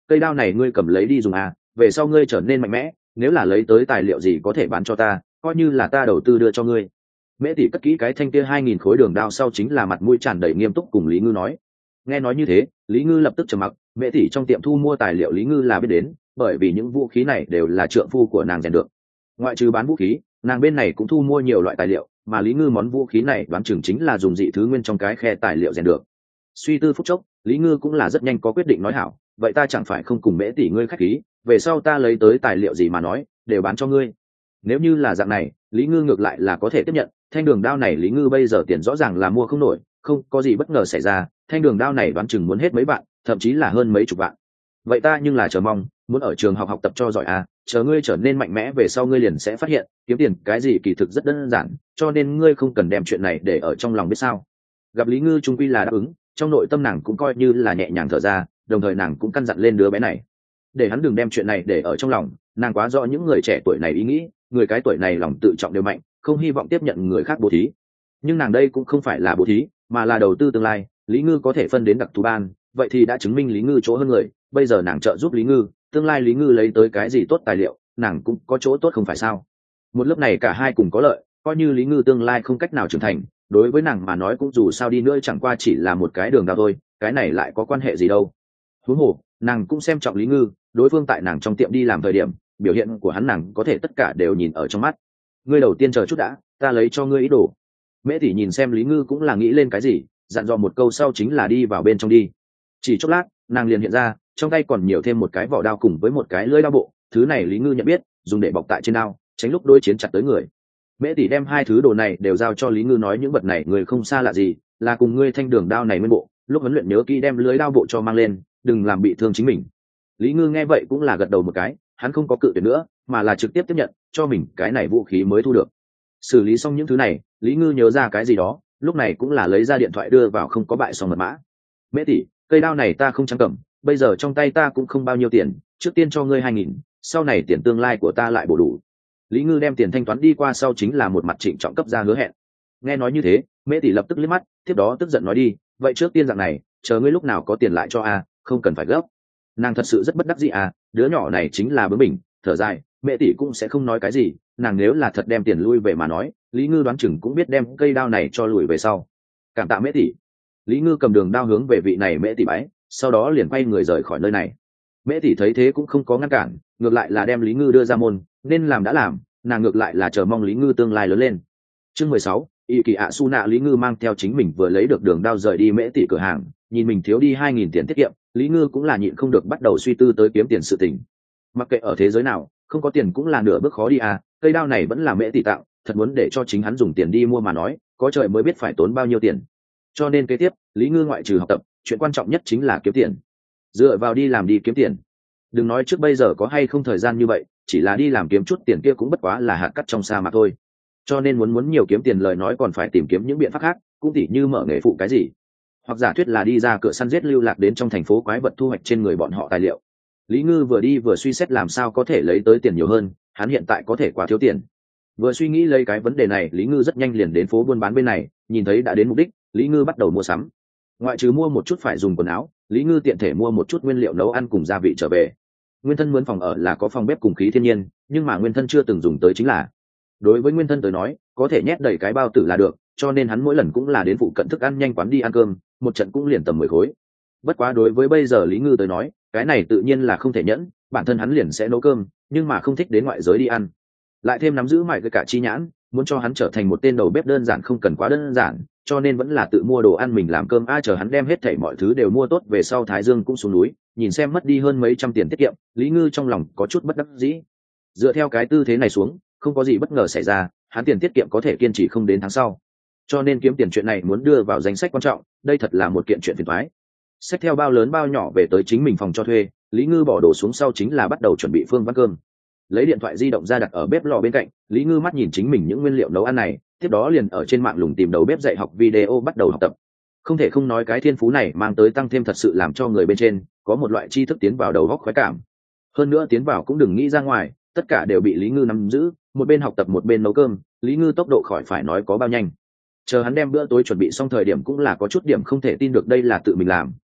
cây đao này ngươi cầm lấy đi dùng à, về sau ngươi trở nên mạnh mẽ, nếu là lấy tới tài liệu gì có thể bán cho ta, coi như là ta đầu tư đưa cho ngươi. Mễ tỷ cất kỹ cái thanh kia hai nghìn khối đường đao sau chính là mặt mũi tràn đầy nghiêm túc cùng Lý Ngư nói. Nghe nói như thế, Lý Ngư lập tức trầm mặc. Mễ tỷ trong tiệm thu mua tài liệu Lý Ngư là biết đến, bởi vì những vũ khí này đều là trượng phu của nàng rèn được. Ngoại trừ bán vũ khí, nàng bên này cũng thu mua nhiều loại tài liệu, mà Lý Ngư món vũ khí này đoán chừng chính là dùng dị thứ nguyên trong cái khe tài liệu rèn được. Suy tư phút chốc, Lý Ngư cũng là rất nhanh có quyết định nói hảo, vậy ta chẳng phải không cùng Mễ tỷ ngươi khách khí, về sau ta lấy tới tài liệu gì mà nói, đều bán cho ngươi. Nếu như là dạng này, Lý Ngư ngược lại là có thể tiếp nhận, thanh đường đao này Lý Ngư bây giờ tiền rõ ràng là mua không nổi, không có gì bất ngờ xảy ra, thanh đường đao này đoán chừng muốn hết mấy vạn, thậm chí là hơn mấy chục vạn. Vậy ta nhưng là chờ mong, muốn ở trường học học tập cho giỏi à, chờ ngươi trở nên mạnh mẽ về sau ngươi liền sẽ phát hiện, kiếm tiền cái gì kỳ thực rất đơn giản, cho nên ngươi không cần đem chuyện này để ở trong lòng biết sao. Gặp Lý Ngư trung quy là đáp ứng, trong nội tâm nàng cũng coi như là nhẹ nhàng thở ra, đồng thời nàng cũng căn dặn lên đứa bé này, để hắn đừng đem chuyện này để ở trong lòng, nàng quá rõ những người trẻ tuổi này ý nghĩ, người cái tuổi này lòng tự trọng đều mạnh, không hy vọng tiếp nhận người khác bố thí. Nhưng nàng đây cũng không phải là bố thí, mà là đầu tư tương lai. Lý Ngư có thể phân đến đặc thù ban, vậy thì đã chứng minh Lý Ngư chỗ hơn người, bây giờ nàng trợ giúp Lý Ngư, tương lai Lý Ngư lấy tới cái gì tốt tài liệu, nàng cũng có chỗ tốt không phải sao. Một lớp này cả hai cùng có lợi, coi như Lý Ngư tương lai không cách nào trưởng thành, đối với nàng mà nói cũng dù sao đi nữa chẳng qua chỉ là một cái đường đao thôi, cái này lại có quan hệ gì đâu. Huống hồ, nàng cũng xem trọng Lý Ngư, đối phương tại nàng trong tiệm đi làm thời điểm, biểu hiện của hắn nàng có thể tất cả đều nhìn ở trong mắt. Ngươi đầu tiên chờ chút đã, ta lấy cho ngươi ý đồ. Mễ tỷ nhìn xem Lý Ngư cũng là nghĩ lên cái gì, dặn dò một câu sau chính là đi vào bên trong đi. Chỉ chốc lát, nàng liền hiện ra, trong tay còn nhiều thêm một cái vỏ đao cùng với một cái lưỡi đao bộ, thứ này Lý Ngư nhận biết, dùng để bọc tại trên đao, tránh lúc đối chiến chặt tới người. Mễ tỷ đem hai thứ đồ này đều giao cho Lý Ngư, nói những vật này người không xa lạ gì, là cùng ngươi thanh đường đao này nguyên bộ, lúc huấn luyện nhớ kỹ đem lưỡi đao bộ cho mang lên, đừng làm bị thương chính mình. Lý Ngư nghe vậy cũng là gật đầu một cái, hắn không có cự tuyệt nữa, mà là trực tiếp tiếp nhận, cho mình cái này vũ khí mới thu được. Xử lý xong những thứ này, Lý Ngư nhớ ra cái gì đó, lúc này cũng là lấy ra điện thoại đưa vào không có bại xong mật mã. Mễ tỷ, cây đao này ta không chẳng cầm, bây giờ trong tay ta cũng không bao nhiêu tiền, trước tiên cho ngươi hai nghìn, sau này tiền tương lai của ta lại bổ đủ. Lý Ngư đem tiền thanh toán đi qua sau chính là một mặt trịnh trọng cấp ra hứa hẹn. Nghe nói như thế, Mễ tỷ lập tức liếc mắt, tiếp đó tức giận nói đi, vậy trước tiên dạng này, chờ ngươi lúc nào có tiền lại cho a, không cần phải gấp. Nàng thật sự rất bất đắc dĩ à, đứa nhỏ này chính là bướng bỉnh, thở dài, Mẹ tỷ cũng sẽ không nói cái gì, nàng nếu là thật đem tiền lui về mà nói, Lý Ngư đoán chừng cũng biết đem cây đao này cho lùi về sau. Cảm tạ Mẹ tỷ. Lý Ngư cầm đường đao hướng về vị này Mẹ tỷ bái, sau đó liền quay người rời khỏi nơi này. Mẹ tỷ thấy thế cũng không có ngăn cản, ngược lại là đem Lý Ngư đưa ra môn, nên làm đã làm, nàng ngược lại là chờ mong Lý Ngư tương lai lớn lên. Chương mười sáu, Y Kỳ ạ Su Nạ. Lý Ngư mang theo chính mình vừa lấy được đường đao rời đi Mẹ tỷ cửa hàng, nhìn mình thiếu đi hai nghìn tiền tiết kiệm, Lý Ngư cũng là nhịn không được bắt đầu suy tư tới kiếm tiền sự tình. Mặc kệ ở thế giới nào, không có tiền cũng là nửa bước khó đi à, cây đao này vẫn là Mẹ tỷ tạo, thật muốn để cho chính hắn dùng tiền đi mua mà nói, có trời mới biết phải tốn bao nhiêu tiền. Cho nên kế tiếp, Lý Ngư ngoại trừ học tập, chuyện quan trọng nhất chính là kiếm tiền. Dựa vào đi làm đi kiếm tiền. Đừng nói trước bây giờ có hay không thời gian như vậy, chỉ là đi làm kiếm chút tiền kia cũng bất quá là hạt cát trong sa mạc thôi. Cho nên muốn muốn nhiều kiếm tiền lời nói còn phải tìm kiếm những biện pháp khác, cũng tỉ như mở nghề phụ cái gì, hoặc giả thuyết là đi ra cửa săn giết lưu lạc đến trong thành phố quái vật thu hoạch trên người bọn họ tài liệu. Lý Ngư vừa đi vừa suy xét làm sao có thể lấy tới tiền nhiều hơn, hắn hiện tại có thể quá thiếu tiền. Vừa suy nghĩ lấy cái vấn đề này, Lý Ngư rất nhanh liền đến phố buôn bán bên này, nhìn thấy đã đến mục đích, Lý Ngư bắt đầu mua sắm. Ngoại trừ mua một chút phải dùng quần áo, Lý Ngư tiện thể mua một chút nguyên liệu nấu ăn cùng gia vị trở về. Nguyên thân mướn phòng ở là có phòng bếp cùng khí thiên nhiên, nhưng mà nguyên thân chưa từng dùng tới chính là. Đối với nguyên thân tới nói, có thể nhét đầy cái bao tử là được, cho nên hắn mỗi lần cũng là đến phụ cận thức ăn nhanh quán đi ăn cơm, một trận cũng liền tầm mười khối. Bất quá đối với bây giờ Lý Ngư tới nói, cái này tự nhiên là không thể nhẫn, bản thân hắn liền sẽ nấu cơm, nhưng mà không thích đến ngoại giới đi ăn. Lại thêm nắm giữ mải cái cả chi nhãn, muốn cho hắn trở thành một tên đầu bếp đơn giản không cần quá đơn giản, cho nên vẫn là tự mua đồ ăn mình làm cơm. A chờ hắn đem hết thảy mọi thứ đều mua tốt về sau, Thái Dương cũng xuống núi, nhìn xem mất đi hơn mấy trăm tiền tiết kiệm, Lý Ngư trong lòng có chút bất đắc dĩ. Dựa theo cái tư thế này xuống, không có gì bất ngờ xảy ra, hắn tiền tiết kiệm có thể kiên trì không đến tháng sau. Cho nên kiếm tiền chuyện này muốn đưa vào danh sách quan trọng, đây thật là một kiện chuyện phiền toái. Xách theo bao lớn bao nhỏ về tới chính mình phòng cho thuê, Lý Ngư bỏ đồ xuống sau chính là bắt đầu chuẩn bị phương vắt cơm. Lấy điện thoại di động ra đặt ở bếp lò bên cạnh, Lý Ngư mắt nhìn chính mình những nguyên liệu nấu ăn này, tiếp đó liền ở trên mạng lùng tìm đầu bếp dạy học video bắt đầu học tập. Không thể không nói cái thiên phú này mang tới tăng thêm thật sự làm cho người bên trên có một loại tri thức tiến vào đầu óc khoái cảm. Hơn nữa tiến vào cũng đừng nghĩ ra ngoài, tất cả đều bị Lý Ngư nắm giữ, một bên học tập một bên nấu cơm, Lý Ngư tốc độ khỏi phải nói có bao nhanh. Chờ hắn đem bữa tối chuẩn bị xong thời điểm cũng là có chút điểm không thể tin được đây là tự mình làm,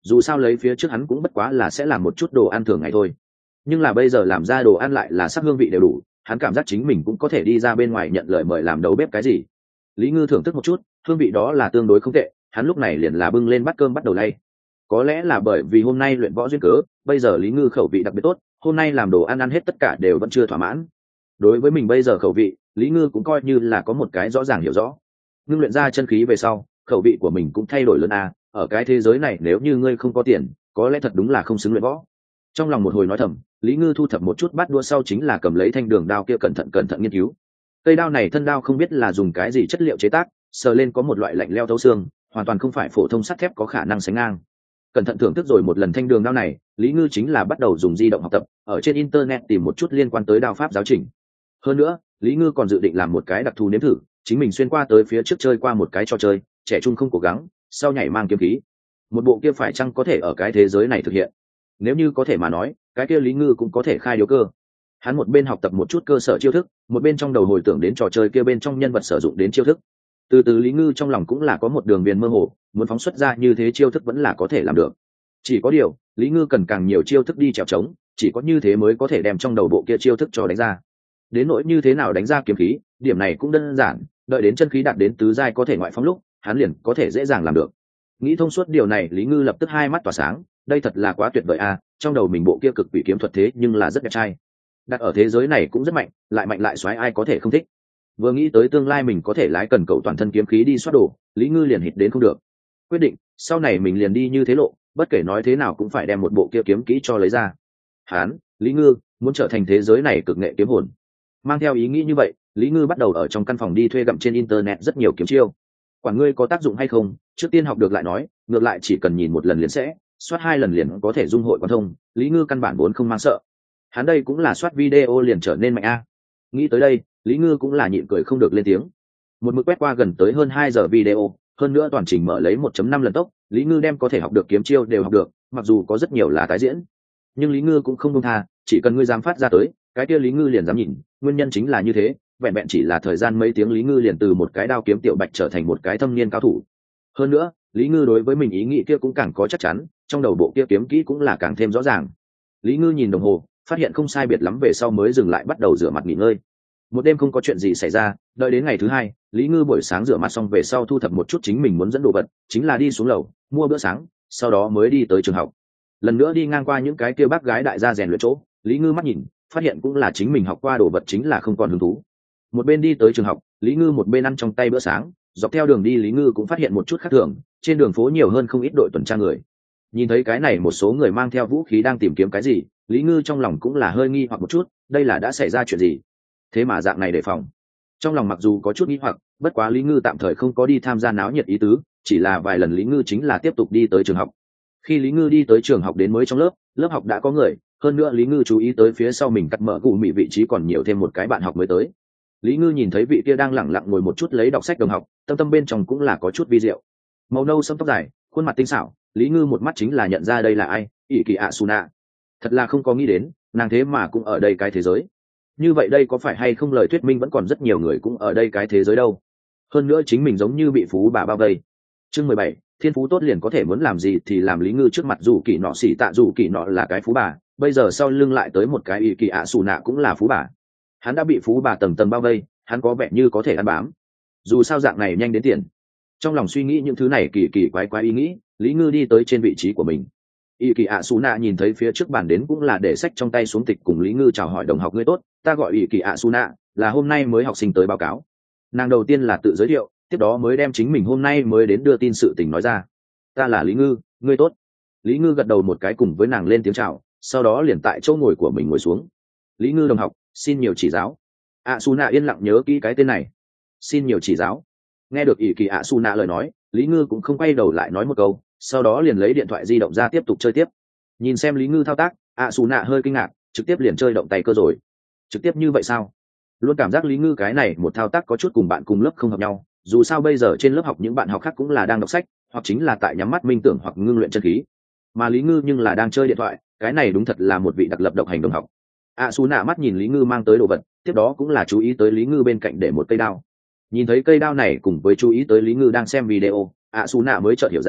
dù sao lấy phía trước hắn cũng bất quá là sẽ làm một chút đồ ăn thường ngày thôi, nhưng là bây giờ làm ra đồ ăn lại là sắc hương vị đều đủ, hắn cảm giác chính mình cũng có thể đi ra bên ngoài nhận lời mời làm đầu bếp cái gì. Lý Ngư thưởng thức một chút, hương vị đó là tương đối không tệ, hắn lúc này liền là bưng lên bát cơm bắt đầu lay. Có lẽ là bởi vì hôm nay luyện võ duyên cớ, bây giờ Lý Ngư khẩu vị đặc biệt tốt, hôm nay làm đồ ăn ăn hết tất cả đều vẫn chưa thỏa mãn. Đối với mình bây giờ khẩu vị, Lý Ngư cũng coi như là có một cái rõ ràng hiểu rõ. Ngưng luyện ra chân khí về sau, khẩu vị của mình cũng thay đổi lớn à, ở cái thế giới này nếu như ngươi không có tiền, có lẽ thật đúng là không xứng luyện võ. Trong lòng một hồi nói thầm, Lý Ngư thu thập một chút bát đũa sau chính là cầm lấy thanh đường đao kia cẩn thận cẩn thận nghiên cứu. Cây đao này thân đao không biết là dùng cái gì chất liệu chế tác, sờ lên có một loại lạnh leo thấu xương, hoàn toàn không phải phổ thông sắt thép có khả năng sánh ngang. Cẩn thận thưởng thức rồi một lần thanh đường đao này, Lý Ngư chính là bắt đầu dùng di động học tập, ở trên internet tìm một chút liên quan tới đao pháp giáo trình. Hơn nữa, Lý Ngư còn dự định làm một cái đặc thù nếm thử, chính mình xuyên qua tới phía trước chơi qua một cái trò chơi, trẻ trung không cố gắng, sau nhảy mang kiếm khí. Một bộ kia phải chăng có thể ở cái thế giới này thực hiện? Nếu như có thể mà nói, cái kia Lý Ngư cũng có thể khai điếu cơ. Hắn một bên học tập một chút cơ sở chiêu thức, một bên trong đầu hồi tưởng đến trò chơi kia bên trong nhân vật sử dụng đến chiêu thức. Từ từ Lý Ngư trong lòng cũng là có một đường viền mơ hồ, muốn phóng xuất ra như thế chiêu thức vẫn là có thể làm được. Chỉ có điều, Lý Ngư cần càng nhiều chiêu thức đi trèo trống, chỉ có như thế mới có thể đem trong đầu bộ kia chiêu thức cho đánh ra. Đến nỗi như thế nào đánh ra kiếm khí, điểm này cũng đơn giản, đợi đến chân khí đạt đến tứ giai có thể ngoại phóng lúc, hắn liền có thể dễ dàng làm được. Nghĩ thông suốt điều này, Lý Ngư lập tức hai mắt tỏa sáng, đây thật là quá tuyệt vời a, trong đầu mình bộ kia cực quỷ kiếm thuật thế nhưng là rất đẹp trai. Đặt ở thế giới này cũng rất mạnh, lại mạnh lại xoáy, ai có thể không thích. Vừa nghĩ tới tương lai mình có thể lái cần cầu toàn thân kiếm khí đi soát đồ, Lý Ngư liền hít đến không được. Quyết định, sau này mình liền đi như thế lộ, bất kể nói thế nào cũng phải đem một bộ kia kiếm kỹ cho lấy ra. Hán, Lý Ngư muốn trở thành thế giới này cực nghệ kiếm hồn. Mang theo ý nghĩ như vậy, Lý Ngư bắt đầu ở trong căn phòng đi thuê gặm trên internet rất nhiều kiếm chiêu. Quản ngươi có tác dụng hay không, trước tiên học được lại nói, ngược lại chỉ cần nhìn một lần liền sẽ, soát hai lần liền có thể dung hội quan thông. Lý Ngư căn bản vốn không mang sợ. Hắn đây cũng là soát video liền trở nên mạnh a. Nghĩ tới đây, Lý Ngư cũng là nhịn cười không được lên tiếng. Một mực quét qua gần tới hơn hai giờ video, hơn nữa toàn trình mở lấy một chấm năm lần tốc, Lý Ngư đem có thể học được kiếm chiêu đều học được, mặc dù có rất nhiều là tái diễn, nhưng Lý Ngư cũng không buông tha, chỉ cần ngươi dám phát ra tới, cái kia Lý Ngư liền dám nhìn, nguyên nhân chính là như thế, vẹn vẹn chỉ là thời gian mấy tiếng Lý Ngư liền từ một cái đao kiếm tiểu bạch trở thành một cái thâm niên cao thủ. Hơn nữa, Lý Ngư đối với mình ý nghĩ kia cũng càng có chắc chắn, trong đầu bộ kia kiếm kỹ cũng là càng thêm rõ ràng. Lý Ngư nhìn đồng hồ, phát hiện không sai biệt lắm về sau mới dừng lại bắt đầu rửa mặt nghỉ ngơi. Một đêm không có chuyện gì xảy ra, đợi đến ngày thứ hai, Lý Ngư buổi sáng rửa mặt xong về sau thu thập một chút chính mình muốn dẫn đồ vật, chính là đi xuống lầu mua bữa sáng, sau đó mới đi tới trường học. Lần nữa đi ngang qua những cái kia bác gái đại gia rèn luyện chỗ, Lý Ngư mắt nhìn, phát hiện cũng là chính mình học qua đồ vật chính là không còn hứng thú. Một bên đi tới trường học, Lý Ngư một bên ăn trong tay bữa sáng, dọc theo đường đi Lý Ngư cũng phát hiện một chút khác thường, trên đường phố nhiều hơn không ít đội tuần tra người. Nhìn thấy cái này một số người mang theo vũ khí đang tìm kiếm cái gì, Lý Ngư trong lòng cũng là hơi nghi hoặc một chút, đây là đã xảy ra chuyện gì? Thế mà dạng này đề phòng. Trong lòng mặc dù có chút nghi hoặc, bất quá Lý Ngư tạm thời không có đi tham gia náo nhiệt ý tứ, chỉ là vài lần Lý Ngư chính là tiếp tục đi tới trường học. Khi Lý Ngư đi tới trường học đến mới trong lớp, lớp học đã có người, hơn nữa Lý Ngư chú ý tới phía sau mình cắt mở gù mị vị trí còn nhiều thêm một cái bạn học mới tới. Lý Ngư nhìn thấy vị kia đang lẳng lặng ngồi một chút lấy đọc sách đồng học, tâm tâm bên trong cũng là có chút vi diệu. Màu nâu sẫm tóc dài, khuôn mặt tinh xảo, Lý Ngư một mắt chính là nhận ra đây là ai, ỷ kỳ ạ Suna. Thật là không có nghĩ đến, nàng thế mà cũng ở đây cái thế giới. Như vậy đây có phải hay không lời thuyết minh vẫn còn rất nhiều người cũng ở đây cái thế giới đâu. Hơn nữa chính mình giống như bị phú bà bao vây. Chương mười bảy, thiên phú tốt liền có thể muốn làm gì thì làm. Lý Ngư trước mặt dù kỳ nọ xỉ tạ dù kỳ nọ là cái phú bà, bây giờ sau lưng lại tới một cái ỷ kỳ ạ Suna cũng là phú bà. Hắn đã bị phú bà tầng tầng bao vây, hắn có vẻ như có thể ăn bám. Dù sao dạng này nhanh đến tiền. Trong lòng suy nghĩ những thứ này kỳ kỳ quái quái ý nghĩ, Lý Ngư đi tới trên vị trí của mình. Y kỳ ạ Sú nạ nhìn thấy phía trước bàn đến cũng là để sách trong tay xuống tịch cùng Lý Ngư chào hỏi đồng học ngươi tốt, ta gọi Y kỳ ạ Sú nạ, là hôm nay mới học sinh tới báo cáo. Nàng đầu tiên là tự giới thiệu, tiếp đó mới đem chính mình hôm nay mới đến đưa tin sự tình nói ra. Ta là Lý Ngư, ngươi tốt. Lý Ngư gật đầu một cái cùng với nàng lên tiếng chào, sau đó liền tại chỗ ngồi của mình ngồi xuống. Lý Ngư đồng học, xin nhiều chỉ giáo. ạ Sú nạ yên lặng nhớ kỹ cái tên này. Xin nhiều chỉ giáo. Nghe được Y kỳ ạ Sú nạ lời nói, Lý Ngư cũng không quay đầu lại nói một câu, sau đó liền lấy điện thoại di động ra tiếp tục chơi tiếp. Nhìn xem Lý Ngư thao tác, ạ Sú nạ hơi kinh ngạc, trực tiếp liền chơi động tay cơ rồi. Trực tiếp như vậy sao? Luôn cảm giác Lý Ngư cái này một thao tác có chút cùng bạn cùng lớp không hợp nhau, dù sao bây giờ trên lớp học những bạn học khác cũng là đang đọc sách, hoặc chính là tại nhắm mắt minh tưởng hoặc ngưng luyện chân khí, mà Lý Ngư nhưng là đang chơi điện thoại, cái này đúng thật là một vị đặc lập độc hành đồng học. ạ Sú nạ mắt nhìn Lý Ngư mang tới đồ vật, tiếp đó cũng là chú ý tới Lý Ngư bên cạnh để một cây đao. Nhìn thấy cây đao này cùng với chú ý tới Lý Ngư đang xem video, ạ Sú nạ mới chợt hiểu ra,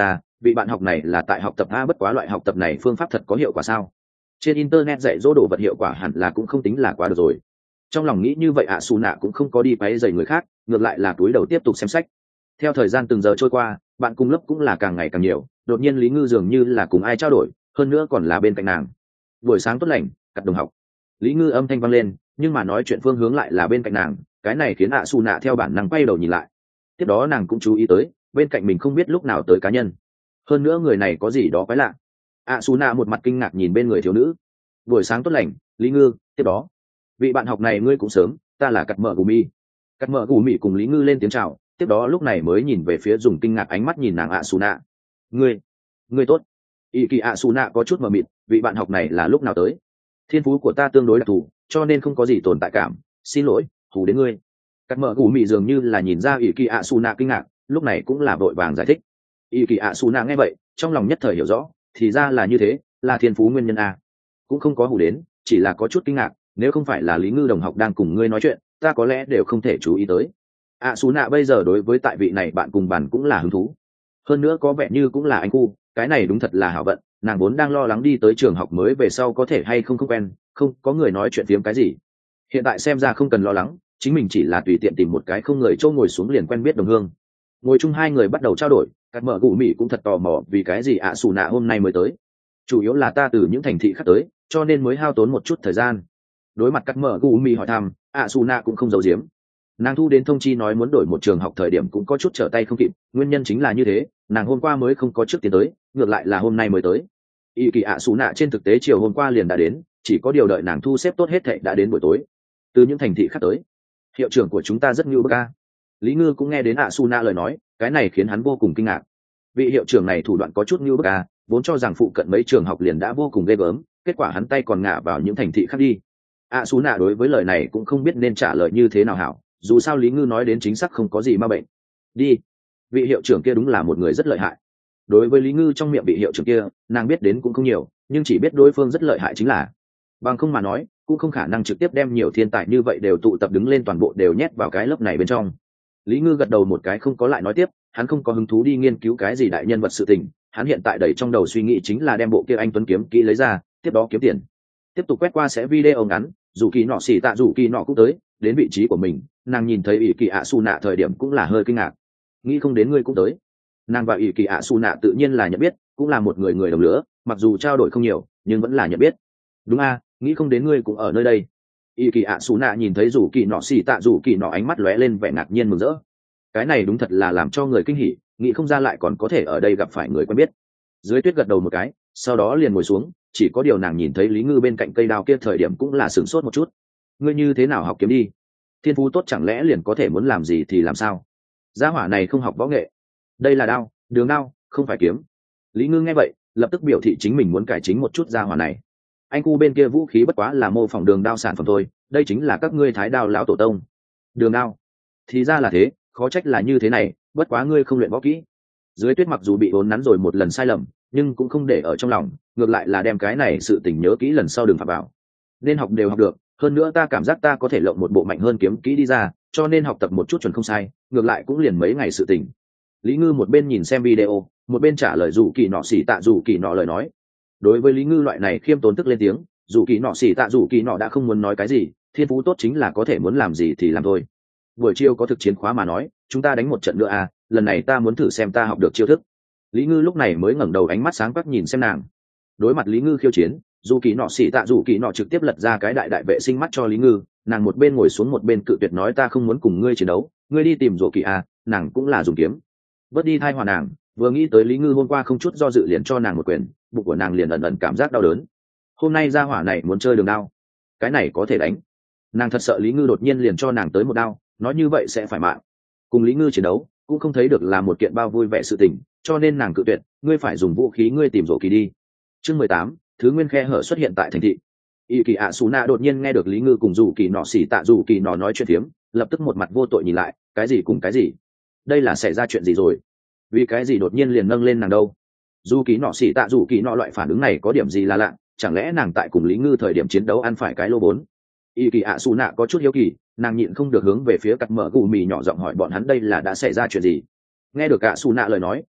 vị bạn học này là tại học tập a, bất quá loại học tập này phương pháp thật có hiệu quả sao? Trên internet dạy dỗ đồ vật hiệu quả hẳn là cũng không tính là quá được rồi. Trong lòng nghĩ như vậy ạ xù nạ cũng không có đi quấy rầy người khác, ngược lại là túi đầu tiếp tục xem sách. Theo thời gian từng giờ trôi qua, bạn cùng lớp cũng là càng ngày càng nhiều, đột nhiên Lý Ngư dường như là cùng ai trao đổi, hơn nữa còn là bên cạnh nàng. Buổi sáng tốt lành, cặp đồng học. Lý Ngư âm thanh vang lên, nhưng mà nói chuyện phương hướng lại là bên cạnh nàng, cái này khiến ạ xù nạ theo bản năng quay đầu nhìn lại. Tiếp đó nàng cũng chú ý tới, bên cạnh mình không biết lúc nào tới cá nhân. Hơn nữa người này có gì đó quái lạ. ạ xù nạ một mặt kinh ngạc nhìn bên người thiếu nữ. Buổi sáng tốt lành, Lý Ngư. Tiếp đó, vị bạn học này ngươi cũng sớm, ta là cắt mợ gù mi. Cắt mợ gù mi cùng Lý Ngư lên tiếng chào, tiếp đó lúc này mới nhìn về phía dùng kinh ngạc ánh mắt nhìn nàng ạ xù nạ. Ngươi, ngươi tốt. Y kỳ ạ xù nạ có chút mờ mịt, vị bạn học này là lúc nào tới? Thiên phú của ta tương đối đặc thù, cho nên không có gì tồn tại cảm, xin lỗi, hù đến ngươi. Cắt mợ gù mi dường như là nhìn ra Y kỳ ạ xù nạ kinh ngạc, lúc này cũng là vội vàng giải thích. Y kỳ ạ xù nạ nghe vậy, trong lòng nhất thời hiểu rõ, thì ra là như thế, là thiên phú nguyên nhân a. Cũng không có hù đến, chỉ là có chút kinh ngạc, nếu không phải là Lý Ngư đồng học đang cùng ngươi nói chuyện, ta có lẽ đều không thể chú ý tới. ạ xù nạ bây giờ đối với tại vị này bạn cùng bàn cũng là hứng thú, hơn nữa có vẻ như cũng là anh cu, cái này đúng thật là hảo vận. Nàng vốn đang lo lắng đi tới trường học mới về sau có thể hay không không quen, không có người nói chuyện phiếm cái gì. Hiện tại xem ra không cần lo lắng, chính mình chỉ là tùy tiện tìm một cái không người chỗ ngồi xuống liền quen biết đồng hương. Ngồi chung hai người bắt đầu trao đổi, cắt mở gù mị cũng thật tò mò vì cái gì ạ xù nạ hôm nay mới tới. Chủ yếu là ta từ những thành thị khác tới, cho nên mới hao tốn một chút thời gian. Đối mặt cắt mở gù mị hỏi thăm, ạ xù nạ cũng không giấu giếm. Nàng thu đến thông chi nói muốn đổi một trường học thời điểm cũng có chút trở tay không kịp, nguyên nhân chính là như thế, nàng hôm qua mới không có trước tiến tới, ngược lại là hôm nay mới tới. Y kỳ ạ xù nạ trên thực tế chiều hôm qua liền đã đến, chỉ có điều đợi nàng thu xếp tốt hết thệ đã đến buổi tối. Từ những thành thị khác tới, hiệu trưởng của chúng ta rất ngưu bức a. Lý Ngư cũng nghe đến ạ xù nạ lời nói, cái này khiến hắn vô cùng kinh ngạc. Vị hiệu trưởng này thủ đoạn có chút ngưu bức a, vốn cho rằng phụ cận mấy trường học liền đã vô cùng ghê gớm, kết quả hắn tay còn ngả vào những thành thị khác đi. ạ xù nạ đối với lời này cũng không biết nên trả lời như thế nào hảo, dù sao Lý Ngư nói đến chính xác không có gì ma bệnh. Đi, vị hiệu trưởng kia đúng là một người rất lợi hại. Đối với Lý Ngư trong miệng vị hiệu trưởng kia, nàng biết đến cũng không nhiều, nhưng chỉ biết đối phương rất lợi hại chính là, bằng không mà nói cũng không khả năng trực tiếp đem nhiều thiên tài như vậy đều tụ tập đứng lên toàn bộ đều nhét vào cái lớp này bên trong. Lý Ngư gật đầu một cái không có lại nói tiếp, hắn không có hứng thú đi nghiên cứu cái gì đại nhân vật sự tình, hắn hiện tại đầy trong đầu suy nghĩ chính là đem bộ kia anh tuấn kiếm kỹ lấy ra, tiếp đó kiếm tiền. Tiếp tục quét qua sẽ video ngắn, dù kỳ nọ xỉ tạ dù kỳ nọ cũng tới, đến vị trí của mình, nàng nhìn thấy ỷ kỳ ạ xù nạ thời điểm cũng là hơi kinh ngạc. Nghĩ không đến ngươi cũng tới. Nàng và ỷ kỳ ạ xù nạ tự nhiên là nhận biết, cũng là một người người đồng lứa, mặc dù trao đổi không nhiều nhưng vẫn là nhận biết. Đúng a, nghĩ không đến ngươi cũng ở nơi đây. ỷ kỳ ạ xù nạ nhìn thấy dù kỳ nọ xỉ tạ dù kỳ nọ ánh mắt lóe lên vẻ ngạc nhiên mừng rỡ. Cái này đúng thật là làm cho người kinh hỉ, nghĩ không ra lại còn có thể ở đây gặp phải người quen biết. Dưới tuyết gật đầu một cái, sau đó liền ngồi xuống, chỉ có điều nàng nhìn thấy Lý Ngư bên cạnh cây đao kia thời điểm cũng là sửng sốt một chút. Ngươi như thế nào học kiếm đi? Thiên phú tốt chẳng lẽ liền có thể muốn làm gì thì làm sao? Gia hỏa này không học võ nghệ. Đây là đao, đường đao, không phải kiếm. Lý Ngư nghe vậy, lập tức biểu thị chính mình muốn cải chính một chút gia hỏa này. Anh cu bên kia vũ khí bất quá là mô phỏng đường đao sản phẩm thôi, đây chính là các ngươi Thái Đao lão tổ tông. Đường đao. Thì ra là thế, khó trách là như thế này, bất quá ngươi không luyện võ kỹ. Dưới tuyết mặc dù bị vốn nắn rồi một lần sai lầm, nhưng cũng không để ở trong lòng, ngược lại là đem cái này sự tình nhớ kỹ lần sau đừng phạm vào. Nên học đều học được, hơn nữa ta cảm giác ta có thể lộng một bộ mạnh hơn kiếm kỹ đi ra, cho nên học tập một chút chuẩn không sai, ngược lại cũng liền mấy ngày sự tình. Lý Ngư một bên nhìn xem video, một bên trả lời dù kỳ nọ xỉ tạ dù kỳ nọ lời nói. Đối với Lý Ngư loại này khiêm tốn tức lên tiếng, dù kỳ nọ xỉ tạ dù kỳ nọ đã không muốn nói cái gì, thiên phú tốt chính là có thể muốn làm gì thì làm thôi. Buổi chiều có thực chiến khóa mà nói, chúng ta đánh một trận nữa à, lần này ta muốn thử xem ta học được chiêu thức. Lý Ngư lúc này mới ngẩng đầu ánh mắt sáng quắc nhìn xem nàng. Đối mặt Lý Ngư khiêu chiến, dù kỳ nọ xỉ tạ dù kỳ nọ trực tiếp lật ra cái đại đại vệ sinh mắt cho Lý Ngư, nàng một bên ngồi xuống một bên cự tuyệt nói ta không muốn cùng ngươi chiến đấu, ngươi đi tìm rổ kỳ à, nàng cũng là dùng kiếm. Bớt đi thai hòa nàng, vừa nghĩ tới Lý Ngư hôm qua không chút do dự liền cho nàng một quyền, bụng của nàng liền ẩn ẩn cảm giác đau đớn. Hôm nay ra hỏa này muốn chơi đường đao, cái này có thể đánh. Nàng thật sợ Lý Ngư đột nhiên liền cho nàng tới một đao, nói như vậy sẽ phải mạng. Cùng Lý Ngư chiến đấu cũng không thấy được là một kiện bao vui vẻ sự tình, cho nên nàng cự tuyệt, ngươi phải dùng vũ khí, ngươi tìm rổ kỳ đi. Chương mười tám, thứ nguyên khe hở xuất hiện tại thành thị. Y kỳ ạ xù nạ đột nhiên nghe được Lý Ngư cùng dù kỳ nọ xỉ tạ dù kỳ nọ nói chuyện phiếm, lập tức một mặt vô tội nhìn lại, cái gì cùng cái gì? Đây là xảy ra chuyện gì rồi? Vì cái gì đột nhiên liền nâng lên nàng đâu? Dù kỳ nọ xỉ tạ dù kỳ nọ loại phản ứng này có điểm gì là lạ, chẳng lẽ nàng tại cùng Lý Ngư thời điểm chiến đấu ăn phải cái lô bốn? Y kỳ ạ xù nạ có chút hiếu kỳ, nàng nhịn không được hướng về phía cặp mở gù mì nhỏ giọng hỏi bọn hắn đây là đã xảy ra chuyện gì. Nghe được ạ xù nạ lời nói,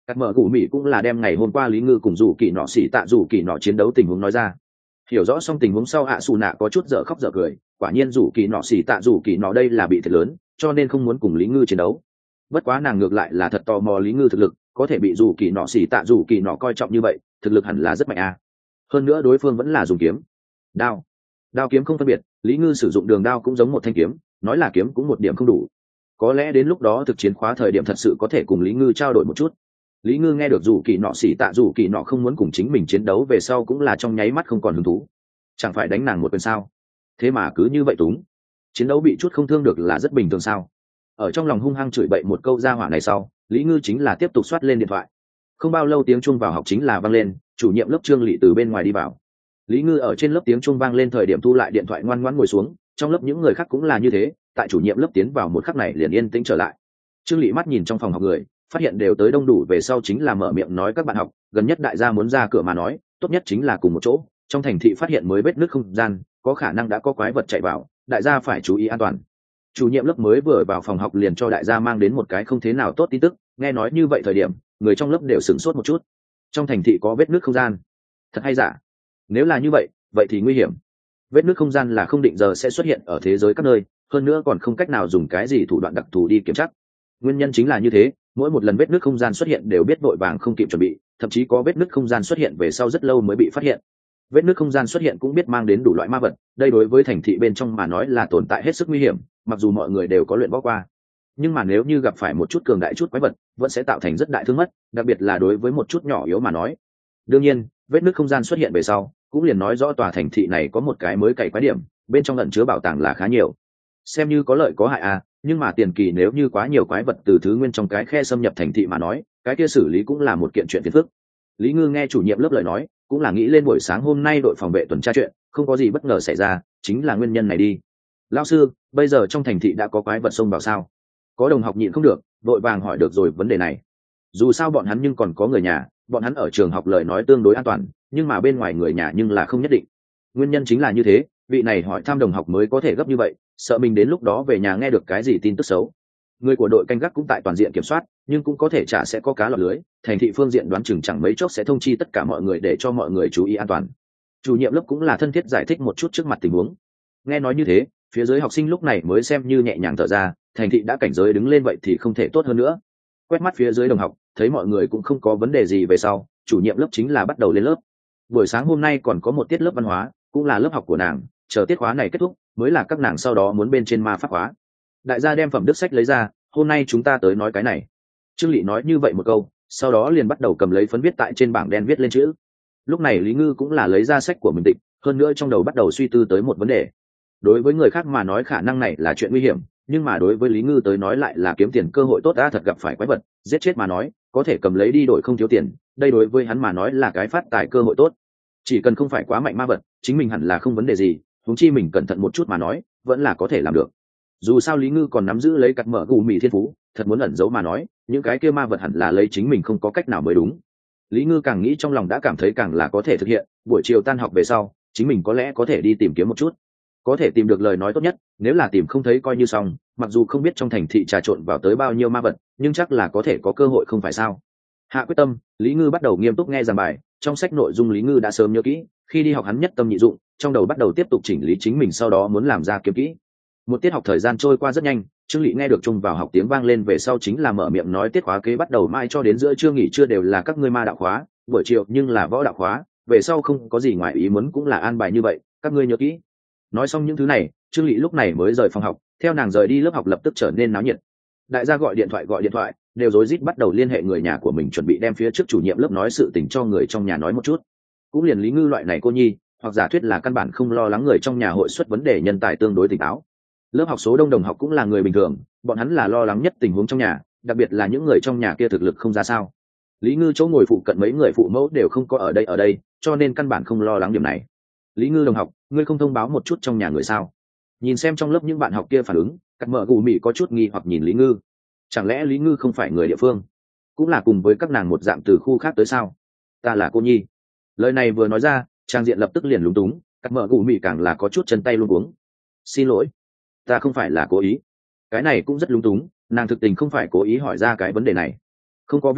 Cắt mở gù mì cũng là đem ngày hôm qua lý ngư cùng dù kỳ nọ xỉ tạ dù kỳ nọ chiến đấu tình huống nói ra. Hiểu rõ xong tình huống sau ạ xù nạ có chút dở khóc dở cười, quả nhiên dù kỳ nọ xỉ tạ dù kỳ nọ đây là bị thiệt lớn, cho nên không muốn cùng lý ngư chiến đấu. Bất quá nàng ngược lại là thật tò mò lý ngư thực lực, có thể bị dù kỳ nọ xỉ tạ dù kỳ nọ coi trọng như vậy, thực lực hẳn là rất mạnh à. Hơn nữa đối phương vẫn là dùng kiếm, đao, đao kiếm không phân biệt, lý ngư sử dụng đường đao cũng giống một thanh kiếm, nói là kiếm cũng một điểm không đủ. Có lẽ đến lúc đó thực chiến khóa thời điểm thật sự có thể cùng lý ngư trao đổi một chút. Lý ngư nghe được dù kỳ nọ xỉ tạ dù kỳ nọ không muốn cùng chính mình chiến đấu về sau cũng là trong nháy mắt không còn hứng thú, chẳng phải đánh nàng một quyền sao, thế mà cứ như vậy túng, chiến đấu bị chút không thương được là rất bình thường sao. Ở trong lòng hung hăng chửi bậy một câu ra hỏa này sau, lý ngư chính là tiếp tục soát lên điện thoại. Không bao lâu tiếng chuông vào học chính là vang lên, chủ nhiệm lớp Trương Lị từ bên ngoài đi vào. Lý ngư ở trên lớp tiếng chuông vang lên thời điểm thu lại điện thoại ngoan ngoãn ngồi xuống, trong lớp những người khác cũng là như thế, tại chủ nhiệm lớp tiến vào một khắc này liền yên tĩnh trở lại. Trương Lị mắt nhìn trong phòng học người, phát hiện đều tới đông đủ về sau chính là mở miệng nói các bạn học, gần nhất đại gia muốn ra cửa mà nói, tốt nhất chính là cùng một chỗ, trong thành thị phát hiện mới vết nứt không gian, có khả năng đã có quái vật chạy vào, đại gia phải chú ý an toàn. Chủ nhiệm lớp mới vừa vào phòng học liền cho đại gia mang đến một cái không thế nào tốt tin tức, nghe nói như vậy thời điểm, người trong lớp đều sửng sốt một chút. Trong thành thị có vết nứt không gian, thật hay giả? Nếu là như vậy, vậy thì nguy hiểm. Vết nứt không gian là không định giờ sẽ xuất hiện ở thế giới các nơi, hơn nữa còn không cách nào dùng cái gì thủ đoạn đặc thù đi kiểm tra. Nguyên nhân chính là như thế, mỗi một lần vết nứt không gian xuất hiện đều biết vội vàng không kịp chuẩn bị, thậm chí có vết nứt không gian xuất hiện về sau rất lâu mới bị phát hiện. Vết nứt không gian xuất hiện cũng biết mang đến đủ loại ma vật, đây đối với thành thị bên trong mà nói là tồn tại hết sức nguy hiểm, mặc dù mọi người đều có luyện võ qua, nhưng mà nếu như gặp phải một chút cường đại chút quái vật, vẫn sẽ tạo thành rất đại thương mất, đặc biệt là đối với một chút nhỏ yếu mà nói. Đương nhiên, vết nứt không gian xuất hiện về sau, cũng liền nói rõ tòa thành thị này có một cái mới cày quái điểm, bên trong ẩn chứa bảo tàng là khá nhiều. Xem như có lợi có hại à, nhưng mà tiền kỳ nếu như quá nhiều quái vật từ thứ nguyên trong cái khe xâm nhập thành thị mà nói, cái kia xử lý cũng là một kiện chuyện phiền phức. Lý Ngư nghe chủ nhiệm lớp lời nói, cũng là nghĩ lên buổi sáng hôm nay đội phòng vệ tuần tra chuyện, không có gì bất ngờ xảy ra, chính là nguyên nhân này đi. Lão sư, bây giờ trong thành thị đã có quái vật xông vào sao? Có đồng học nhịn không được, vội vàng hỏi được rồi vấn đề này. Dù sao bọn hắn nhưng còn có người nhà, bọn hắn ở trường học lời nói tương đối an toàn, nhưng mà bên ngoài người nhà nhưng là không nhất định. Nguyên nhân chính là như thế, vị này hỏi thăm đồng học mới có thể gấp như vậy, sợ mình đến lúc đó về nhà nghe được cái gì tin tức xấu. Người của đội canh gác cũng tại toàn diện kiểm soát, nhưng cũng có thể chả sẽ có cá lọt lưới, thành thị phương diện đoán chừng chẳng mấy chốc sẽ thông chi tất cả mọi người để cho mọi người chú ý an toàn. Chủ nhiệm lớp cũng là thân thiết giải thích một chút trước mặt tình huống. Nghe nói như thế, phía dưới học sinh lúc này mới xem như nhẹ nhàng thở ra, thành thị đã cảnh giới đứng lên vậy thì không thể tốt hơn nữa. Quét mắt phía dưới đồng học, thấy mọi người cũng không có vấn đề gì về sau, chủ nhiệm lớp chính là bắt đầu lên lớp. Buổi sáng hôm nay còn có một tiết lớp văn hóa, cũng là lớp học của nàng, chờ tiết khóa này kết thúc mới là các nàng sau đó muốn bên trên ma pháp khóa. Đại gia đem phẩm đức sách lấy ra, hôm nay chúng ta tới nói cái này. Trương Lị nói như vậy một câu, sau đó liền bắt đầu cầm lấy phấn viết tại trên bảng đen viết lên chữ. Lúc này Lý Ngư cũng là lấy ra sách của mình tịch, hơn nữa trong đầu bắt đầu suy tư tới một vấn đề. Đối với người khác mà nói khả năng này là chuyện nguy hiểm, nhưng mà đối với Lý Ngư tới nói lại là kiếm tiền cơ hội tốt. Đã thật gặp phải quái vật, giết chết mà nói, có thể cầm lấy đi đổi không thiếu tiền, đây đối với hắn mà nói là cái phát tài cơ hội tốt. Chỉ cần không phải quá mạnh ma vật, chính mình hẳn là không vấn đề gì, huống chi mình cẩn thận một chút mà nói, vẫn là có thể làm được. Dù sao Lý Ngư còn nắm giữ lấy cắt mở gù mì thiên phú, thật muốn ẩn giấu mà nói, những cái kia ma vật hẳn là lấy chính mình không có cách nào mới đúng. Lý Ngư càng nghĩ trong lòng đã cảm thấy càng là có thể thực hiện, buổi chiều tan học về sau, chính mình có lẽ có thể đi tìm kiếm một chút. Có thể tìm được lời nói tốt nhất, nếu là tìm không thấy coi như xong, mặc dù không biết trong thành thị trà trộn vào tới bao nhiêu ma vật, nhưng chắc là có thể có cơ hội không phải sao. Hạ quyết tâm, Lý Ngư bắt đầu nghiêm túc nghe giảng bài, trong sách nội dung Lý Ngư đã sớm nhớ kỹ, khi đi học hắn nhất tâm nhị dụng, trong đầu bắt đầu tiếp tục chỉnh lý chính mình sau đó muốn làm ra kiếm kỹ. Một tiết học thời gian trôi qua rất nhanh, Trương Lị nghe được chung vào học tiếng vang lên về sau chính là mở miệng nói tiết khóa kế bắt đầu mai cho đến giữa trưa nghỉ trưa đều là các ngươi ma đạo khóa, buổi chiều nhưng là võ đạo khóa, về sau không có gì ngoài ý muốn cũng là an bài như vậy, các ngươi nhớ kỹ. Nói xong những thứ này, Trương Lị lúc này mới rời phòng học, theo nàng rời đi lớp học lập tức trở nên náo nhiệt. Đại gia gọi điện thoại gọi điện thoại, đều rối rít bắt đầu liên hệ người nhà của mình chuẩn bị đem phía trước chủ nhiệm lớp nói sự tình cho người trong nhà nói một chút. Cũng liền Lý Ngư loại này cô nhi, hoặc giả thuyết là căn bản không lo lắng người trong nhà hội xuất vấn đề nhân tài tương đối tỉnh táo. Lớp học số đông đồng học cũng là người bình thường, bọn hắn là lo lắng nhất tình huống trong nhà, đặc biệt là những người trong nhà kia thực lực không ra sao. Lý Ngư chỗ ngồi phụ cận mấy người phụ mẫu đều không có ở đây ở đây, cho nên căn bản không lo lắng điểm này. Lý Ngư đồng học, ngươi không thông báo một chút trong nhà người sao? Nhìn xem trong lớp những bạn học kia phản ứng, cắt mở gù mị có chút nghi hoặc nhìn Lý Ngư. Chẳng lẽ Lý Ngư không phải người địa phương, cũng là cùng với các nàng một dạng từ khu khác tới sao? Ta là cô nhi. Lời này vừa nói ra, trang diện lập tức liền lúng túng, cắt mở gù mị càng là có chút chân tay luống cuống. Xin lỗi, ta không phải là cố ý. Cái này cũng rất lúng túng, nàng thực tình không phải cố ý hỏi ra cái vấn đề này. Không có việc gì,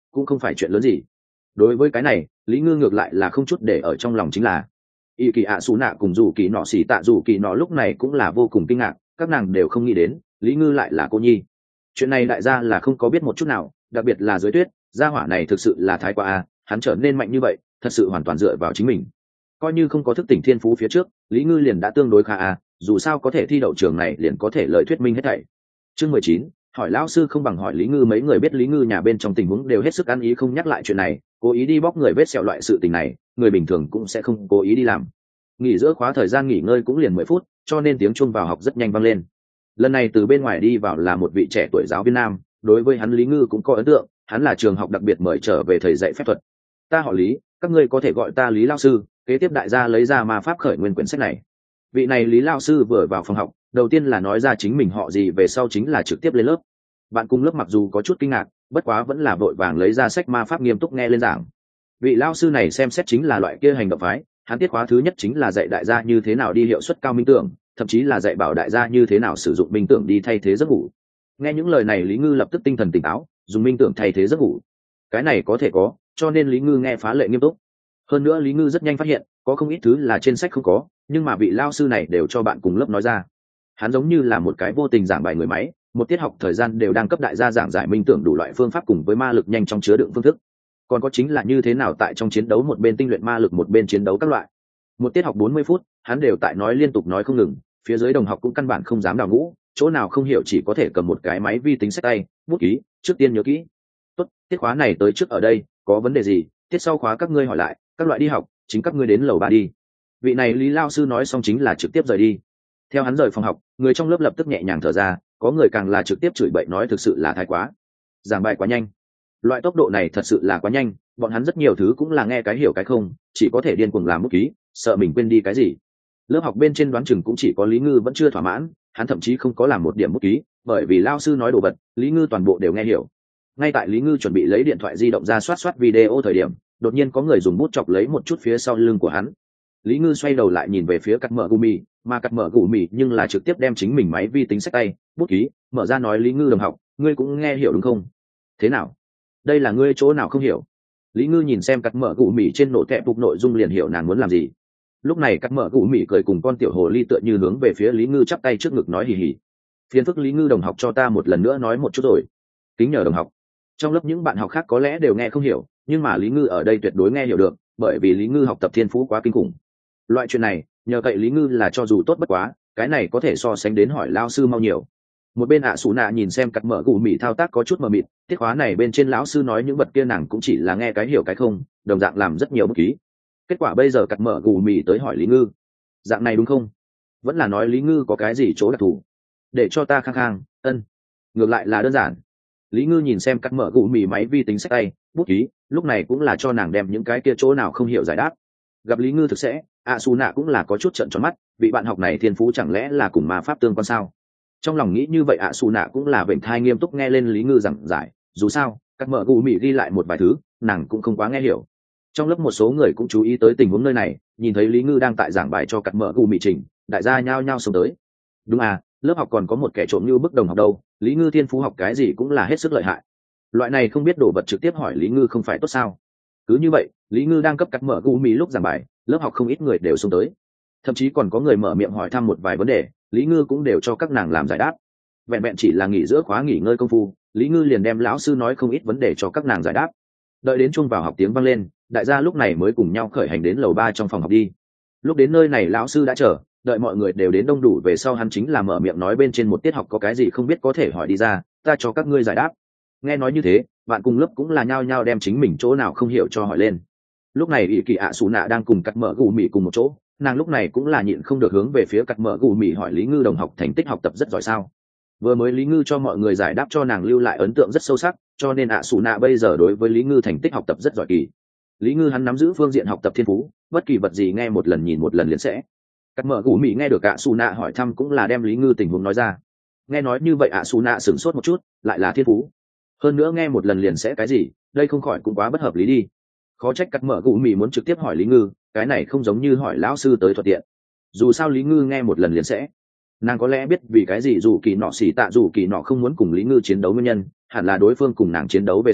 cũng không phải chuyện lớn gì. Đối với cái này lý ngư ngược lại là không chút để ở trong lòng, chính là y kỳ ạ xù nạ cùng dù kỳ nọ xỉ tạ dù kỳ nọ lúc này cũng là vô cùng kinh ngạc, các nàng đều không nghĩ đến lý ngư lại là cô nhi. Chuyện này đại gia là không có biết một chút nào, đặc biệt là dưới tuyết, gia hỏa này thực sự là thái quá a, hắn trở nên mạnh như vậy thật sự hoàn toàn dựa vào chính mình. Coi như không có thức tỉnh thiên phú phía trước, lý ngư liền đã tương đối khá a, dù sao có thể thi đậu trường này liền có thể lợi thuyết minh hết thảy. Chương mười chín, hỏi lão sư không bằng hỏi lý ngư. Mấy người biết lý ngư nhà bên trong tình huống đều hết sức ăn ý không nhắc lại chuyện này, cố ý đi bóc người vết sẹo loại sự tình này người bình thường cũng sẽ không cố ý đi làm. Nghỉ giữa khóa thời gian nghỉ ngơi cũng liền mười phút, cho nên tiếng chuông vào học rất nhanh vang lên. Lần này từ bên ngoài đi vào là một vị trẻ tuổi giáo viên nam, đối với hắn lý ngư cũng có ấn tượng, hắn là trường học đặc biệt mời trở về thầy dạy phép thuật. Ta họ Lý, các ngươi có thể gọi ta Lý lao sư. Kế tiếp đại gia lấy ra ma pháp khởi nguyên quyển sách này. Vị này Lý lao sư vừa vào phòng học đầu tiên là nói ra chính mình họ gì, về sau chính là trực tiếp lên lớp. Bạn cùng lớp mặc dù có chút kinh ngạc, bất quá vẫn là vội vàng lấy ra sách ma pháp nghiêm túc nghe lên giảng. Vị lao sư này xem xét chính là loại kia hành động phái, hắn tiết khóa thứ nhất chính là dạy đại gia như thế nào đi hiệu suất cao minh tưởng, thậm chí là dạy bảo đại gia như thế nào sử dụng minh tưởng đi thay thế giấc ngủ. Nghe những lời này Lý ngư lập tức tinh thần tỉnh táo, dùng minh tưởng thay thế giấc ngủ, cái này có thể có, cho nên Lý ngư nghe phá lệ nghiêm túc. Hơn nữa Lý ngư rất nhanh phát hiện có không ít thứ là trên sách không có, nhưng mà vị lao sư này đều cho bạn cùng lớp nói ra. Hắn giống như là một cái vô tình giảng bài người máy, một tiết học thời gian đều đang cấp đại gia giảng giải minh tưởng đủ loại phương pháp cùng với ma lực nhanh trong chứa đựng phương thức, còn có chính là như thế nào tại trong chiến đấu một bên tinh luyện ma lực một bên chiến đấu các loại. Một tiết học bốn mươi phút hắn đều tại nói liên tục nói không ngừng, phía dưới đồng học cũng căn bản không dám đào ngũ, chỗ nào không hiểu chỉ có thể cầm một cái máy vi tính sách tay bút ký, trước tiên nhớ kỹ. Tốt, tiết khóa này tới trước ở đây, có vấn đề gì tiết sau khóa các ngươi hỏi lại, các loại đi học chính các ngươi đến lầu ba đi. Vị này Lý lao sư nói xong chính là trực tiếp rời đi. Theo hắn rời phòng học, người trong lớp lập tức nhẹ nhàng thở ra, có người càng là trực tiếp chửi bậy nói thực sự là thái quá, giảng bài quá nhanh, loại tốc độ này thật sự là quá nhanh, bọn hắn rất nhiều thứ cũng là nghe cái hiểu cái không, chỉ có thể điên cuồng làm bút ký, sợ mình quên đi cái gì. Lớp học bên trên đoán chừng cũng chỉ có Lý ngư vẫn chưa thỏa mãn, hắn thậm chí không có làm một điểm bút ký, bởi vì lao sư nói đồ vật Lý ngư toàn bộ đều nghe hiểu. Ngay tại Lý ngư chuẩn bị lấy điện thoại di động ra soát soát video thời điểm, đột nhiên có người dùng bút chọc lấy một chút phía sau lưng của hắn. Lý ngư xoay đầu lại nhìn về phía cắt mở gù mì, mà cắt mở gù mì nhưng là trực tiếp đem chính mình máy vi tính sách tay bút ký mở ra nói Lý ngư đồng học, ngươi cũng nghe hiểu đúng không? Thế nào, đây là ngươi chỗ nào không hiểu? Lý ngư nhìn xem cắt mở gù mì trên nổ tẹp phục nội dung liền hiểu nàng muốn làm gì. Lúc này cắt mở gù mì cười cùng con tiểu hồ ly tựa như hướng về phía Lý ngư chắp tay trước ngực nói hì hì. Phiền phức Lý ngư đồng học cho ta một lần nữa nói một chút rồi. Kính nhờ đồng học. Trong lớp những bạn học khác có lẽ đều nghe không hiểu, nhưng mà Lý ngư ở đây tuyệt đối nghe hiểu được, bởi vì Lý ngư học tập thiên phú quá kinh khủng. Loại chuyện này nhờ cậy Lý ngư là cho dù tốt bất quá, cái này có thể so sánh đến hỏi lao sư mau nhiều. Một bên ạ xù nạ nhìn xem cắt mở gù mì thao tác có chút mờ mịt, tiết khóa này bên trên lão sư nói những vật kia nàng cũng chỉ là nghe cái hiểu cái không, đồng dạng làm rất nhiều bút ký. Kết quả bây giờ cắt mở gù mì tới hỏi Lý ngư, dạng này đúng không? Vẫn là nói Lý ngư có cái gì chỗ đặc thù để cho ta khang khang? Ân, ngược lại là đơn giản. Lý ngư nhìn xem cắt mở gù mì máy vi tính sách tay bút ký, lúc này cũng là cho nàng đem những cái kia chỗ nào không hiểu giải đáp. Gặp Lý ngư thực sẽ, ạ xù nạ cũng là có chút trận tròn mắt, vị bạn học này thiên phú chẳng lẽ là cùng ma pháp tương quan sao? Trong lòng nghĩ như vậy ạ xù nạ cũng là vểnh thai nghiêm túc nghe lên Lý ngư giảng giải, dù sao cắt mở gù mì ghi lại một vài thứ nàng cũng không quá nghe hiểu. Trong lớp một số người cũng chú ý tới tình huống nơi này, nhìn thấy Lý ngư đang tại giảng bài cho cắt mở gù mì trình, đại gia nhao nhao xông tới. Đúng à, lớp học còn có một kẻ trộm như bức đồng học đâu, Lý ngư thiên phú học cái gì cũng là hết sức lợi hại, loại này không biết đồ vật trực tiếp hỏi Lý ngư không phải tốt sao? Cứ như vậy Lý ngư đang cấp cắt mở gù mì lúc giảng bài, lớp học không ít người đều xông tới, thậm chí còn có người mở miệng hỏi thăm một vài vấn đề, Lý ngư cũng đều cho các nàng làm giải đáp. Vẹn vẹn chỉ là nghỉ giữa khóa nghỉ ngơi công phu, Lý ngư liền đem lão sư nói không ít vấn đề cho các nàng giải đáp. Đợi đến chuông vào học tiếng vang lên, đại gia lúc này mới cùng nhau khởi hành đến lầu ba trong phòng học đi. Lúc đến nơi này lão sư đã chờ, đợi mọi người đều đến đông đủ về sau hắn chính là mở miệng nói bên trên một tiết học có cái gì không biết có thể hỏi đi ra, ta cho các ngươi giải đáp. Nghe nói như thế, bạn cùng lớp cũng là nhao nhao đem chính mình chỗ nào không hiểu cho hỏi lên. Lúc này ỷ kỳ ạ xù nạ đang cùng cắt mở gù mì cùng một chỗ, nàng lúc này cũng là nhịn không được hướng về phía cắt mở gù mì hỏi Lý ngư đồng học thành tích học tập rất giỏi sao? Vừa mới Lý ngư cho mọi người giải đáp cho nàng lưu lại ấn tượng rất sâu sắc, cho nên ạ xù nạ bây giờ đối với Lý ngư thành tích học tập rất giỏi kỳ. Lý ngư hắn nắm giữ phương diện học tập thiên phú, bất kỳ vật gì nghe một lần nhìn một lần liền sẽ. Cắt mở gù mì nghe được ạ xù nạ hỏi thăm cũng là đem Lý ngư tình huống nói ra. Nghe nói như vậy ạ xù nạ sửng sốt một chút, lại là thiên phú, hơn nữa nghe một lần liền sẽ cái gì, đây không khỏi cũng quá bất hợp lý đi. Khó trách cắt mở gù mì muốn trực tiếp hỏi Lý ngư, cái này không giống như hỏi lão sư tới thuận tiện. Dù sao Lý ngư nghe một lần liền sẽ, nàng có lẽ biết vì cái gì dù kỳ nọ xỉ tạ dù kỳ nọ không muốn cùng Lý ngư chiến đấu nguyên nhân, hẳn là đối phương cùng nàng chiến đấu về sau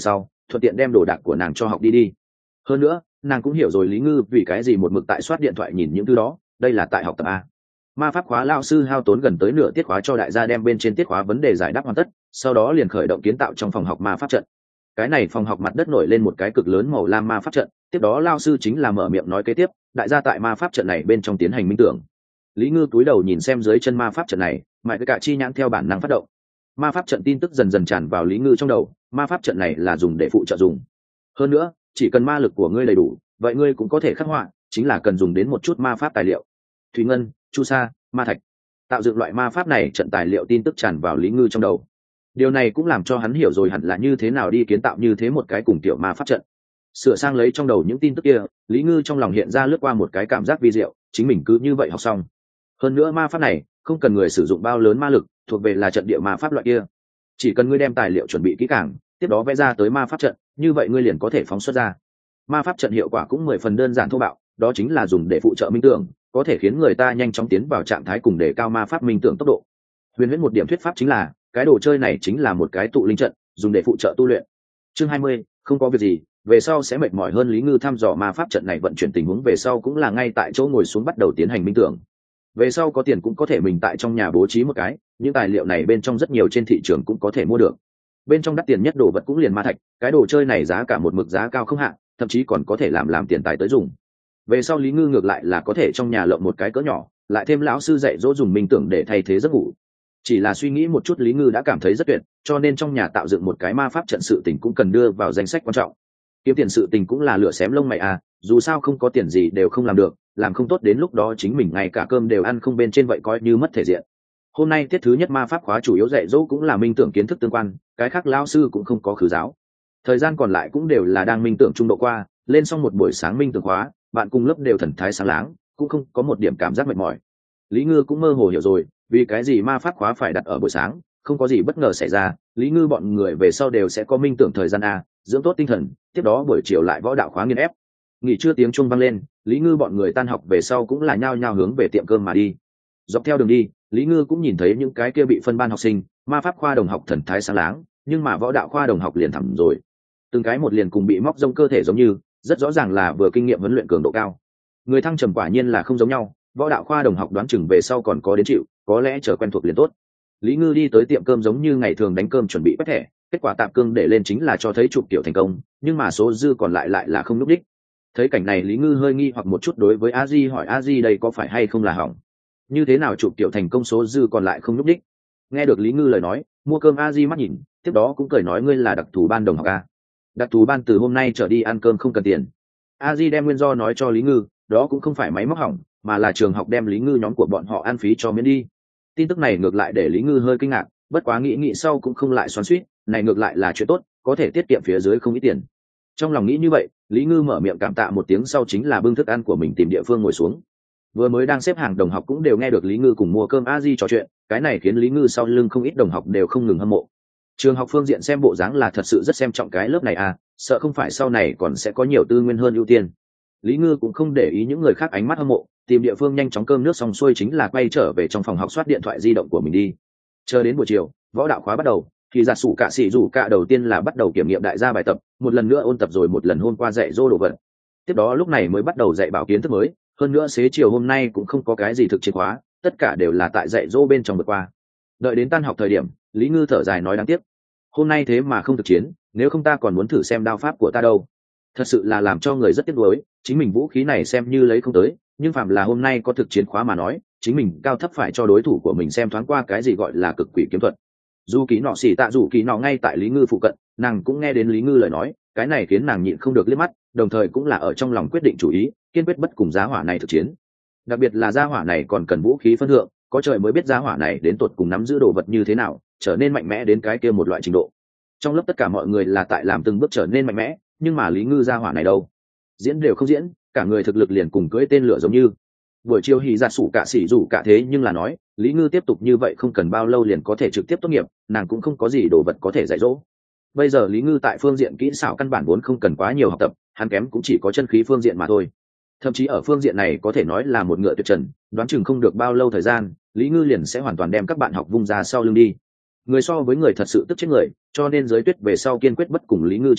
thuận tiện đem đồ đạc của nàng cho học đi đi. Hơn nữa nàng cũng hiểu rồi Lý Ngư vì cái gì một mực tại soát điện thoại nhìn những thứ đó, đây là tại học tập a. Ma pháp khóa lao sư hao tốn gần tới nửa tiết khóa cho đại gia đem bên trên tiết khóa vấn đề giải đáp hoàn tất, sau đó liền khởi động kiến tạo trong phòng học ma pháp trận. Cái này phòng học mặt đất nổi lên một cái cực lớn màu lam ma pháp trận, tiếp đó lao sư chính là mở miệng nói kế tiếp, đại gia tại ma pháp trận này bên trong tiến hành minh tưởng. Lý Ngư cúi đầu nhìn xem dưới chân ma pháp trận này, mãi với cả chi nhãn theo bản năng phát động. Ma pháp trận tin tức dần dần tràn vào Lý Ngư trong đầu, ma pháp trận này là dùng để phụ trợ dùng. Hơn nữa, chỉ cần ma lực của ngươi đầy đủ, vậy ngươi cũng có thể khắc họa, chính là cần dùng đến một chút ma pháp tài liệu. Thủy ngân, chu sa, ma thạch. Tạo dựng loại ma pháp này trận tài liệu tin tức tràn vào Lý Ngư trong đầu. Điều này cũng làm cho hắn hiểu rồi hẳn là như thế nào đi kiến tạo như thế một cái cùng tiểu ma pháp trận. Sửa sang lấy trong đầu những tin tức kia, Lý Ngư trong lòng hiện ra lướt qua một cái cảm giác vi diệu, chính mình cứ như vậy học xong. Hơn nữa ma pháp này không cần người sử dụng bao lớn ma lực, thuộc về là trận địa ma pháp loại kia. Chỉ cần ngươi đem tài liệu chuẩn bị kỹ càng, tiếp đó vẽ ra tới ma pháp trận, như vậy ngươi liền có thể phóng xuất ra. Ma pháp trận hiệu quả cũng mười phần đơn giản thô bạo, đó chính là dùng để phụ trợ minh tưởng, có thể khiến người ta nhanh chóng tiến vào trạng thái cùng để cao ma pháp minh tưởng tốc độ. Huyền huyễn một điểm thuyết pháp chính là, cái đồ chơi này chính là một cái tụ linh trận, dùng để phụ trợ tu luyện. Chương hai mươi, không có việc gì, về sau sẽ mệt mỏi hơn. Lý Ngư thăm dò ma pháp trận này vận chuyển tình huống về sau cũng là ngay tại chỗ ngồi xuống bắt đầu tiến hành minh tưởng. Về sau có tiền cũng có thể mình tại trong nhà bố trí một cái, những tài liệu này bên trong rất nhiều trên thị trường cũng có thể mua được. Bên trong đắt tiền nhất đồ vật cũng liền ma thạch, cái đồ chơi này giá cả một mực giá cao không hạn, thậm chí còn có thể làm làm tiền tài tới dùng. Về sau Lý Ngư ngược lại là có thể trong nhà lộng một cái cỡ nhỏ, lại thêm lão sư dạy dỗ dùng minh tưởng để thay thế giấc ngủ. Chỉ là suy nghĩ một chút Lý Ngư đã cảm thấy rất tuyệt, cho nên trong nhà tạo dựng một cái ma pháp trận sự tình cũng cần đưa vào danh sách quan trọng. Kiếm tiền sự tình cũng là lửa xém lông mày à, dù sao không có tiền gì đều không làm được, làm không tốt đến lúc đó chính mình ngay cả cơm đều ăn không bên trên vậy coi như mất thể diện. Hôm nay tiết thứ nhất ma pháp khóa chủ yếu dạy dỗ cũng là minh tưởng kiến thức tương quan, cái khác lão sư cũng không có khử giáo. Thời gian còn lại cũng đều là đang minh tưởng trung độ qua, lên xong một buổi sáng minh tưởng khóa, bạn cùng lớp đều thần thái sáng láng, cũng không có một điểm cảm giác mệt mỏi. Lý Ngư cũng mơ hồ hiểu rồi, vì cái gì ma pháp khóa phải đặt ở buổi sáng, không có gì bất ngờ xảy ra, Lý Ngư bọn người về sau đều sẽ có minh tưởng thời gian a, dưỡng tốt tinh thần, tiếp đó buổi chiều lại võ đạo khóa nghiên ép. Nghỉ trưa tiếng chuông vang lên, Lý Ngư bọn người tan học về sau cũng là nhao nhao hướng về tiệm cơm mà đi. Dọc theo đường đi, Lý Ngư cũng nhìn thấy những cái kia bị phân ban học sinh, ma pháp khoa đồng học thần thái sáng láng, nhưng mà võ đạo khoa đồng học liền thẳm rồi. Từng cái một liền cùng bị móc rông cơ thể giống như, rất rõ ràng là vừa kinh nghiệm huấn luyện cường độ cao. Người thăng trầm quả nhiên là không giống nhau, võ đạo khoa đồng học đoán chừng về sau còn có đến chịu, có lẽ chờ quen thuộc liền tốt. Lý Ngư đi tới tiệm cơm giống như ngày thường đánh cơm chuẩn bị quét thẻ, kết quả tạp cương để lên chính là cho thấy chụp kiểu thành công, nhưng mà số dư còn lại lại là không núp đích. Thấy cảnh này Lý Ngư hơi nghi hoặc một chút, đối với A Di hỏi A Di đây có phải hay không là hỏng, như thế nào chụp kiểu thành công số dư còn lại không núp đích. Nghe được Lý Ngư lời nói, mua cơm A Di mắt nhìn, tiếp đó cũng cười nói ngươi là đặc thù ban đồng học a. Đặc thù ban từ hôm nay trở đi ăn cơm không cần tiền. A Di đem nguyên do nói cho Lý Ngư, đó cũng không phải máy móc hỏng, mà là trường học đem Lý Ngư nhóm của bọn họ ăn phí cho miễn đi. Tin tức này ngược lại để Lý Ngư hơi kinh ngạc, bất quá nghĩ nghĩ sau cũng không lại xoắn xuýt, này ngược lại là chuyện tốt, có thể tiết kiệm phía dưới không ít tiền. Trong lòng nghĩ như vậy, Lý Ngư mở miệng cảm tạ một tiếng sau chính là bưng thức ăn của mình tìm địa phương ngồi xuống. Vừa mới đang xếp hàng đồng học cũng đều nghe được Lý Ngư cùng mua cơm A Di trò chuyện, cái này khiến Lý Ngư sau lưng không ít đồng học đều không ngừng hâm mộ. Trường học phương diện xem bộ dáng là thật sự rất xem trọng cái lớp này à, sợ không phải sau này còn sẽ có nhiều tư nguyên hơn ưu tiên. Lý Ngư cũng không để ý những người khác ánh mắt hâm mộ, tìm địa phương nhanh chóng cơm nước xong xuôi chính là quay trở về trong phòng học soát điện thoại di động của mình đi. Chờ đến buổi chiều, võ đạo khóa bắt đầu, thì giả sủ cả sĩ rủ cả đầu tiên là bắt đầu kiểm nghiệm đại gia bài tập, một lần nữa ôn tập rồi một lần hôm qua dạy dỗ đồ vật. Tiếp đó lúc này mới bắt đầu dạy bảo kiến thức mới, hơn nữa xế chiều hôm nay cũng không có cái gì thực chiến khóa, tất cả đều là tại dạy dỗ bên trong vượt qua. Đợi đến tan học thời điểm, Lý Ngư thở dài nói đáng tiếc, hôm nay thế mà không thực chiến, nếu không ta còn muốn thử xem đao pháp của ta đâu. Thật sự là làm cho người rất tiếc nuối, chính mình vũ khí này xem như lấy không tới, nhưng phạm là hôm nay có thực chiến khóa mà nói, chính mình cao thấp phải cho đối thủ của mình xem thoáng qua cái gì gọi là cực quỷ kiếm thuật. Dù kỹ nọ xỉ tạ dù kỹ nọ ngay tại Lý Ngư phụ cận, nàng cũng nghe đến Lý Ngư lời nói, cái này khiến nàng nhịn không được liếc mắt, đồng thời cũng là ở trong lòng quyết định chủ ý, kiên quyết bất cùng giá hỏa này thực chiến. Đặc biệt là giá hỏa này còn cần vũ khí phân thượng, có trời mới biết giá hỏa này đến tột cùng nắm giữ đồ vật như thế nào, trở nên mạnh mẽ đến cái kia một loại trình độ. Trong lớp tất cả mọi người là tại làm từng bước trở nên mạnh mẽ, nhưng mà Lý Ngư giá hỏa này đâu, diễn đều không diễn, cả người thực lực liền cùng cưỡi tên lửa giống như. Buổi chiều hì ra sủ cả xỉ rủ cả thế nhưng là nói Lý Ngư tiếp tục như vậy không cần bao lâu liền có thể trực tiếp tốt nghiệp, nàng cũng không có gì đồ vật có thể dạy dỗ. Bây giờ Lý Ngư tại phương diện kỹ xảo căn bản vốn không cần quá nhiều học tập, hắn kém cũng chỉ có chân khí phương diện mà thôi. Thậm chí ở phương diện này có thể nói là một ngựa tuyệt trần, đoán chừng không được bao lâu thời gian, Lý Ngư liền sẽ hoàn toàn đem các bạn học vung ra sau lưng đi. Người so với người thật sự tức chết người, cho nên giới tuyết về sau kiên quyết bất cùng Lý Ngư chiến đấu,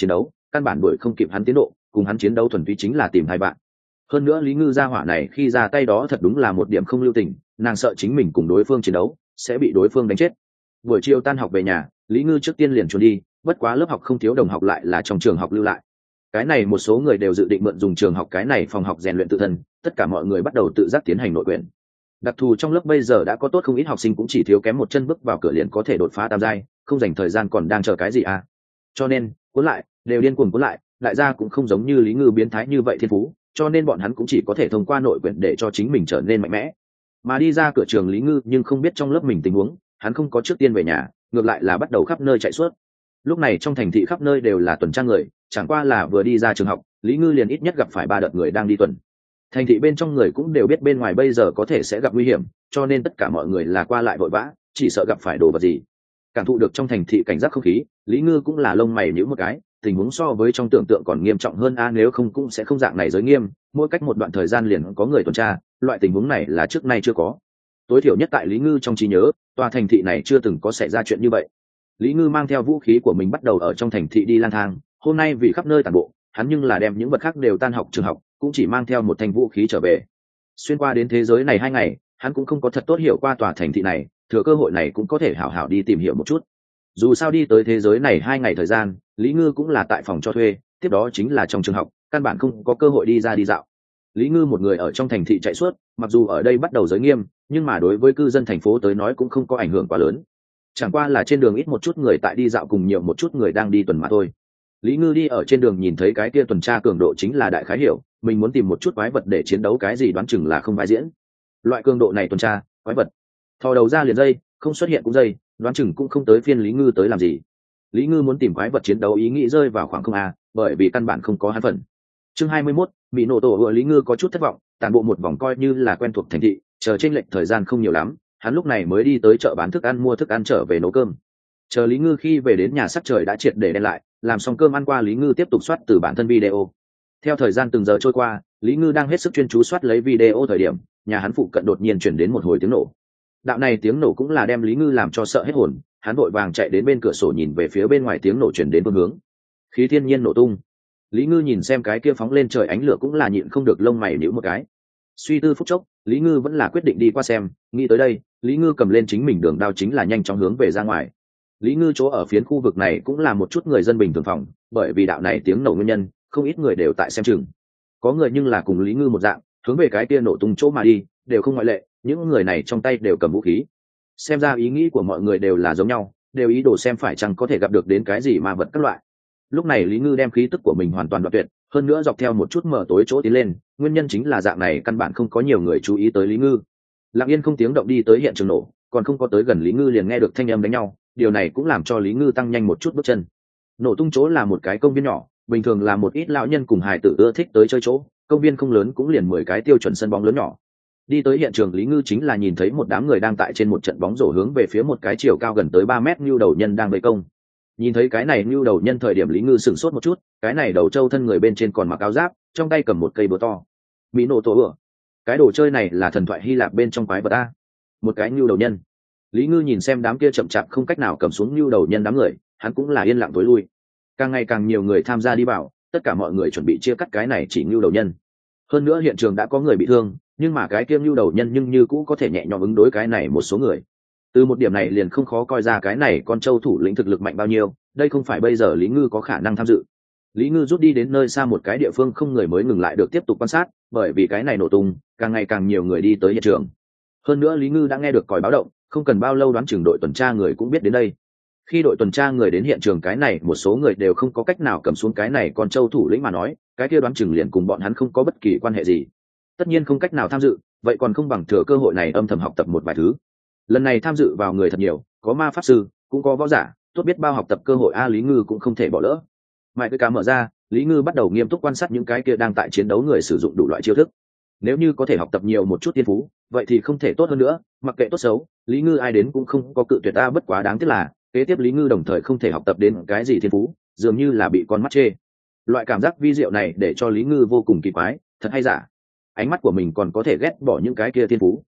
căn bản đuổi không kịp hắn tiến độ, cùng hắn chiến đấu thuần túy chính là tìm hai bạn. Hơn nữa Lý Ngư gia hỏa này khi ra tay đó thật đúng là một điểm không lưu tình, nàng sợ chính mình cùng đối phương chiến đấu sẽ bị đối phương đánh chết. Buổi chiều tan học về nhà, Lý Ngư trước tiên liền trốn đi, bất quá lớp học không thiếu đồng học lại là trong trường học lưu lại. Cái này một số người đều dự định mượn dùng trường học cái này phòng học rèn luyện tự thân, tất cả mọi người bắt đầu tự giác tiến hành nội quyển. Đặc thù trong lớp bây giờ đã có tốt không ít học sinh cũng chỉ thiếu kém một chân bước vào cửa liền có thể đột phá tam giai, không dành thời gian còn đang chờ cái gì à? Cho nên, cuốn lại, đều điên cuồng cuốn lại, đại gia cũng không giống như Lý Ngư biến thái như vậy thiên phú, cho nên bọn hắn cũng chỉ có thể thông qua nội quyển để cho chính mình trở nên mạnh mẽ. Mà đi ra cửa trường Lý Ngư nhưng không biết trong lớp mình tình huống, hắn không có trước tiên về nhà, ngược lại là bắt đầu khắp nơi chạy suốt. Lúc này trong thành thị khắp nơi đều là tuần tra người, chẳng qua là vừa đi ra trường học, Lý Ngư liền ít nhất gặp phải ba đợt người đang đi tuần. Thành thị bên trong người cũng đều biết bên ngoài bây giờ có thể sẽ gặp nguy hiểm, cho nên tất cả mọi người là qua lại vội vã, chỉ sợ gặp phải đồ vật gì. Cảm thụ được trong thành thị cảnh giác không khí, Lý Ngư cũng là lông mày nhíu một cái, tình huống so với trong tưởng tượng còn nghiêm trọng hơn a, nếu không cũng sẽ không dạng này giới nghiêm, mỗi cách một đoạn thời gian liền có người tuần tra, loại tình huống này là trước nay chưa có. Tối thiểu nhất tại Lý Ngư trong trí nhớ, tòa thành thị này chưa từng có xảy ra chuyện như vậy. Lý Ngư mang theo vũ khí của mình bắt đầu ở trong thành thị đi lang thang, hôm nay vì khắp nơi tản bộ, hắn nhưng là đem những vật khác đều tan học trường học, cũng chỉ mang theo một thanh vũ khí trở về. Xuyên qua đến thế giới này hai ngày, hắn cũng không có thật tốt hiểu qua tòa thành thị này, thừa cơ hội này cũng có thể hảo hảo đi tìm hiểu một chút. Dù sao đi tới thế giới này hai ngày thời gian, Lý Ngư cũng là tại phòng cho thuê, tiếp đó chính là trong trường học, căn bản không có cơ hội đi ra đi dạo. Lý Ngư một người ở trong thành thị chạy suốt, mặc dù ở đây bắt đầu giới nghiêm, nhưng mà đối với cư dân thành phố tới nói cũng không có ảnh hưởng quá lớn. Chẳng qua là trên đường ít một chút người tại đi dạo cùng nhiều một chút người đang đi tuần mà thôi. Lý Ngư đi ở trên đường nhìn thấy cái kia tuần tra cường độ chính là đại khái hiểu, mình muốn tìm một chút quái vật để chiến đấu cái gì đoán chừng là không vai diễn. Loại cường độ này tuần tra, quái vật, thò đầu ra liền dây, không xuất hiện cũng dây, đoán chừng cũng không tới phiên Lý Ngư tới làm gì. Lý Ngư muốn tìm quái vật chiến đấu ý nghĩ rơi vào khoảng không a, bởi vì căn bản không có hắn phần. Chương hai mươi mốt, bị nổ tổ vừa Lý Ngư có chút thất vọng, tản bộ một vòng coi như là quen thuộc thành thị, chờ trên lệch thời gian không nhiều lắm, hắn lúc này mới đi tới chợ bán thức ăn mua thức ăn trở về nấu cơm. Chờ Lý Ngư khi về đến nhà sắc trời đã triệt để đen lại, làm xong cơm ăn qua Lý Ngư tiếp tục soát từ bản thân video. Theo thời gian từng giờ trôi qua, Lý Ngư đang hết sức chuyên chú soát lấy video thời điểm, nhà hắn phụ cận đột nhiên chuyển đến một hồi tiếng nổ. Đạo này tiếng nổ cũng là đem Lý Ngư làm cho sợ hết hồn, hắn vội vàng chạy đến bên cửa sổ nhìn về phía bên ngoài tiếng nổ chuyển đến phương hướng. Khí thiên nhiên nổ tung. Lý Ngư nhìn xem cái kia phóng lên trời ánh lửa cũng là nhịn không được lông mày nhíu một cái. Suy tư phút chốc, Lý Ngư vẫn là quyết định đi qua xem, nghĩ tới đây, Lý Ngư cầm lên chính mình đường đao chính là nhanh chóng hướng về ra ngoài. Lý Ngư chỗ ở phiến khu vực này cũng là một chút người dân bình thường phòng, bởi vì đạo này tiếng nổ nguyên nhân, không ít người đều tại xem chừng. Có người nhưng là cùng Lý Ngư một dạng, hướng về cái kia nổ tung chỗ mà đi, đều không ngoại lệ, những người này trong tay đều cầm vũ khí. Xem ra ý nghĩ của mọi người đều là giống nhau, đều ý đồ xem phải chăng có thể gặp được đến cái gì mà vật các loại. Lúc này Lý Ngư đem khí tức của mình hoàn toàn đoạn tuyệt, hơn nữa dọc theo một chút mở tối chỗ tiến lên, nguyên nhân chính là dạng này căn bản không có nhiều người chú ý tới Lý Ngư. Lặng yên không tiếng động đi tới hiện trường nổ, còn không có tới gần Lý Ngư liền nghe được thanh âm đánh nhau, điều này cũng làm cho Lý Ngư tăng nhanh một chút bước chân. Nổ tung chỗ là một cái công viên nhỏ, bình thường là một ít lão nhân cùng hài tử ưa thích tới chơi chỗ, công viên không lớn cũng liền mười cái tiêu chuẩn sân bóng lớn nhỏ. Đi tới hiện trường Lý Ngư chính là nhìn thấy một đám người đang tại trên một trận bóng rổ hướng về phía một cái chiều cao gần tới ba mét nhu đầu nhân đang vây công. Nhìn thấy cái này nhu đầu nhân thời điểm Lý Ngư sửng sốt một chút, cái này đầu trâu thân người bên trên còn mặc áo giáp, trong tay cầm một cây búa to. Mỹ nổ tổ ửa. Cái đồ chơi này là thần thoại Hy Lạp bên trong quái vật a. Một cái nhu đầu nhân. Lý Ngư nhìn xem đám kia chậm chạp không cách nào cầm xuống nhu đầu nhân đám người, hắn cũng là yên lặng tối lui. Càng ngày càng nhiều người tham gia đi vào, tất cả mọi người chuẩn bị chia cắt cái này chỉ nhu đầu nhân. Hơn nữa hiện trường đã có người bị thương, nhưng mà cái kia nhu đầu nhân nhưng như cũ có thể nhẹ nhõm ứng đối cái này một số người. Từ một điểm này liền không khó coi ra cái này con trâu thủ lĩnh thực lực mạnh bao nhiêu, đây không phải bây giờ Lý Ngư có khả năng tham dự. Lý Ngư rút đi đến nơi xa một cái địa phương không người mới ngừng lại được tiếp tục quan sát, bởi vì cái này nổ tung, càng ngày càng nhiều người đi tới hiện trường. Hơn nữa Lý Ngư đã nghe được còi báo động, không cần bao lâu đoán chừng đội tuần tra người cũng biết đến đây. Khi đội tuần tra người đến hiện trường cái này một số người đều không có cách nào cầm xuống cái này con trâu thủ lĩnh mà nói, cái kia đoán chừng liền cùng bọn hắn không có bất kỳ quan hệ gì. Tất nhiên không cách nào tham dự, vậy còn không bằng thừa cơ hội này âm thầm học tập một vài thứ. Lần này tham dự vào người thật nhiều, có ma pháp sư, cũng có võ giả, tốt biết bao học tập cơ hội a Lý Ngư cũng không thể bỏ lỡ. Mãi cái cá mở ra, Lý Ngư bắt đầu nghiêm túc quan sát những cái kia đang tại chiến đấu người sử dụng đủ loại chiêu thức. Nếu như có thể học tập nhiều một chút thiên phú, vậy thì không thể tốt hơn nữa, mặc kệ tốt xấu, Lý Ngư ai đến cũng không có cự tuyệt ta, bất quá đáng tiếc là, kế tiếp Lý Ngư đồng thời không thể học tập đến cái gì thiên phú, dường như là bị con mắt chê. Loại cảm giác vi diệu này để cho Lý Ngư vô cùng kỳ quái, thật hay giả? Ánh mắt của mình còn có thể ghét bỏ những cái kia thiên phú.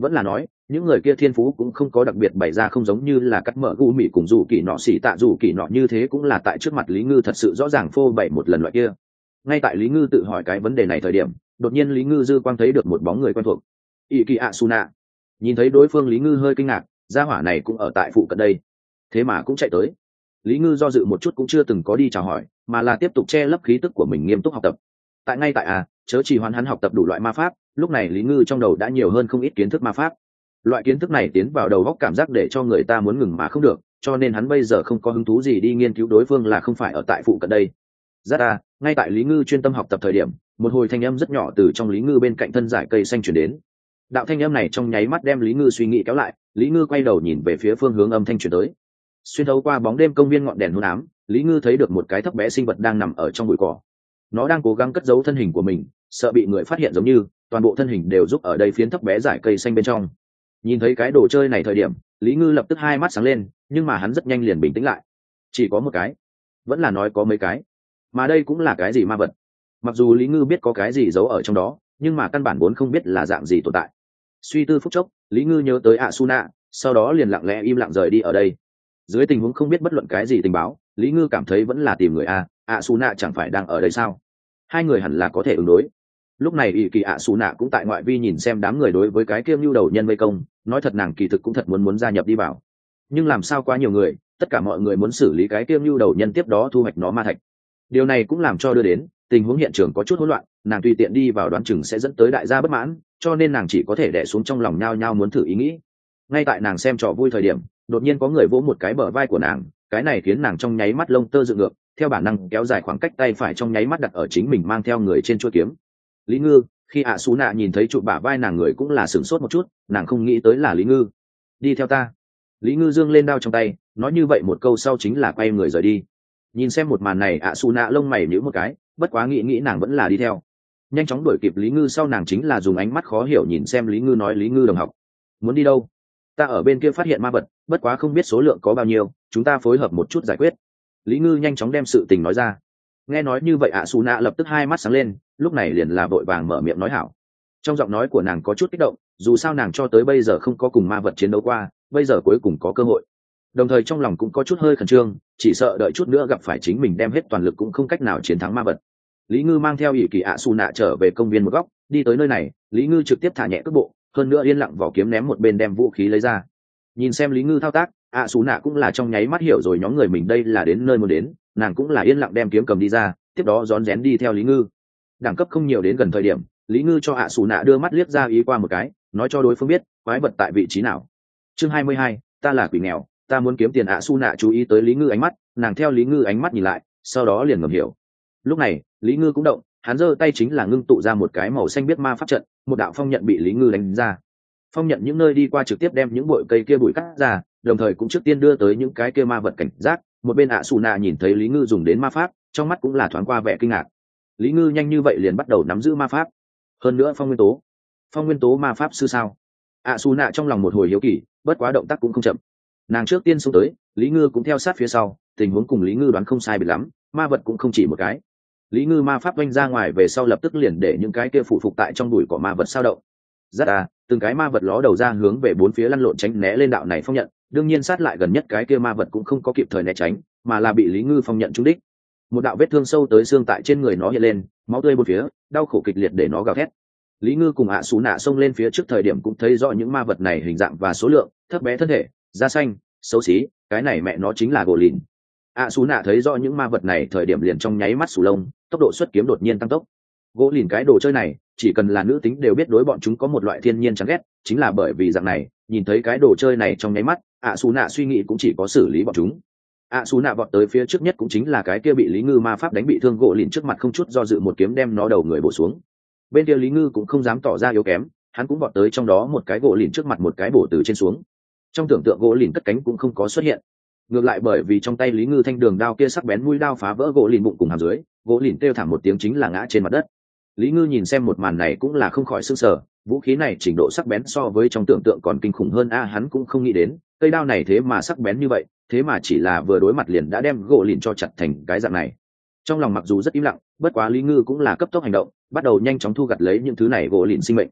vẫn là nói những người kia thiên phú cũng không có đặc biệt bày ra, không giống như là cắt mở gu mị cùng dù kỳ nọ xỉ tạ dù kỳ nọ như thế cũng là tại trước mặt Lý Ngư thật sự rõ ràng phô bày một lần loại kia. Ngay tại Lý Ngư tự hỏi cái vấn đề này thời điểm, đột nhiên Lý Ngư dư quang thấy được một bóng người quen thuộc. Ỷ Kỳ Asuna. Nhìn thấy đối phương, Lý Ngư hơi kinh ngạc, gia hỏa này cũng ở tại phụ cận đây, thế mà cũng chạy tới. Lý Ngư do dự một chút cũng chưa từng có đi chào hỏi, mà là tiếp tục che lấp khí tức của mình, nghiêm túc học tập. Tại ngay tại à, chớ chỉ hoán hắn học tập đủ loại ma pháp, lúc này Lý Ngư trong đầu đã nhiều hơn không ít kiến thức ma pháp. Loại kiến thức này tiến vào đầu óc cảm giác để cho người ta muốn ngừng mà không được, cho nên hắn bây giờ không có hứng thú gì đi nghiên cứu đối phương là không phải ở tại phụ cận đây. Rất à, ngay tại Lý Ngư chuyên tâm học tập thời điểm, một hồi thanh âm rất nhỏ từ trong Lý Ngư bên cạnh thân dải cây xanh truyền đến. Đạo thanh âm này trong nháy mắt đem Lý Ngư suy nghĩ kéo lại, Lý Ngư quay đầu nhìn về phía phương hướng âm thanh truyền tới. Xuyên thấu qua bóng đêm công viên ngọn đèn hôn ám, Lý Ngư thấy được một cái thấp bé sinh vật đang nằm ở trong bụi cỏ. Nó đang cố gắng cất giấu thân hình của mình, sợ bị người phát hiện, giống như toàn bộ thân hình đều giúp ở đây phiến thấp bé dải cây xanh bên trong. Nhìn thấy cái đồ chơi này thời điểm, Lý Ngư lập tức hai mắt sáng lên, nhưng mà hắn rất nhanh liền bình tĩnh lại. Chỉ có một cái, vẫn là nói có mấy cái, mà đây cũng là cái gì ma vật? Mặc dù Lý Ngư biết có cái gì giấu ở trong đó, nhưng mà căn bản vốn không biết là dạng gì tồn tại. Suy tư phút chốc, Lý Ngư nhớ tới Asuna, sau đó liền lặng lẽ im lặng rời đi ở đây. Dưới tình huống không biết bất luận cái gì tình báo, Lý Ngư cảm thấy vẫn là tìm người a, Asuna chẳng phải đang ở đây sao? Hai người hẳn là có thể ứng đối. Lúc này Ỷ Kỳ Asuna cũng tại ngoại vi nhìn xem đám người đối với cái kiêm nhu đầu nhân vây công, nói thật nàng kỳ thực cũng thật muốn muốn gia nhập đi vào. Nhưng làm sao quá nhiều người, tất cả mọi người muốn xử lý cái kiêm nhu đầu nhân tiếp đó thu hoạch nó ma thạch. Điều này cũng làm cho đưa đến tình huống hiện trường có chút hỗn loạn, nàng tùy tiện đi vào đoán chừng sẽ dẫn tới đại gia bất mãn, cho nên nàng chỉ có thể đè xuống trong lòng nhao nhao muốn thử ý nghĩ. Ngay tại nàng xem trò vui thời điểm, đột nhiên có người vỗ một cái bờ vai của nàng, cái này khiến nàng trong nháy mắt lông tơ dựng ngược, theo bản năng kéo dài khoảng cách, tay phải trong nháy mắt đặt ở chính mình mang theo người trên chuôi kiếm. Lý Ngư, khi ạ Sú Nạ nhìn thấy trụ bả vai nàng, người cũng là sửng sốt một chút, nàng không nghĩ tới là Lý Ngư. Đi theo ta. Lý Ngư giương lên đao trong tay, nói như vậy một câu sau chính là quay người rời đi. Nhìn xem một màn này, ạ Sú Nạ lông mày nhíu một cái, bất quá nghĩ nghĩ nàng vẫn là đi theo. Nhanh chóng đuổi kịp Lý Ngư sau, nàng chính là dùng ánh mắt khó hiểu nhìn xem Lý Ngư, nói: Lý Ngư đồng học, muốn đi đâu? Ta ở bên kia phát hiện ma vật, bất quá không biết số lượng có bao nhiêu, chúng ta phối hợp một chút giải quyết. Lý Ngư nhanh chóng đem sự tình nói ra. Nghe nói như vậy, ạ Sú Nạ lập tức hai mắt sáng lên, lúc này liền là vội vàng mở miệng nói hảo. Trong giọng nói của nàng có chút kích động, dù sao nàng cho tới bây giờ không có cùng ma vật chiến đấu qua, bây giờ cuối cùng có cơ hội. Đồng thời trong lòng cũng có chút hơi khẩn trương, chỉ sợ đợi chút nữa gặp phải chính mình đem hết toàn lực cũng không cách nào chiến thắng ma vật. Lý Ngư mang theo Ỷ Kỳ ạ Sú Nạ trở về công viên một góc, đi tới nơi này, Lý Ngư trực tiếp thả nhẹ cước bộ, hơn nữa yên lặng vỏ kiếm ném một bên, đem vũ khí lấy ra. Nhìn xem Lý Ngư thao tác, ạ Sú Nạ cũng là trong nháy mắt hiểu rồi nhóm người mình đây là đến nơi muốn đến, nàng cũng là yên lặng đem kiếm cầm đi ra, tiếp đó rón rén đi theo Lý Ngư. Đẳng cấp không nhiều, đến gần thời điểm, Lý Ngư cho ạ Sú Nạ đưa mắt liếc ra ý qua một cái, nói cho đối phương biết quái vật tại vị trí nào. Chương hai mươi hai, ta là quỷ nghèo, ta muốn kiếm tiền. ạ Sú Nạ chú ý tới Lý Ngư ánh mắt, nàng theo Lý Ngư ánh mắt nhìn lại, sau đó liền ngầm hiểu. Lúc này Lý Ngư cũng động, hắn giơ tay chính là ngưng tụ ra một cái màu xanh biết ma pháp trận, một đạo phong nhận bị Lý Ngư đánh ra. Phong nhận những nơi đi qua trực tiếp đem những bụi cây kia bụi cắt ra, đồng thời cũng trước tiên đưa tới những cái kia ma vật cảnh giác. Một bên ạ Sú Nạ nhìn thấy Lý Ngư dùng đến ma pháp, trong mắt cũng là thoáng qua vẻ kinh ngạc. Lý Ngư nhanh như vậy liền bắt đầu nắm giữ ma pháp, hơn nữa phong nguyên tố phong nguyên tố ma pháp sư sao? ạ Sú Nạ trong lòng một hồi hiếu kỳ, bất quá động tác cũng không chậm, nàng trước tiên xông tới, Lý Ngư cũng theo sát phía sau. Tình huống cùng Lý Ngư đoán không sai biệt lắm, ma vật cũng không chỉ một cái. Lý Ngư ma pháp oanh ra ngoài về sau, lập tức liền để những cái kia phụ phục tại trong bụi cỏ ma vật sao động. Rất à, từng cái ma vật ló đầu ra hướng về bốn phía lăn lộn tránh né lên đạo này phong nhận, đương nhiên sát lại gần nhất cái kia ma vật cũng không có kịp thời né tránh, mà là bị Lý Ngư phong nhận trúng đích. Một đạo vết thương sâu tới xương tại trên người nó hiện lên, máu tươi bốn phía, đau khổ kịch liệt để nó gào thét. Lý Ngư cùng ạ Sú Nạ xông lên phía trước thời điểm cũng thấy rõ những ma vật này hình dạng và số lượng, thấp bé thân thể, da xanh, xấu xí, cái này mẹ nó chính là gỗ lìn. ạ Sú Nạ thấy rõ những ma vật này thời điểm liền trong nháy mắt sù lông, tốc độ xuất kiếm đột nhiên tăng tốc. Gỗ lìn cái đồ chơi này, chỉ cần là nữ tính đều biết đối bọn chúng có một loại thiên nhiên chán ghét, chính là bởi vì dạng này, nhìn thấy cái đồ chơi này trong nháy mắt, ạ Sú Nạ suy nghĩ cũng chỉ có xử lý bọn chúng. ạ Sú Nạ vọt tới phía trước nhất cũng chính là cái kia bị Lý Ngư ma pháp đánh bị thương gỗ lìn, trước mặt không chút do dự một kiếm đem nó đầu người bổ xuống. Bên kia Lý Ngư cũng không dám tỏ ra yếu kém, hắn cũng vọt tới trong đó một cái gỗ lìn trước mặt một cái bổ từ trên xuống. Trong tưởng tượng gỗ lìn cất cánh cũng không có xuất hiện, ngược lại bởi vì trong tay Lý Ngư thanh đường đao kia sắc bén mũi đao phá vỡ gỗ lìn bụng cùng hàm dưới, gỗ lìn kêu thảm một tiếng chính là ngã trên mặt đất. Lý Ngư nhìn xem một màn này cũng là không khỏi sửng sở, vũ khí này trình độ sắc bén so với trong tưởng tượng còn kinh khủng hơn a, hắn cũng không nghĩ đến cây đao này thế mà sắc bén như vậy, thế mà chỉ là vừa đối mặt liền đã đem gỗ lìn cho chặt thành cái dạng này. Trong lòng mặc dù rất im lặng, bất quá Lý Ngư cũng là cấp tốc hành động, bắt đầu nhanh chóng thu gặt lấy những thứ này gỗ lìn sinh mệnh.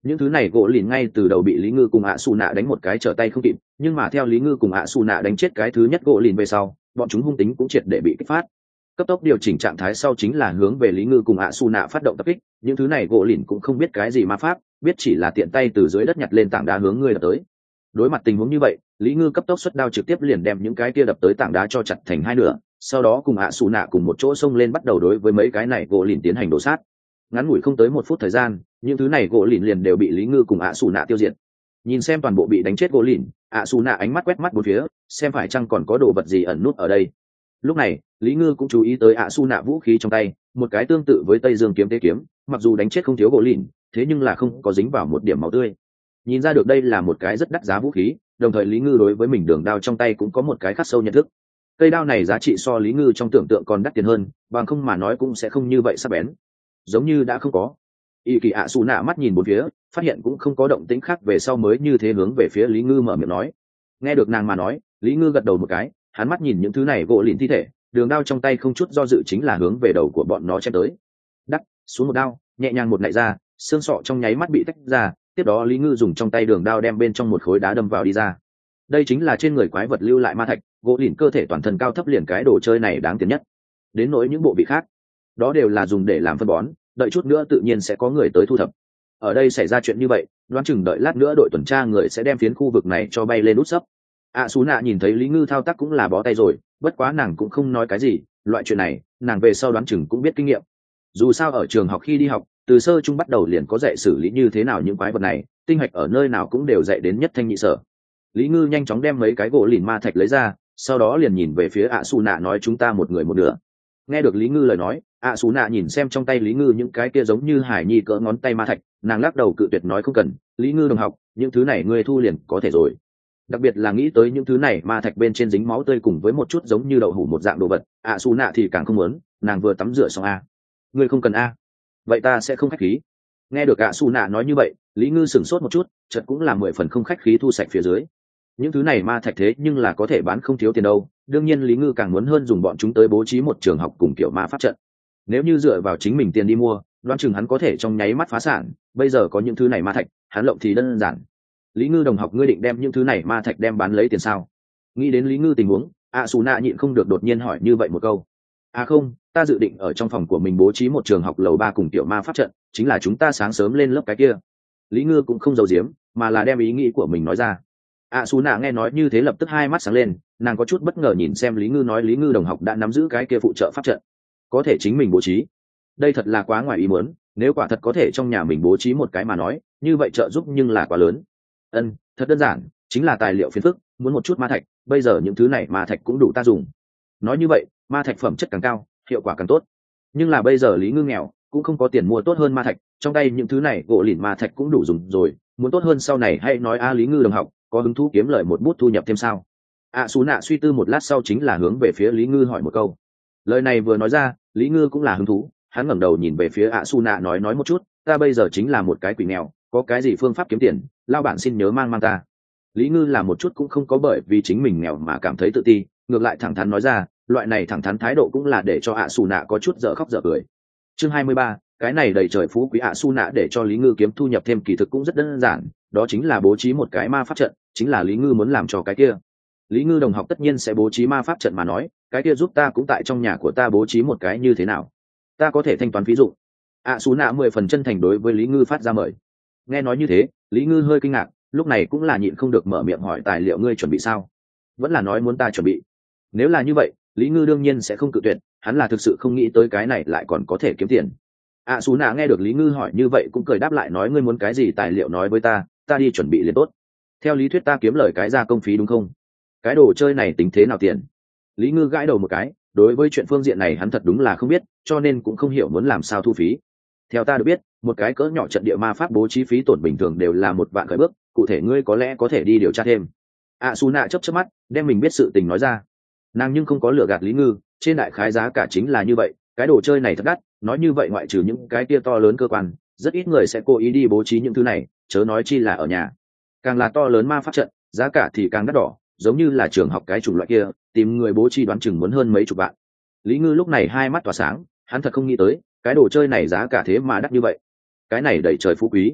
những thứ này gỗ lìn ngay từ đầu bị lý ngư cùng ạ xù nạ đánh một cái trở tay không kịp, nhưng mà theo lý ngư cùng ạ xù nạ đánh chết cái thứ nhất gỗ lìn về sau, bọn chúng hung tính cũng triệt để bị kích phát. Cấp tốc điều chỉnh trạng thái sau chính là hướng về lý ngư cùng ạ xù nạ phát động tập kích. Những thứ này gỗ lìn cũng không biết cái gì ma pháp, biết chỉ là tiện tay từ dưới đất nhặt lên tảng đá hướng người đập tới. Đối mặt tình huống như vậy, lý ngư cấp tốc xuất đao trực tiếp liền đem những cái kia đập tới tảng đá cho chặt thành hai nửa, sau đó cùng ạ xù nạ cùng một chỗ xông lên bắt đầu đối với mấy cái này gỗ lìn tiến hành đổ sát. Ngắn ngủi không tới một phút thời gian, những thứ này gỗ lìn liền đều bị lý ngư cùng ạ xù nạ tiêu diệt. Nhìn xem toàn bộ bị đánh chết gỗ lìn, ạ xù nạ ánh mắt quét mắt bốn phía, xem phải chăng còn có đồ vật gì ẩn nút ở đây. Lúc này lý ngư cũng chú ý tới ạ xù nạ vũ khí trong tay, một cái tương tự với tây dương kiếm tế kiếm, mặc dù đánh chết không thiếu gỗ lìn, thế nhưng là không có dính vào một điểm máu tươi. Nhìn ra được đây là một cái rất đắt giá vũ khí, đồng thời lý ngư đối với mình đường đao trong tay cũng có một cái khắc sâu nhận thức. Cây đao này giá trị so lý ngư trong tưởng tượng còn đắt tiền hơn, bằng không mà nói cũng sẽ không như vậy sắc bén. Giống như đã không có. Y kỳ ạ xù nạ mắt nhìn bốn phía, phát hiện cũng không có động tĩnh khác về sau mới như thế hướng về phía lý ngư mở miệng nói. Nghe được nàng mà nói, lý ngư gật đầu một cái, hắn mắt nhìn những thứ này gỗ lìn thi thể, đường đao trong tay không chút do dự chính là hướng về đầu của bọn nó chém tới. Đắc xuống một đao, nhẹ nhàng một nạy ra, xương sọ trong nháy mắt bị tách ra, tiếp đó lý ngư dùng trong tay đường đao đem bên trong một khối đá đâm vào đi ra. Đây chính là trên người quái vật lưu lại ma thạch, gỗ lìn cơ thể toàn thân cao thấp liền cái đồ chơi này đáng tiền nhất. Đến nỗi những bộ vị khác, đó đều là dùng để làm phân bón, đợi chút nữa tự nhiên sẽ có người tới thu thập. Ở đây xảy ra chuyện như vậy, đoán chừng đợi lát nữa đội tuần tra người sẽ đem phiến khu vực này cho bay lên út sấp. ạ xú nạ nhìn thấy lý ngư thao tác cũng là bó tay rồi, bất quá nàng cũng không nói cái gì, loại chuyện này nàng về sau đoán chừng cũng biết kinh nghiệm. Dù sao ở trường học khi đi học, từ sơ trung bắt đầu liền có dạy xử lý như thế nào những quái vật này, tinh hạch ở nơi nào cũng đều dạy đến nhất thanh nhị sở. Lý ngư nhanh chóng đem mấy cái gỗ lìn ma thạch lấy ra, sau đó liền nhìn về phía ạ xù nạ nói chúng ta một người một nửa. Nghe được lý ngư lời nói, ạ xù nạ nhìn xem trong tay lý ngư những cái kia giống như hải nhi cỡ ngón tay ma thạch, nàng lắc đầu cự tuyệt nói không cần, lý ngư đồng học, những thứ này ngươi thu liền có thể rồi. Đặc biệt là nghĩ tới những thứ này ma thạch bên trên dính máu tươi cùng với một chút giống như đậu hủ một dạng đồ vật, ạ xù nạ thì càng không muốn, nàng vừa tắm rửa xong a. Ngươi không cần a. Vậy ta sẽ không khách khí. Nghe được ạ xù nạ nói như vậy, lý ngư sửng sốt một chút, chợt cũng là mười phần không khách khí thu sạch phía dưới. Những thứ này ma thạch thế nhưng là có thể bán không thiếu tiền đâu, đương nhiên lý ngư càng muốn hơn dùng bọn chúng tới bố trí một trường học cùng kiểu ma pháp trận. Nếu như dựa vào chính mình tiền đi mua, đoán chừng hắn có thể trong nháy mắt phá sản, bây giờ có những thứ này ma thạch, hắn lộng thì đơn giản. Lý ngư đồng học, ngươi định đem những thứ này ma thạch đem bán lấy tiền sao? Nghĩ đến lý ngư tình huống, ạ xù nạ nhịn không được đột nhiên hỏi như vậy một câu. À không, ta dự định ở trong phòng của mình bố trí một trường học lầu ba cùng tiểu ma pháp trận, chính là chúng ta sáng sớm lên lớp cái kia. Lý ngư cũng không giấu giếm, mà là đem ý nghĩ của mình nói ra. ạ xù nạ nghe nói như thế lập tức hai mắt sáng lên, nàng có chút bất ngờ nhìn xem lý ngư nói lý ngư đồng học đã nắm giữ cái kia phụ trợ pháp trận, có thể chính mình bố trí. Đây thật là quá ngoài ý muốn, nếu quả thật có thể trong nhà mình bố trí một cái mà nói, như vậy trợ giúp nhưng là quá lớn. Ân, thật đơn giản, chính là tài liệu phiền phức, muốn một chút ma thạch, bây giờ những thứ này ma thạch cũng đủ ta dùng. Nói như vậy, ma thạch phẩm chất càng cao, hiệu quả càng tốt. Nhưng là bây giờ lý ngư nghèo, cũng không có tiền mua tốt hơn ma thạch, trong tay những thứ này gỗ lìn ma thạch cũng đủ dùng rồi, muốn tốt hơn sau này hãy nói a. Lý ngư đồng học, có hứng thú kiếm lời một bút thu nhập thêm sao? ạ xú nạ suy tư một lát sau chính là hướng về phía lý ngư hỏi một câu. Lời này vừa nói ra, lý ngư cũng là hứng thú, hắn ngẩng đầu nhìn về phía ạ xú nạ nói nói một chút, ta bây giờ chính là một cái quỷ nghèo, có cái gì phương pháp kiếm tiền, lao bản xin nhớ mang mang ta. Lý ngư là một chút cũng không có bởi vì chính mình nghèo mà cảm thấy tự ti, ngược lại thẳng thắn nói ra, loại này thẳng thắn thái độ cũng là để cho ạ xù nạ có chút dở khóc dở cười. Chương hai mươi ba, cái này đầy trời phú quý ạ xù nạ để cho lý ngư kiếm thu nhập thêm kỳ thực cũng rất đơn giản, đó chính là bố trí một cái ma pháp trận, chính là lý ngư muốn làm cho cái kia. Lý ngư đồng học tất nhiên sẽ bố trí ma pháp trận mà nói, cái kia giúp ta cũng tại trong nhà của ta bố trí một cái như thế nào, ta có thể thanh toán ví dụ. ạ xù nạ mười phần chân thành đối với lý ngư phát ra mời. Nghe nói như thế, lý ngư hơi kinh ngạc, lúc này cũng là nhịn không được mở miệng hỏi tài liệu ngươi chuẩn bị sao, vẫn là nói muốn ta chuẩn bị. Nếu là như vậy, lý ngư đương nhiên sẽ không cự tuyệt, hắn là thực sự không nghĩ tới cái này lại còn có thể kiếm tiền. ạ xù nạ nghe được lý ngư hỏi như vậy cũng cười đáp lại nói ngươi muốn cái gì tài liệu nói với ta, ta đi chuẩn bị liền tốt. Theo lý thuyết ta kiếm lời cái ra công phí đúng không? Cái đồ chơi này tính thế nào tiền? Lý ngư gãi đầu một cái, đối với chuyện phương diện này hắn thật đúng là không biết, cho nên cũng không hiểu muốn làm sao thu phí. Theo ta được biết, một cái cỡ nhỏ trận địa ma pháp bố trí phí tổn bình thường đều là một vạn khởi bước, cụ thể ngươi có lẽ có thể đi điều tra thêm. ạ xù nạ chớp chớp mắt, đem mình biết sự tình nói ra. Nàng nhưng không có lừa gạt lý ngư, trên đại khái giá cả chính là như vậy, cái đồ chơi này thật đắt, nói như vậy ngoại trừ những cái kia to lớn cơ quan, rất ít người sẽ cố ý đi bố trí những thứ này, chớ nói chi là ở nhà. Càng là to lớn ma pháp trận, giá cả thì càng đắt đỏ, giống như là trường học cái chủng loại kia, tìm người bố trí đoán chừng muốn hơn mấy chục vạn. Lý ngư lúc này hai mắt tỏa sáng, hắn thật không nghĩ tới, cái đồ chơi này giá cả thế mà đắt như vậy. Cái này đầy trời phú quý.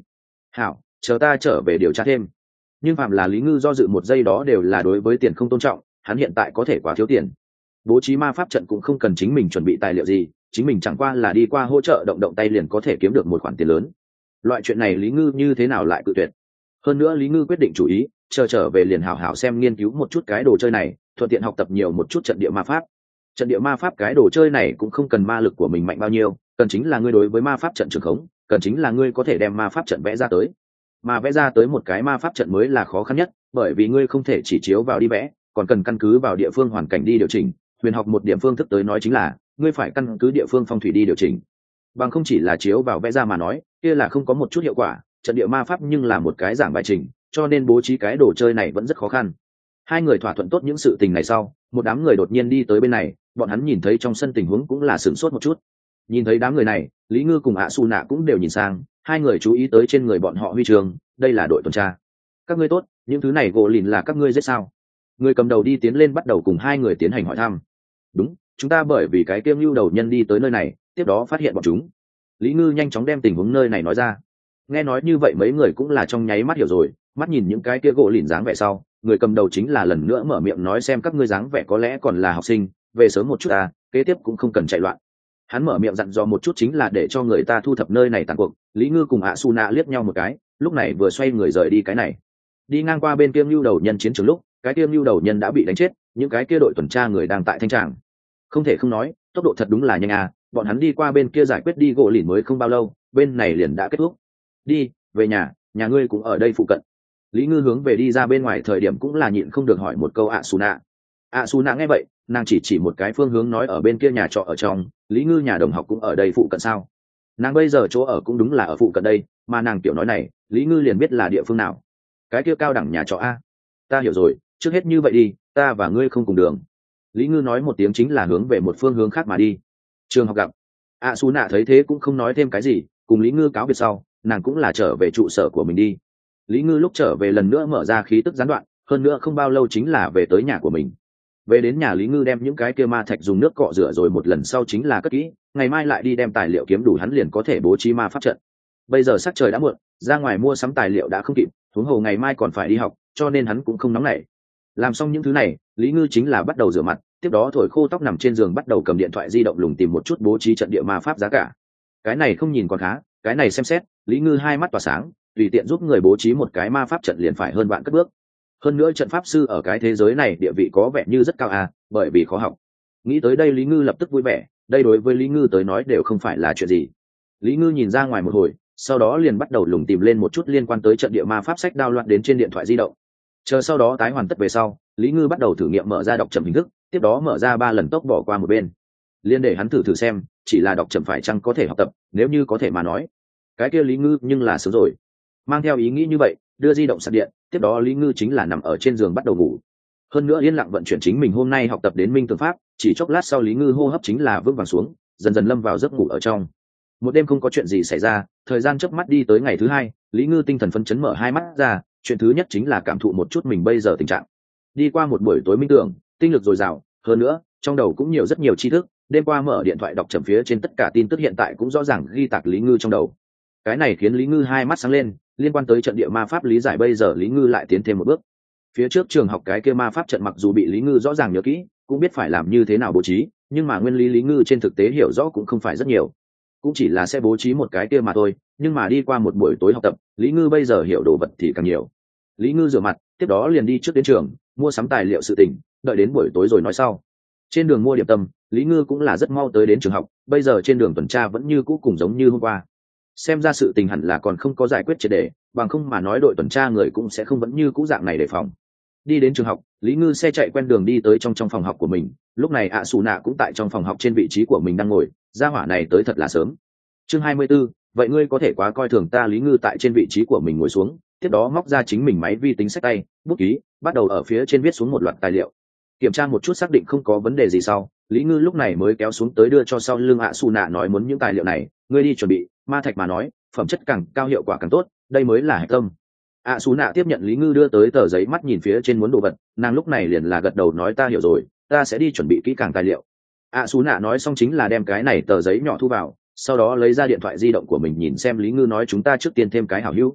hảo, chờ ta trở về điều tra thêm. Nhưng phạm là lý ngư do dự một giây đó đều là đối với tiền không tôn trọng, hắn hiện tại có thể quá thiếu tiền. Bố trí ma pháp trận cũng không cần chính mình chuẩn bị tài liệu gì, chính mình chẳng qua là đi qua hỗ trợ động động tay liền có thể kiếm được một khoản tiền lớn. Loại chuyện này lý ngư như thế nào lại cự tuyệt. Hơn nữa lý ngư quyết định chủ ý, chờ trở về liền hảo hảo xem nghiên cứu một chút cái đồ chơi này, thuận tiện học tập nhiều một chút trận địa ma pháp. Trận địa ma pháp cái đồ chơi này cũng không cần ma lực của mình mạnh bao nhiêu, cần chính là ngươi đối với ma pháp trận trường khống, cần chính là ngươi có thể đem ma pháp trận vẽ ra tới. Mà vẽ ra tới một cái ma pháp trận mới là khó khăn nhất, bởi vì ngươi không thể chỉ chiếu vào đi vẽ, còn cần căn cứ vào địa phương hoàn cảnh đi điều chỉnh. Huyền học một điểm phương thức tới nói chính là ngươi phải căn cứ địa phương phong thủy đi điều chỉnh, bằng không chỉ là chiếu vào vẽ ra mà nói kia là không có một chút hiệu quả. Trận địa ma pháp nhưng là một cái giảng bài trình, cho nên bố trí cái đồ chơi này vẫn rất khó khăn. Hai người thỏa thuận tốt những sự tình này sau, một đám người đột nhiên đi tới bên này, bọn hắn nhìn thấy trong sân tình huống cũng là sửng sốt một chút. Nhìn thấy đám người này, lý ngư cùng ạ su nạ cũng đều nhìn sang, hai người chú ý tới trên người bọn họ huy chương, đây là đội tuần tra. Các ngươi tốt, những thứ này gỗ lìn là các ngươi giết sao? Người cầm đầu đi tiến lên bắt đầu cùng hai người tiến hành hỏi thăm. Đúng, chúng ta bởi vì cái kiêm lưu đầu nhân đi tới nơi này, tiếp đó phát hiện bọn chúng. Lý ngư nhanh chóng đem tình huống nơi này nói ra. Nghe nói như vậy mấy người cũng là trong nháy mắt hiểu rồi, mắt nhìn những cái kia gỗ lìn dáng vẻ sau, người cầm đầu chính là lần nữa mở miệng nói xem các ngươi dáng vẻ có lẽ còn là học sinh, về sớm một chút à, kế tiếp cũng không cần chạy loạn. Hắn mở miệng dặn dò một chút chính là để cho người ta thu thập nơi này tàn cuộc. Lý ngư cùng ạ su nạ liếc nhau một cái, lúc này vừa xoay người rời đi cái này. Đi ngang qua bên kia lưu đầu nhân chiến trường lúc, cái kia lưu đầu nhân đã bị đánh chết, những cái kia đội tuần tra người đang tại thanh tràng. Không thể không nói, tốc độ thật đúng là nhanh à, bọn hắn đi qua bên kia giải quyết đi gỗ lìn mới không bao lâu, bên này liền đã kết thúc. Đi về nhà, nhà ngươi cũng ở đây phụ cận. Lý ngư hướng về đi ra bên ngoài thời điểm cũng là nhịn không được hỏi một câu ạ su nạ. ạ su nạ nghe vậy, nàng chỉ chỉ một cái phương hướng nói ở bên kia nhà trọ ở trong. Lý ngư nhà đồng học cũng ở đây phụ cận sao? Nàng bây giờ chỗ ở cũng đúng là ở phụ cận đây, mà nàng tiểu nói này Lý ngư liền biết là địa phương nào. Cái kia cao đẳng nhà trọ a. Ta hiểu rồi, trước hết như vậy đi, ta và ngươi không cùng đường. Lý ngư nói một tiếng chính là hướng về một phương hướng khác mà đi. Trường học gặp. ạ su nạ thấy thế cũng không nói thêm cái gì, cùng Lý ngư cáo biệt sau, nàng cũng là trở về trụ sở của mình đi. Lý ngư lúc trở về lần nữa mở ra khí tức gián đoạn, hơn nữa không bao lâu chính là về tới nhà của mình. Về đến nhà Lý ngư đem những cái kia ma thạch dùng nước cọ rửa rồi một lần sau chính là cất kỹ, ngày mai lại đi đem tài liệu kiếm đủ hắn liền có thể bố trí ma pháp trận. Bây giờ sắc trời đã muộn, ra ngoài mua sắm tài liệu đã không kịp, huống hồ ngày mai còn phải đi học, cho nên hắn cũng không nóng nảy. Làm xong những thứ này, Lý ngư chính là bắt đầu rửa mặt, tiếp đó thổi khô tóc nằm trên giường bắt đầu cầm điện thoại di động lùng tìm một chút bố trí trận địa ma pháp giá cả. Cái này không nhìn còn khá, cái này xem xét, Lý ngư hai mắt tỏa sáng, tùy tiện giúp người bố trí một cái ma pháp trận liền phải hơn bạn cất bước. Hơn nữa trận pháp sư ở cái thế giới này địa vị có vẻ như rất cao à, bởi vì khó học. Nghĩ tới đây Lý ngư lập tức vui vẻ, đây đối với Lý ngư tới nói đều không phải là chuyện gì. Lý ngư nhìn ra ngoài một hồi, sau đó liền bắt đầu lùng tìm lên một chút liên quan tới trận địa ma pháp sách đao loạn đến trên điện thoại di động. Chờ sau đó tái hoàn tất về sau, Lý ngư bắt đầu thử nghiệm mở ra đọc chậm hình thức, tiếp đó mở ra ba lần tốc bỏ qua một bên. Liên để hắn thử thử xem, chỉ là đọc chậm phải chăng có thể học tập, nếu như có thể mà nói. Cái kia Lý ngư nhưng là sớm rồi. Mang theo ý nghĩ như vậy, đưa di động sạc điện, tiếp đó Lý ngư chính là nằm ở trên giường bắt đầu ngủ. Hơn nữa yên lặng vận chuyển chính mình hôm nay học tập đến minh tường pháp, chỉ chốc lát sau Lý ngư hô hấp chính là vững vàng xuống, dần dần lâm vào giấc ngủ ở trong. Một đêm không có chuyện gì xảy ra, thời gian chớp mắt đi tới ngày thứ hai, Lý ngư tinh thần phấn chấn mở hai mắt ra, chuyện thứ nhất chính là cảm thụ một chút mình bây giờ tình trạng. Đi qua một buổi tối minh tưởng, tinh lực dồi dào, hơn nữa trong đầu cũng nhiều rất nhiều tri thức, đêm qua mở điện thoại đọc chậm phía trên tất cả tin tức hiện tại cũng rõ ràng ghi tạc Lý ngư trong đầu. Cái này khiến Lý ngư hai mắt sáng lên, liên quan tới trận địa ma pháp lý giải bây giờ Lý ngư lại tiến thêm một bước. Phía trước trường học cái kia ma pháp trận mặc dù bị Lý ngư rõ ràng nhớ kỹ, cũng biết phải làm như thế nào bố trí, nhưng mà nguyên lý Lý ngư trên thực tế hiểu rõ cũng không phải rất nhiều, cũng chỉ là sẽ bố trí một cái kia mà thôi. Nhưng mà đi qua một buổi tối học tập, Lý ngư bây giờ hiểu đồ vật thì càng nhiều. Lý ngư rửa mặt, tiếp đó liền đi trước đến trường mua sắm tài liệu sự tình, đợi đến buổi tối rồi nói sau. Trên đường mua điểm tâm, Lý ngư cũng là rất mau tới đến trường học, bây giờ trên đường tuần tra vẫn như cũ cùng giống như hôm qua. Xem ra sự tình hẳn là còn không có giải quyết triệt để, bằng không mà nói đội tuần tra người cũng sẽ không vẫn như cũ dạng này đề phòng. Đi đến trường học, Lý ngư xe chạy quen đường đi tới trong trong phòng học của mình, lúc này ạ xù nạ cũng tại trong phòng học trên vị trí của mình đang ngồi, gia hỏa này tới thật là sớm. Chương hai mươi 24, vậy ngươi có thể quá coi thường ta. Lý ngư tại trên vị trí của mình ngồi xuống, tiếp đó móc ra chính mình máy vi tính xách tay, bút ký, bắt đầu ở phía trên viết xuống một loạt tài liệu. Kiểm tra một chút xác định không có vấn đề gì sau, Lý ngư lúc này mới kéo xuống tới đưa cho sau lưng ạ xù nạ nói muốn những tài liệu này, ngươi đi chuẩn bị, ma thạch mà nói, phẩm chất càng cao hiệu quả càng tốt, đây mới là hạch tâm. ạ xù nạ tiếp nhận Lý ngư đưa tới tờ giấy, mắt nhìn phía trên muốn đồ vật, nàng lúc này liền là gật đầu nói ta hiểu rồi, ta sẽ đi chuẩn bị kỹ càng tài liệu. ạ xù nạ nói xong chính là đem cái này tờ giấy nhỏ thu vào, sau đó lấy ra điện thoại di động của mình nhìn xem Lý ngư nói chúng ta trước tiên thêm cái hảo hữu.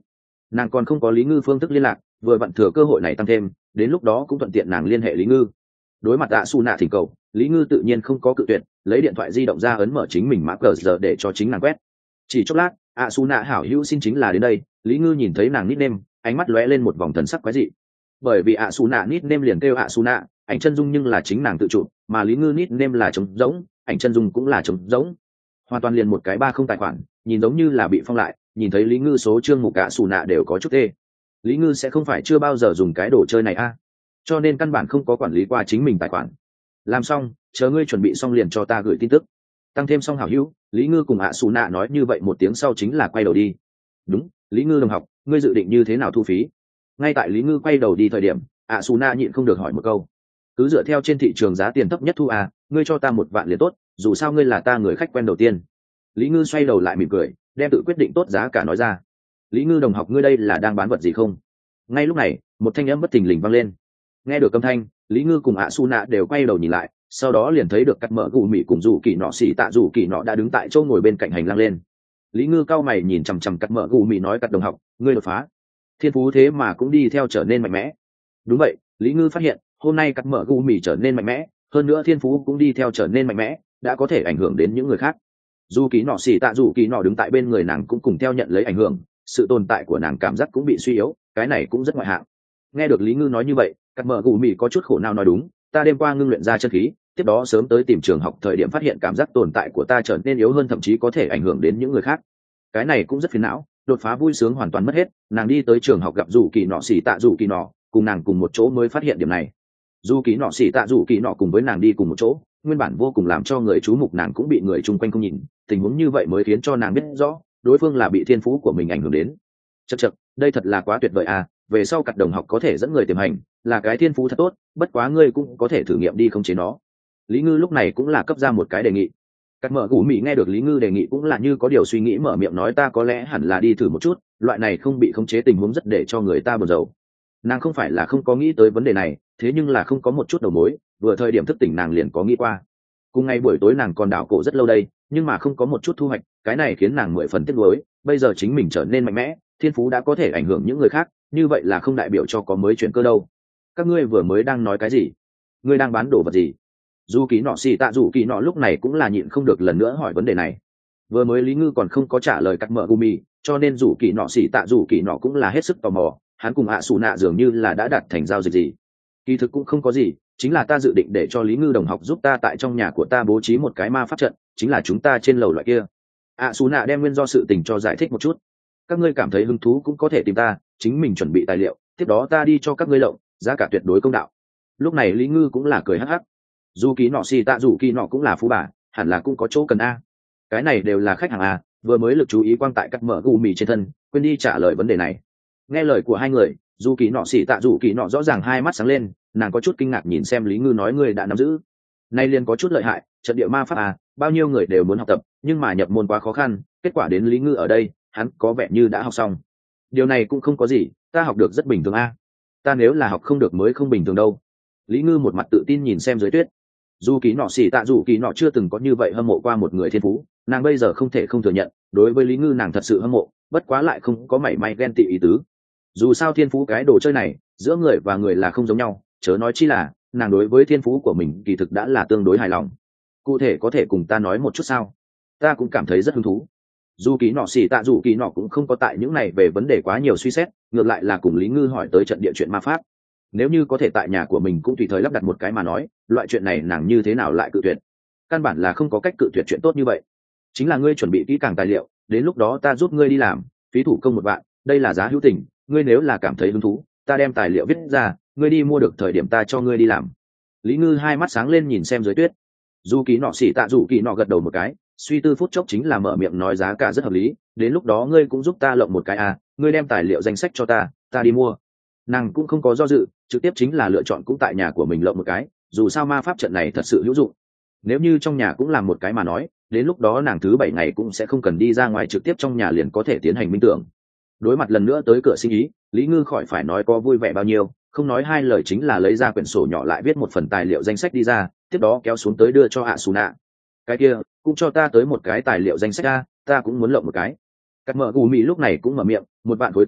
Nàng còn không có Lý Ngư phương thức liên lạc, vừa vặn thừa cơ hội này tăng thêm, đến lúc đó cũng thuận tiện nàng liên hệ Lý Ngư. Đối mặt ạ su nạ thỉnh cầu, Lý Ngư tự nhiên không có cự tuyệt, lấy điện thoại di động ra ấn mở chính mình mã cờ giờ để cho chính nàng quét. Chỉ chốc lát, ạ su nạ hảo hữu xin chính là đến đây. Lý Ngư nhìn thấy nàng nickname, ánh mắt lóe lên một vòng thần sắc quái dị. Bởi vì ạ su nạ nickname liền kêu ạ su nạ, ảnh chân dung nhưng là chính nàng tự chụp, mà Lý Ngư nickname là trống rỗng, ảnh chân dung cũng là trống rỗng, hoàn toàn liền một cái ba không tài khoản, nhìn giống như là bị phong lại. Nhìn thấy Lý Ngư số chương mục ạ su nạ đều có chút tê. Lý Ngư sẽ không phải chưa bao giờ dùng cái đồ chơi này a à? Cho nên căn bản không có quản lý qua chính mình tài khoản. Làm xong, chờ ngươi chuẩn bị xong liền cho ta gửi tin tức. Tăng thêm xong hảo hữu, Lý Ngư cùng ạ su nạ nói như vậy một tiếng sau chính là quay đầu đi. Đúng, Lý Ngư đồng học, ngươi dự định như thế nào thu phí? Ngay tại Lý Ngư quay đầu đi thời điểm, ạ su nạ nhịn không được hỏi một câu. Cứ dựa theo trên thị trường giá tiền thấp nhất thu à, ngươi cho ta một vạn liền tốt, dù sao ngươi là ta người khách quen đầu tiên. Lý Ngư xoay đầu lại mỉm cười, đem tự quyết định tốt giá cả nói ra. Lý Ngư đồng học, ngươi đây là đang bán vật gì không? Ngay lúc này, một thanh âm bất thình lình vang lên. Nghe được âm thanh, Lý Ngư cùng ạ su nạ đều quay đầu nhìn lại, sau đó liền thấy được cắt mỡ gù mị cùng rủ kỳ nọ xỉ tạ rủ kỳ nọ đã đứng tại chỗ ngồi bên cạnh hành lang lên. Lý Ngư cao mày nhìn chằm chằm cắt mỡ gù mị nói, cắt đồng học, ngươi đột phá, thiên phú thế mà cũng đi theo trở nên mạnh mẽ. Đúng vậy, Lý Ngư phát hiện hôm nay cắt mỡ gù mị trở nên mạnh mẽ, hơn nữa thiên phú cũng đi theo trở nên mạnh mẽ, đã có thể ảnh hưởng đến những người khác. Dù kỳ nọ xỉ tạ rủ kỳ nọ đứng tại bên người nàng cũng cùng theo nhận lấy ảnh hưởng, sự tồn tại của nàng cảm giác cũng bị suy yếu, cái này cũng rất ngoại hạng. Nghe được Lý Ngư nói như vậy, cắt mỡ gù mị có chút khổ não nói, đúng, ta đêm qua ngưng luyện ra chân khí, tiếp đó sớm tới tìm trường học thời điểm phát hiện cảm giác tồn tại của ta trở nên yếu hơn, thậm chí có thể ảnh hưởng đến những người khác. Cái này cũng rất phiền não, đột phá vui sướng hoàn toàn mất hết. Nàng đi tới trường học gặp dù kỳ nọ xỉ tạ dù kỳ nọ, cùng nàng cùng một chỗ mới phát hiện điểm này. Dù kỳ nọ xỉ tạ dù kỳ nọ cùng với nàng đi cùng một chỗ, nguyên bản vô cùng làm cho người chú mục, nàng cũng bị người chung quanh không nhìn, tình huống như vậy mới khiến cho nàng biết rõ đối phương là bị thiên phú của mình ảnh hưởng đến. Chậc chậc, đây thật là quá tuyệt vời à, về sau cặp đồng học có thể dẫn người tiềm hành, là cái thiên phú thật tốt, bất quá ngươi cũng có thể thử nghiệm đi khống chế nó. Lý Ngư lúc này cũng là cấp ra một cái đề nghị. Cắt mở gù mị nghe được Lý Ngư đề nghị cũng là như có điều suy nghĩ, mở miệng nói, ta có lẽ hẳn là đi thử một chút, loại này không bị khống chế tình huống rất để cho người ta buồn rầu. Nàng không phải là không có nghĩ tới vấn đề này, thế nhưng là không có một chút đầu mối, vừa thời điểm thức tỉnh nàng liền có nghĩ qua. Cùng ngày buổi tối nàng còn đảo cổ rất lâu đây, nhưng mà không có một chút thu hoạch, cái này khiến nàng mười phần tiếc nuối. Bây giờ chính mình trở nên mạnh mẽ, thiên phú đã có thể ảnh hưởng những người khác, như vậy là không đại biểu cho có mới chuyển cơ đâu. Các ngươi vừa mới đang nói cái gì? Ngươi đang bán đồ vật gì? Dù kỳ nọ xì tạ dù kỳ nọ lúc này cũng là nhịn không được lần nữa hỏi vấn đề này. Vừa mới Lý Ngư còn không có trả lời cắt mở gumi, cho nên dù kỳ nọ xì tạ dù kỳ nọ cũng là hết sức tò mò, hắn cùng ạ xù nạ dường như là đã đạt thành giao dịch gì. Kỳ thực cũng không có gì, chính là ta dự định để cho Lý Ngư đồng học giúp ta tại trong nhà của ta bố trí một cái ma pháp trận, chính là chúng ta trên lầu loại kia. ạ xù nạ đem nguyên do sự tình cho giải thích một chút. Các ngươi cảm thấy hứng thú cũng có thể tìm ta, chính mình chuẩn bị tài liệu, tiếp đó ta đi cho các ngươi lộng, giá cả tuyệt đối công đạo. Lúc này Lý Ngư cũng là cười hắc hắc. Dù kỳ nọ xì tạ dù kỳ nọ cũng là phú bà, hẳn là cũng có chỗ cần a. Cái này đều là khách hàng a, vừa mới lực chú ý quang tại cắt mở gù mì trên thân, quên đi trả lời vấn đề này. Nghe lời của hai người, dù kỳ nọ xì tạ dù kỳ nọ rõ ràng hai mắt sáng lên, nàng có chút kinh ngạc nhìn xem Lý Ngư nói, người đã nắm giữ. Nay liền có chút lợi hại, trận địa ma pháp a, bao nhiêu người đều muốn học tập, nhưng mà nhập môn quá khó khăn, kết quả đến Lý Ngư ở đây, hắn có vẻ như đã học xong. Điều này cũng không có gì, ta học được rất bình thường a. Ta nếu là học không được mới không bình thường đâu. Lý Ngư một mặt tự tin nhìn xem dưới tuyết. Dù kỳ nọ xỉ tạ dù kỳ nọ chưa từng có như vậy hâm mộ qua một người thiên phú, nàng bây giờ không thể không thừa nhận, đối với Lý Ngư nàng thật sự hâm mộ, bất quá lại không có mảy may ghen tị ý tứ. Dù sao thiên phú cái đồ chơi này, giữa người và người là không giống nhau, chớ nói chi là nàng đối với thiên phú của mình kỳ thực đã là tương đối hài lòng. Cụ thể có thể cùng ta nói một chút sao? Ta cũng cảm thấy rất hứng thú. Dù kỳ nọ xỉ tạ dù kỳ nọ cũng không có tại những này về vấn đề quá nhiều suy xét, ngược lại là cùng Lý Ngư hỏi tới trận địa chuyện ma pháp. Nếu như có thể tại nhà của mình cũng tùy thời lắp đặt một cái mà nói, loại chuyện này nàng như thế nào lại cự tuyệt? Căn bản là không có cách cự tuyệt chuyện tốt như vậy. Chính là ngươi chuẩn bị kỹ càng tài liệu, đến lúc đó ta giúp ngươi đi làm, phí thủ công một bạn, đây là giá hữu tình, ngươi nếu là cảm thấy hứng thú, ta đem tài liệu viết ra, ngươi đi mua được thời điểm ta cho ngươi đi làm. Lý Ngư hai mắt sáng lên nhìn xem dưới tuyết. Dù kỳ nọ xỉ tạ dù kỳ nọ gật đầu một cái, suy tư phút chốc chính là mở miệng nói giá cả rất hợp lý, đến lúc đó ngươi cũng giúp ta lộng một cái à, ngươi đem tài liệu danh sách cho ta, ta đi mua. Nàng cũng không có do dự, trực tiếp chính là lựa chọn cũng tại nhà của mình lộng một cái, dù sao ma pháp trận này thật sự hữu dụng. Nếu như trong nhà cũng làm một cái mà nói, đến lúc đó nàng thứ bảy ngày cũng sẽ không cần đi ra ngoài, trực tiếp trong nhà liền có thể tiến hành minh tưởng. Đối mặt lần nữa tới cửa sinh ý, Lý Ngư khỏi phải nói có vui vẻ bao nhiêu, không nói hai lời chính là lấy ra quyển sổ nhỏ lại viết một phần tài liệu danh sách đi ra, tiếp đó kéo xuống tới đưa cho ạ xù nạ. Cái kia cũng cho ta tới một cái tài liệu danh sách ra, ta cũng muốn lộng một cái. Cắt mở gù mì lúc này cũng mở miệng, một vạn khối tiền,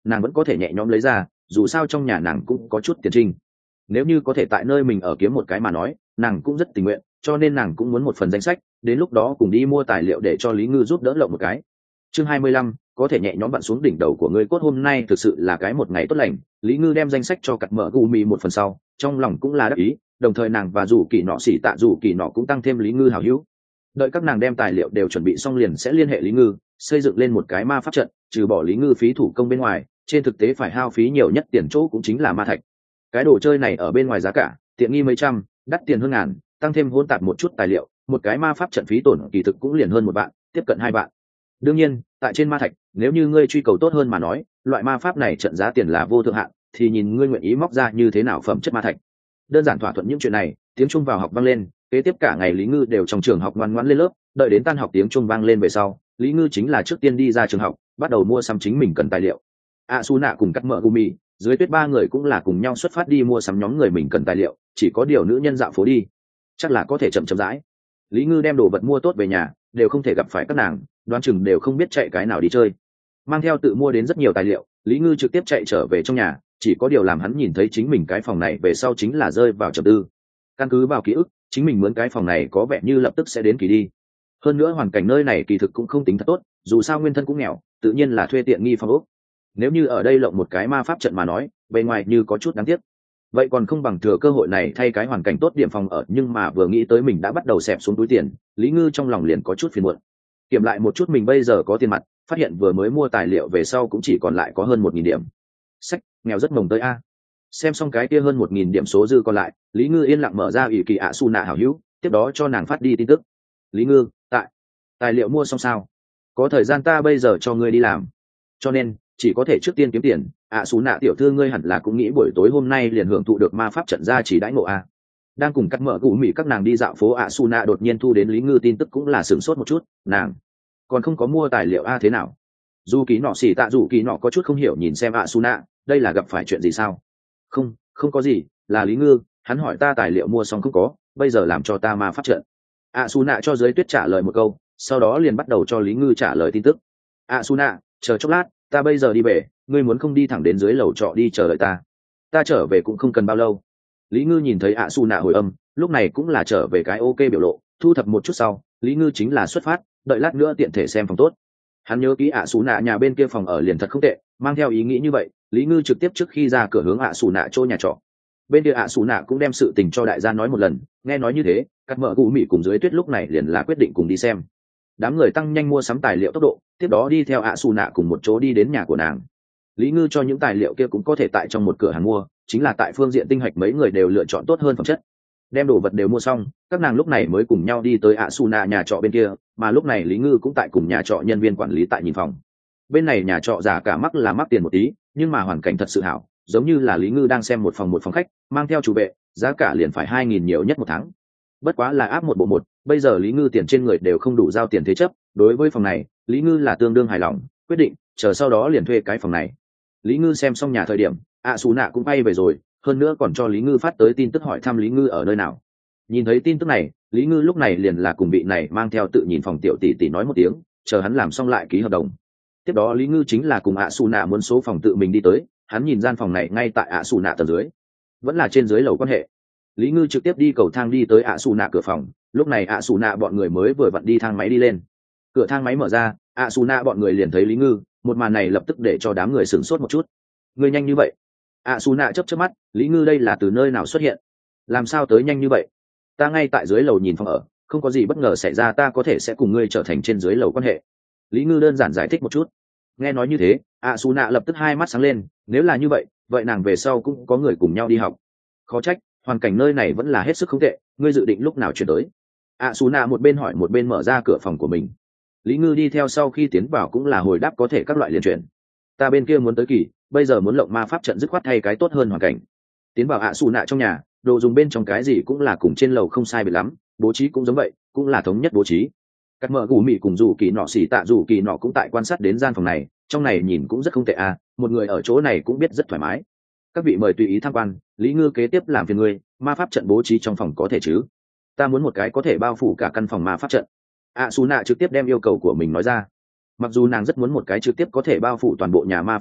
nàng vẫn có thể nhẹ nhõm lấy ra, dù sao trong nhà nàng cũng có chút tiền trinh. Nếu như có thể tại nơi mình ở kiếm một cái mà nói, nàng cũng rất tình nguyện, cho nên nàng cũng muốn một phần danh sách, đến lúc đó cùng đi mua tài liệu để cho Lý Ngư giúp đỡ lộng một cái. Chương hai mươi lăm, có thể nhẹ nhõm vặn xuống đỉnh đầu của ngươi cốt. Hôm nay thực sự là cái một ngày tốt lành, Lý Ngư đem danh sách cho cặt mở gù mì một phần sau, trong lòng cũng là đắc ý, đồng thời nàng và dù kỳ nọ xỉ tạ dù kỳ nọ cũng tăng thêm Lý Ngư hảo hữu. Đợi các nàng đem tài liệu đều chuẩn bị xong liền sẽ liên hệ Lý Ngư, xây dựng lên một cái ma pháp trận, trừ bỏ Lý Ngư phí thủ công bên ngoài, trên thực tế phải hao phí nhiều nhất tiền chỗ cũng chính là ma thạch. Cái đồ chơi này ở bên ngoài giá cả tiện nghi mấy trăm, đắt tiền hơn ngàn, tăng thêm hỗn tạp một chút tài liệu, một cái ma pháp trận phí tổn kỳ thực cũng liền hơn một vạn, tiếp cận hai vạn. Đương nhiên, tại trên ma thạch, nếu như ngươi truy cầu tốt hơn mà nói, loại ma pháp này trận giá tiền là vô thượng hạn, thì nhìn ngươi nguyện ý móc ra như thế nào phẩm chất ma thạch. Đơn giản thỏa thuận những chuyện này, tiếng chuông vào học vang lên, kế tiếp cả ngày Lý Ngư đều trong trường học ngoan ngoãn lên lớp, đợi đến tan học tiếng chuông vang lên về sau, Lý Ngư chính là trước tiên đi ra trường học, bắt đầu mua sắm chính mình cần tài liệu. A Su Nạ cùng cắt mỡ Gumi, dưới tuyết ba người cũng là cùng nhau xuất phát đi mua sắm nhóm người mình cần tài liệu, chỉ có điều nữ nhân dạo phố đi, chắc là có thể chậm chậm rãi. Lý Ngư đem đồ vật mua tốt về nhà, đều không thể gặp phải các nàng, đoán chừng đều không biết chạy cái nào đi chơi. Mang theo tự mua đến rất nhiều tài liệu, Lý Ngư trực tiếp chạy trở về trong nhà, chỉ có điều làm hắn nhìn thấy chính mình cái phòng này về sau chính là rơi vào trầm tư. Căn cứ vào ký ức, chính mình mướn cái phòng này có vẻ như lập tức sẽ đến kỳ đi. Hơn nữa hoàn cảnh nơi này kỳ thực cũng không tính thật tốt, dù sao nguyên thân cũng nghèo, tự nhiên là thuê tiện nghi phòng ốc. Nếu như ở đây lộng một cái ma pháp trận mà nói, bề ngoài như có chút đáng tiếc. Vậy còn không bằng thừa cơ hội này thay cái hoàn cảnh tốt điểm phòng ở, nhưng mà vừa nghĩ tới mình đã bắt đầu xẹp xuống túi tiền, Lý Ngư trong lòng liền có chút phiền muộn. Kiểm lại một chút mình bây giờ có tiền mặt, phát hiện vừa mới mua tài liệu về sau cũng chỉ còn lại có hơn một nghìn điểm. Sách, nghèo rất mồng tới a. Xem xong cái kia hơn một nghìn điểm số dư còn lại, Lý Ngư yên lặng mở ra ủy kỳ ạ Su Nạ hảo hữu, tiếp đó cho nàng phát đi tin tức. Lý Ngư, tại tài liệu mua xong sao? Có thời gian ta bây giờ cho ngươi đi làm, cho nên chỉ có thể trước tiên kiếm tiền. ạ Su Nạ tiểu thư ngươi hẳn là cũng nghĩ buổi tối hôm nay liền hưởng thụ được ma pháp trận ra chỉ đãi ngộ a. Đang cùng cắt mở gù mỉ các nàng đi dạo phố, ạ Su Nạ đột nhiên thu đến Lý Ngư tin tức cũng là sửng sốt một chút, nàng còn không có mua tài liệu a thế nào? Dù kỳ nọ xỉ tạ dù kỳ nọ có chút không hiểu nhìn xem ạ Su Nạ, đây là gặp phải chuyện gì sao? Không, không có gì, là Lý Ngư, hắn hỏi ta tài liệu mua xong không có, bây giờ làm cho ta ma pháp trận. ạ Su Nạ cho dưới tuyết trả lời một câu, sau đó liền bắt đầu cho Lý Ngư trả lời tin tức. ạ Su Nạ, chờ chốc lát, ta bây giờ đi về, ngươi muốn không đi thẳng đến dưới lầu trọ đi chờ đợi ta? Ta trở về cũng không cần bao lâu. Lý Ngư nhìn thấy ạ Su Nạ hồi âm, lúc này cũng là trở về cái ok biểu lộ, thu thập một chút sau, Lý Ngư chính là xuất phát, đợi lát nữa tiện thể xem phòng tốt. Hắn nhớ kỹ ạ Su Nạ nhà bên kia phòng ở liền thật không tệ, mang theo ý nghĩ như vậy, Lý Ngư trực tiếp trước khi ra cửa hướng ạ Su Nạ chỗ nhà trọ. Bên kia ạ Su Nạ cũng đem sự tình cho đại gia nói một lần, nghe nói như thế, cắt mở gù mị cùng dưới tuyết lúc này liền là quyết định cùng đi xem. Đám người tăng nhanh mua sắm tài liệu tốc độ, tiếp đó đi theo ạ Su Nạ cùng một chỗ đi đến nhà của nàng. Lý Ngư cho những tài liệu kia cũng có thể tại trong một cửa hàng mua, chính là tại phương diện tinh hạch mấy người đều lựa chọn tốt hơn phẩm chất. Đem đồ vật đều mua xong, các nàng lúc này mới cùng nhau đi tới ạ Su Nạ nhà trọ bên kia, mà lúc này Lý Ngư cũng tại cùng nhà trọ nhân viên quản lý tại nhìn phòng. Bên này nhà trọ giả cả mắc là mắc tiền một tí, nhưng mà hoàn cảnh thật sự hảo, giống như là Lý Ngư đang xem một phòng một phòng khách, mang theo chủ vệ, giá cả liền phải hai nghìn nhiều nhất một tháng. Bất quá là áp một bộ một, bây giờ Lý Ngư tiền trên người đều không đủ giao tiền thế chấp, đối với phòng này, Lý Ngư là tương đương hài lòng, quyết định chờ sau đó liền thuê cái phòng này. Lý Ngư xem xong nhà thời điểm, ạ Su Nạ cũng bay về rồi, hơn nữa còn cho Lý Ngư phát tới tin tức hỏi thăm Lý Ngư ở nơi nào. Nhìn thấy tin tức này, Lý Ngư lúc này liền là cùng vị này mang theo tự nhìn phòng tiểu tỷ tỷ nói một tiếng, chờ hắn làm xong lại ký hợp đồng. Tiếp đó Lý Ngư chính là cùng ạ Su Nạ muốn số phòng tự mình đi tới, hắn nhìn gian phòng này ngay tại ạ Su Nạ tầng dưới, vẫn là trên dưới lầu quan hệ. Lý Ngư trực tiếp đi cầu thang đi tới ạ Su Nạ cửa phòng, lúc này ạ Su Nạ bọn người mới vừa vặn đi thang máy đi lên. Cửa thang máy mở ra, ạ Su Nạ bọn người liền thấy Lý Ngư, một màn này lập tức để cho đám người sửng sốt một chút. Người nhanh như vậy? ạ Su Nạ chớp chớp mắt, Lý Ngư đây là từ nơi nào xuất hiện? Làm sao tới nhanh như vậy? Ta ngay tại dưới lầu nhìn phòng ở, không có gì bất ngờ xảy ra ta có thể sẽ cùng ngươi trở thành trên dưới lầu quan hệ. Lý Ngư đơn giản giải thích một chút. Nghe nói như thế, ạ Su Nạ lập tức hai mắt sáng lên, nếu là như vậy, vậy nàng về sau cũng có người cùng nhau đi học. Khó trách, hoàn cảnh nơi này vẫn là hết sức không tệ, ngươi dự định lúc nào chuyển tới? ạ Su Nạ một bên hỏi một bên mở ra cửa phòng của mình. Lý Ngư đi theo sau khi tiến vào cũng là hồi đáp có thể các loại liền chuyển. Ta bên kia muốn tới kỳ, bây giờ muốn lộng ma pháp trận dứt khoát thay cái tốt hơn hoàn cảnh. Tiến vào ạ Su Nạ trong nhà, đồ dùng bên trong cái gì cũng là cùng trên lầu không sai biệt lắm, bố trí cũng giống vậy, cũng là thống nhất bố trí. Cắt mở gù mị cùng dù kỳ nọ xỉ tạ dù kỳ nọ cũng tại quan sát đến gian phòng này, trong này nhìn cũng rất không tệ à, một người ở chỗ này cũng biết rất thoải mái. Các vị mời tùy ý tham quan, Lý Ngư kế tiếp làm phiền người, ma pháp trận bố trí trong phòng có thể chứ? Ta muốn một cái có thể bao phủ cả căn phòng ma pháp trận. ạ Su Nạ trực tiếp đem yêu cầu của mình nói ra. Mặc dù nàng rất muốn một cái trực tiếp có thể bao phủ toàn bộ nhà ma pháp trận,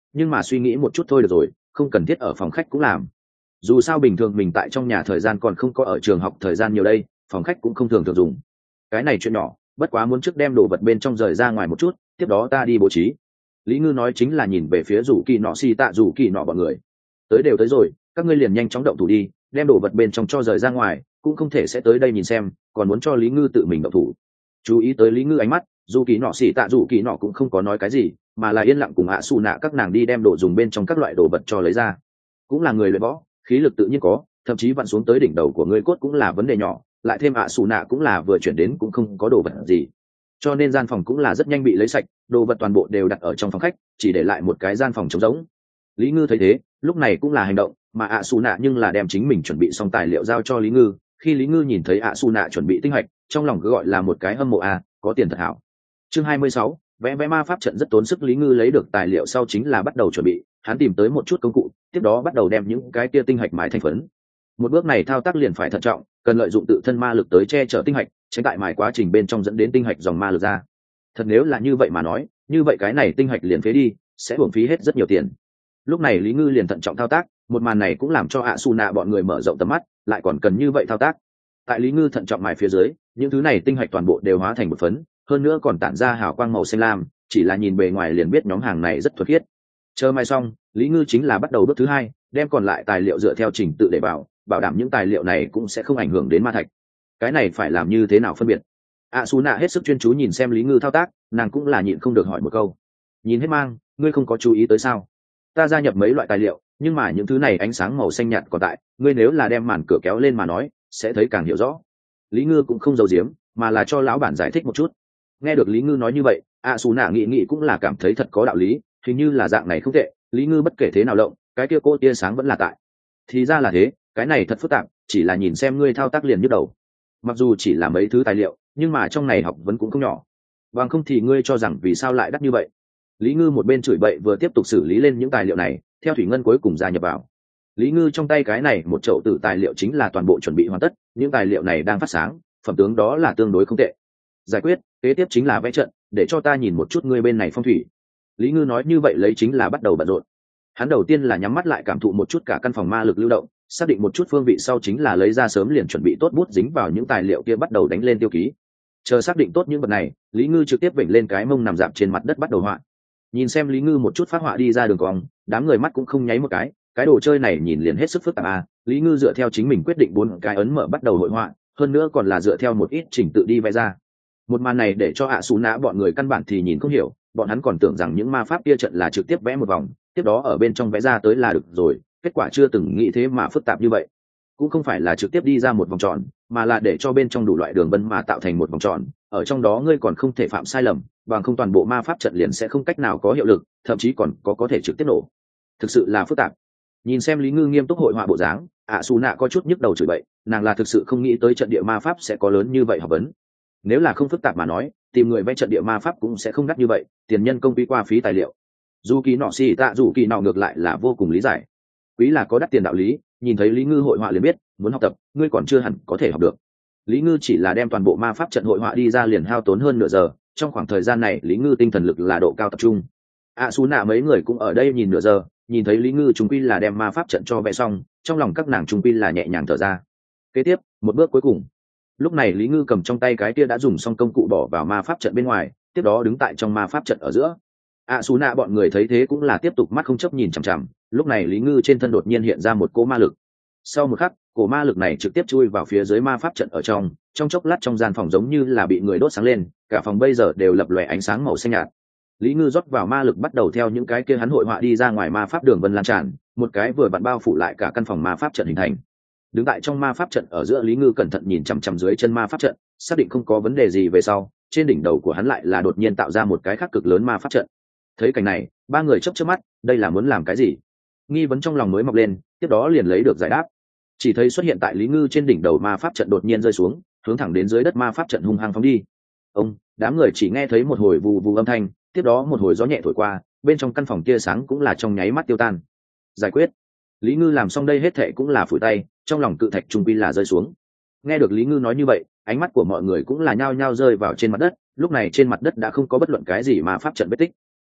nhưng mà suy nghĩ một chút thôi được rồi, không cần thiết ở phòng khách cũng làm. Dù sao bình thường mình tại trong nhà thời gian còn không có ở trường học thời gian nhiều đây, phòng khách cũng không thường thường dùng. Cái này chuyện nhỏ, bất quá muốn trước đem đồ vật bên trong rời ra ngoài một chút, tiếp đó ta đi bố trí. Lý Ngư nói chính là nhìn về phía rủ kỳ nọ xì tạ rủ kỳ nọ bọn người. Tới đều tới rồi, các ngươi liền nhanh chóng động thủ đi, đem đồ vật bên trong cho rời ra ngoài, cũng không thể sẽ tới đây nhìn xem, còn muốn cho Lý Ngư tự mình động thủ. Chú ý tới Lý Ngư ánh mắt, dù kỳ nọ xì tạ rủ kỳ nọ cũng không có nói cái gì, mà là yên lặng cùng ạ xù nạ các nàng đi đem đồ dùng bên trong các loại đồ vật cho lấy ra. Cũng là người luyện võ, khí lực tự nhiên có, thậm chí vặn xuống tới đỉnh đầu của ngươi cốt cũng là vấn đề nhỏ, lại thêm ạ xù nạ cũng là vừa chuyển đến cũng không có đồ vật gì, cho nên gian phòng cũng là rất nhanh bị lấy sạch, đồ vật toàn bộ đều đặt ở trong phòng khách, chỉ để lại một cái gian phòng trống rỗng. Lý Ngư thấy thế, lúc này cũng là hành động, mà ạ xù nạ nhưng là đem chính mình chuẩn bị xong tài liệu giao cho Lý Ngư. Khi Lý Ngư nhìn thấy ạ xù nạ chuẩn bị tinh hạch, trong lòng cứ gọi là một cái hâm mộ a, có tiền thật hảo. Chương hai mươi sáu, vẽ vẽ ma pháp trận rất tốn sức. Lý Ngư lấy được tài liệu sau chính là bắt đầu chuẩn bị, hắn tìm tới một chút công cụ, tiếp đó bắt đầu đem những cái tia tinh hạch mài thành phấn. Một bước này thao tác liền phải thận trọng, cần lợi dụng tự thân ma lực tới che chở tinh hạch, tránh tại mài quá trình bên trong dẫn đến tinh hạch dòng ma lực ra. Thật nếu là như vậy mà nói, như vậy cái này tinh hạch liền phế đi, sẽ uổng phí hết rất nhiều tiền. Lúc này Lý Ngư liền thận trọng thao tác, một màn này cũng làm cho ạ xù nạ bọn người mở rộng tầm mắt, lại còn cần như vậy thao tác. Tại Lý Ngư thận trọng mài phía dưới, những thứ này tinh hạch toàn bộ đều hóa thành một phấn, hơn nữa còn tản ra hào quang màu xanh lam, chỉ là nhìn bề ngoài liền biết nhóm hàng này rất thuật khiết. Chờ mài xong, Lý Ngư chính là bắt đầu bước thứ hai, đem còn lại tài liệu dựa theo trình tự để bảo, bảo đảm những tài liệu này cũng sẽ không ảnh hưởng đến ma thạch. Cái này phải làm như thế nào phân biệt? ạ xù nạ hết sức chuyên chú nhìn xem Lý Ngư thao tác, nàng cũng là nhịn không được hỏi một câu. Nhìn hết mang, ngươi không có chú ý tới sao? Ta gia nhập mấy loại tài liệu, nhưng mà những thứ này ánh sáng màu xanh nhạt còn tại, ngươi nếu là đem màn cửa kéo lên mà nói, sẽ thấy càng hiểu rõ. Lý Ngư cũng không giấu giếm, mà là cho lão bản giải thích một chút. Nghe được Lý Ngư nói như vậy, ạ xù nạ nghĩ nghĩ cũng là cảm thấy thật có đạo lý, hình như là dạng này không tệ. Lý Ngư bất kể thế nào lộng, cái kia cô tia sáng vẫn là tại. Thì ra là thế, cái này thật phức tạp, chỉ là nhìn xem ngươi thao tác liền nhức đầu. Mặc dù chỉ là mấy thứ tài liệu, nhưng mà trong này học vấn cũng không nhỏ. Bằng không thì ngươi cho rằng vì sao lại đắt như vậy? Lý Ngư một bên chửi bậy vừa tiếp tục xử lý lên những tài liệu này, theo thủy ngân cuối cùng gia nhập vào. Lý Ngư trong tay cái này một chậu tử tài liệu chính là toàn bộ chuẩn bị hoàn tất, những tài liệu này đang phát sáng, phẩm tướng đó là tương đối không tệ. Giải quyết, kế tiếp chính là vẽ trận, để cho ta nhìn một chút ngươi bên này phong thủy. Lý Ngư nói như vậy lấy chính là bắt đầu bận rộn. Hắn đầu tiên là nhắm mắt lại cảm thụ một chút cả căn phòng ma lực lưu động, xác định một chút phương vị sau chính là lấy ra sớm liền chuẩn bị tốt bút dính vào những tài liệu kia bắt đầu đánh lên tiêu ký. Chờ xác định tốt những vật này, Lý Ngư trực tiếp vểnh lên cái mông nằm dạp trên mặt đất bắt đầu họa. Nhìn xem Lý Ngư một chút phát họa đi ra đường cong, đám người mắt cũng không nháy một cái, cái đồ chơi này nhìn liền hết sức phức tạp à. Lý Ngư dựa theo chính mình quyết định bốn cái ấn mở bắt đầu hội họa, hơn nữa còn là dựa theo một ít trình tự đi vẽ ra. Một màn này để cho ạ xù nã bọn người căn bản thì nhìn không hiểu, bọn hắn còn tưởng rằng những ma pháp kia trận là trực tiếp vẽ một vòng, tiếp đó ở bên trong vẽ ra tới là được rồi, kết quả chưa từng nghĩ thế mà phức tạp như vậy. Cũng không phải là trực tiếp đi ra một vòng tròn, mà là để cho bên trong đủ loại đường vân mà tạo thành một vòng tròn, ở trong đó ngươi còn không thể phạm sai lầm, bằng không toàn bộ ma pháp trận liền sẽ không cách nào có hiệu lực, thậm chí còn có có thể trực tiếp nổ. Thực sự là phức tạp. Nhìn xem Lý Ngư nghiêm túc hội họa bộ dáng, ạ xù nạ có chút nhức đầu chửi bậy, nàng là thực sự không nghĩ tới trận địa ma pháp sẽ có lớn như vậy học vấn. Nếu là không phức tạp mà nói, tìm người vẽ trận địa ma pháp cũng sẽ không đắt như vậy, tiền nhân công phí qua phí tài liệu. Dù kỳ nọ xì tạ dù kỳ nọ ngược lại là vô cùng lý giải. Quý là có đắt tiền đạo lý, nhìn thấy Lý Ngư hội họa liền biết, muốn học tập, ngươi còn chưa hẳn có thể học được. Lý Ngư chỉ là đem toàn bộ ma pháp trận hội họa đi ra liền hao tốn hơn nửa giờ, trong khoảng thời gian này Lý Ngư tinh thần lực là độ cao tập trung. ạ xù nạ mấy người cũng ở đây nhìn nửa giờ, nhìn thấy Lý Ngư chúng quy là đem ma pháp trận cho vẽ xong, trong lòng các nàng chúng quy là nhẹ nhàng thở ra. Kế tiếp, một bước cuối cùng. Lúc này Lý Ngư cầm trong tay cái kia đã dùng xong công cụ bỏ vào ma pháp trận bên ngoài, tiếp đó đứng tại trong ma pháp trận ở giữa. ạ xù nạ bọn người thấy thế cũng là tiếp tục mắt không chấp nhìn chằm chằm. Lúc này Lý Ngư trên thân đột nhiên hiện ra một cỗ ma lực. Sau một khắc, cổ ma lực này trực tiếp chui vào phía dưới ma pháp trận ở trong, trong chốc lát trong gian phòng giống như là bị người đốt sáng lên, cả phòng bây giờ đều lập lòe ánh sáng màu xanh nhạt. Lý Ngư rót vào ma lực bắt đầu theo những cái kia hắn hội họa đi ra ngoài ma pháp đường vân lan tràn, một cái vừa vặn bao phủ lại cả căn phòng ma pháp trận hình thành. Đứng tại trong ma pháp trận ở giữa, Lý Ngư cẩn thận nhìn chằm chằm dưới chân ma pháp trận, xác định không có vấn đề gì về sau, trên đỉnh đầu của hắn lại là đột nhiên tạo ra một cái khác cực lớn ma pháp trận. Thấy cảnh này, ba người chớp chớp mắt, đây là muốn làm cái gì? Nghi vấn trong lòng mới mọc lên, tiếp đó liền lấy được giải đáp. Chỉ thấy xuất hiện tại Lý Ngư trên đỉnh đầu ma pháp trận đột nhiên rơi xuống, hướng thẳng đến dưới đất ma pháp trận hung hăng phóng đi. Ông, đám người chỉ nghe thấy một hồi vù vù âm thanh, tiếp đó một hồi gió nhẹ thổi qua, bên trong căn phòng tia sáng cũng là trong nháy mắt tiêu tan. Giải quyết. Lý Ngư làm xong đây hết thệ cũng là phủi tay, trong lòng cự thạch trung quy là rơi xuống. Nghe được Lý Ngư nói như vậy, ánh mắt của mọi người cũng là nhao nhao rơi vào trên mặt đất, lúc này trên mặt đất đã không có bất luận cái gì mà pháp trận vết tích.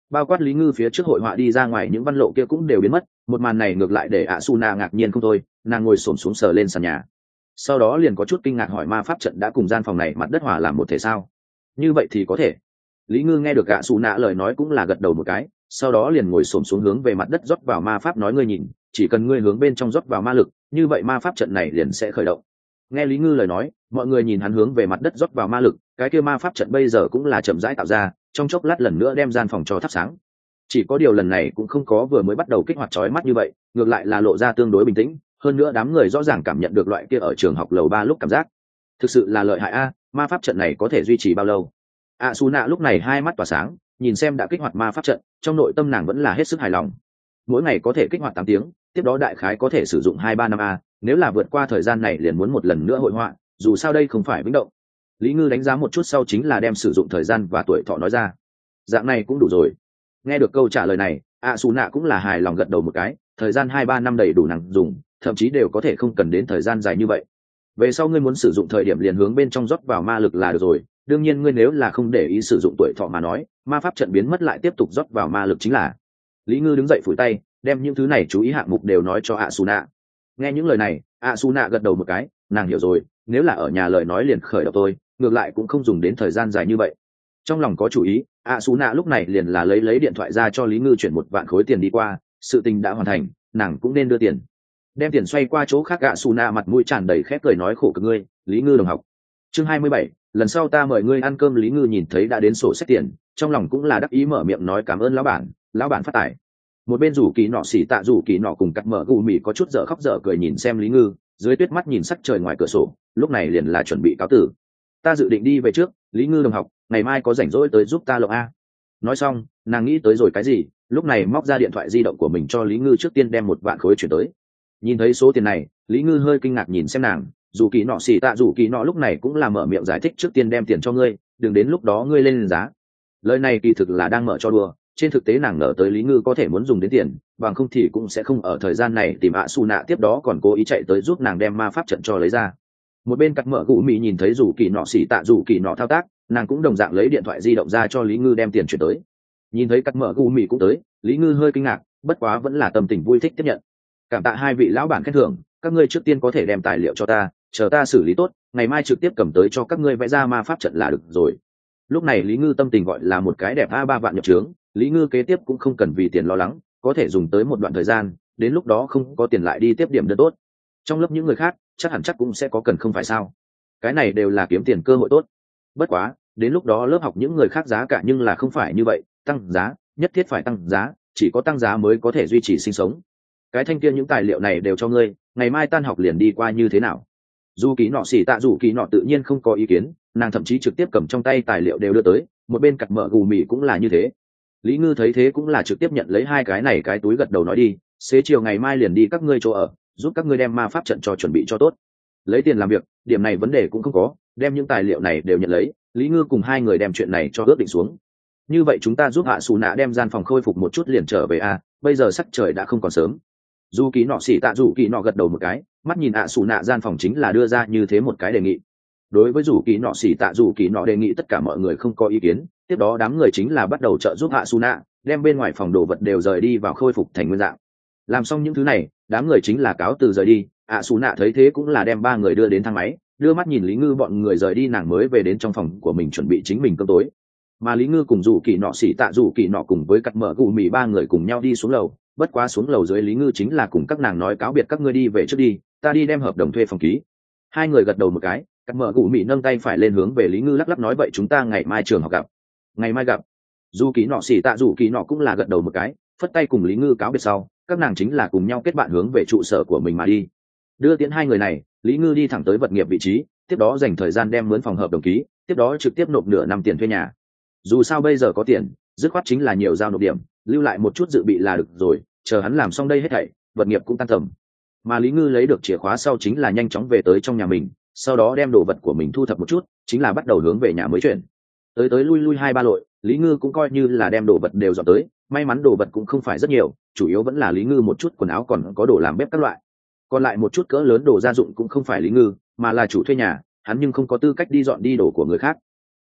bao quát Lý Ngư phía trước hội họa đi ra ngoài những văn lộ kia cũng đều biến mất. Một màn này ngược lại để ạ su nạ ngạc nhiên không thôi, nàng ngồi xổm xuống sờ lên sàn nhà, sau đó liền có chút kinh ngạc hỏi ma pháp trận đã cùng gian phòng này mặt đất hòa làm một thể sao? Như vậy thì có thể. Lý Ngư nghe được ạ su nạ lời nói cũng là gật đầu một cái, sau đó liền ngồi xổm xuống hướng về mặt đất rót vào ma pháp, nói ngươi nhìn, chỉ cần ngươi hướng bên trong rót vào ma lực, như vậy ma pháp trận này liền sẽ khởi động. Nghe Lý Ngư lời nói, mọi người nhìn hắn hướng về mặt đất rót vào ma lực, cái kia ma pháp trận bây giờ cũng là chậm rãi tạo ra, trong chốc lát lần nữa đem gian phòng cho thắp sáng. Chỉ có điều lần này cũng không có vừa mới bắt đầu kích hoạt chói mắt như vậy, ngược lại là lộ ra tương đối bình tĩnh, hơn nữa đám người rõ ràng cảm nhận được loại kia ở trường học lầu ba lúc cảm giác. Thực sự là lợi hại a, ma pháp trận này có thể duy trì bao lâu? A Su Nạ lúc này hai mắt tỏa sáng, nhìn xem đã kích hoạt ma pháp trận, trong nội tâm nàng vẫn là hết sức hài lòng. Mỗi ngày có thể kích hoạt tám tiếng, tiếp đó đại khái có thể sử dụng hai ba năm a, nếu là vượt qua thời gian này liền muốn một lần nữa hội họa, dù sao đây không phải vĩnh động. Lý Ngư đánh giá một chút sau chính là đem sử dụng thời gian và tuổi thọ nói ra. Dạng này cũng đủ rồi. Nghe được câu trả lời này, A Su Nạ cũng là hài lòng gật đầu một cái, thời gian hai ba năm đầy đủ nàng dùng, thậm chí đều có thể không cần đến thời gian dài như vậy. Về sau ngươi muốn sử dụng thời điểm liền hướng bên trong rót vào ma lực là được rồi, đương nhiên ngươi nếu là không để ý sử dụng tuổi thọ mà nói, ma pháp trận biến mất lại tiếp tục rót vào ma lực chính là. Lý Ngư đứng dậy phủi tay, đem những thứ này chú ý hạng mục đều nói cho A Su Nạ. Nghe những lời này, A Su Nạ gật đầu một cái, nàng hiểu rồi, nếu là ở nhà lời nói liền khởi động tôi, ngược lại cũng không dùng đến thời gian dài như vậy. Trong lòng có chủ ý, A Su Nạ lúc này liền là lấy lấy điện thoại ra cho Lý Ngư chuyển một vạn khối tiền đi qua, sự tình đã hoàn thành, nàng cũng nên đưa tiền. Đem tiền xoay qua chỗ khác, A Su Nạ mặt mũi tràn đầy khép cười nói khổ cực ngươi, Lý Ngư đồng học. Chương hai mươi bảy, lần sau ta mời ngươi ăn cơm. Lý Ngư nhìn thấy đã đến sổ sách tiền, trong lòng cũng là đắc ý mở miệng nói cảm ơn lão bản, lão bản phát tài. Một bên rủ kỳ nọ xỉ tạ rủ kỳ nọ cùng cắt mở gù mì có chút dở khóc dở cười nhìn xem Lý Ngư, dưới tuyết mắt nhìn sắc trời ngoài cửa sổ, lúc này liền là chuẩn bị cáo tử. Ta dự định đi về trước, Lý Ngư đồng học, ngày mai có rảnh rỗi tới giúp ta lộng a. Nói xong, nàng nghĩ tới rồi cái gì, lúc này móc ra điện thoại di động của mình cho Lý Ngư trước tiên đem một vạn khối chuyển tới. Nhìn thấy số tiền này, Lý Ngư hơi kinh ngạc nhìn xem nàng, dù kỳ nọ xỉ tạ dù kỳ nọ lúc này cũng là mở miệng giải thích trước tiên đem tiền cho ngươi, đừng đến lúc đó ngươi lên giá. Lời này kỳ thực là đang mở cho đùa, trên thực tế nàng ngờ tới Lý Ngư có thể muốn dùng đến tiền, bằng không thì cũng sẽ không ở thời gian này tìm ạ Su Nạ, tiếp đó còn cố ý chạy tới giúp nàng đem ma pháp trận cho lấy ra. Một bên cắt mở gù mì nhìn thấy dù kỳ nọ xỉ tạ dù kỳ nọ thao tác, nàng cũng đồng dạng lấy điện thoại di động ra cho Lý Ngư đem tiền chuyển tới. Nhìn thấy cắt mở gù mì cũng tới, Lý Ngư hơi kinh ngạc, bất quá vẫn là tâm tình vui thích tiếp nhận. Cảm tạ hai vị lão bản khen thưởng, các ngươi trước tiên có thể đem tài liệu cho ta, chờ ta xử lý tốt, ngày mai trực tiếp cầm tới cho các ngươi vẽ ra ma pháp trận là được rồi. Lúc này Lý Ngư tâm tình gọi là một cái đẹp a ba vạn nhập trướng, Lý Ngư kế tiếp cũng không cần vì tiền lo lắng, có thể dùng tới một đoạn thời gian, đến lúc đó không có tiền lại đi tiếp điểm đơn tốt. Trong lớp những người khác, chắc hẳn chắc cũng sẽ có cần không phải sao? Cái này đều là kiếm tiền cơ hội tốt. Bất quá, đến lúc đó lớp học những người khác giá cả nhưng là không phải như vậy, tăng giá, nhất thiết phải tăng giá, chỉ có tăng giá mới có thể duy trì sinh sống. Cái thanh kia những tài liệu này đều cho ngươi, ngày mai tan học liền đi qua như thế nào? Dù kỳ nọ xỉ tạ dù kỳ nọ tự nhiên không có ý kiến, nàng thậm chí trực tiếp cầm trong tay tài liệu đều đưa tới, một bên cặt mở gù mì cũng là như thế. Lý Ngư thấy thế cũng là trực tiếp nhận lấy hai cái này cái túi gật đầu nói đi, xế chiều ngày mai liền đi các ngươi chỗ ở, giúp các ngươi đem ma pháp trận cho chuẩn bị cho tốt. Lấy tiền làm việc, điểm này vấn đề cũng không có, đem những tài liệu này đều nhận lấy, Lý Ngư cùng hai người đem chuyện này cho ước định xuống. Như vậy chúng ta giúp hạ Su Nạ đem gian phòng khôi phục một chút liền trở về a, bây giờ sắc trời đã không còn sớm. Dù kỳ nọ xỉ tạ dù kỳ nọ gật đầu một cái, mắt nhìn ạ Su Nạ gian phòng chính là đưa ra như thế một cái đề nghị. Đối với dù kỳ nọ xỉ tạ dù kỳ nọ đề nghị tất cả mọi người không có ý kiến, tiếp đó đám người chính là bắt đầu trợ giúp ạ Su Nạ đem bên ngoài phòng đồ vật đều rời đi vào khôi phục thành nguyên dạng. Làm xong những thứ này, đám người chính là cáo từ rời đi. ạ Su Nạ thấy thế cũng là đem ba người đưa đến thang máy, đưa mắt nhìn Lý Ngư bọn người rời đi, nàng mới về đến trong phòng của mình chuẩn bị chính mình cơm tối. Mà Lý Ngư cùng dù kỳ nọ xỉ tạ dù kỳ nọ cùng với cắt mở gù mì ba người cùng nhau đi xuống lầu. Bất quá xuống lầu dưới Lý Ngư chính là cùng các nàng nói cáo biệt, các ngươi đi về trước đi, ta đi đem hợp đồng thuê phòng ký. Hai người gật đầu một cái, cắt mở gù mì nâng tay phải lên hướng về Lý Ngư lắc lắc nói vậy chúng ta ngày mai trường học gặp. Ngày mai gặp. Dù kỳ nọ xỉ tạ dù kỳ nọ cũng là gật đầu một cái, phất tay cùng Lý Ngư cáo biệt sau, các nàng chính là cùng nhau kết bạn hướng về trụ sở của mình mà đi. Đưa tiễn hai người này, Lý Ngư đi thẳng tới vật nghiệp vị trí, tiếp đó dành thời gian đem mướn phòng hợp đồng ký, tiếp đó trực tiếp nộp nửa năm tiền thuê nhà. Dù sao bây giờ có tiền, dứt khoát chính là nhiều giao nộp điểm, lưu lại một chút dự bị là được rồi, chờ hắn làm xong đây hết thảy, vật nghiệp cũng tan tầm. Mà Lý Ngư lấy được chìa khóa sau chính là nhanh chóng về tới trong nhà mình, sau đó đem đồ vật của mình thu thập một chút, chính là bắt đầu hướng về nhà mới chuyển. Tới tới lui lui hai ba lội, Lý Ngư cũng coi như là đem đồ vật đều dọn tới, may mắn đồ vật cũng không phải rất nhiều, chủ yếu vẫn là Lý Ngư một chút quần áo còn có đồ làm bếp các loại. Còn lại một chút cỡ lớn đồ gia dụng cũng không phải Lý Ngư, mà là chủ thuê nhà, hắn nhưng không có tư cách đi dọn đi đồ của người khác.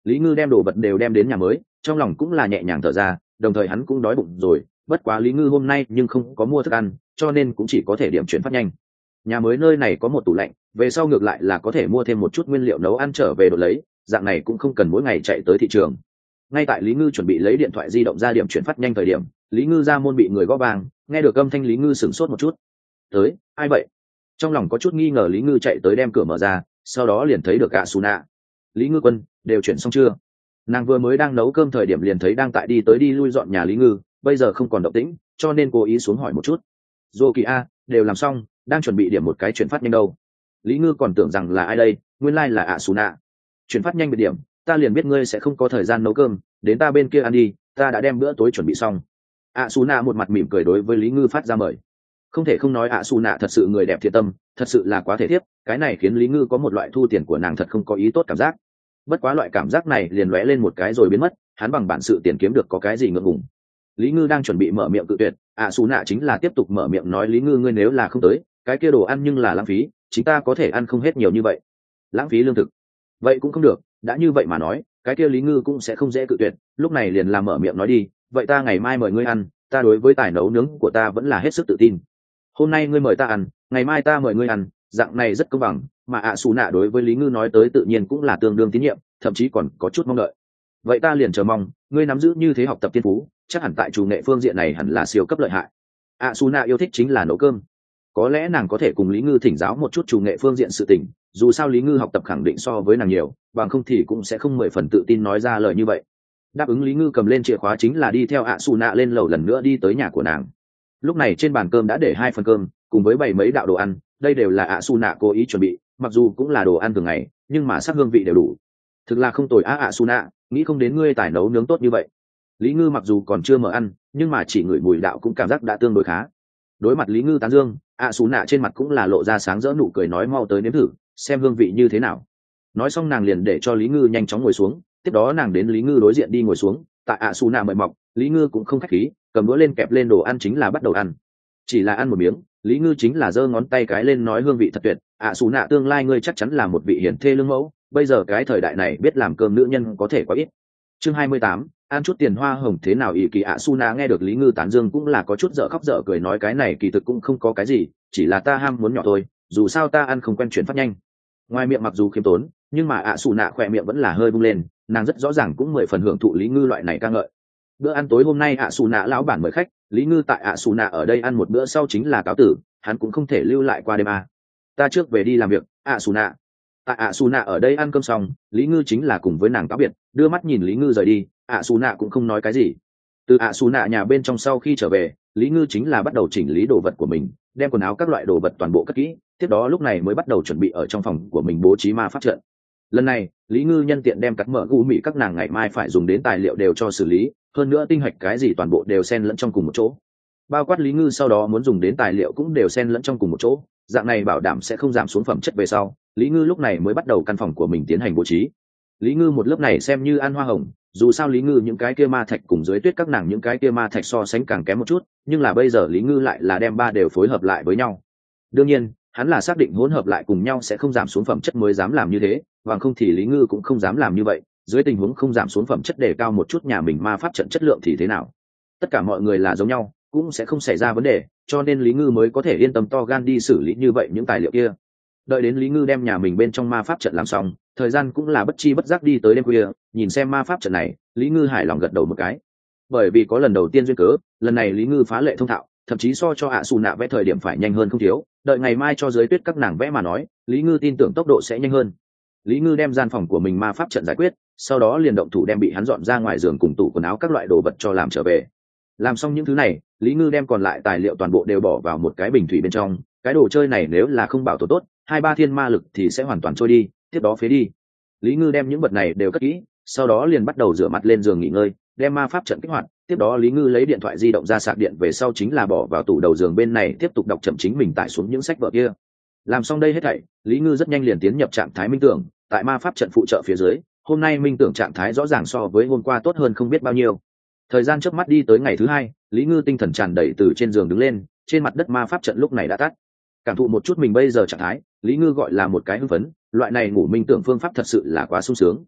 Lý Ngư đem đồ vật đều đem đến nhà mới, trong lòng cũng là nhẹ nhàng thở ra, đồng thời hắn cũng đói bụng rồi, bất quá Lý Ngư hôm nay nhưng không có mua thức ăn, cho nên cũng chỉ có thể điểm chuyển phát nhanh. Nhà mới nơi này có một tủ lạnh, về sau ngược lại là có thể mua thêm một chút nguyên liệu nấu ăn trở về đổi lấy, dạng này cũng không cần mỗi ngày chạy tới thị trường. Ngay tại Lý Ngư chuẩn bị lấy điện thoại di động ra điểm chuyển phát nhanh thời điểm, Lý Ngư ra môn bị người gõ vang, nghe được âm thanh Lý Ngư sửng sốt một chút. Tới, ai vậy? Trong lòng có chút nghi ngờ, Lý Ngư chạy tới đem cửa mở ra, sau đó liền thấy được Asuna. Lý Ngư quân, đều chuyển xong chưa? Nàng vừa mới đang nấu cơm thời điểm liền thấy đang tại đi tới đi lui dọn nhà Lý Ngư, bây giờ không còn động tĩnh, cho nên cố ý xuống hỏi một chút. Dô Kỳ a, đều làm xong, đang chuẩn bị điểm một cái chuyển phát nhanh đâu. Lý Ngư còn tưởng rằng là ai đây, nguyên lai là Asuna. Chuyển phát nhanh biệt điểm, ta liền biết ngươi sẽ không có thời gian nấu cơm, đến ta bên kia ăn đi, ta đã đem bữa tối chuẩn bị xong. Asuna một mặt mỉm cười đối với Lý Ngư phát ra mời. Không thể không nói Asuna thật sự người đẹp thiện tâm, thật sự là quá thể thiếp, cái này khiến Lý Ngư có một loại thu tiền của nàng thật không có ý tốt cảm giác. Bất quá loại cảm giác này liền lóe lên một cái rồi biến mất, hắn bằng bản sự tiền kiếm được có cái gì ngượng ngùng. Lý Ngư đang chuẩn bị mở miệng cự tuyệt, Asuna chính là tiếp tục mở miệng nói, Lý Ngư ngươi nếu là không tới, cái kia đồ ăn nhưng là lãng phí, chúng ta có thể ăn không hết nhiều như vậy. Lãng phí lương thực. Vậy cũng không được, đã như vậy mà nói, cái kia Lý Ngư cũng sẽ không dễ cự tuyệt, lúc này liền làm mở miệng nói đi, vậy ta ngày mai mời ngươi ăn, ta đối với tài nấu nướng của ta vẫn là hết sức tự tin. Hôm nay ngươi mời ta ăn, ngày mai ta mời ngươi ăn, dạng này rất công bằng, mà ạ xù nạ đối với Lý Ngư nói tới tự nhiên cũng là tương đương tín nhiệm, thậm chí còn có chút mong đợi. Vậy ta liền chờ mong, ngươi nắm giữ như thế học tập thiên phú, chắc hẳn tại chủ nghệ phương diện này hẳn là siêu cấp lợi hại. ạ xù nạ yêu thích chính là nấu cơm, có lẽ nàng có thể cùng Lý Ngư thỉnh giáo một chút chủ nghệ phương diện sự tình, dù sao Lý Ngư học tập khẳng định so với nàng nhiều, bằng không thì cũng sẽ không mười phần tự tin nói ra lời như vậy. Đáp ứng, Lý Ngư cầm lên chìa khóa chính là đi theo ạ xù nạ lên lầu lần nữa đi tới nhà của nàng. Lúc này trên bàn cơm đã để hai phần cơm cùng với bảy mấy đạo đồ ăn, đây đều là ạ xù nạ cố ý chuẩn bị, mặc dù cũng là đồ ăn thường ngày nhưng mà sắc hương vị đều đủ, thực là không tồi á. ạ xù nạ nghĩ không đến ngươi tài nấu nướng tốt như vậy. Lý Ngư mặc dù còn chưa mở ăn nhưng mà chỉ ngửi mùi đạo cũng cảm giác đã tương đối khá. Đối mặt Lý Ngư tán dương, ạ xù nạ trên mặt cũng là lộ ra sáng rỡ nụ cười, nói mau tới nếm thử xem hương vị như thế nào. Nói xong nàng liền để cho Lý Ngư nhanh chóng ngồi xuống, tiếp đó nàng đến Lý Ngư đối diện đi ngồi xuống, tại ạ xù nạ mời mọc, Lý Ngư cũng không khách khí, cầm đũa lên kẹp lên đồ ăn chính là bắt đầu ăn. Chỉ là ăn một miếng, Lý Ngư chính là giơ ngón tay cái lên nói hương vị thật tuyệt, ạ xù nạ tương lai ngươi chắc chắn là một vị hiển thê lương mẫu, bây giờ cái thời đại này biết làm cơm nữ nhân có thể quá ít. Chương hai mươi tám, ăn chút tiền hoa hồng thế nào. Ý kỳ ạ xù nạ nghe được Lý Ngư tán dương cũng là có chút dở khóc dở cười, nói cái này kỳ thực cũng không có cái gì, chỉ là ta ham muốn nhỏ thôi, dù sao ta ăn không quen chuyển phát nhanh. Ngoài miệng mặc dù khiêm tốn nhưng mà ạ xù nạ khỏe miệng vẫn là hơi bung lên, nàng rất rõ ràng cũng mười phần hưởng thụ Lý Ngư loại này ca ngợi. Bữa ăn tối hôm nay ạ xù nạ lão bản mời khách, Lý Ngư tại ạ xù nạ ở đây ăn một bữa sau chính là cáo tử, hắn cũng không thể lưu lại qua đêm à. Ta trước về đi làm việc, ạ xù nạ. Tại ạ xù nạ ở đây ăn cơm xong, Lý Ngư chính là cùng với nàng cáo biệt, đưa mắt nhìn Lý Ngư rời đi, ạ xù nạ cũng không nói cái gì. Từ ạ xù nạ nhà bên trong sau khi trở về, Lý Ngư chính là bắt đầu chỉnh lý đồ vật của mình, đem quần áo các loại đồ vật toàn bộ cất kỹ, tiếp đó lúc này mới bắt đầu chuẩn bị ở trong phòng của mình bố trí ma pháp trận. Lần này Lý Ngư nhân tiện đem cắt mở gu mị các nàng ngày mai phải dùng đến tài liệu đều cho xử lý, hơn nữa tinh hạch cái gì toàn bộ đều xen lẫn trong cùng một chỗ, bao quát Lý Ngư sau đó muốn dùng đến tài liệu cũng đều xen lẫn trong cùng một chỗ, dạng này bảo đảm sẽ không giảm xuống phẩm chất về sau. Lý Ngư lúc này mới bắt đầu căn phòng của mình tiến hành bố trí. Lý Ngư một lớp này xem như ăn hoa hồng, dù sao Lý Ngư những cái kia ma thạch cùng dưới tuyết các nàng những cái kia ma thạch so sánh càng kém một chút, nhưng là bây giờ Lý Ngư lại là đem ba đều phối hợp lại với nhau. Đương nhiên hắn là xác định hỗn hợp lại cùng nhau sẽ không giảm xuống phẩm chất mới dám làm như thế, bằng không thì Lý Ngư cũng không dám làm như vậy. Dưới tình huống không giảm xuống phẩm chất để cao một chút nhà mình ma pháp trận chất lượng thì thế nào? Tất cả mọi người là giống nhau cũng sẽ không xảy ra vấn đề, cho nên Lý Ngư mới có thể yên tâm to gan đi xử lý như vậy những tài liệu kia. Đợi đến Lý Ngư đem nhà mình bên trong ma pháp trận làm xong, thời gian cũng là bất chi bất giác đi tới đêm khuya, nhìn xem ma pháp trận này, Lý Ngư hài lòng gật đầu một cái. Bởi vì có lần đầu tiên duyên cớ, lần này Lý Ngư phá lệ thông thạo, thậm chí so cho ạ xù nạ vẽ thời điểm phải nhanh hơn không thiếu. Đợi ngày mai cho dưới tuyết các nàng vẽ mà nói, Lý Ngư tin tưởng tốc độ sẽ nhanh hơn. Lý Ngư đem gian phòng của mình ma pháp trận giải quyết, sau đó liền động thủ đem bị hắn dọn ra ngoài giường cùng tủ quần áo các loại đồ vật cho làm trở về. Làm xong những thứ này, Lý Ngư đem còn lại tài liệu toàn bộ đều bỏ vào một cái bình thủy bên trong, cái đồ chơi này nếu là không bảo tồn tốt, hai ba thiên ma lực thì sẽ hoàn toàn trôi đi, tiếp đó phế đi. Lý Ngư đem những vật này đều cất kỹ, sau đó liền bắt đầu rửa mặt lên giường nghỉ ngơi, đem ma pháp trận kích hoạt, tiếp đó Lý Ngư lấy điện thoại di động ra sạc điện về sau chính là bỏ vào tủ đầu giường bên này tiếp tục đọc chậm chính mình tải xuống những sách vở kia. Làm xong đây hết thảy, Lý Ngư rất nhanh liền tiến nhập trạng thái minh tưởng, tại ma pháp trận phụ trợ phía dưới, hôm nay minh tưởng trạng thái rõ ràng so với hôm qua tốt hơn không biết bao nhiêu. Thời gian chớp mắt đi tới ngày thứ hai, Lý Ngư tinh thần tràn đầy từ trên giường đứng lên, trên mặt đất ma pháp trận lúc này đã tắt. Cảm thụ một chút mình bây giờ trạng thái, Lý Ngư gọi là một cái hưng phấn, loại này ngủ minh tưởng phương pháp thật sự là quá sung sướng.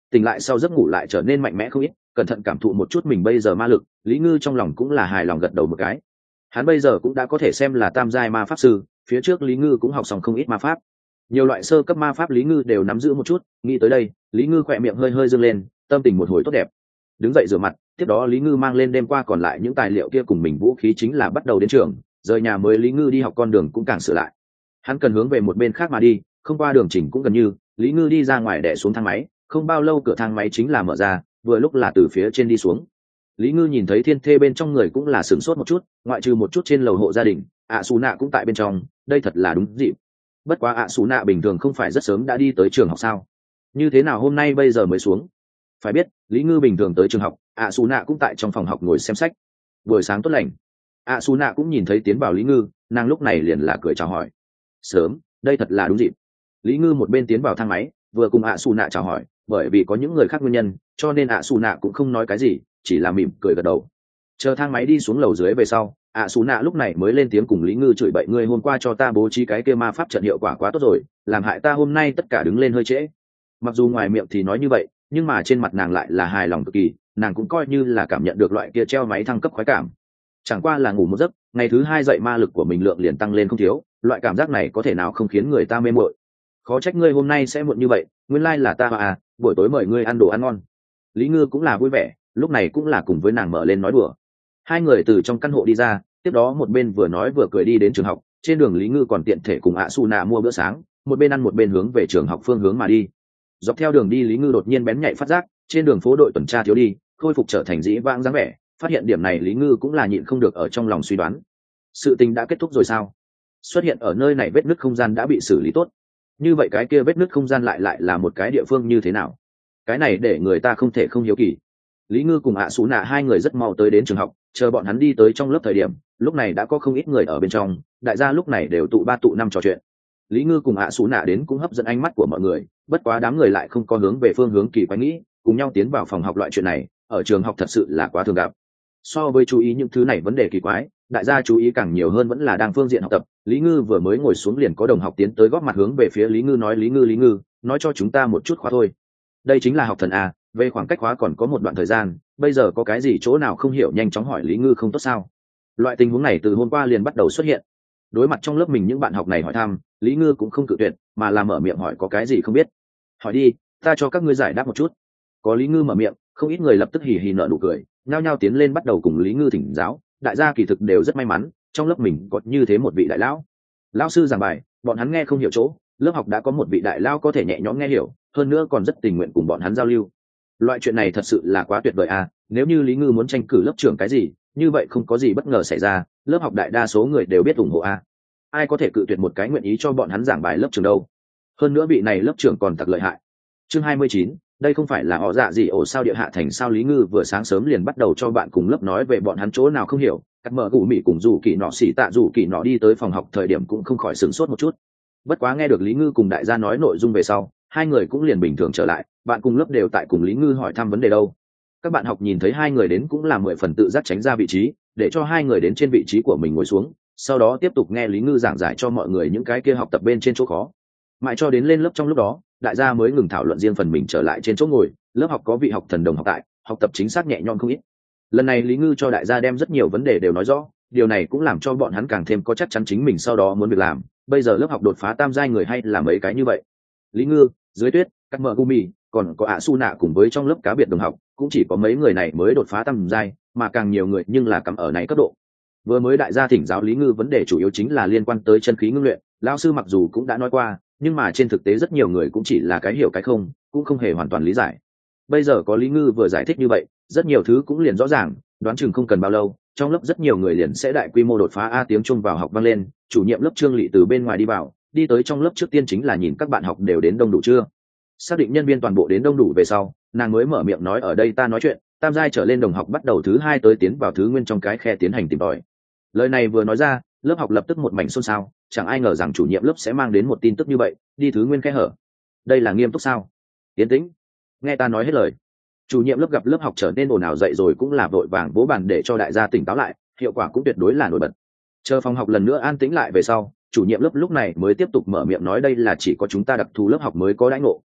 Tỉnh lại sau giấc ngủ lại trở nên mạnh mẽ không ít, cẩn thận cảm thụ một chút mình bây giờ ma lực, Lý Ngư trong lòng cũng là hài lòng gật đầu một cái. Hắn bây giờ cũng đã có thể xem là tam giai ma pháp sư, phía trước Lý Ngư cũng học xong không ít ma pháp, nhiều loại sơ cấp ma pháp Lý Ngư đều nắm giữ một chút. Nghĩ tới đây, Lý Ngư khỏe miệng hơi hơi dương lên, tâm tình một hồi tốt đẹp. Đứng dậy rửa mặt, tiếp đó Lý Ngư mang lên đêm qua còn lại những tài liệu kia cùng mình vũ khí, chính là bắt đầu đến trường. Rời nhà mới Lý Ngư đi học con đường cũng càng sửa lại, hắn cần hướng về một bên khác mà đi, không qua đường chỉnh cũng gần như. Lý Ngư đi ra ngoài đè xuống thang máy, không bao lâu cửa thang máy chính là mở ra, vừa lúc là từ phía trên đi xuống. Lý Ngư nhìn thấy Thiên Thê bên trong người cũng là sửng sốt một chút, ngoại trừ một chút trên lầu hộ gia đình, ạ Sú Nạ cũng tại bên trong, đây thật là đúng dịp. Bất quá ạ Sú Nạ bình thường không phải rất sớm đã đi tới trường học sao? Như thế nào hôm nay bây giờ mới xuống? Phải biết, Lý Ngư bình thường tới trường học, ạ Sú Nạ cũng tại trong phòng học ngồi xem sách. Buổi sáng tốt lành. ạ Sú Nạ cũng nhìn thấy tiến vào Lý Ngư, nàng lúc này liền là cười chào hỏi. Sớm, đây thật là đúng dịp. Lý Ngư một bên tiến vào thang máy, vừa cùng ạ Sú Nạ chào hỏi, bởi vì có những người khác nguyên nhân, cho nên ạ Sú Nạ cũng không nói cái gì, chỉ là mỉm cười gật đầu. Chờ thang máy đi xuống lầu dưới về sau, ạ Sú Nạ lúc này mới lên tiếng cùng Lý Ngư chửi bậy: ngươi hôm qua cho ta bố trí cái kia ma pháp trận hiệu quả quá tốt rồi, làm hại ta hôm nay tất cả đứng lên hơi trễ. Mặc dù ngoài miệng thì nói như vậy, nhưng mà trên mặt nàng lại là hài lòng cực kỳ, nàng cũng coi như là cảm nhận được loại kia treo máy thăng cấp khoái cảm. Chẳng qua là ngủ một giấc, ngày thứ hai dậy ma lực của mình lượng liền tăng lên không thiếu, loại cảm giác này có thể nào không khiến người ta mê mội. Khó trách ngươi hôm nay sẽ muộn như vậy, nguyên lai là ta à, buổi tối mời ngươi ăn đồ ăn ngon. Lý Ngư cũng là vui vẻ, lúc này cũng là cùng với nàng mở lên nói đùa. Hai người từ trong căn hộ đi ra, tiếp đó một bên vừa nói vừa cười đi đến trường học. Trên đường Lý Ngư còn tiện thể cùng ạ Sú Nạ mua bữa sáng, một bên ăn một bên hướng về trường học phương hướng mà đi. Dọc theo đường đi Lý Ngư đột nhiên bén nhạy phát giác, trên đường phố đội tuần tra thiếu đi, khôi phục trở thành dĩ vãng dáng vẻ. Phát hiện điểm này Lý Ngư cũng là nhịn không được ở trong lòng suy đoán, sự tình đã kết thúc rồi sao? Xuất hiện ở nơi này vết nứt không gian đã bị xử lý tốt, như vậy cái kia vết nứt không gian lại lại là một cái địa phương như thế nào? Cái này để người ta không thể không hiếu kỳ. Lý Ngư cùng ạ Sú Nạ hai người rất mau tới đến trường học, chờ bọn hắn đi tới trong lớp thời điểm, lúc này đã có không ít người ở bên trong, đại gia lúc này đều tụ ba tụ năm trò chuyện. Lý Ngư cùng ạ Sú Nạ đến cũng hấp dẫn ánh mắt của mọi người, bất quá đám người lại không có hướng về phương hướng kỳ quái nghĩ, cùng nhau tiến vào phòng học. Loại chuyện này ở trường học thật sự là quá thường gặp. So với chú ý những thứ này vấn đề kỳ quái, đại gia chú ý càng nhiều hơn vẫn là đang phương diện học tập. Lý Ngư vừa mới ngồi xuống liền có đồng học tiến tới góp mặt hướng về phía Lý Ngư nói: Lý Ngư Lý Ngư, nói cho chúng ta một chút khóa thôi. Đây chính là học thần à, về khoảng cách khóa còn có một đoạn thời gian, bây giờ có cái gì chỗ nào không hiểu nhanh chóng hỏi Lý Ngư không tốt sao? Loại tình huống này từ hôm qua liền bắt đầu xuất hiện. Đối mặt trong lớp mình những bạn học này hỏi thăm, Lý Ngư cũng không cự tuyệt, mà là mở miệng hỏi: có cái gì không biết, hỏi đi, ta cho các ngươi giải đáp một chút. Có Lý Ngư mở miệng, không ít người lập tức hì hì nở nụ cười, nhao nhao tiến lên bắt đầu cùng Lý Ngư thỉnh giáo. Đại gia kỳ thực đều rất may mắn, trong lớp mình có như thế một vị đại lão. Lão sư giảng bài, bọn hắn nghe không hiểu chỗ, lớp học đã có một vị đại lão có thể nhẹ nhõm nghe hiểu, hơn nữa còn rất tình nguyện cùng bọn hắn giao lưu. Loại chuyện này thật sự là quá tuyệt vời à, nếu như Lý Ngư muốn tranh cử lớp trưởng cái gì, như vậy không có gì bất ngờ xảy ra, lớp học đại đa số người đều biết ủng hộ à. Ai có thể cự tuyệt một cái nguyện ý cho bọn hắn giảng bài lớp trưởng đâu? Hơn nữa vị này lớp trưởng còn thật lợi hại. Chương hai mươi chín, đây không phải là họ dạ gì ổ sao địa hạ thành sao? Lý Ngư vừa sáng sớm liền bắt đầu cho bạn cùng lớp nói về bọn hắn chỗ nào không hiểu. Cắt mở gù mị cùng dù kỳ nọ xỉ tạ dù kỳ nọ đi tới phòng học thời điểm cũng không khỏi sửng sốt một chút. Bất quá nghe được Lý Ngư cùng đại gia nói nội dung về sau, hai người cũng liền bình thường trở lại. Bạn cùng lớp đều tại cùng Lý Ngư hỏi thăm vấn đề đâu. Các bạn học nhìn thấy hai người đến cũng là mười phần tự giác tránh ra vị trí, để cho hai người đến trên vị trí của mình ngồi xuống, sau đó tiếp tục nghe Lý Ngư giảng giải cho mọi người những cái kia học tập bên trên chỗ khó. Mãi cho đến lên lớp trong lúc đó, đại gia mới ngừng thảo luận riêng phần mình trở lại trên chỗ ngồi. Lớp học có vị học thần đồng học tại, học tập chính xác nhẹ nhõm không ít. Lần này Lý Ngư cho đại gia đem rất nhiều vấn đề đều nói rõ, điều này cũng làm cho bọn hắn càng thêm có chắc chắn chính mình sau đó muốn việc làm. Bây giờ lớp học đột phá tam giai người hay là mấy cái như vậy. Lý Ngư, Dưới Tuyết, Cắt Mở Gumi, còn có ạ Su Nạ cùng với trong lớp cá biệt đồng học, cũng chỉ có mấy người này mới đột phá tam giai, mà càng nhiều người nhưng là cắm ở này cấp độ. Vừa mới đại gia thỉnh giáo Lý Ngư, vấn đề chủ yếu chính là liên quan tới chân khí ngưng luyện. Lão sư mặc dù cũng đã nói qua, nhưng mà trên thực tế rất nhiều người cũng chỉ là cái hiểu cái không, cũng không hề hoàn toàn lý giải. Bây giờ có Lý Ngư vừa giải thích như vậy, rất nhiều thứ cũng liền rõ ràng, đoán chừng không cần bao lâu, trong lớp rất nhiều người liền sẽ đại quy mô đột phá. A tiếng chuông vào học vang lên, chủ nhiệm lớp Trương Lệ từ bên ngoài đi vào, đi tới trong lớp trước tiên chính là nhìn các bạn học đều đến đông đủ chưa. Xác định nhân viên toàn bộ đến đông đủ về sau, nàng mới mở miệng nói: ở đây ta nói chuyện, tam giai trở lên đồng học bắt đầu thứ hai tới tiến vào thứ nguyên trong cái khe tiến hành tìm tòi. Lời này vừa nói ra, lớp học lập tức một mảnh xôn xao, chẳng ai ngờ rằng chủ nhiệm lớp sẽ mang đến một tin tức như vậy, đi thứ nguyên khe hở. Đây là nghiêm túc sao? Yên tĩnh, nghe ta nói hết lời. Chủ nhiệm lớp gặp lớp học trở nên ồn ào dậy rồi cũng là vội vàng vỗ bàn để cho đại gia tỉnh táo lại, hiệu quả cũng tuyệt đối là nổi bật. Chờ phòng học lần nữa an tĩnh lại về sau, chủ nhiệm lớp lúc này mới tiếp tục mở miệng nói: đây là chỉ có chúng ta đặc thù lớp học mới có đãi ngộ,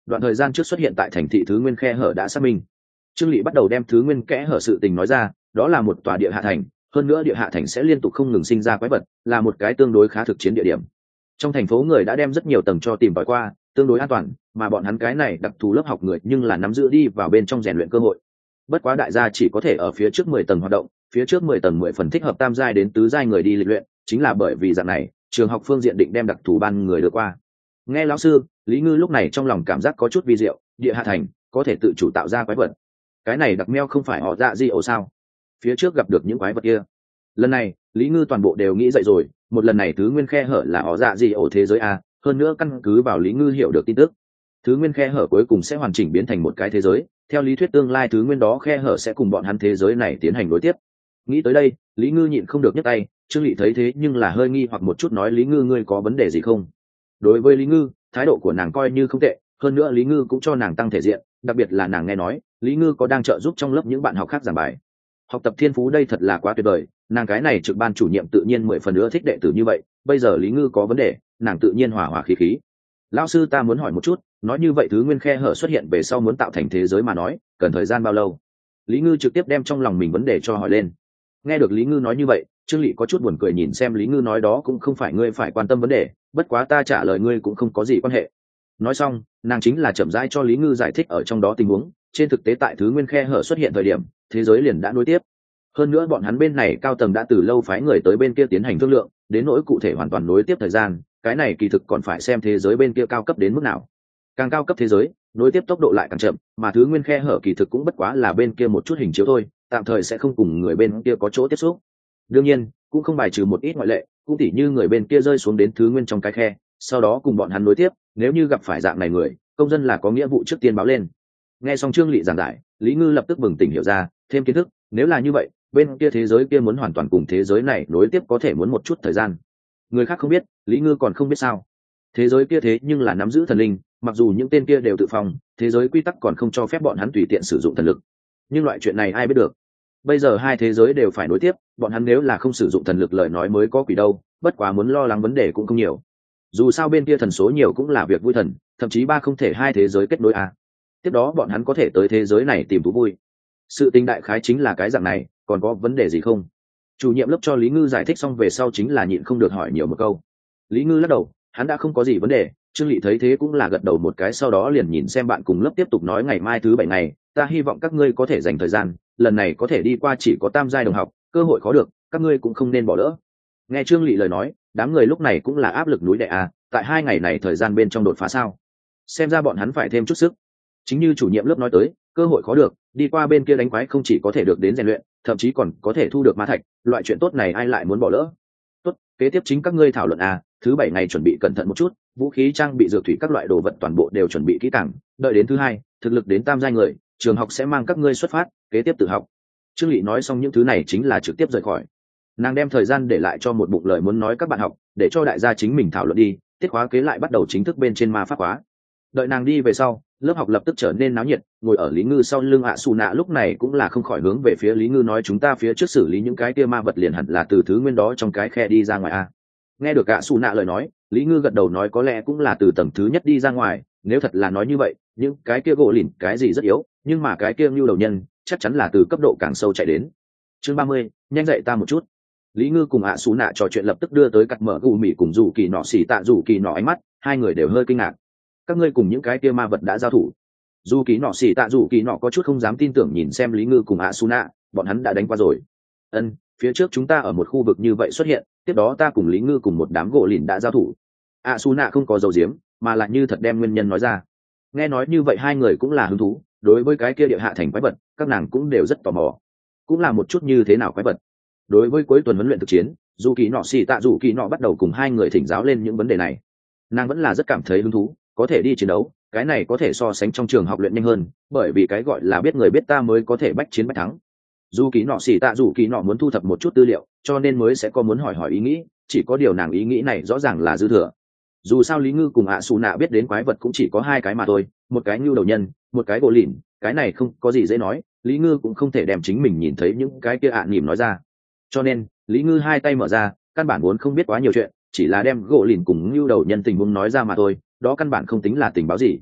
đoạn thời gian trước xuất hiện tại thành thị thứ nguyên khe hở đã xác minh. Trương Lị bắt đầu đem thứ nguyên kẽ hở sự tình nói ra, đó là một tòa địa hạ thành, hơn nữa địa hạ thành sẽ liên tục không ngừng sinh ra quái vật, là một cái tương đối khá thực chiến địa điểm. Trong thành phố người đã đem rất nhiều tầng cho tìm tòi qua, tương đối an toàn, mà bọn hắn cái này đặc thù lớp học người nhưng là nắm giữ đi vào bên trong rèn luyện cơ hội. Bất quá đại gia chỉ có thể ở phía trước mười tầng hoạt động, phía trước mười tầng mười phần thích hợp tam giai đến tứ giai người đi lịch luyện, chính là bởi vì dạng này, trường học phương diện định đem đặc thù ban người đưa qua. Nghe lão sư, Lý Ngư lúc này trong lòng cảm giác có chút vi diệu, địa hạ thành có thể tự chủ tạo ra quái vật. Cái này đặc meo không phải họ dạ gì ổ sao? Phía trước gặp được những quái vật kia. Lần này, Lý Ngư toàn bộ đều nghĩ dậy rồi, một lần này thứ nguyên khe hở là họ dạ gì ổ thế giới a, hơn nữa căn cứ vào Lý Ngư hiểu được tin tức, thứ nguyên khe hở cuối cùng sẽ hoàn chỉnh biến thành một cái thế giới, theo lý thuyết tương lai thứ nguyên đó khe hở sẽ cùng bọn hắn thế giới này tiến hành đối tiếp. Nghĩ tới đây, Lý Ngư nhịn không được nhấc tay. Trương Lị thấy thế nhưng là hơi nghi hoặc một chút, nói Lý Ngư ngươi có vấn đề gì không? Đối với Lý Ngư, thái độ của nàng coi như không tệ, hơn nữa Lý Ngư cũng cho nàng tăng thể diện, đặc biệt là nàng nghe nói Lý Ngư có đang trợ giúp trong lớp những bạn học khác giảng bài. Học tập thiên phú đây thật là quá tuyệt vời, nàng cái này trực ban chủ nhiệm tự nhiên mười phần nữa thích đệ tử như vậy, bây giờ Lý Ngư có vấn đề, nàng tự nhiên hòa hòa khí khí. Lão sư ta muốn hỏi một chút, nói như vậy thứ nguyên khe hở xuất hiện về sau muốn tạo thành thế giới mà nói, cần thời gian bao lâu? Lý Ngư trực tiếp đem trong lòng mình vấn đề cho hỏi lên. Nghe được Lý Ngư nói như vậy, Trương Lị có chút buồn cười nhìn xem Lý Ngư, nói đó cũng không phải ngươi phải quan tâm vấn đề, bất quá ta trả lời ngươi cũng không có gì quan hệ. Nói xong, nàng chính là chậm rãi cho Lý Ngư giải thích ở trong đó tình huống. Trên thực tế tại thứ nguyên khe hở xuất hiện thời điểm, thế giới liền đã nối tiếp. Hơn nữa bọn hắn bên này cao tầng đã từ lâu phái người tới bên kia tiến hành thương lượng, đến nỗi cụ thể hoàn toàn nối tiếp thời gian, cái này kỳ thực còn phải xem thế giới bên kia cao cấp đến mức nào. Càng cao cấp thế giới, nối tiếp tốc độ lại càng chậm, mà thứ nguyên khe hở kỳ thực cũng bất quá là bên kia một chút hình chiếu thôi, tạm thời sẽ không cùng người bên kia có chỗ tiếp xúc. Đương nhiên, cũng không bài trừ một ít ngoại lệ, cũng tỉ như người bên kia rơi xuống đến thứ nguyên trong cái khe, sau đó cùng bọn hắn nối tiếp, nếu như gặp phải dạng này người, công dân là có nghĩa vụ trước tiên báo lên. Nghe xong Trương Lị giảng giải, Lý Ngư lập tức bừng tỉnh hiểu ra, thêm kiến thức, nếu là như vậy, bên kia thế giới kia muốn hoàn toàn cùng thế giới này nối tiếp có thể muốn một chút thời gian. Người khác không biết, Lý Ngư còn không biết sao? Thế giới kia thế nhưng là nắm giữ thần linh, mặc dù những tên kia đều tự phòng, thế giới quy tắc còn không cho phép bọn hắn tùy tiện sử dụng thần lực. Nhưng loại chuyện này ai biết được? Bây giờ hai thế giới đều phải nối tiếp, bọn hắn nếu là không sử dụng thần lực lời nói mới có quỷ đâu, bất quá muốn lo lắng vấn đề cũng không nhiều. Dù sao bên kia thần số nhiều cũng là việc vui thần, thậm chí ba không thể hai thế giới kết nối à. Tiếp đó bọn hắn có thể tới thế giới này tìm thú vui. Sự tình đại khái chính là cái dạng này, còn có vấn đề gì không? Chủ nhiệm lớp cho Lý Ngư giải thích xong về sau chính là nhịn không được hỏi nhiều một câu. Lý Ngư lắc đầu, hắn đã không có gì vấn đề. Trương Lị thấy thế cũng là gật đầu một cái, sau đó liền nhìn xem bạn cùng lớp tiếp tục nói, ngày mai thứ bảy ngày, ta hy vọng các ngươi có thể dành thời gian, lần này có thể đi qua chỉ có tam giai đồng học, cơ hội khó được, các ngươi cũng không nên bỏ lỡ. Nghe Trương Lị lời nói, đám người lúc này cũng là áp lực núi đè à, tại hai ngày này thời gian bên trong đột phá sao? Xem ra bọn hắn phải thêm chút sức. Chính như chủ nhiệm lớp nói tới, cơ hội khó được, đi qua bên kia đánh quái không chỉ có thể được đến rèn luyện, thậm chí còn có thể thu được ma thạch, loại chuyện tốt này ai lại muốn bỏ lỡ? Tốt, kế tiếp chính các ngươi thảo luận à, thứ bảy ngày chuẩn bị cẩn thận một chút, vũ khí trang bị dược thủy các loại đồ vật toàn bộ đều chuẩn bị kỹ càng, đợi đến thứ hai, thực lực đến tam giai người, trường học sẽ mang các ngươi xuất phát, kế tiếp tự học. Trương Lị nói xong những thứ này chính là trực tiếp rời khỏi. Nàng đem thời gian để lại cho một bụng lời muốn nói các bạn học, để cho đại gia chính mình thảo luận đi, tiết khóa kế lại bắt đầu chính thức bên trên ma pháp khóa. Đợi nàng đi về sau, lớp học lập tức trở nên náo nhiệt, ngồi ở Lý Ngư sau lưng ạ Xù Nạ lúc này cũng là không khỏi hướng về phía Lý Ngư nói, chúng ta phía trước xử lý những cái kia ma vật liền hẳn là từ thứ nguyên đó trong cái khe đi ra ngoài a. Nghe được ạ Xù Nạ lời nói, Lý Ngư gật đầu nói có lẽ cũng là từ tầng thứ nhất đi ra ngoài, nếu thật là nói như vậy, những cái kia gỗ lìn cái gì rất yếu, nhưng mà cái kia như đầu nhân chắc chắn là từ cấp độ càng sâu chạy đến. Chương ba mươi, nhanh dậy ta một chút. Lý Ngư cùng ạ Xù Nạ trò chuyện lập tức đưa tới cắt mở gù mỉ cùng dù kỳ nọ xỉ tạ dù kỳ nọ ánh mắt, hai người đều hơi kinh ngạc. Các ngươi cùng những cái kia ma vật đã giao thủ? Dù kỳ nọ xỉ tạ dù kỳ nọ có chút không dám tin tưởng nhìn xem Lý Ngư cùng ạ Xù Nạ, bọn hắn đã đánh qua rồi. Ân, phía trước chúng ta ở một khu vực như vậy xuất hiện, tiếp đó ta cùng Lý Ngư cùng một đám gỗ lìn đã giao thủ. ạ Xù Nạ không có dầu diếm, mà lại như thật đem nguyên nhân nói ra. Nghe nói như vậy hai người cũng là hứng thú, đối với cái kia địa hạ thành quái vật, các nàng cũng đều rất tò mò. Cũng là một chút như thế nào quái vật. Đối với cuối tuần huấn luyện thực chiến, dù kỳ nọ xì tạ dù kỳ nọ bắt đầu cùng hai người thỉnh giáo lên những vấn đề này. Nàng vẫn là rất cảm thấy hứng thú, có thể đi chiến đấu, cái này có thể so sánh trong trường học luyện nhanh hơn, bởi vì cái gọi là biết người biết ta mới có thể bách chiến bách thắng. Dù kỳ nọ xì tạ dù kỳ nọ muốn thu thập một chút tư liệu, cho nên mới sẽ có muốn hỏi hỏi ý nghĩ, chỉ có điều nàng ý nghĩ này rõ ràng là dư thừa. Dù sao Lý Ngư cùng ạ Xù Nạ biết đến quái vật cũng chỉ có hai cái mà thôi, một cái ngưu đầu nhân, một cái gỗ lìn, cái này không có gì dễ nói, Lý Ngư cũng không thể đem chính mình nhìn thấy những cái kia ạ à nỉm nói ra. Cho nên Lý Ngư hai tay mở ra, căn bản vốn không biết quá nhiều chuyện, chỉ là đem gỗ lìn cùng ngưu đầu nhân tình huống nói ra mà thôi, đó căn bản không tính là tình báo gì.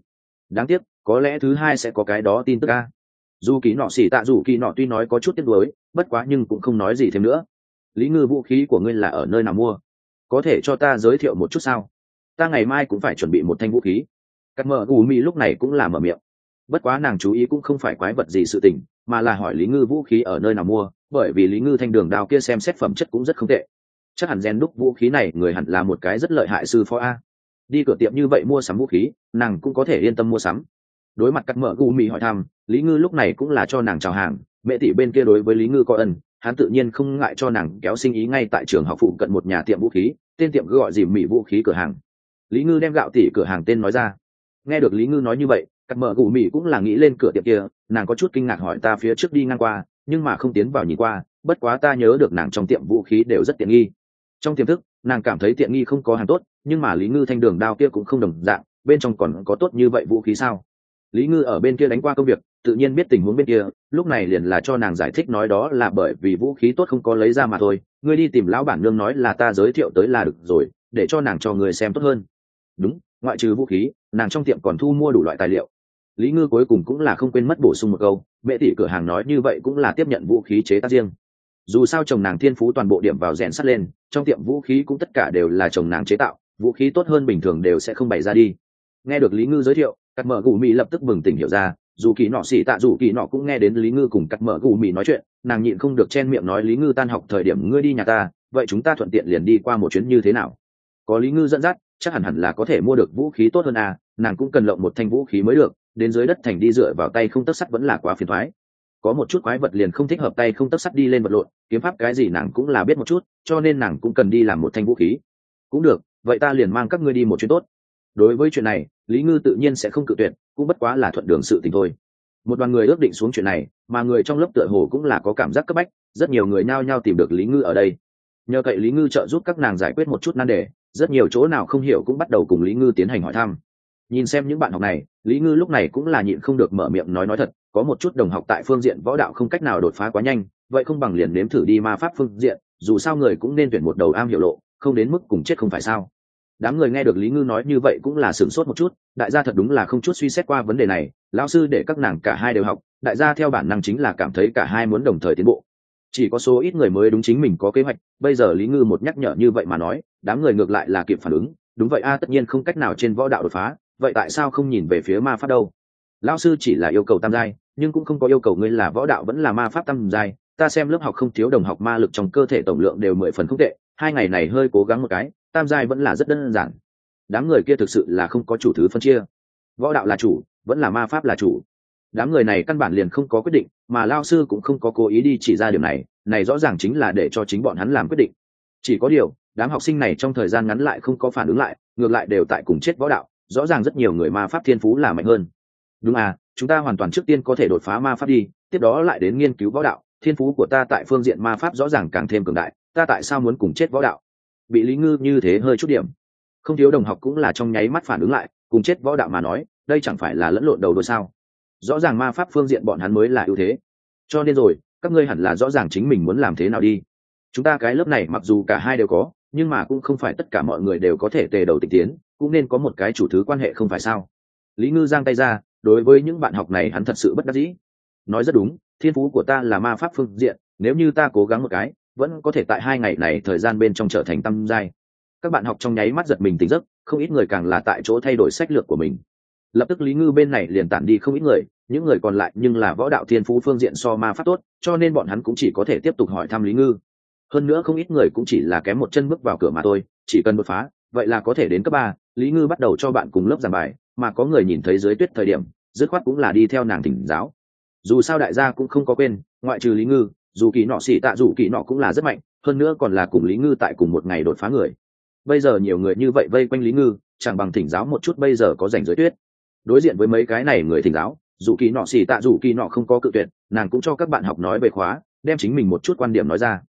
đáng tiếc có lẽ thứ hai sẽ có cái đó tin tức a. Dù kỳ nọ xỉ tạ dù kỳ nọ tuy nói có chút tiếc nuối, bất quá nhưng cũng không nói gì thêm nữa. Lý Ngư, vũ khí của ngươi là ở nơi nào mua? Có thể cho ta giới thiệu một chút sao? Ta ngày mai cũng phải chuẩn bị một thanh vũ khí. Cắt mở gù mì lúc này cũng là mở miệng. Bất quá nàng chú ý cũng không phải quái vật gì sự tình, mà là hỏi Lý Ngư vũ khí ở nơi nào mua, bởi vì Lý Ngư thanh đường đao kia xem xét phẩm chất cũng rất không tệ. Chắc hẳn rèn đúc vũ khí này người hẳn là một cái rất lợi hại sư phó a. Đi cửa tiệm như vậy mua sắm vũ khí, nàng cũng có thể yên tâm mua sắm. Đối mặt cắt mở gù mì hỏi thăm, Lý Ngư lúc này cũng là cho nàng chào hàng. Mẹ tỷ bên kia đối với Lý Ngư có ân, hắn tự nhiên không ngại cho nàng kéo sinh ý ngay tại trường học phụ cận một nhà tiệm vũ khí, tên tiệm cứ gọi dìm mì vũ khí cửa hàng. Lý Ngư đem gạo tỷ cửa hàng tên nói ra. Nghe được Lý Ngư nói như vậy, cắt mở gù mì cũng là nghĩ lên cửa tiệm kia, nàng có chút kinh ngạc hỏi ta phía trước đi ngang qua, nhưng mà không tiến vào nhìn qua, bất quá ta nhớ được nàng trong tiệm vũ khí đều rất tiện nghi. Trong tiềm thức, nàng cảm thấy tiện nghi không có hàng tốt, nhưng mà Lý Ngư thanh đường đao kia cũng không đồng dạng, bên trong còn có tốt như vậy vũ khí sao? Lý Ngư ở bên kia đánh qua công việc, tự nhiên biết tình huống bên kia, lúc này liền là cho nàng giải thích nói đó là bởi vì vũ khí tốt không có lấy ra mà thôi, ngươi đi tìm lão bản nương nói là ta giới thiệu tới là được rồi, để cho nàng cho người xem tốt hơn. Đúng, ngoại trừ vũ khí, nàng trong tiệm còn thu mua đủ loại tài liệu. Lý Ngư cuối cùng cũng là không quên mất bổ sung một câu, mẹ tỷ cửa hàng nói như vậy cũng là tiếp nhận vũ khí chế tác riêng. Dù sao chồng nàng thiên phú toàn bộ điểm vào rèn sắt lên, trong tiệm vũ khí cũng tất cả đều là chồng nàng chế tạo, vũ khí tốt hơn bình thường đều sẽ không bày ra đi. Nghe được Lý Ngư giới thiệu, cắt mở gù mì lập tức bừng tỉnh hiểu ra, dù kỳ nọ xỉ tạ dù kỳ nọ cũng nghe đến Lý Ngư cùng cắt mở gù mì nói chuyện, nàng nhịn không được chen miệng nói Lý Ngư tan học thời điểm ngươi đi nhà ta, vậy chúng ta thuận tiện liền đi qua một chuyến như thế nào? Có Lý Ngư dẫn dắt, chắc hẳn hẳn là có thể mua được vũ khí tốt hơn à, nàng cũng cần lộng một thanh vũ khí mới được, đến dưới đất thành đi dựa vào tay không tấc sắt vẫn là quá phiền toái. Có một chút quái vật liền không thích hợp tay không tấc sắt đi lên vật lộn, kiếm pháp cái gì nàng cũng là biết một chút, cho nên nàng cũng cần đi làm một thanh vũ khí. Cũng được, vậy ta liền mang các ngươi đi một chuyến tốt. Đối với chuyện này, Lý Ngư tự nhiên sẽ không cự tuyệt, cũng bất quá là thuận đường sự tình thôi. Một đoàn người ước định xuống chuyện này, mà người trong lớp tựa hồ cũng là có cảm giác cấp bách, rất nhiều người nhao nhao tìm được Lý Ngư ở đây. Nhờ cậy Lý Ngư trợ giúp các nàng giải quyết một chút nan đề, rất nhiều chỗ nào không hiểu cũng bắt đầu cùng Lý Ngư tiến hành hỏi thăm. Nhìn xem những bạn học này, Lý Ngư lúc này cũng là nhịn không được mở miệng nói nói thật, có một chút đồng học tại phương diện võ đạo không cách nào đột phá quá nhanh, vậy không bằng liền nếm thử đi ma pháp phương diện, dù sao người cũng nên tuyển một đầu am hiểu lộ, không đến mức cùng chết không phải sao. Đám người nghe được Lý Ngư nói như vậy cũng là sửng sốt một chút, đại gia thật đúng là không chút suy xét qua vấn đề này, lão sư để các nàng cả hai đều học, đại gia theo bản năng chính là cảm thấy cả hai muốn đồng thời tiến bộ. Chỉ có số ít người mới đúng chính mình có kế hoạch, bây giờ Lý Ngư một nhắc nhở như vậy mà nói, đám người ngược lại là kịp phản ứng, đúng vậy a, tất nhiên không cách nào trên võ đạo đột phá, vậy tại sao không nhìn về phía ma pháp đâu? Lão sư chỉ là yêu cầu tam giai, nhưng cũng không có yêu cầu ngươi là võ đạo vẫn là ma pháp tam giai, ta xem lớp học không thiếu đồng học ma lực trong cơ thể tổng lượng đều mười phần không tệ, hai ngày này hơi cố gắng một cái, tam giai vẫn là rất đơn giản. Đám người kia thực sự là không có chủ thứ phân chia, võ đạo là chủ vẫn là ma pháp là chủ. Đám người này căn bản liền không có quyết định, mà lao sư cũng không có cố ý đi chỉ ra điều này, này rõ ràng chính là để cho chính bọn hắn làm quyết định. Chỉ có điều đám học sinh này trong thời gian ngắn lại không có phản ứng lại, ngược lại đều tại cùng chết võ đạo, rõ ràng rất nhiều người ma pháp thiên phú là mạnh hơn. Đúng à, chúng ta hoàn toàn trước tiên có thể đột phá ma pháp đi, tiếp đó lại đến nghiên cứu võ đạo, thiên phú của ta tại phương diện ma pháp rõ ràng càng thêm cường đại, ta tại sao muốn cùng chết võ đạo? Bị Lý Ngư như thế hơi chút điểm, không thiếu đồng học cũng là trong nháy mắt phản ứng lại, cùng chết võ đạo mà nói, đây chẳng phải là lẫn lộn đầu đôi sao? Rõ ràng ma pháp phương diện bọn hắn mới là ưu thế, cho nên rồi các ngươi hẳn là rõ ràng chính mình muốn làm thế nào đi. Chúng ta cái lớp này mặc dù cả hai đều có, nhưng mà cũng không phải tất cả mọi người đều có thể tề đầu tịch tiến, cũng nên có một cái chủ thứ quan hệ không phải sao? Lý Ngư giang tay ra, đối với những bạn học này hắn thật sự bất đắc dĩ. Nói rất đúng, thiên phú của ta là ma pháp phương diện, nếu như ta cố gắng một cái, vẫn có thể tại hai ngày này thời gian bên trong trở thành tam giai. Các bạn học trong nháy mắt giật mình tỉnh giấc, không ít người càng là tại chỗ thay đổi sách lược của mình. Lập tức Lý Ngư bên này liền tản đi không ít người, những người còn lại nhưng là võ đạo thiên phú phương diện so ma pháp tốt, cho nên bọn hắn cũng chỉ có thể tiếp tục hỏi thăm Lý Ngư. Hơn nữa không ít người cũng chỉ là kém một chân bước vào cửa mà thôi, chỉ cần đột phá, vậy là có thể đến cấp ba. Lý Ngư bắt đầu cho bạn cùng lớp giảng bài, mà có người nhìn thấy dưới tuyết thời điểm, dứt khoát cũng là đi theo nàng thỉnh giáo. Dù sao đại gia cũng không có quên, ngoại trừ Lý Ngư, dù kỳ nọ xỉ tạ dù kỳ nọ cũng là rất mạnh, hơn nữa còn là cùng Lý Ngư tại cùng một ngày đột phá người. Bây giờ nhiều người như vậy vây quanh Lý Ngư, chẳng bằng thỉnh giáo một chút bây giờ có rảnh dưới tuyết. Đối diện với mấy cái này người thỉnh giáo, dù kỳ nọ xỉ tạ dù kỳ nọ không có cự tuyệt, nàng cũng cho các bạn học nói về khóa, đem chính mình một chút quan điểm nói ra.